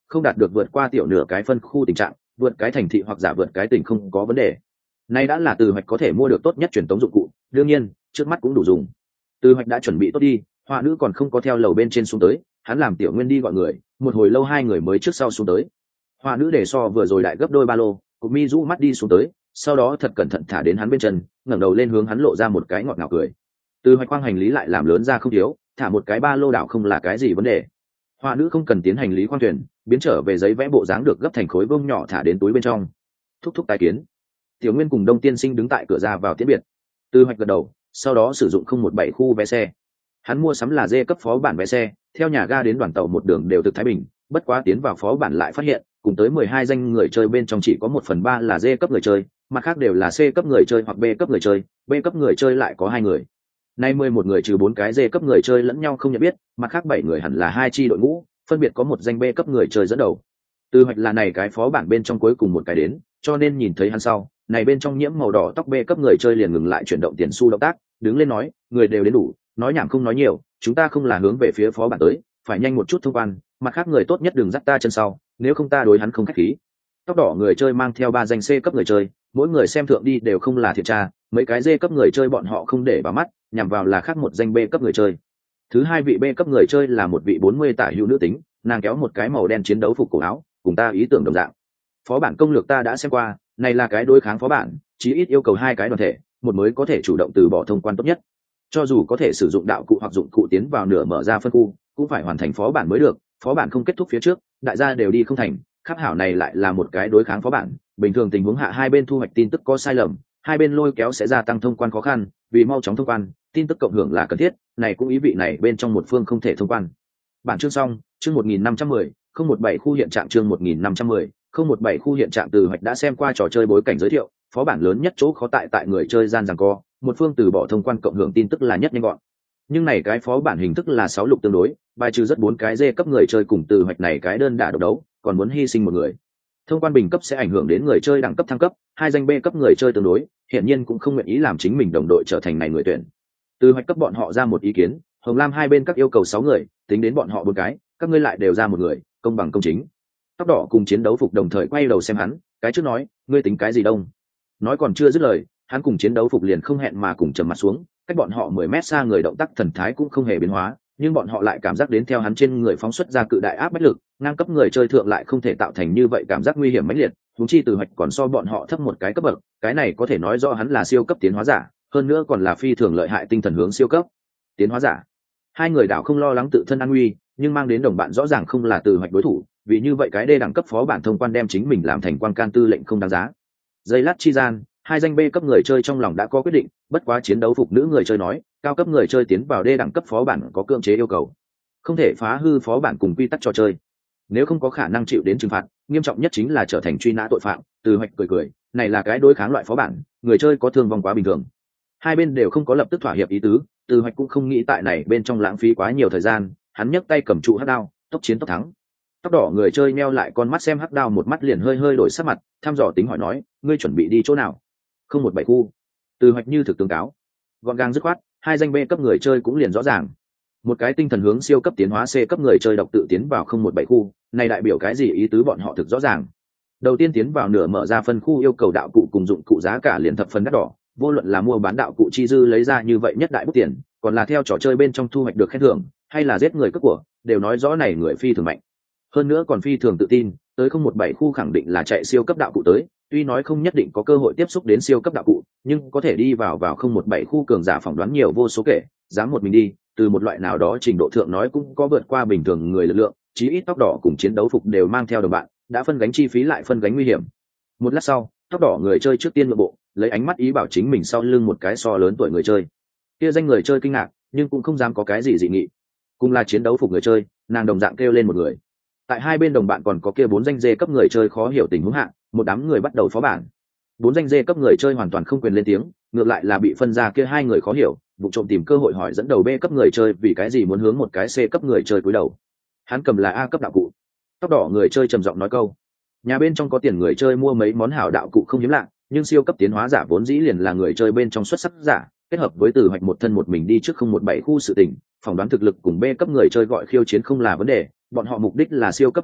không đạt được vượt qua tiểu nửa cái phân khu tình trạng, vượt cái thành thị hoặc giả vượt cái tỉnh không có vấn đề. Nay đã là Từ Hoạch có thể mua được tốt nhất truyền tống dụng cụ, đương nhiên trước mắt cũng đủ dùng. Từ Hoạch đã chuẩn bị tốt đi, họa nữ còn không có theo lầu bên trên xuống tới, hắn làm Tiểu Nguyên đi gọi người, một hồi lâu hai người mới trước sau xuống tới. Họa nữ để so vừa rồi đại gấp đôi ba lô, Cục Mi rũ mắt đi xuống tới, sau đó thật cẩn thận thả đến hắn bên chân, ngẩng đầu lên hướng hắn lộ ra một cái ngọt ngào cười. Từ Hoạch quang hành lý lại làm lớn ra không thiếu, thả một cái ba lô đảo không là cái gì vấn đề. Họa nữ không cần tiến hành lý khoang thuyền, biến trở về giấy vẽ bộ dáng được gấp thành khối vuông nhỏ thả đến túi bên trong. Thúc thúc tái kiến. Tiểu Nguyên cùng Đông Tiên Sinh đứng tại cửa ra vào tiễn biệt. Từ Hoạch gật đầu, sau đó sử dụng 017 khu vé xe. Hắn mua sắm là dê cấp phó bản vé xe, theo nhà ga đến đoàn tàu một đường đều từ Thái Bình, bất quá tiến vào phó bản lại phát hiện, cùng tới 12 danh người chơi bên trong chỉ có 1/3 là dê cấp người chơi, mặt khác đều là C cấp người chơi hoặc B cấp người chơi, B cấp người chơi lại có 2 người. Nay 11 người trừ 4 cái dê cấp người chơi lẫn nhau không nhận biết, mặt khác 7 người hẳn là 2 chi đội ngũ, phân biệt có một danh B cấp người chơi dẫn đầu. Từ Hoạch là này cái phó bản bên trong cuối cùng một cái đến, cho nên nhìn thấy hắn sau, này bên trong nhiễm màu đỏ tóc B cấp người chơi liền ngừng lại chuyển động tiền xu động tác, đứng lên nói, người đều đến đủ, nói nhảm không nói nhiều, chúng ta không là hướng về phía phó bản tới, phải nhanh một chút thông quan, mặt khác người tốt nhất đừng dắt ta chân sau, nếu không ta đối hắn không khách khí. Tóc đỏ người chơi mang theo 3 danh C cấp người chơi, mỗi người xem thượng đi đều không là thiệt tra, mấy cái D cấp người chơi bọn họ không để vào mắt, nhằm vào là khác một danh B cấp người chơi. Thứ hai vị B cấp người chơi là một vị 40 tả hữu nữ tính, nàng kéo một cái màu đen chiến đấu phục cổ áo, cùng ta ý tưởng đồng dạng. Phó bản công lược ta đã xem qua, này là cái đối kháng phó bản, chí ít yêu cầu 2 cái đoàn thể, một mới có thể chủ động từ bỏ thông quan tốt nhất. Cho dù có thể sử dụng đạo cụ hoặc dụng cụ tiến vào nửa mở ra phân khu, cũng phải hoàn thành phó bản mới được, phó bản không kết thúc phía trước, đại gia đều đi không thành, khắp hảo này lại là một cái đối kháng phó bản, bình thường tình huống hạ hai bên thu hoạch tin tức có sai lầm, hai bên lôi kéo sẽ gia tăng thông quan khó khăn, vì mau chóng thông quan, tin tức cộng hưởng là cần thiết, này cũng ý vị này bên trong một phương không thể thông quan. Bản chương xong, chương 1510, 017 khu hiện trạng chương 1510, 017 khu hiện trạng. Từ Hoạch đã xem qua trò chơi bối cảnh giới thiệu, phó bản lớn nhất chỗ khó tại người chơi gian giằng co, một phương từ bỏ thông quan cộng hưởng tin tức là nhất nhanh gọn. Nhưng này cái phó bản hình thức là 6 lục tương đối, bài trừ rất 4 cái dê cấp người chơi cùng Từ Hoạch này cái đơn đả độc đấu, còn muốn hy sinh một người. Thông quan bình cấp sẽ ảnh hưởng đến người chơi đẳng cấp thăng cấp, hai danh B cấp người chơi tương đối, hiển nhiên cũng không nguyện ý làm chính mình đồng đội trở thành này người tuyển. Từ Hoạch cấp bọn họ ra một ý kiến, hồng lam hai bên các yêu cầu 6 người, tính đến bọn họ 4 cái, các ngươi lại đều ra một người, công bằng công chính. Tóc đỏ cùng chiến đấu phục đồng thời quay đầu xem hắn, cái trước nói, ngươi tính cái gì đông? Nói còn chưa dứt lời, hắn cùng chiến đấu phục liền không hẹn mà cùng trầm mặt xuống, cách bọn họ 10 mét xa người động tác thần thái cũng không hề biến hóa, nhưng bọn họ lại cảm giác đến theo hắn trên người phóng xuất ra cự đại áp bách lực, ngang cấp người chơi thượng lại không thể tạo thành như vậy cảm giác nguy hiểm mãnh liệt, huống chi Từ Hoạch còn so bọn họ thấp một cái cấp bậc, cái này có thể nói rõ hắn là siêu cấp tiến hóa giả, hơn nữa còn là phi thường lợi hại tinh thần hướng siêu cấp tiến hóa giả. Hai người đảo không lo lắng tự thân an nguy, nhưng mang đến đồng bạn rõ ràng không là Từ Hoạch đối thủ, vì như vậy cái đê đẳng cấp phó bản thông quan đem chính mình làm thành quan can tư lệnh không đáng giá. Giây lát chi gian, hai danh B cấp người chơi trong lòng đã có quyết định, bất quá chiến đấu phục nữ người chơi nói, cao cấp người chơi tiến vào đê đẳng cấp phó bản có cưỡng chế yêu cầu, không thể phá hư phó bản cùng quy tắc trò chơi, nếu không có khả năng chịu đến trừng phạt, nghiêm trọng nhất chính là trở thành truy nã tội phạm. Từ Hoạch cười, này là cái đối kháng loại phó bản, người chơi có thương vong quá bình thường. Hai bên đều không có lập tức thỏa hiệp ý tứ, Từ Hoạch cũng không nghĩ tại này bên trong lãng phí quá nhiều thời gian, hắn nhấc tay cầm trụ hắc đao, tốc chiến tốc thắng. Tóc đỏ người chơi meo lại con mắt xem hắc đao một mắt liền hơi đổi sắc mặt, thăm dò tính hỏi nói, ngươi chuẩn bị đi chỗ nào? 017 khu. Từ Hoạch như thực tướng cáo, gọn gàng dứt khoát, hai danh B cấp người chơi cũng liền rõ ràng. Một cái tinh thần hướng siêu cấp tiến hóa C cấp người chơi độc tự tiến vào 017 khu, này đại biểu cái gì ý tứ bọn họ thực rõ ràng. Đầu tiên tiến vào nửa mở ra phân khu yêu cầu đạo cụ cùng dụng cụ giá cả liền thập phần đắt đỏ, vô luận là mua bán đạo cụ chi dư lấy ra như vậy nhất đại bút tiền, còn là theo trò chơi bên trong thu hoạch được khen thưởng, hay là giết người cướp của, đều nói rõ này người phi thường mạnh. Hơn nữa còn phi thường tự tin, tới 017 khu khẳng định là chạy siêu cấp đạo cụ tới, tuy nói không nhất định có cơ hội tiếp xúc đến siêu cấp đạo cụ, nhưng có thể đi vào 017 khu cường giả phỏng đoán nhiều vô số kể, dám một mình đi, từ một loại nào đó trình độ thượng nói cũng có vượt qua bình thường người lực lượng, chí ít tóc đỏ cùng chiến đấu phục đều mang theo đồng bạn, đã phân gánh chi phí lại phân gánh nguy hiểm. Một lát sau, tóc đỏ người chơi trước tiên nội bộ, lấy ánh mắt ý bảo chính mình sau lưng một cái so lớn tuổi người chơi. Kia danh người chơi kinh ngạc, nhưng cũng không dám có cái gì dị nghị. Cùng là chiến đấu phục người chơi, nàng đồng dạng kêu lên một người. Tại hai bên đồng bạn còn có kia 4 danh dê cấp người chơi khó hiểu tình huống hạ, một đám người bắt đầu phó bản. 4 danh dê cấp người chơi hoàn toàn không quyền lên tiếng, ngược lại là bị phân ra kia hai người khó hiểu, vụ trộm tìm cơ hội hỏi dẫn đầu B cấp người chơi vì cái gì muốn hướng một cái C cấp người chơi cúi đầu. Hắn cầm là A cấp đạo cụ. Tóc đỏ người chơi trầm giọng nói câu, nhà bên trong có tiền người chơi mua mấy món hảo đạo cụ không hiếm lạ, nhưng siêu cấp tiến hóa giả vốn dĩ liền là người chơi bên trong xuất sắc giả, kết hợp với Từ Hoạch một thân một mình đi trước 017 khu sự tình, phỏng đoán thực lực cùng B cấp người chơi gọi khiêu chiến không là vấn đề, bọn họ mục đích là siêu cấp đạo cụ,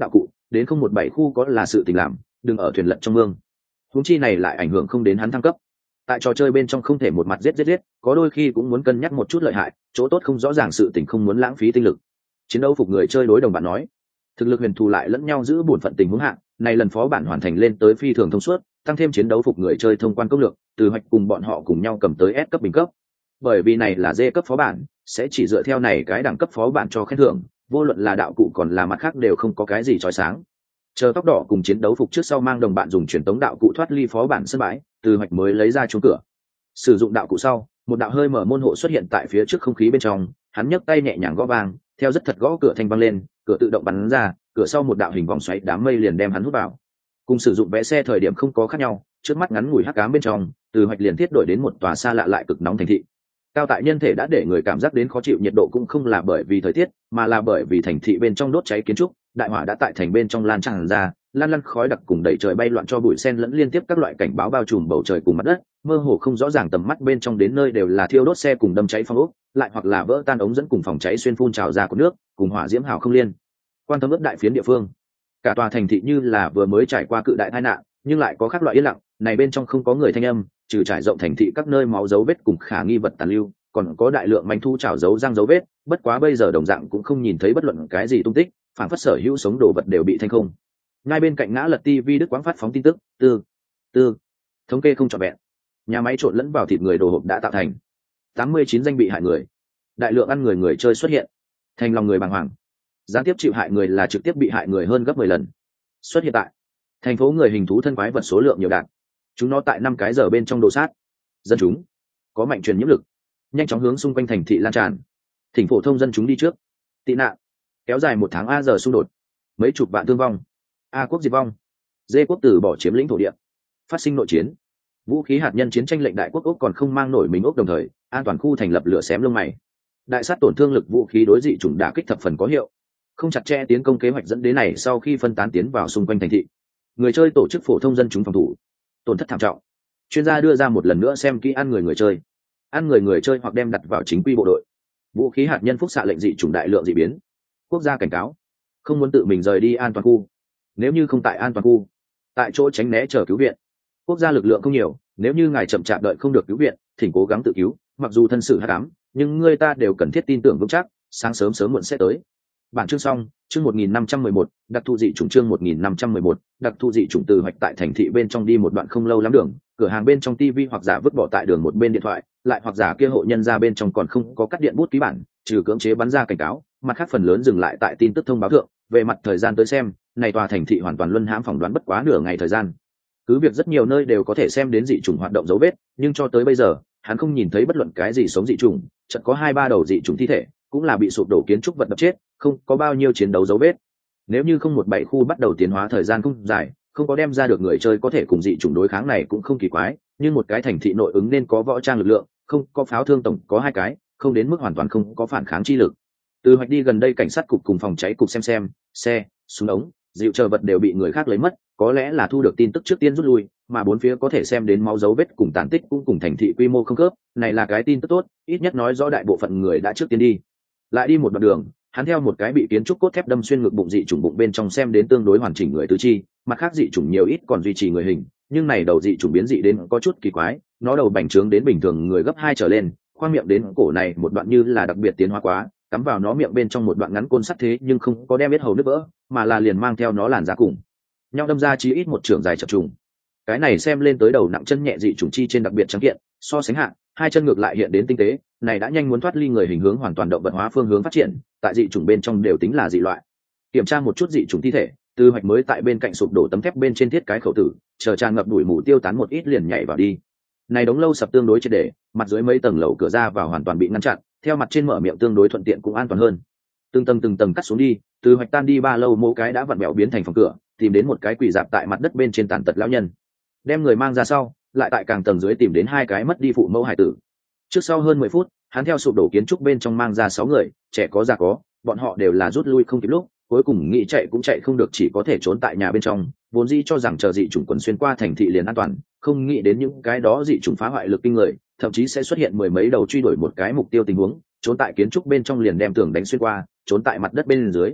đến 017 khu có là sự tình làm, đừng ở thuyền lận trong mương. Huống chi này lại ảnh hưởng không đến hắn thăng cấp. Tại trò chơi bên trong không thể một mặt giết, có đôi khi cũng muốn cân nhắc một chút lợi hại, chỗ tốt không rõ ràng, sự tình không muốn lãng phí tinh lực. Chiến đấu phục người chơi đối đồng bạn nói, thực lực huyền thù lại lẫn nhau giữ bổn phận tình huống hạng, này lần phó bản hoàn thành lên tới phi thường thông suốt, tăng thêm chiến đấu phục người chơi thông quan công lược, từ hoạch cùng bọn họ cùng nhau cầm tới S cấp bình cấp. Bởi vì này là D cấp phó bản, sẽ chỉ dựa theo này cái đẳng cấp phó bản cho khen thưởng, vô luận là đạo cụ còn là mặt khác đều không có cái gì chói sáng. Chờ tóc đỏ cùng chiến đấu phục trước sau mang đồng bạn dùng truyền tống đạo cụ thoát ly phó bản sân bãi, từ hoạch mới lấy ra chuông cửa. Sử dụng đạo cụ sau, một đạo hơi mở môn hộ xuất hiện tại phía trước không khí bên trong, hắn nhấc tay nhẹ nhàng gõ vang, theo rất thật gõ cửa thanh vang lên, cửa tự động bắn ra, cửa sau một đạo hình vòng xoáy đám mây liền đem hắn hút vào. Cùng sử dụng vé xe thời điểm không có khác nhau, trước mắt ngắn ngủi hắc ám bên trong, từ hoạch liền thiết đổi đến một tòa xa lạ lại cực nóng thành thị. Cao tại nhân thể đã để người cảm giác đến khó chịu, nhiệt độ cũng không là bởi vì thời tiết, mà là bởi vì thành thị bên trong đốt cháy kiến trúc, đại hỏa đã tại thành bên trong lan tràn ra, lan lăn khói đặc cùng đẩy trời bay loạn cho bụi sen lẫn liên tiếp các loại cảnh báo bao trùm bầu trời cùng mặt đất, mơ hồ không rõ ràng tầm mắt bên trong đến nơi đều là thiêu đốt xe cùng đâm cháy phong ốc, lại hoặc là vỡ tan ống dẫn cùng phòng cháy xuyên phun trào ra của nước, cùng hỏa diễm hào không liên quan tâm ướt đại phiến địa phương. Cả tòa thành thị như là vừa mới trải qua cự đại tai nạn, nhưng lại có các loại yên lặng, này bên trong không có người thanh âm, trừ trải rộng thành thị các nơi máu dấu vết cùng khả nghi vật tàn lưu, còn có đại lượng manh thu trào dấu răng dấu vết, bất quá bây giờ đồng dạng cũng không nhìn thấy bất luận cái gì tung tích, phản phất sở hữu sống đồ vật đều bị thanh không. Ngay bên cạnh ngã lật TV Đức Quang phát phóng tin tức, tư thống kê không trọn vẹn, nhà máy trộn lẫn vào thịt người đồ hộp đã tạo thành 89 danh bị hại người, đại lượng ăn người chơi xuất hiện, thành lòng người bàng hoàng. Gián tiếp chịu hại người là trực tiếp bị hại người hơn gấp 10 lần. Xuất hiện tại thành phố người hình thú thân quái vật số lượng nhiều đạt, chúng nó tại 5 cái giờ bên trong đồ sát dân chúng, có mạnh truyền nhiễm lực, nhanh chóng hướng xung quanh thành thị lan tràn. Thỉnh phổ thông dân chúng đi trước, tị nạn, kéo dài 1 tháng A giờ xung đột, mấy chục vạn thương vong, A quốc diệt vong, D quốc từ bỏ chiếm lĩnh thổ địa, phát sinh nội chiến, vũ khí hạt nhân chiến tranh lệnh đại quốc Úc còn không mang nổi mình Úc, đồng thời an toàn khu thành lập lửa xém lông mày, đại sát tổn thương lực vũ khí đối dị chủng đả kích thập phần có hiệu, không chặt chẽ tiến công kế hoạch dẫn đến này sau khi phân tán tiến vào xung quanh thành thị, người chơi tổ chức phổ thông dân chúng phòng thủ, tổn thất thảm trọng. Chuyên gia đưa ra một lần nữa xem kỹ ăn người chơi, ăn người chơi hoặc đem đặt vào chính quy bộ đội, vũ khí hạt nhân phúc xạ lệnh dị chủng đại lượng dị biến, quốc gia cảnh cáo không muốn tự mình rời đi an toàn khu, nếu như không tại an toàn khu, tại chỗ tránh né chờ cứu viện, quốc gia lực lượng không nhiều, nếu như ngài chậm chạp đợi không được cứu viện, thỉnh cố gắng tự cứu, mặc dù thân sự hắc ám, nhưng người ta đều cần thiết tin tưởng vững chắc, sáng sớm sớm muộn sẽ tới. Bản chương xong, chương 1511, đặc thù dị chủng, chương 1511, đặc thù dị chủng. Từ hoạch tại thành thị bên trong đi một đoạn không lâu lắm đường, cửa hàng bên trong tivi hoặc giả vứt bỏ tại đường một bên điện thoại, lại hoặc giả kia hộ nhân ra bên trong còn không có cắt điện bút ký bản, trừ cưỡng chế bắn ra cảnh cáo, mặt khác phần lớn dừng lại tại tin tức thông báo thượng. Về mặt thời gian tới xem, này tòa thành thị hoàn toàn luân hãm phỏng đoán bất quá nửa ngày thời gian. Cứ việc rất nhiều nơi đều có thể xem đến dị chủng hoạt động dấu vết, nhưng cho tới bây giờ, hắn không nhìn thấy bất luận cái gì sống dị chủng, chợt có 2-3 đầu dị chủng thi thể, cũng là bị sụp đổ kiến trúc vật đập chết, không có bao nhiêu chiến đấu dấu vết. Nếu như 017 khu bắt đầu tiến hóa thời gian không dài, không có đem ra được người chơi có thể cùng dị chủng đối kháng này cũng không kỳ quái, nhưng một cái thành thị nội ứng nên có võ trang lực lượng, không có pháo thương tổng có 2 cái, không đến mức hoàn toàn không có phản kháng chi lực. Từ hoạch đi gần đây cảnh sát cục cùng phòng cháy cục xem, xe, súng ống, dịu chờ vật đều bị người khác lấy mất, có lẽ là thu được tin tức trước tiên rút lui, mà bốn phía có thể xem đến máu dấu vết cùng tàn tích cũng cùng thành thị quy mô không khớp, này là cái tin tức tốt, ít nhất nói rõ đại bộ phận người đã trước tiên đi. Lại đi một đoạn đường, hắn theo một cái bị kiến trúc cốt thép đâm xuyên ngực bụng dị chủng bụng bên trong xem đến tương đối hoàn chỉnh người tứ chi, mặt khác dị chủng nhiều ít còn duy trì người hình, nhưng này đầu dị chủng biến dị đến có chút kỳ quái, nó đầu bành trướng đến bình thường người gấp 2 trở lên, khoang miệng đến cổ này một đoạn như là đặc biệt tiến hóa quá, cắm vào nó miệng bên trong một đoạn ngắn côn sắt thế nhưng không có đem biết hầu nứt vỡ, mà là liền mang theo nó làn ra cùng nhau đâm ra chí ít một trường dài chập trùng. Cái này xem lên tới đầu nặng chân nhẹ dị chủng chi trên đặc biệt trắng kiện, so sánh hạ, 2 chân ngược lại hiện đến tinh tế, này đã nhanh muốn thoát ly người hình hướng hoàn toàn động vật hóa phương hướng phát triển, tại dị chủng bên trong đều tính là dị loại. Kiểm tra một chút dị chủng thi thể, Từ Hoạch mới tại bên cạnh sụp đổ tấm thép bên trên thiết cái khẩu tử, chờ tràn ngập đuổi mù tiêu tán một ít liền nhảy vào đi. Này đống lâu sập tương đối triệt để, mặt dưới mấy tầng lầu cửa ra vào hoàn toàn bị ngăn chặn, theo mặt trên mở miệng tương đối thuận tiện cũng an toàn hơn. Từng tầng cắt xuống đi, Từ Hoạch tan đi ba lâu mỗi cái đã vặn vẹo biến thành phòng cửa, tìm đến một cái quỳ dạp tại mặt đất bên trên tàn tật lão nhân, đem người mang ra sau, lại tại càng tầng dưới tìm đến 2 cái mất đi phụ mẫu hải tử. Trước sau hơn 10 phút, hắn theo sụp đổ kiến trúc bên trong mang ra 6 người, trẻ có già có, bọn họ đều là rút lui không kịp lúc, cuối cùng nghĩ chạy cũng chạy không được, chỉ có thể trốn tại nhà bên trong, vốn dĩ cho rằng chờ dị chủng quần xuyên qua thành thị liền an toàn, không nghĩ đến những cái đó dị chủng phá hoại lực kinh người, thậm chí sẽ xuất hiện 10 mấy đầu truy đuổi một cái mục tiêu tình huống, trốn tại kiến trúc bên trong liền đem tường đánh xuyên qua, trốn tại mặt đất bên dưới.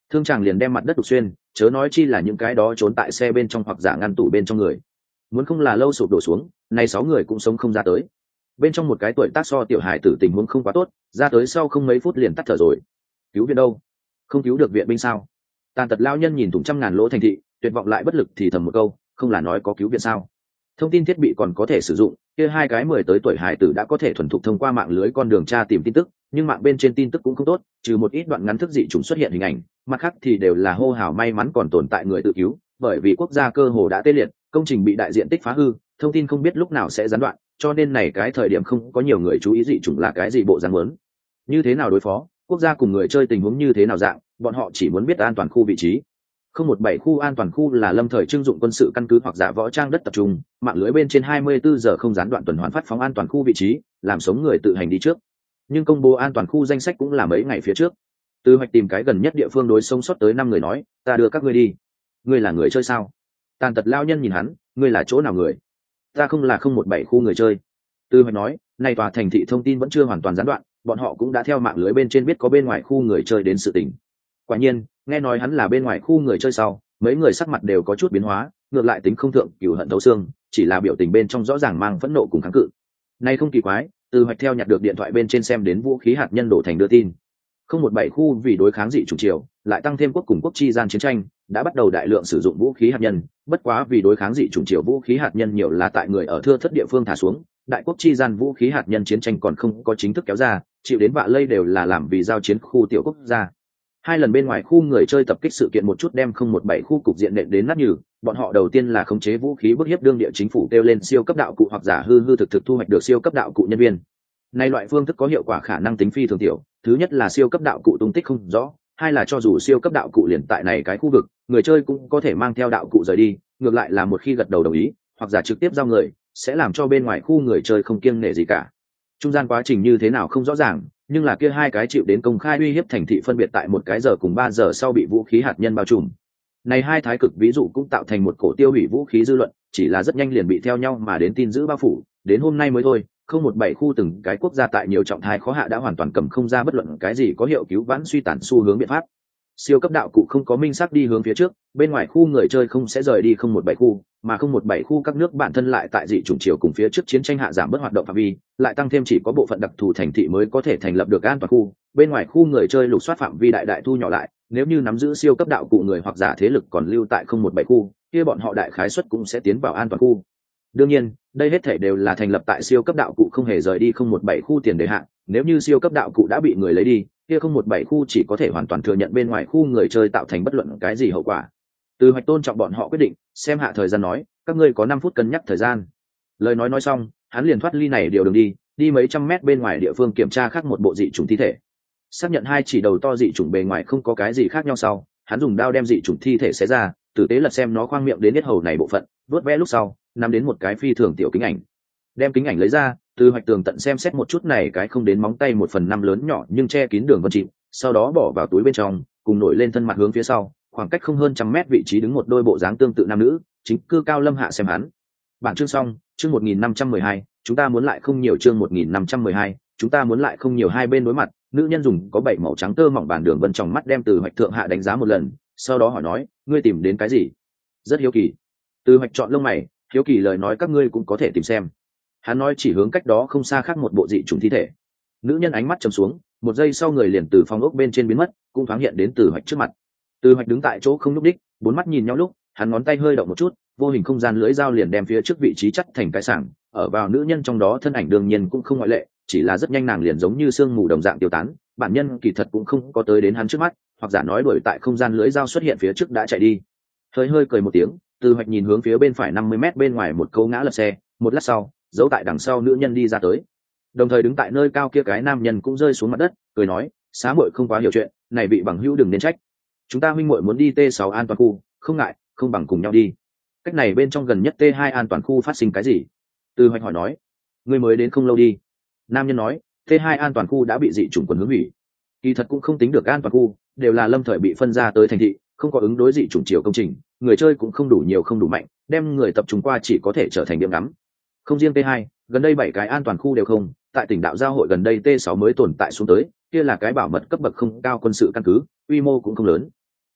thương chàng liền đem mặt đất đục xuyên, chớ nói chi là những cái đó trốn tại xe bên trong hoặc giả ngăn tủ bên trong người. Muốn không là lâu sụp đổ xuống, này 6 người cũng sống không ra tới. Bên trong một cái tuổi tác so tiểu hải tử tình huống không quá tốt, ra tới sau không mấy phút liền tắt thở rồi. Cứu viện đâu? Không cứu được viện binh sao? Tàn tật lao nhân nhìn thủng trăm ngàn lỗ thành thị, tuyệt vọng lại bất lực thì thầm một câu, không là nói có cứu viện sao? Thông tin thiết bị còn có thể sử dụng, kia 2 cái 10 tới tuổi hải tử đã có thể thuần thục thông qua mạng lưới con đường tra tìm tin tức, nhưng mạng bên trên tin tức cũng không tốt, trừ một ít đoạn ngắn thức dị chủng xuất hiện hình ảnh, mặt khác thì đều là hô hào may mắn còn tồn tại người tự cứu, bởi vì quốc gia cơ hồ đã tê liệt, công trình bị đại diện tích phá hư, thông tin không biết lúc nào sẽ gián đoạn, cho nên này cái thời điểm không có nhiều người chú ý dị chủng là cái gì bộ dáng muốn. Như thế nào đối phó, quốc gia cùng người chơi tình huống như thế nào dạng, bọn họ chỉ muốn biết an toàn khu vị trí. 017 khu an toàn khu là lâm thời trưng dụng quân sự căn cứ hoặc giả võ trang đất tập trung, mạng lưới bên trên 24 giờ không gián đoạn tuần hoàn phát phóng an toàn khu vị trí, làm sống người tự hành đi trước. Nhưng công bố an toàn khu danh sách cũng là mấy ngày phía trước. Từ hoạch tìm cái gần nhất địa phương đối sống sót tới 5 người nói, ta đưa các ngươi đi. Ngươi là người chơi sao? Tàn tật lao nhân nhìn hắn, ngươi là chỗ nào người? Ta không là 017 khu người chơi. Từ hoạch nói, nay tòa thành thị thông tin vẫn chưa hoàn toàn gián đoạn, bọn họ cũng đã theo mạng lưới bên trên biết có bên ngoài khu người chơi đến sự tình. Quả nhiên, nghe nói hắn là bên ngoài khu người chơi sau, mấy người sắc mặt đều có chút biến hóa, ngược lại tính không thượng cửu hận thấu xương, chỉ là biểu tình bên trong rõ ràng mang phẫn nộ cùng kháng cự. Nay không kỳ quái, Từ hoạch theo nhặt được điện thoại bên trên xem đến vũ khí hạt nhân đổ thành đưa tin. 017 khu vì đối kháng dị chủng triều, lại tăng thêm quốc cùng quốc chi gian chiến tranh, đã bắt đầu đại lượng sử dụng vũ khí hạt nhân, bất quá vì đối kháng dị chủng triều vũ khí hạt nhân nhiều là tại người ở thưa thất địa phương thả xuống, đại quốc chi gian vũ khí hạt nhân chiến tranh còn không có chính thức kéo ra, chịu đến vạ lây đều là làm vì giao chiến khu tiểu quốc gia. 2 lần bên ngoài khu người chơi tập kích sự kiện một chút đem 017 khu cục diện nện đến nát nhừ, bọn họ đầu tiên là khống chế vũ khí bức hiếp đương địa chính phủ kêu lên siêu cấp đạo cụ hoặc giả hư hư thực thực thu hoạch được siêu cấp đạo cụ nhân viên. Nay loại phương thức có hiệu quả khả năng tính phi thường tiểu, thứ nhất là siêu cấp đạo cụ tung tích không rõ, hai là cho dù siêu cấp đạo cụ liền tại này cái khu vực, người chơi cũng có thể mang theo đạo cụ rời đi, ngược lại là một khi gật đầu đồng ý, hoặc giả trực tiếp giao người, sẽ làm cho bên ngoài khu người chơi không kiêng nể gì cả. Trung gian quá trình như thế nào không rõ ràng, nhưng là kia 2 cái chịu đến công khai uy hiếp thành thị phân biệt tại 1 cái giờ cùng 3 giờ sau bị vũ khí hạt nhân bao trùm. Này 2 thái cực ví dụ cũng tạo thành một cổ tiêu hủy vũ khí dư luận, chỉ là rất nhanh liền bị theo nhau mà đến tin giữ bao phủ, đến hôm nay mới thôi, 017 khu từng cái quốc gia tại nhiều trọng thái khó hạ đã hoàn toàn cầm không ra bất luận cái gì có hiệu cứu vãn suy tàn xu hướng biện pháp. Siêu cấp đạo cụ không có minh xác đi hướng phía trước, bên ngoài khu người chơi không sẽ rời đi 017 khu, mà 017 khu các nước bản thân lại tại dị chủng chiều cùng phía trước chiến tranh hạ giảm bớt hoạt động phạm vi, lại tăng thêm chỉ có bộ phận đặc thù thành thị mới có thể thành lập được an toàn khu, bên ngoài khu người chơi lục soát phạm vi đại đại thu nhỏ lại, nếu như nắm giữ siêu cấp đạo cụ người hoặc giả thế lực còn lưu tại 017 khu, kia bọn họ đại khái suất cũng sẽ tiến vào an toàn khu. Đương nhiên, đây hết thể đều là thành lập tại siêu cấp đạo cụ không hề rời đi 017 khu tiền đề hạn, nếu như siêu cấp đạo cụ đã bị người lấy đi, kia 017 khu chỉ có thể hoàn toàn thừa nhận bên ngoài khu người chơi tạo thành bất luận cái gì hậu quả. Từ hoạch tôn trọng bọn họ quyết định, xem hạ thời gian nói, các ngươi có 5 phút cân nhắc thời gian. Lời nói xong, hắn liền thoát ly này điều đường đi mấy trăm mét bên ngoài địa phương kiểm tra khác một bộ dị chủng thi thể. Xác nhận 2 chỉ đầu to dị chủng bề ngoài không có cái gì khác nhau sau, hắn dùng đao đem dị chủng thi thể xé ra, tử tế lật xem nó khoang miệng đến yết hầu này bộ phận, vớt vẽ lúc sau, nắm đến một cái phi thường tiểu kính ảnh. Đem kính ảnh lấy ra, Từ hoạch tường tận xem xét một chút này cái không đến móng tay 1/5 lớn nhỏ nhưng che kín đường vân chìm, sau đó bỏ vào túi bên trong, cùng nổi lên thân mặt hướng phía sau, khoảng cách không hơn trăm mét vị trí đứng một đôi bộ dáng tương tự nam nữ, chính cư cao lâm hạ xem hắn. Bản chương xong, chương 1512, chúng ta muốn lại không nhiều chương 1512, chúng ta muốn lại không nhiều hai bên đối mặt, nữ nhân dùng có 7 màu trắng tơ mỏng bản đường vân trong mắt đem Từ hoạch thượng hạ đánh giá một lần, sau đó hỏi nói, ngươi tìm đến cái gì? Rất hiếu kỳ. Từ hoạch chọn lông mày, hiếu kỳ lời nói các ngươi cũng có thể tìm xem. Hắn nói chỉ hướng cách đó không xa khác một bộ dị chủng thi thể. Nữ nhân ánh mắt trầm xuống, một giây sau người liền từ phòng ốc bên trên biến mất, cũng thoáng hiện đến Từ hoạch trước mặt. Từ hoạch đứng tại chỗ không nhúc đích, 4 mắt nhìn nhau lúc, hắn ngón tay hơi động một chút, vô hình không gian lưỡi dao liền đem phía trước vị trí chắt thành cái sảng, ở vào nữ nhân trong đó thân ảnh đương nhiên cũng không ngoại lệ, chỉ là rất nhanh nàng liền giống như sương mù đồng dạng tiêu tán, bản nhân kỳ thật cũng không có tới đến hắn trước mắt, hoặc giả nói đuổi tại không gian lưỡi dao xuất hiện phía trước đã chạy đi. Hơi cười một tiếng, Từ hoạch nhìn hướng phía bên phải 50 mét bên ngoài một câu ngã lật xe, một lát sau, giấu tại đằng sau nữ nhân đi ra tới, đồng thời đứng tại nơi cao kia cái nam nhân cũng rơi xuống mặt đất, cười nói, xá muội không quá hiểu chuyện, này vị bằng hữu đừng nên trách, chúng ta huynh muội muốn đi T6 an toàn khu, không ngại, không bằng cùng nhau đi. Cách này bên trong gần nhất T2 an toàn khu phát sinh cái gì? Từ hoạch hỏi nói, ngươi mới đến không lâu đi. Nam nhân nói, T2 an toàn khu đã bị dị chủng quần hướng hủy, kỳ thật cũng không tính được an toàn khu, đều là lâm thời bị phân ra tới thành thị, không có ứng đối dị chủng chiều công trình, người chơi cũng không đủ nhiều không đủ mạnh, đem người tập trung qua chỉ có thể trở thành điểm ngắm. Không riêng T2, gần đây 7 cái an toàn khu đều không, tại tỉnh đạo giao hội gần đây T6 mới tồn tại xuống tới, kia là cái bảo mật cấp bậc không cao quân sự căn cứ, quy mô cũng không lớn.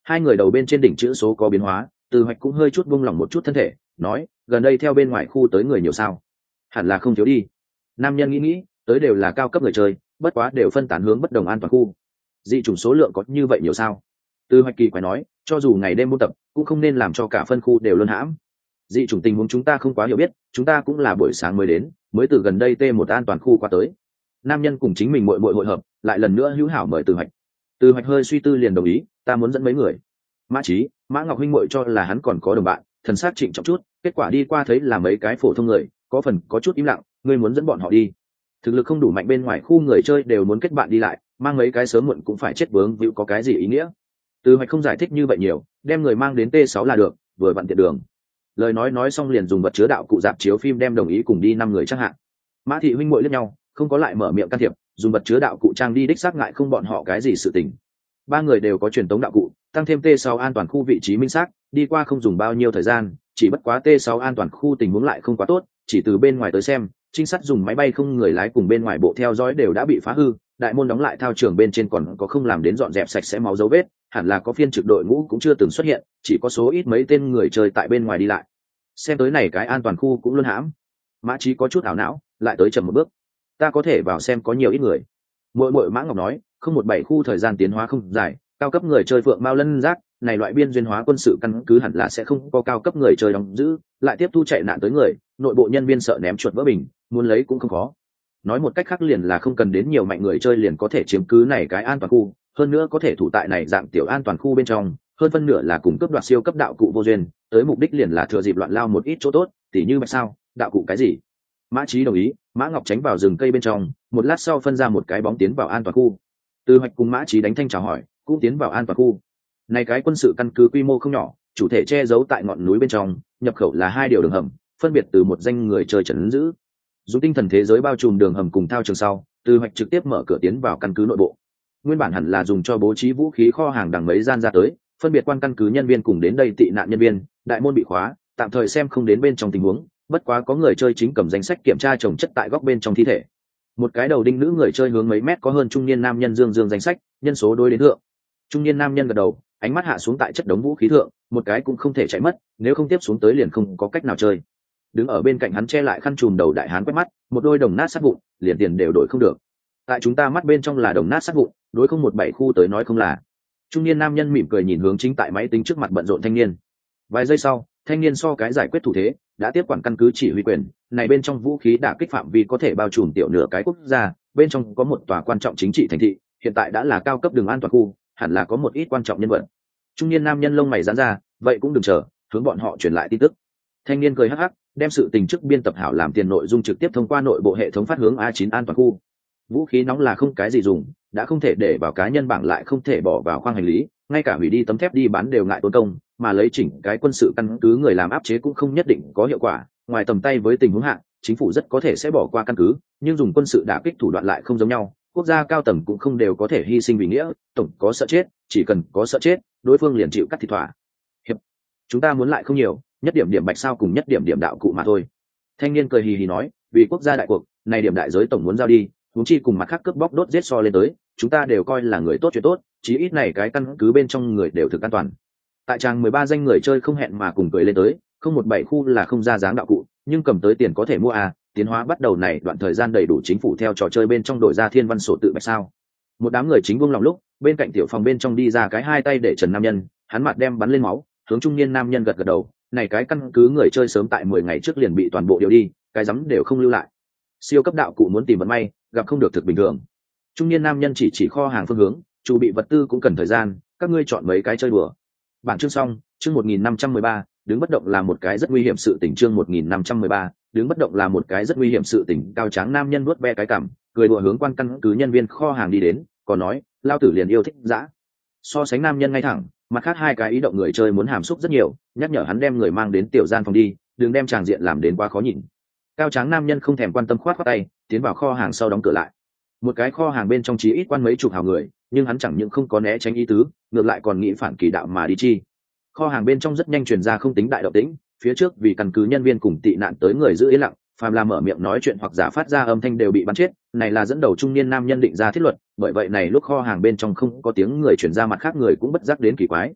Hai người đầu bên trên đỉnh chữ số có biến hóa, Từ Hoạch cũng hơi chút buông lỏng một chút thân thể, nói, gần đây theo bên ngoài khu tới người nhiều sao? Hẳn là không thiếu đi. Nam nhân nghĩ, tới đều là cao cấp người chơi, bất quá đều phân tán hướng bất đồng an toàn khu. Dị chủng số lượng có như vậy nhiều sao? Từ Hoạch kỳ quái nói, cho dù ngày đêm buôn tập, cũng không nên làm cho cả phân khu đều luân hãm. Dị chủng tình huống chúng ta không quá hiểu biết, chúng ta cũng là buổi sáng mới đến, mới từ gần đây T1 an toàn khu qua tới. Nam nhân cùng chính mình muội muội hội hợp, lại lần nữa hữu hảo mời Từ Hoạch. Từ Hoạch hơi suy tư liền đồng ý, ta muốn dẫn mấy người. Mã Chí, Mã Ngọc huynh muội cho là hắn còn có đồng bạn, thần sắc trịnh trọng chút, kết quả đi qua thấy là mấy cái phổ thông người, có phần có chút im lặng, ngươi muốn dẫn bọn họ đi. Thực lực không đủ mạnh bên ngoài khu người chơi đều muốn kết bạn đi lại, mang mấy cái sớm muộn cũng phải chết vướng víu có cái gì ý nghĩa. Từ Hoạch không giải thích như vậy nhiều, đem người mang đến T6 là được, vừa vặn tiện đường. Lời nói xong liền dùng vật chứa đạo cụ dạp chiếu phim đem đồng ý cùng đi 5 người chắc hạn. Mã thị huynh muội liếc nhau, không có lại mở miệng can thiệp, dùng vật chứa đạo cụ trang đi đích xác ngại không bọn họ cái gì sự tình. Ba người đều có truyền tống đạo cụ, tăng thêm T6 an toàn khu vị trí minh xác, đi qua không dùng bao nhiêu thời gian, chỉ bất quá T6 an toàn khu tình huống lại không quá tốt, chỉ từ bên ngoài tới xem, trinh sát dùng máy bay không người lái cùng bên ngoài bộ theo dõi đều đã bị phá hư, đại môn đóng lại thao trường bên trên còn có không làm đến dọn dẹp sạch sẽ máu dấu vết, hẳn là có phiên trực đội ngũ cũng chưa từng xuất hiện, chỉ có số ít mấy tên người chơi tại bên ngoài đi lại. Xem tới này cái an toàn khu cũng luôn hãm. Mã Chí có chút ảo não, lại tới chậm một bước. Ta có thể vào xem có nhiều ít người. Muội Mã Ngọc nói, không một bảy khu thời gian tiến hóa không dài, cao cấp người chơi phượng mao lân giác, này loại biên duyên hóa quân sự căn cứ hẳn là sẽ không có cao cấp người chơi đóng giữ, lại tiếp thu chạy nạn tới người, nội bộ nhân viên sợ ném chuột vỡ bình, muốn lấy cũng không khó. Nói một cách khác liền là không cần đến nhiều mạnh người chơi liền có thể chiếm cứ này cái an toàn khu, hơn nữa có thể thủ tại này dạng tiểu an toàn khu bên trong, hơn phân nửa là cùng cấp đoạt siêu cấp đạo cụ vô duyên, tới mục đích liền là thừa dịp loạn lao một ít chỗ tốt, tỉ như mạch sao, đạo cụ cái gì. Mã Chí đồng ý, Mã Ngọc tránh vào rừng cây bên trong, một lát sau phân ra một cái bóng tiến vào an toàn khu. Từ Hoạch cùng Mã Chí đánh thanh chào hỏi, cũng tiến vào an toàn khu. Này cái quân sự căn cứ quy mô không nhỏ, chủ thể che giấu tại ngọn núi bên trong, nhập khẩu là 2 điều đường hầm, phân biệt từ một danh người chơi trấn giữ. Dùng tinh thần thế giới bao trùm đường hầm cùng thao trường sau, Từ Hoạch trực tiếp mở cửa tiến vào căn cứ nội bộ. Nguyên bản hẳn là dùng cho bố trí vũ khí kho hàng đằng mấy gian ra tới, phân biệt quan căn cứ nhân viên cùng đến đây tị nạn nhân viên, đại môn bị khóa, tạm thời xem không đến bên trong tình huống, bất quá có người chơi chính cầm danh sách kiểm tra chồng chất tại góc bên trong thi thể. Một cái đầu đinh nữ người chơi hướng mấy mét có hơn trung niên nam nhân dương danh sách, nhân số đối đến thượng. Trung niên nam nhân gật đầu, ánh mắt hạ xuống tại chất đống vũ khí thượng, một cái cũng không thể chạy mất, nếu không tiếp xuống tới liền không có cách nào chơi. Đứng ở bên cạnh hắn che lại khăn trùm đầu đại hán quét mắt, một đôi đồng nát sát vụn, liền tiền đều đổi không được. Tại chúng ta mắt bên trong là đồng nát sát vụn, đối không một bảy khu tới nói không là. Trung niên nam nhân mỉm cười nhìn hướng chính tại máy tính trước mặt bận rộn thanh niên. Vài giây sau, thanh niên so cái giải quyết thủ thế, đã tiếp quản căn cứ chỉ huy quyền, này bên trong vũ khí đả kích phạm vi có thể bao trùm tiểu nửa cái quốc gia, bên trong có một tòa quan trọng chính trị thành thị, hiện tại đã là cao cấp đường an toàn khu, hẳn là có một ít quan trọng nhân vật. Trung niên nam nhân lông mày giãn ra, vậy cũng đừng chờ, hướng bọn họ truyền lại tin tức. Thanh niên cười hắc hắc, đem sự tình trước biên tập hảo làm tiền nội dung trực tiếp thông qua nội bộ hệ thống phát hướng A9 an toàn khu. Vũ khí nóng là không cái gì dùng, đã không thể để vào cá nhân bảng lại không thể bỏ vào khoang hành lý, ngay cả hủy đi tấm thép đi bán đều ngại tốn công, mà lấy chỉnh cái quân sự căn cứ người làm áp chế cũng không nhất định có hiệu quả, ngoài tầm tay với tình huống hạn, chính phủ rất có thể sẽ bỏ qua căn cứ, nhưng dùng quân sự đả kích thủ đoạn lại không giống nhau, quốc gia cao tầng cũng không đều có thể hy sinh vì nghĩa, tổng có sợ chết, chỉ cần có sợ chết, đối phương liền chịu cắt thịt thỏa. Hiệp, chúng ta muốn lại không nhiều, nhất điểm điểm bạch sao cùng nhất điểm điểm đạo cụ mà thôi. Thanh niên cười hì hì nói, vì quốc gia đại cuộc, này điểm đại giới tổng muốn giao đi, huống chi cùng mặt khác cướp bóc đốt giết so lên tới, chúng ta đều coi là người tốt chuyện tốt, chí ít này cái căn cứ bên trong người đều thực an toàn. Tại trang 13 danh người chơi không hẹn mà cùng cười lên tới, không một bảy khu là không ra dáng đạo cụ, nhưng cầm tới tiền có thể mua à, tiến hóa bắt đầu này đoạn thời gian đầy đủ chính phủ theo trò chơi bên trong đổi ra thiên văn sổ tự bạch sao. Một đám người chính buông lòng lúc, bên cạnh tiểu phòng bên trong đi ra cái hai tay để trần nam nhân, hắn mặt đem bắn lên máu, hướng trung niên nam nhân gật gật đầu, này cái căn cứ người chơi sớm tại 10 ngày trước liền bị toàn bộ điều đi, cái rắm đều không lưu lại. Siêu cấp đạo cụ muốn tìm vận may, gặp không được thực bình thường. Trung niên nam nhân chỉ kho hàng phương hướng, chuẩn bị vật tư cũng cần thời gian, các ngươi chọn mấy cái chơi đùa. Bản chương xong, chương 1513, đứng bất động là một cái rất nguy hiểm sự tình, chương 1513, đứng bất động là một cái rất nguy hiểm sự tình. Cao tráng nam nhân vuốt ve cái cằm, cười đùa hướng quan căn cứ nhân viên kho hàng đi đến, còn nói, lao tử liền yêu thích dã. So sánh nam nhân ngay thẳng, mặt khác hai cái ý động người chơi muốn hàm xúc rất nhiều, nhắc nhở hắn đem người mang đến tiểu gian phòng đi, đừng đem tràng diện làm đến quá khó nhìn. Cao tráng nam nhân không thèm quan tâm khoát khoát tay, tiến vào kho hàng sau đóng cửa lại. Một cái kho hàng bên trong chí ít quan mấy chục hào người, nhưng hắn chẳng những không có né tránh ý tứ, ngược lại còn nghĩ phản kỳ đạo mà đi chi. Kho hàng bên trong rất nhanh truyền ra không tính đại động tĩnh, phía trước vì căn cứ nhân viên cùng tị nạn tới người giữ yên lặng, phàm là mở miệng nói chuyện hoặc giả phát ra âm thanh đều bị bắn chết, này là dẫn đầu trung niên nam nhân định ra thiết luật, bởi vậy này lúc kho hàng bên trong không có tiếng người truyền ra, mặt khác người cũng bất giác đến kỳ quái.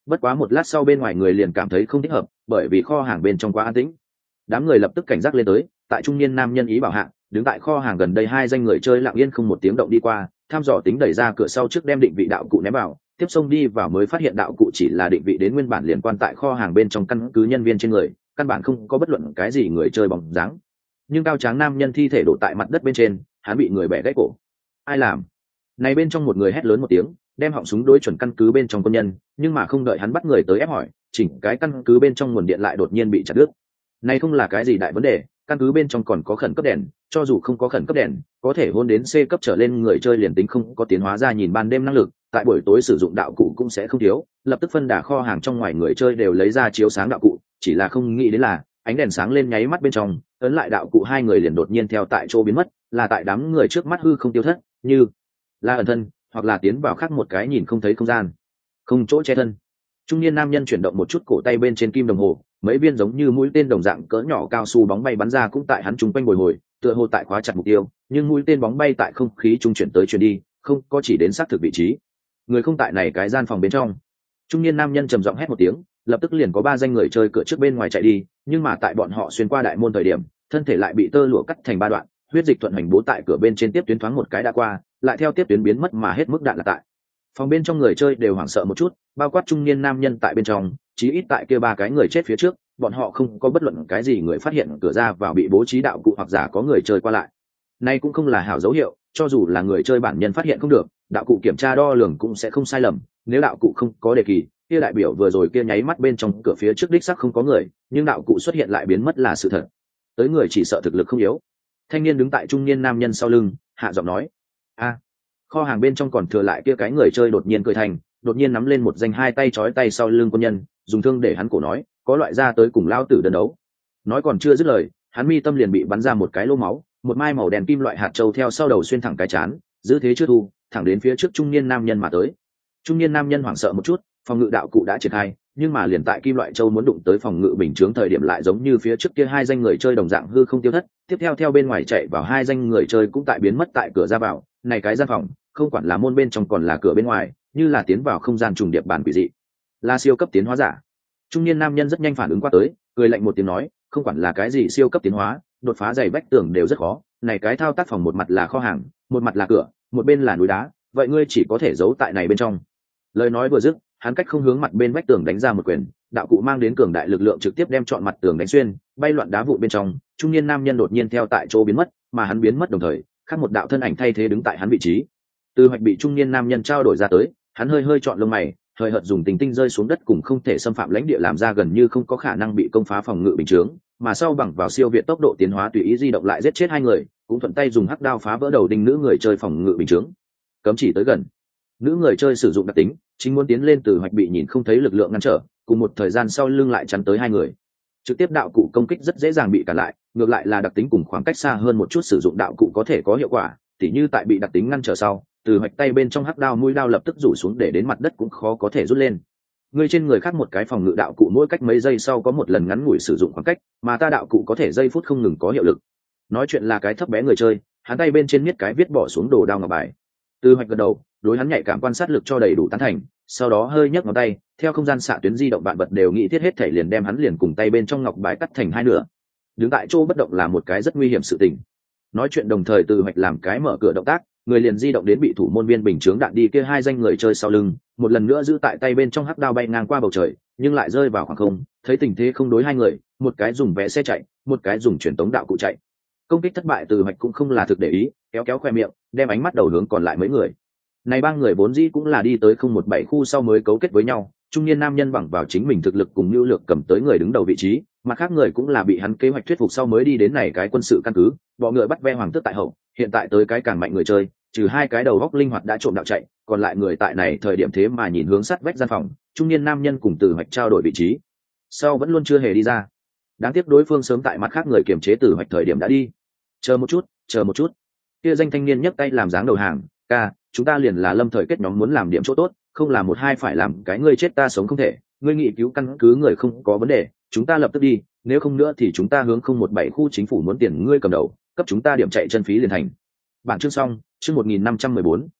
Bất quá một lát sau bên ngoài người liền cảm thấy không thích hợp, bởi vì kho hàng bên trong quá an tĩnh. Đám người lập tức cảnh giác lên tới, tại trung niên nam nhân ý bảo hạ, đứng tại kho hàng gần đây hai danh người chơi lặng yên không một tiếng động đi qua, thăm dò tính đẩy ra cửa sau trước đem định vị đạo cụ ném vào, tiếp xông đi vào mới phát hiện đạo cụ chỉ là định vị đến nguyên bản liên quan tại kho hàng bên trong căn cứ nhân viên trên người, căn bản không có bất luận cái gì người chơi bóng dáng. Nhưng cao tráng nam nhân thi thể đổ tại mặt đất bên trên, hắn bị người bẻ gãy cổ. Ai làm? Này bên trong một người hét lớn một tiếng, đem họng súng đối chuẩn căn cứ bên trong quân nhân, nhưng mà không đợi hắn bắt người tới ép hỏi, chỉnh cái căn cứ bên trong nguồn điện lại đột nhiên bị chặt đứt. Này không là cái gì đại vấn đề, căn cứ bên trong còn có khẩn cấp đèn, cho dù không có khẩn cấp đèn, có thể hôn đến C cấp trở lên người chơi liền tính không có tiến hóa ra nhìn ban đêm năng lực, tại buổi tối sử dụng đạo cụ cũng sẽ không thiếu, lập tức phân đà kho hàng trong ngoài người chơi đều lấy ra chiếu sáng đạo cụ, chỉ là không nghĩ đến là ánh đèn sáng lên nháy mắt bên trong, ấn lại đạo cụ hai người liền đột nhiên theo tại chỗ biến mất, là tại đám người trước mắt hư không tiêu thất, như là ẩn thân, hoặc là tiến vào khác một cái nhìn không thấy không gian, không chỗ che thân. Trung niên nam nhân chuyển động một chút cổ tay bên trên kim đồng hồ, mấy viên giống như mũi tên đồng dạng cỡ nhỏ cao su bóng bay bắn ra cũng tại hắn trung quanh bồi hồi, tựa hồ tại khóa chặt mục tiêu, nhưng mũi tên bóng bay tại không khí trung chuyển tới chuyển đi, không có chỉ đến xác thực vị trí. Người không tại này cái gian phòng bên trong. Trung niên nam nhân trầm giọng hét một tiếng, lập tức liền có ba danh người chơi cửa trước bên ngoài chạy đi, nhưng mà tại bọn họ xuyên qua đại môn thời điểm, thân thể lại bị tơ lụa cắt thành ba đoạn, huyết dịch thuận hành bố tại cửa bên trên tiếp tuyến thoáng một cái đã qua, lại theo tiếp tuyến biến mất mà hết mức đạn là tại. Phòng bên trong người chơi đều hoảng sợ một chút, bao quát trung niên nam nhân tại bên trong, chí ít tại kia ba cái người chết phía trước, bọn họ không có bất luận cái gì người phát hiện cửa ra vào bị bố trí đạo cụ hoặc giả có người chơi qua lại. Nay cũng không là hảo dấu hiệu, cho dù là người chơi bản nhân phát hiện không được, đạo cụ kiểm tra đo lường cũng sẽ không sai lầm, nếu đạo cụ không có đề kỳ, kia đại biểu vừa rồi kia nháy mắt bên trong cửa phía trước đích xác không có người, nhưng đạo cụ xuất hiện lại biến mất là sự thật. Tới người chỉ sợ thực lực không yếu. Thanh niên đứng tại trung niên nam nhân sau lưng, hạ giọng nói: "A." Kho hàng bên trong còn thừa lại kia cái người chơi đột nhiên cười thành, đột nhiên nắm lên một danh hai tay trói tay sau lưng quân nhân, dùng thương để hắn cổ nói: "Có loại ra tới cùng lao tử đơn đấu." Nói còn chưa dứt lời, hắn mi tâm liền bị bắn ra một cái lỗ máu, một mai màu đen kim loại hạt châu theo sau đầu xuyên thẳng cái chán, giữ thế chưa thu, thẳng đến phía trước trung niên nam nhân mà tới. Trung niên nam nhân hoảng sợ một chút, phòng ngự đạo cụ đã triển khai, nhưng mà liền tại kim loại châu muốn đụng tới phòng ngự bình chướng thời điểm lại giống như phía trước kia hai danh người chơi đồng dạng hư không tiêu thất, tiếp theo theo bên ngoài chạy vào hai danh người chơi cũng tại biến mất tại cửa ra vào, này cái gian phòng, không quản là môn bên trong còn là cửa bên ngoài, như là tiến vào không gian trùng điệp bản quỷ dị. Là siêu cấp tiến hóa giả. Trung niên nam nhân rất nhanh phản ứng qua tới, cười lạnh một tiếng nói, không quản là cái gì siêu cấp tiến hóa, đột phá dày vách tường đều rất khó, này cái thao tác phòng một mặt là kho hàng, một mặt là cửa, một bên là núi đá, vậy ngươi chỉ có thể giấu tại này bên trong. Lời nói vừa dứt, hắn cách không hướng mặt bên vách tường đánh ra một quyền, đạo cụ mang đến cường đại lực lượng trực tiếp đem trọn mặt tường đánh xuyên, bay loạn đá vụn bên trong, trung niên nam nhân đột nhiên theo tại chỗ biến mất, mà hắn biến mất đồng thời, khác một đạo thân ảnh thay thế đứng tại hắn vị trí. Từ hoạch bị trung niên nam nhân trao đổi ra tới, hắn hơi hơi chọn lông mày, hơi hợt dùng tình tinh rơi xuống đất cùng không thể xâm phạm lãnh địa làm ra gần như không có khả năng bị công phá phòng ngự bình chướng, mà sau bằng vào siêu việt tốc độ tiến hóa tùy ý di động lại giết chết hai người, cũng thuận tay dùng hắc đao phá vỡ đầu đinh nữ người chơi phòng ngự bình chướng. Cấm chỉ tới gần. Nữ người chơi sử dụng đặc tính, chính muốn tiến lên từ hoạch bị nhìn không thấy lực lượng ngăn trở, cùng một thời gian sau lưng lại chắn tới hai người. Trực tiếp đạo cụ công kích rất dễ dàng bị cản lại, ngược lại là đặc tính cùng khoảng cách xa hơn một chút sử dụng đạo cụ có thể có hiệu quả, tỉ như tại bị đặc tính ngăn trở sau, từ hoạch tay bên trong hắc đao mũi đao lập tức rủ xuống để đến mặt đất cũng khó có thể rút lên. Người trên người khác một cái phòng ngự đạo cụ mỗi cách mấy giây sau có một lần ngắn ngủi sử dụng khoảng cách, mà ta đạo cụ có thể giây phút không ngừng có hiệu lực. Nói chuyện là cái thấp bé người chơi, hắn tay bên trên miết cái viết bỏ xuống đồ đao ngọc bài. Từ hoạch gật đầu, đối hắn nhạy cảm quan sát lực cho đầy đủ tán thành, sau đó hơi nhấc ngón tay, theo không gian xạ tuyến di động bạn vật đều nghĩ thiết hết thể liền đem hắn liền cùng tay bên trong ngọc bài cắt thành hai nửa. Đứng tại chỗ bất động là một cái rất nguy hiểm sự tình. Nói chuyện đồng thời từ hoạch làm cái mở cửa động tác, người liền di động đến bị thủ môn viên bình chướng đạn đi kia hai danh người chơi sau lưng, một lần nữa giữ tại tay bên trong hắc đao bay ngang qua bầu trời, nhưng lại rơi vào khoảng không, thấy tình thế không đối hai người, một cái dùng vé xe chạy, một cái dùng truyền tống đạo cụ chạy. Công kích thất bại từ hoạch cũng không là thực để ý, kéo kéo khoe miệng, đem ánh mắt đầu hướng còn lại mấy người. Này ba người vốn dĩ cũng là đi tới 017 khu sau mới cấu kết với nhau, trung niên nam nhân bằng vào chính mình thực lực cùng nhu lược cầm tới người đứng đầu vị trí, mà khác người cũng là bị hắn kế hoạch thuyết phục sau mới đi đến này cái quân sự căn cứ, bọ ngựa bắt ve hoàng tước tại hậu, hiện tại tới cái càng mạnh người chơi, trừ hai cái đầu góc linh hoạt đã trộm đạo chạy, còn lại người tại này thời điểm thế mà nhìn hướng sát vách gian phòng, trung niên nam nhân cùng từ hoạch trao đổi vị trí, sau vẫn luôn chưa hề đi ra. Đáng tiếc đối phương sớm tại mặt khác người kiềm chế từ hoạch thời điểm đã đi. Chờ một chút. Kia danh thanh niên nhấc tay làm dáng đầu hàng, ca, chúng ta liền là lâm thời kết nhóm muốn làm điểm chỗ tốt, không làm một hai phải làm cái ngươi chết ta sống không thể, ngươi nghị cứu căn cứ người không có vấn đề, chúng ta lập tức đi, nếu không nữa thì chúng ta hướng 017 khu chính phủ muốn tiền ngươi cầm đầu, cấp chúng ta điểm chạy chân phí liền thành. Bản chương xong, chương 1514,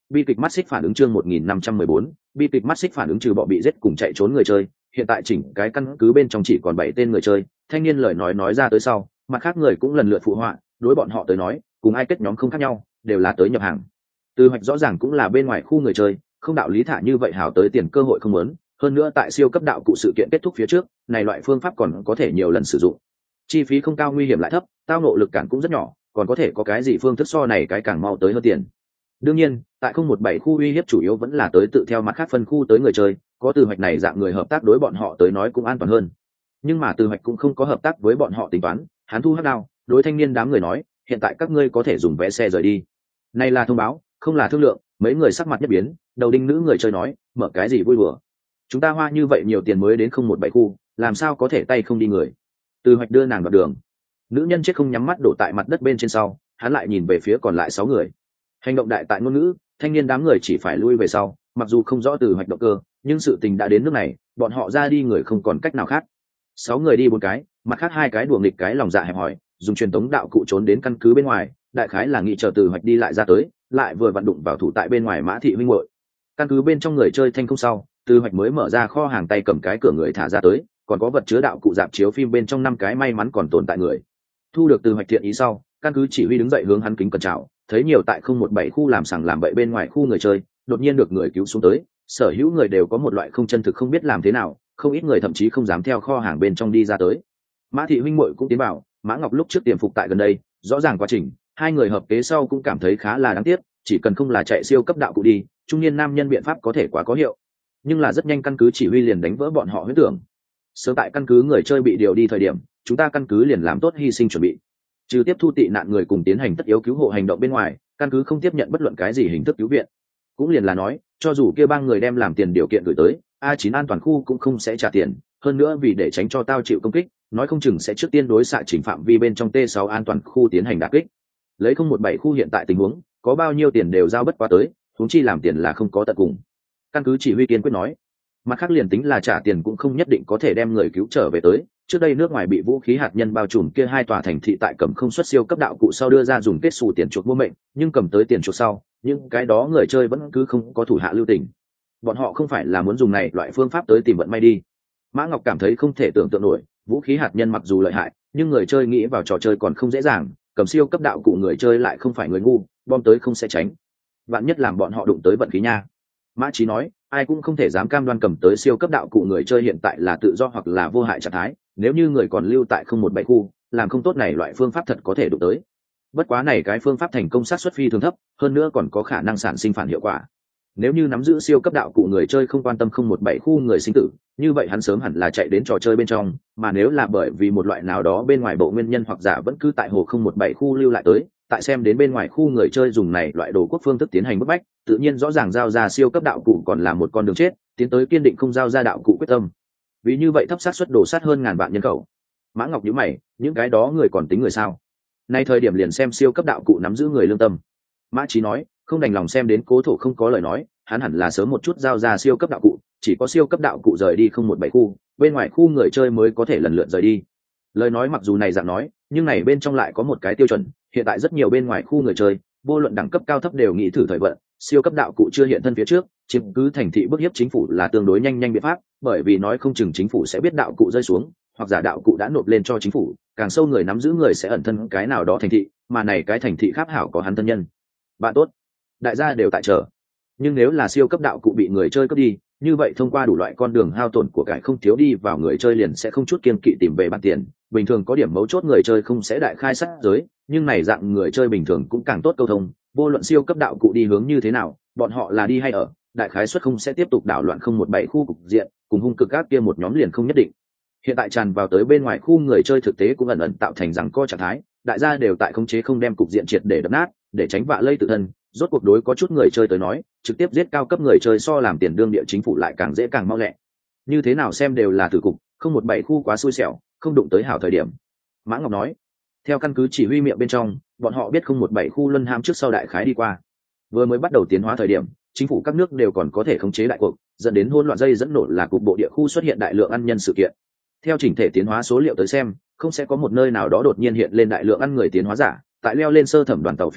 Bi kịch mắt xích phản ứng chương 1514, bi kịch mắt xích phản ứng trừ bọ bị giết cùng chạy trốn người chơi, hiện tại chỉnh cái căn cứ bên trong chỉ còn 7 tên người chơi, thanh niên lời nói ra tới sau, mặt khác người cũng lần lượt phụ họa, đối bọn họ tới nói, cùng ai kết nhóm không khác nhau, đều là tới nhập hàng. Từ hoạch rõ ràng cũng là bên ngoài khu người chơi, không đạo lý thả như vậy hảo tới tiền cơ hội không muốn, hơn nữa tại siêu cấp đạo cụ sự kiện kết thúc phía trước, này loại phương pháp còn có thể nhiều lần sử dụng. Chi phí không cao nguy hiểm lại thấp, tao ngộ lực cản cũng rất nhỏ, còn có thể có cái gì phương thức so này cái càng mau tới hơn tiền. Đương nhiên, tại 017 khu uy hiếp chủ yếu vẫn là tới tự theo mặt khác phân khu tới người chơi, có từ hoạch này dạng người hợp tác đối bọn họ tới nói cũng an toàn hơn. Nhưng mà từ hoạch cũng không có hợp tác với bọn họ tính toán, hắn thu hắc đao, đối thanh niên đám người nói, hiện tại các ngươi có thể dùng vé xe rời đi. Này là thông báo, không là thương lượng, mấy người sắc mặt nhất biến, đầu đinh nữ người chơi nói, mở cái gì vui đùa. Chúng ta hoa như vậy nhiều tiền mới đến 017 khu, làm sao có thể tay không đi người. Từ hoạch đưa nàng vào đường. Nữ nhân chết không nhắm mắt đổ tại mặt đất bên trên sau, hắn lại nhìn về phía còn lại 6 người. Hành động đại tại ngôn ngữ, thanh niên đám người chỉ phải lui về sau, mặc dù không rõ từ hoạch động cơ, nhưng sự tình đã đến nước này, bọn họ ra đi người không còn cách nào khác. 6 người đi 4 cái, mặt khác 2 cái đùa nghịch cái lòng dạ hẹp hòi, dùng truyền tống đạo cụ trốn đến căn cứ bên ngoài, đại khái là nghĩ chờ từ hoạch đi lại ra tới, lại vừa vặn đụng vào thủ tại bên ngoài Mã thị huynh muội. Căn cứ bên trong người chơi thanh không sau, từ hoạch mới mở ra kho hàng tay cầm cái cửa người thả ra tới, còn có vật chứa đạo cụ dạp chiếu phim bên trong 5 cái may mắn còn tồn tại người. Thu được từ hoạch thiện ý sau, căn cứ chỉ huy đứng dậy hướng hắn kính cẩn chào, thấy nhiều tại 017 khu làm sằng làm bậy bên ngoài khu người chơi, đột nhiên được người cứu xuống tới, sở hữu người đều có một loại không chân thực không biết làm thế nào, không ít người thậm chí không dám theo kho hàng bên trong đi ra tới. Mã thị huynh muội cũng tiến vào, Mã Ngọc lúc trước tiềm phục tại gần đây, rõ ràng quá trình, hai người hợp kế sau cũng cảm thấy khá là đáng tiếc, chỉ cần không là chạy siêu cấp đạo cụ đi, trung niên nam nhân biện pháp có thể quá có hiệu. Nhưng là rất nhanh căn cứ chỉ huy liền đánh vỡ bọn họ huyễn tưởng. Sớm tại căn cứ người chơi bị điều đi thời điểm, chúng ta căn cứ liền làm tốt hy sinh chuẩn bị. Trừ tiếp thu tị nạn người cùng tiến hành tất yếu cứu hộ hành động bên ngoài, căn cứ không tiếp nhận bất luận cái gì hình thức cứu viện. Cũng liền là nói, cho dù kia ba người đem làm tiền điều kiện gửi tới, A9 an toàn khu cũng không sẽ trả tiền, hơn nữa vì để tránh cho tao chịu công kích, nói không chừng sẽ trước tiên đối xạ chỉnh phạm vi bên trong T6 an toàn khu tiến hành đả kích. Lấy 017 khu hiện tại tình huống, có bao nhiêu tiền đều giao bất quá tới, huống chi làm tiền là không có tận cùng. Căn cứ chỉ huy kiên quyết nói, mặt khác liền tính là trả tiền cũng không nhất định có thể đem người cứu trở về tới. Trước đây nước ngoài bị vũ khí hạt nhân bao trùm kia 2 tòa thành thị tại cầm không xuất siêu cấp đạo cụ sau đưa ra dùng kết xù tiền chuộc mua mệnh, nhưng cầm tới tiền chuộc sau, nhưng cái đó người chơi vẫn cứ không có thủ hạ lưu tình. Bọn họ không phải là muốn dùng này loại phương pháp tới tìm vận may đi. Mã Ngọc cảm thấy không thể tưởng tượng nổi, vũ khí hạt nhân mặc dù lợi hại, nhưng người chơi nghĩ vào trò chơi còn không dễ dàng, cầm siêu cấp đạo cụ người chơi lại không phải người ngu, bom tới không sẽ tránh. Vạn nhất làm bọn họ đụng tới vận khí nha. Mã Chí nói, ai cũng không thể dám cam đoan cầm tới siêu cấp đạo cụ người chơi hiện tại là tự do hoặc là vô hại trạng thái, nếu như người còn lưu tại 017 khu, làm không tốt này loại phương pháp thật có thể đụng tới. Bất quá này cái phương pháp thành công xác suất phi thường thấp, hơn nữa còn có khả năng sản sinh phản hiệu quả. Nếu như nắm giữ siêu cấp đạo cụ người chơi không quan tâm 017 khu người sinh tử, như vậy hắn sớm hẳn là chạy đến trò chơi bên trong, mà nếu là bởi vì một loại nào đó bên ngoài bộ nguyên nhân hoặc giả vẫn cứ tại hồ 017 khu lưu lại tới, tại xem đến bên ngoài khu người chơi dùng này loại đồ quốc phương thức tiến hành bức bách, tự nhiên rõ ràng giao ra siêu cấp đạo cụ còn là một con đường chết, tiến tới kiên định không giao ra đạo cụ quyết tâm. Vì như vậy thấp xác suất đổ sát hơn ngàn vạn nhân khẩu. Mã Ngọc nhíu mày, những cái đó người còn tính người sao? Nay thời điểm liền xem siêu cấp đạo cụ nắm giữ người lương tâm. Mã Chí nói, không đành lòng xem đến cố thổ không có lời nói, hắn hẳn là sớm một chút giao ra siêu cấp đạo cụ, chỉ có siêu cấp đạo cụ rời đi 017 khu, bên ngoài khu người chơi mới có thể lần lượt rời đi. Lời nói mặc dù này dạng nói, nhưng này bên trong lại có một cái tiêu chuẩn, hiện tại rất nhiều bên ngoài khu người chơi, vô luận đẳng cấp cao thấp đều nghĩ thử thời vận, siêu cấp đạo cụ chưa hiện thân phía trước, chiếm cứ thành thị bức hiếp chính phủ là tương đối nhanh biện pháp, bởi vì nói không chừng chính phủ sẽ biết đạo cụ rơi xuống, hoặc giả đạo cụ đã nộp lên cho chính phủ, càng sâu người nắm giữ người sẽ ẩn thân cái nào đó thành thị, mà này cái thành thị khác hảo có hắn thân nhân. Bạn tốt, đại gia đều tại chờ. Nhưng nếu là siêu cấp đạo cụ bị người chơi cướp đi, như vậy thông qua đủ loại con đường hao tổn của cải không thiếu đi vào người chơi liền sẽ không chút kiêng kỵ tìm về bản tiền. Bình thường có điểm mấu chốt người chơi không sẽ đại khai sát giới, nhưng này dạng người chơi bình thường cũng càng tốt câu thông, vô luận siêu cấp đạo cụ đi hướng như thế nào, bọn họ là đi hay ở, đại khái suất không sẽ tiếp tục đảo loạn 017 khu cục diện, cùng hung cực các kia một nhóm liền không nhất định. Hiện tại tràn vào tới bên ngoài khu người chơi thực tế cũng ẩn ẩn tạo thành rằng co trạng thái, đại gia đều tại khống chế không đem cục diện triệt để đập nát, để tránh vạ lây tự thân. Rốt cuộc đối có chút người chơi tới nói, trực tiếp giết cao cấp người chơi so làm tiền đương địa chính phủ lại càng dễ càng mau lẹ. Như thế nào xem đều là tử cục, 017 khu quá xui xẻo, không đụng tới hảo thời điểm. Mã Ngọc nói, theo căn cứ chỉ huy miệng bên trong, bọn họ biết 017 khu luân ham trước sau đại khái đi qua. Vừa mới bắt đầu tiến hóa thời điểm, chính phủ các nước đều còn có thể khống chế đại cuộc, dẫn đến hỗn loạn dây dẫn nổ là cục bộ địa khu xuất hiện đại lượng ăn nhân sự kiện. Theo chỉnh thể tiến hóa số liệu tới xem, không sẽ có một nơi nào đó đột nhiên hiện lên đại lượng ăn người tiến hóa giả, tại leo lên sơ thẩm đoàn tàu phía trước,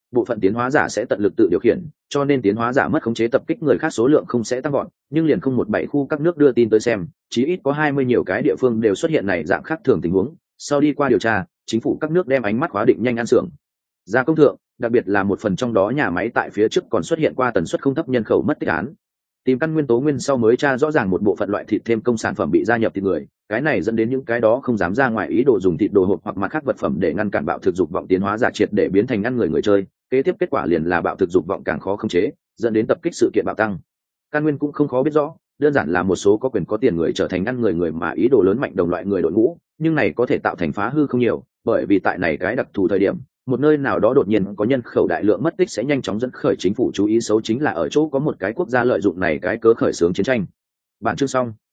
bộ phận tiến hóa giả sẽ tận lực tự điều khiển, cho nên tiến hóa giả mất khống chế tập kích người khác số lượng không sẽ tăng gọn, nhưng liền không một bảy khu các nước đưa tin tới xem, chí ít có 20 nhiều cái địa phương đều xuất hiện này dạng khác thường tình huống. Sau đi qua điều tra, chính phủ các nước đem ánh mắt khóa định nhanh ăn xưởng gia công thượng, đặc biệt là một phần trong đó nhà máy tại phía trước còn xuất hiện qua tần suất không thấp nhân khẩu mất tích án. Tìm căn nguyên tố nguyên sau mới tra rõ ràng một bộ phận loại thịt thêm công sản phẩm bị gia nhập thịt người, cái này dẫn đến những cái đó không dám ra ngoài ý đồ dùng thịt đồ hộp hoặc mặt khác vật phẩm để ngăn cản bạo thực dục vọng tiến hóa giả triệt để biến thành ngăn người chơi. Kế tiếp kết quả liền là bạo thực dục vọng càng khó khống chế, dẫn đến tập kích sự kiện bạo tăng. Căn nguyên cũng không khó biết rõ, đơn giản là một số có quyền có tiền người trở thành ngăn người mà ý đồ lớn mạnh đồng loại người đội ngũ, nhưng này có thể tạo thành phá hư không nhiều, bởi vì tại này cái đặc thù thời điểm, một nơi nào đó đột nhiên có nhân khẩu đại lượng mất tích sẽ nhanh chóng dẫn khởi chính phủ chú ý. Xấu chính là ở chỗ có một cái quốc gia lợi dụng này cái cớ khởi xướng chiến tranh. Bản chương xong.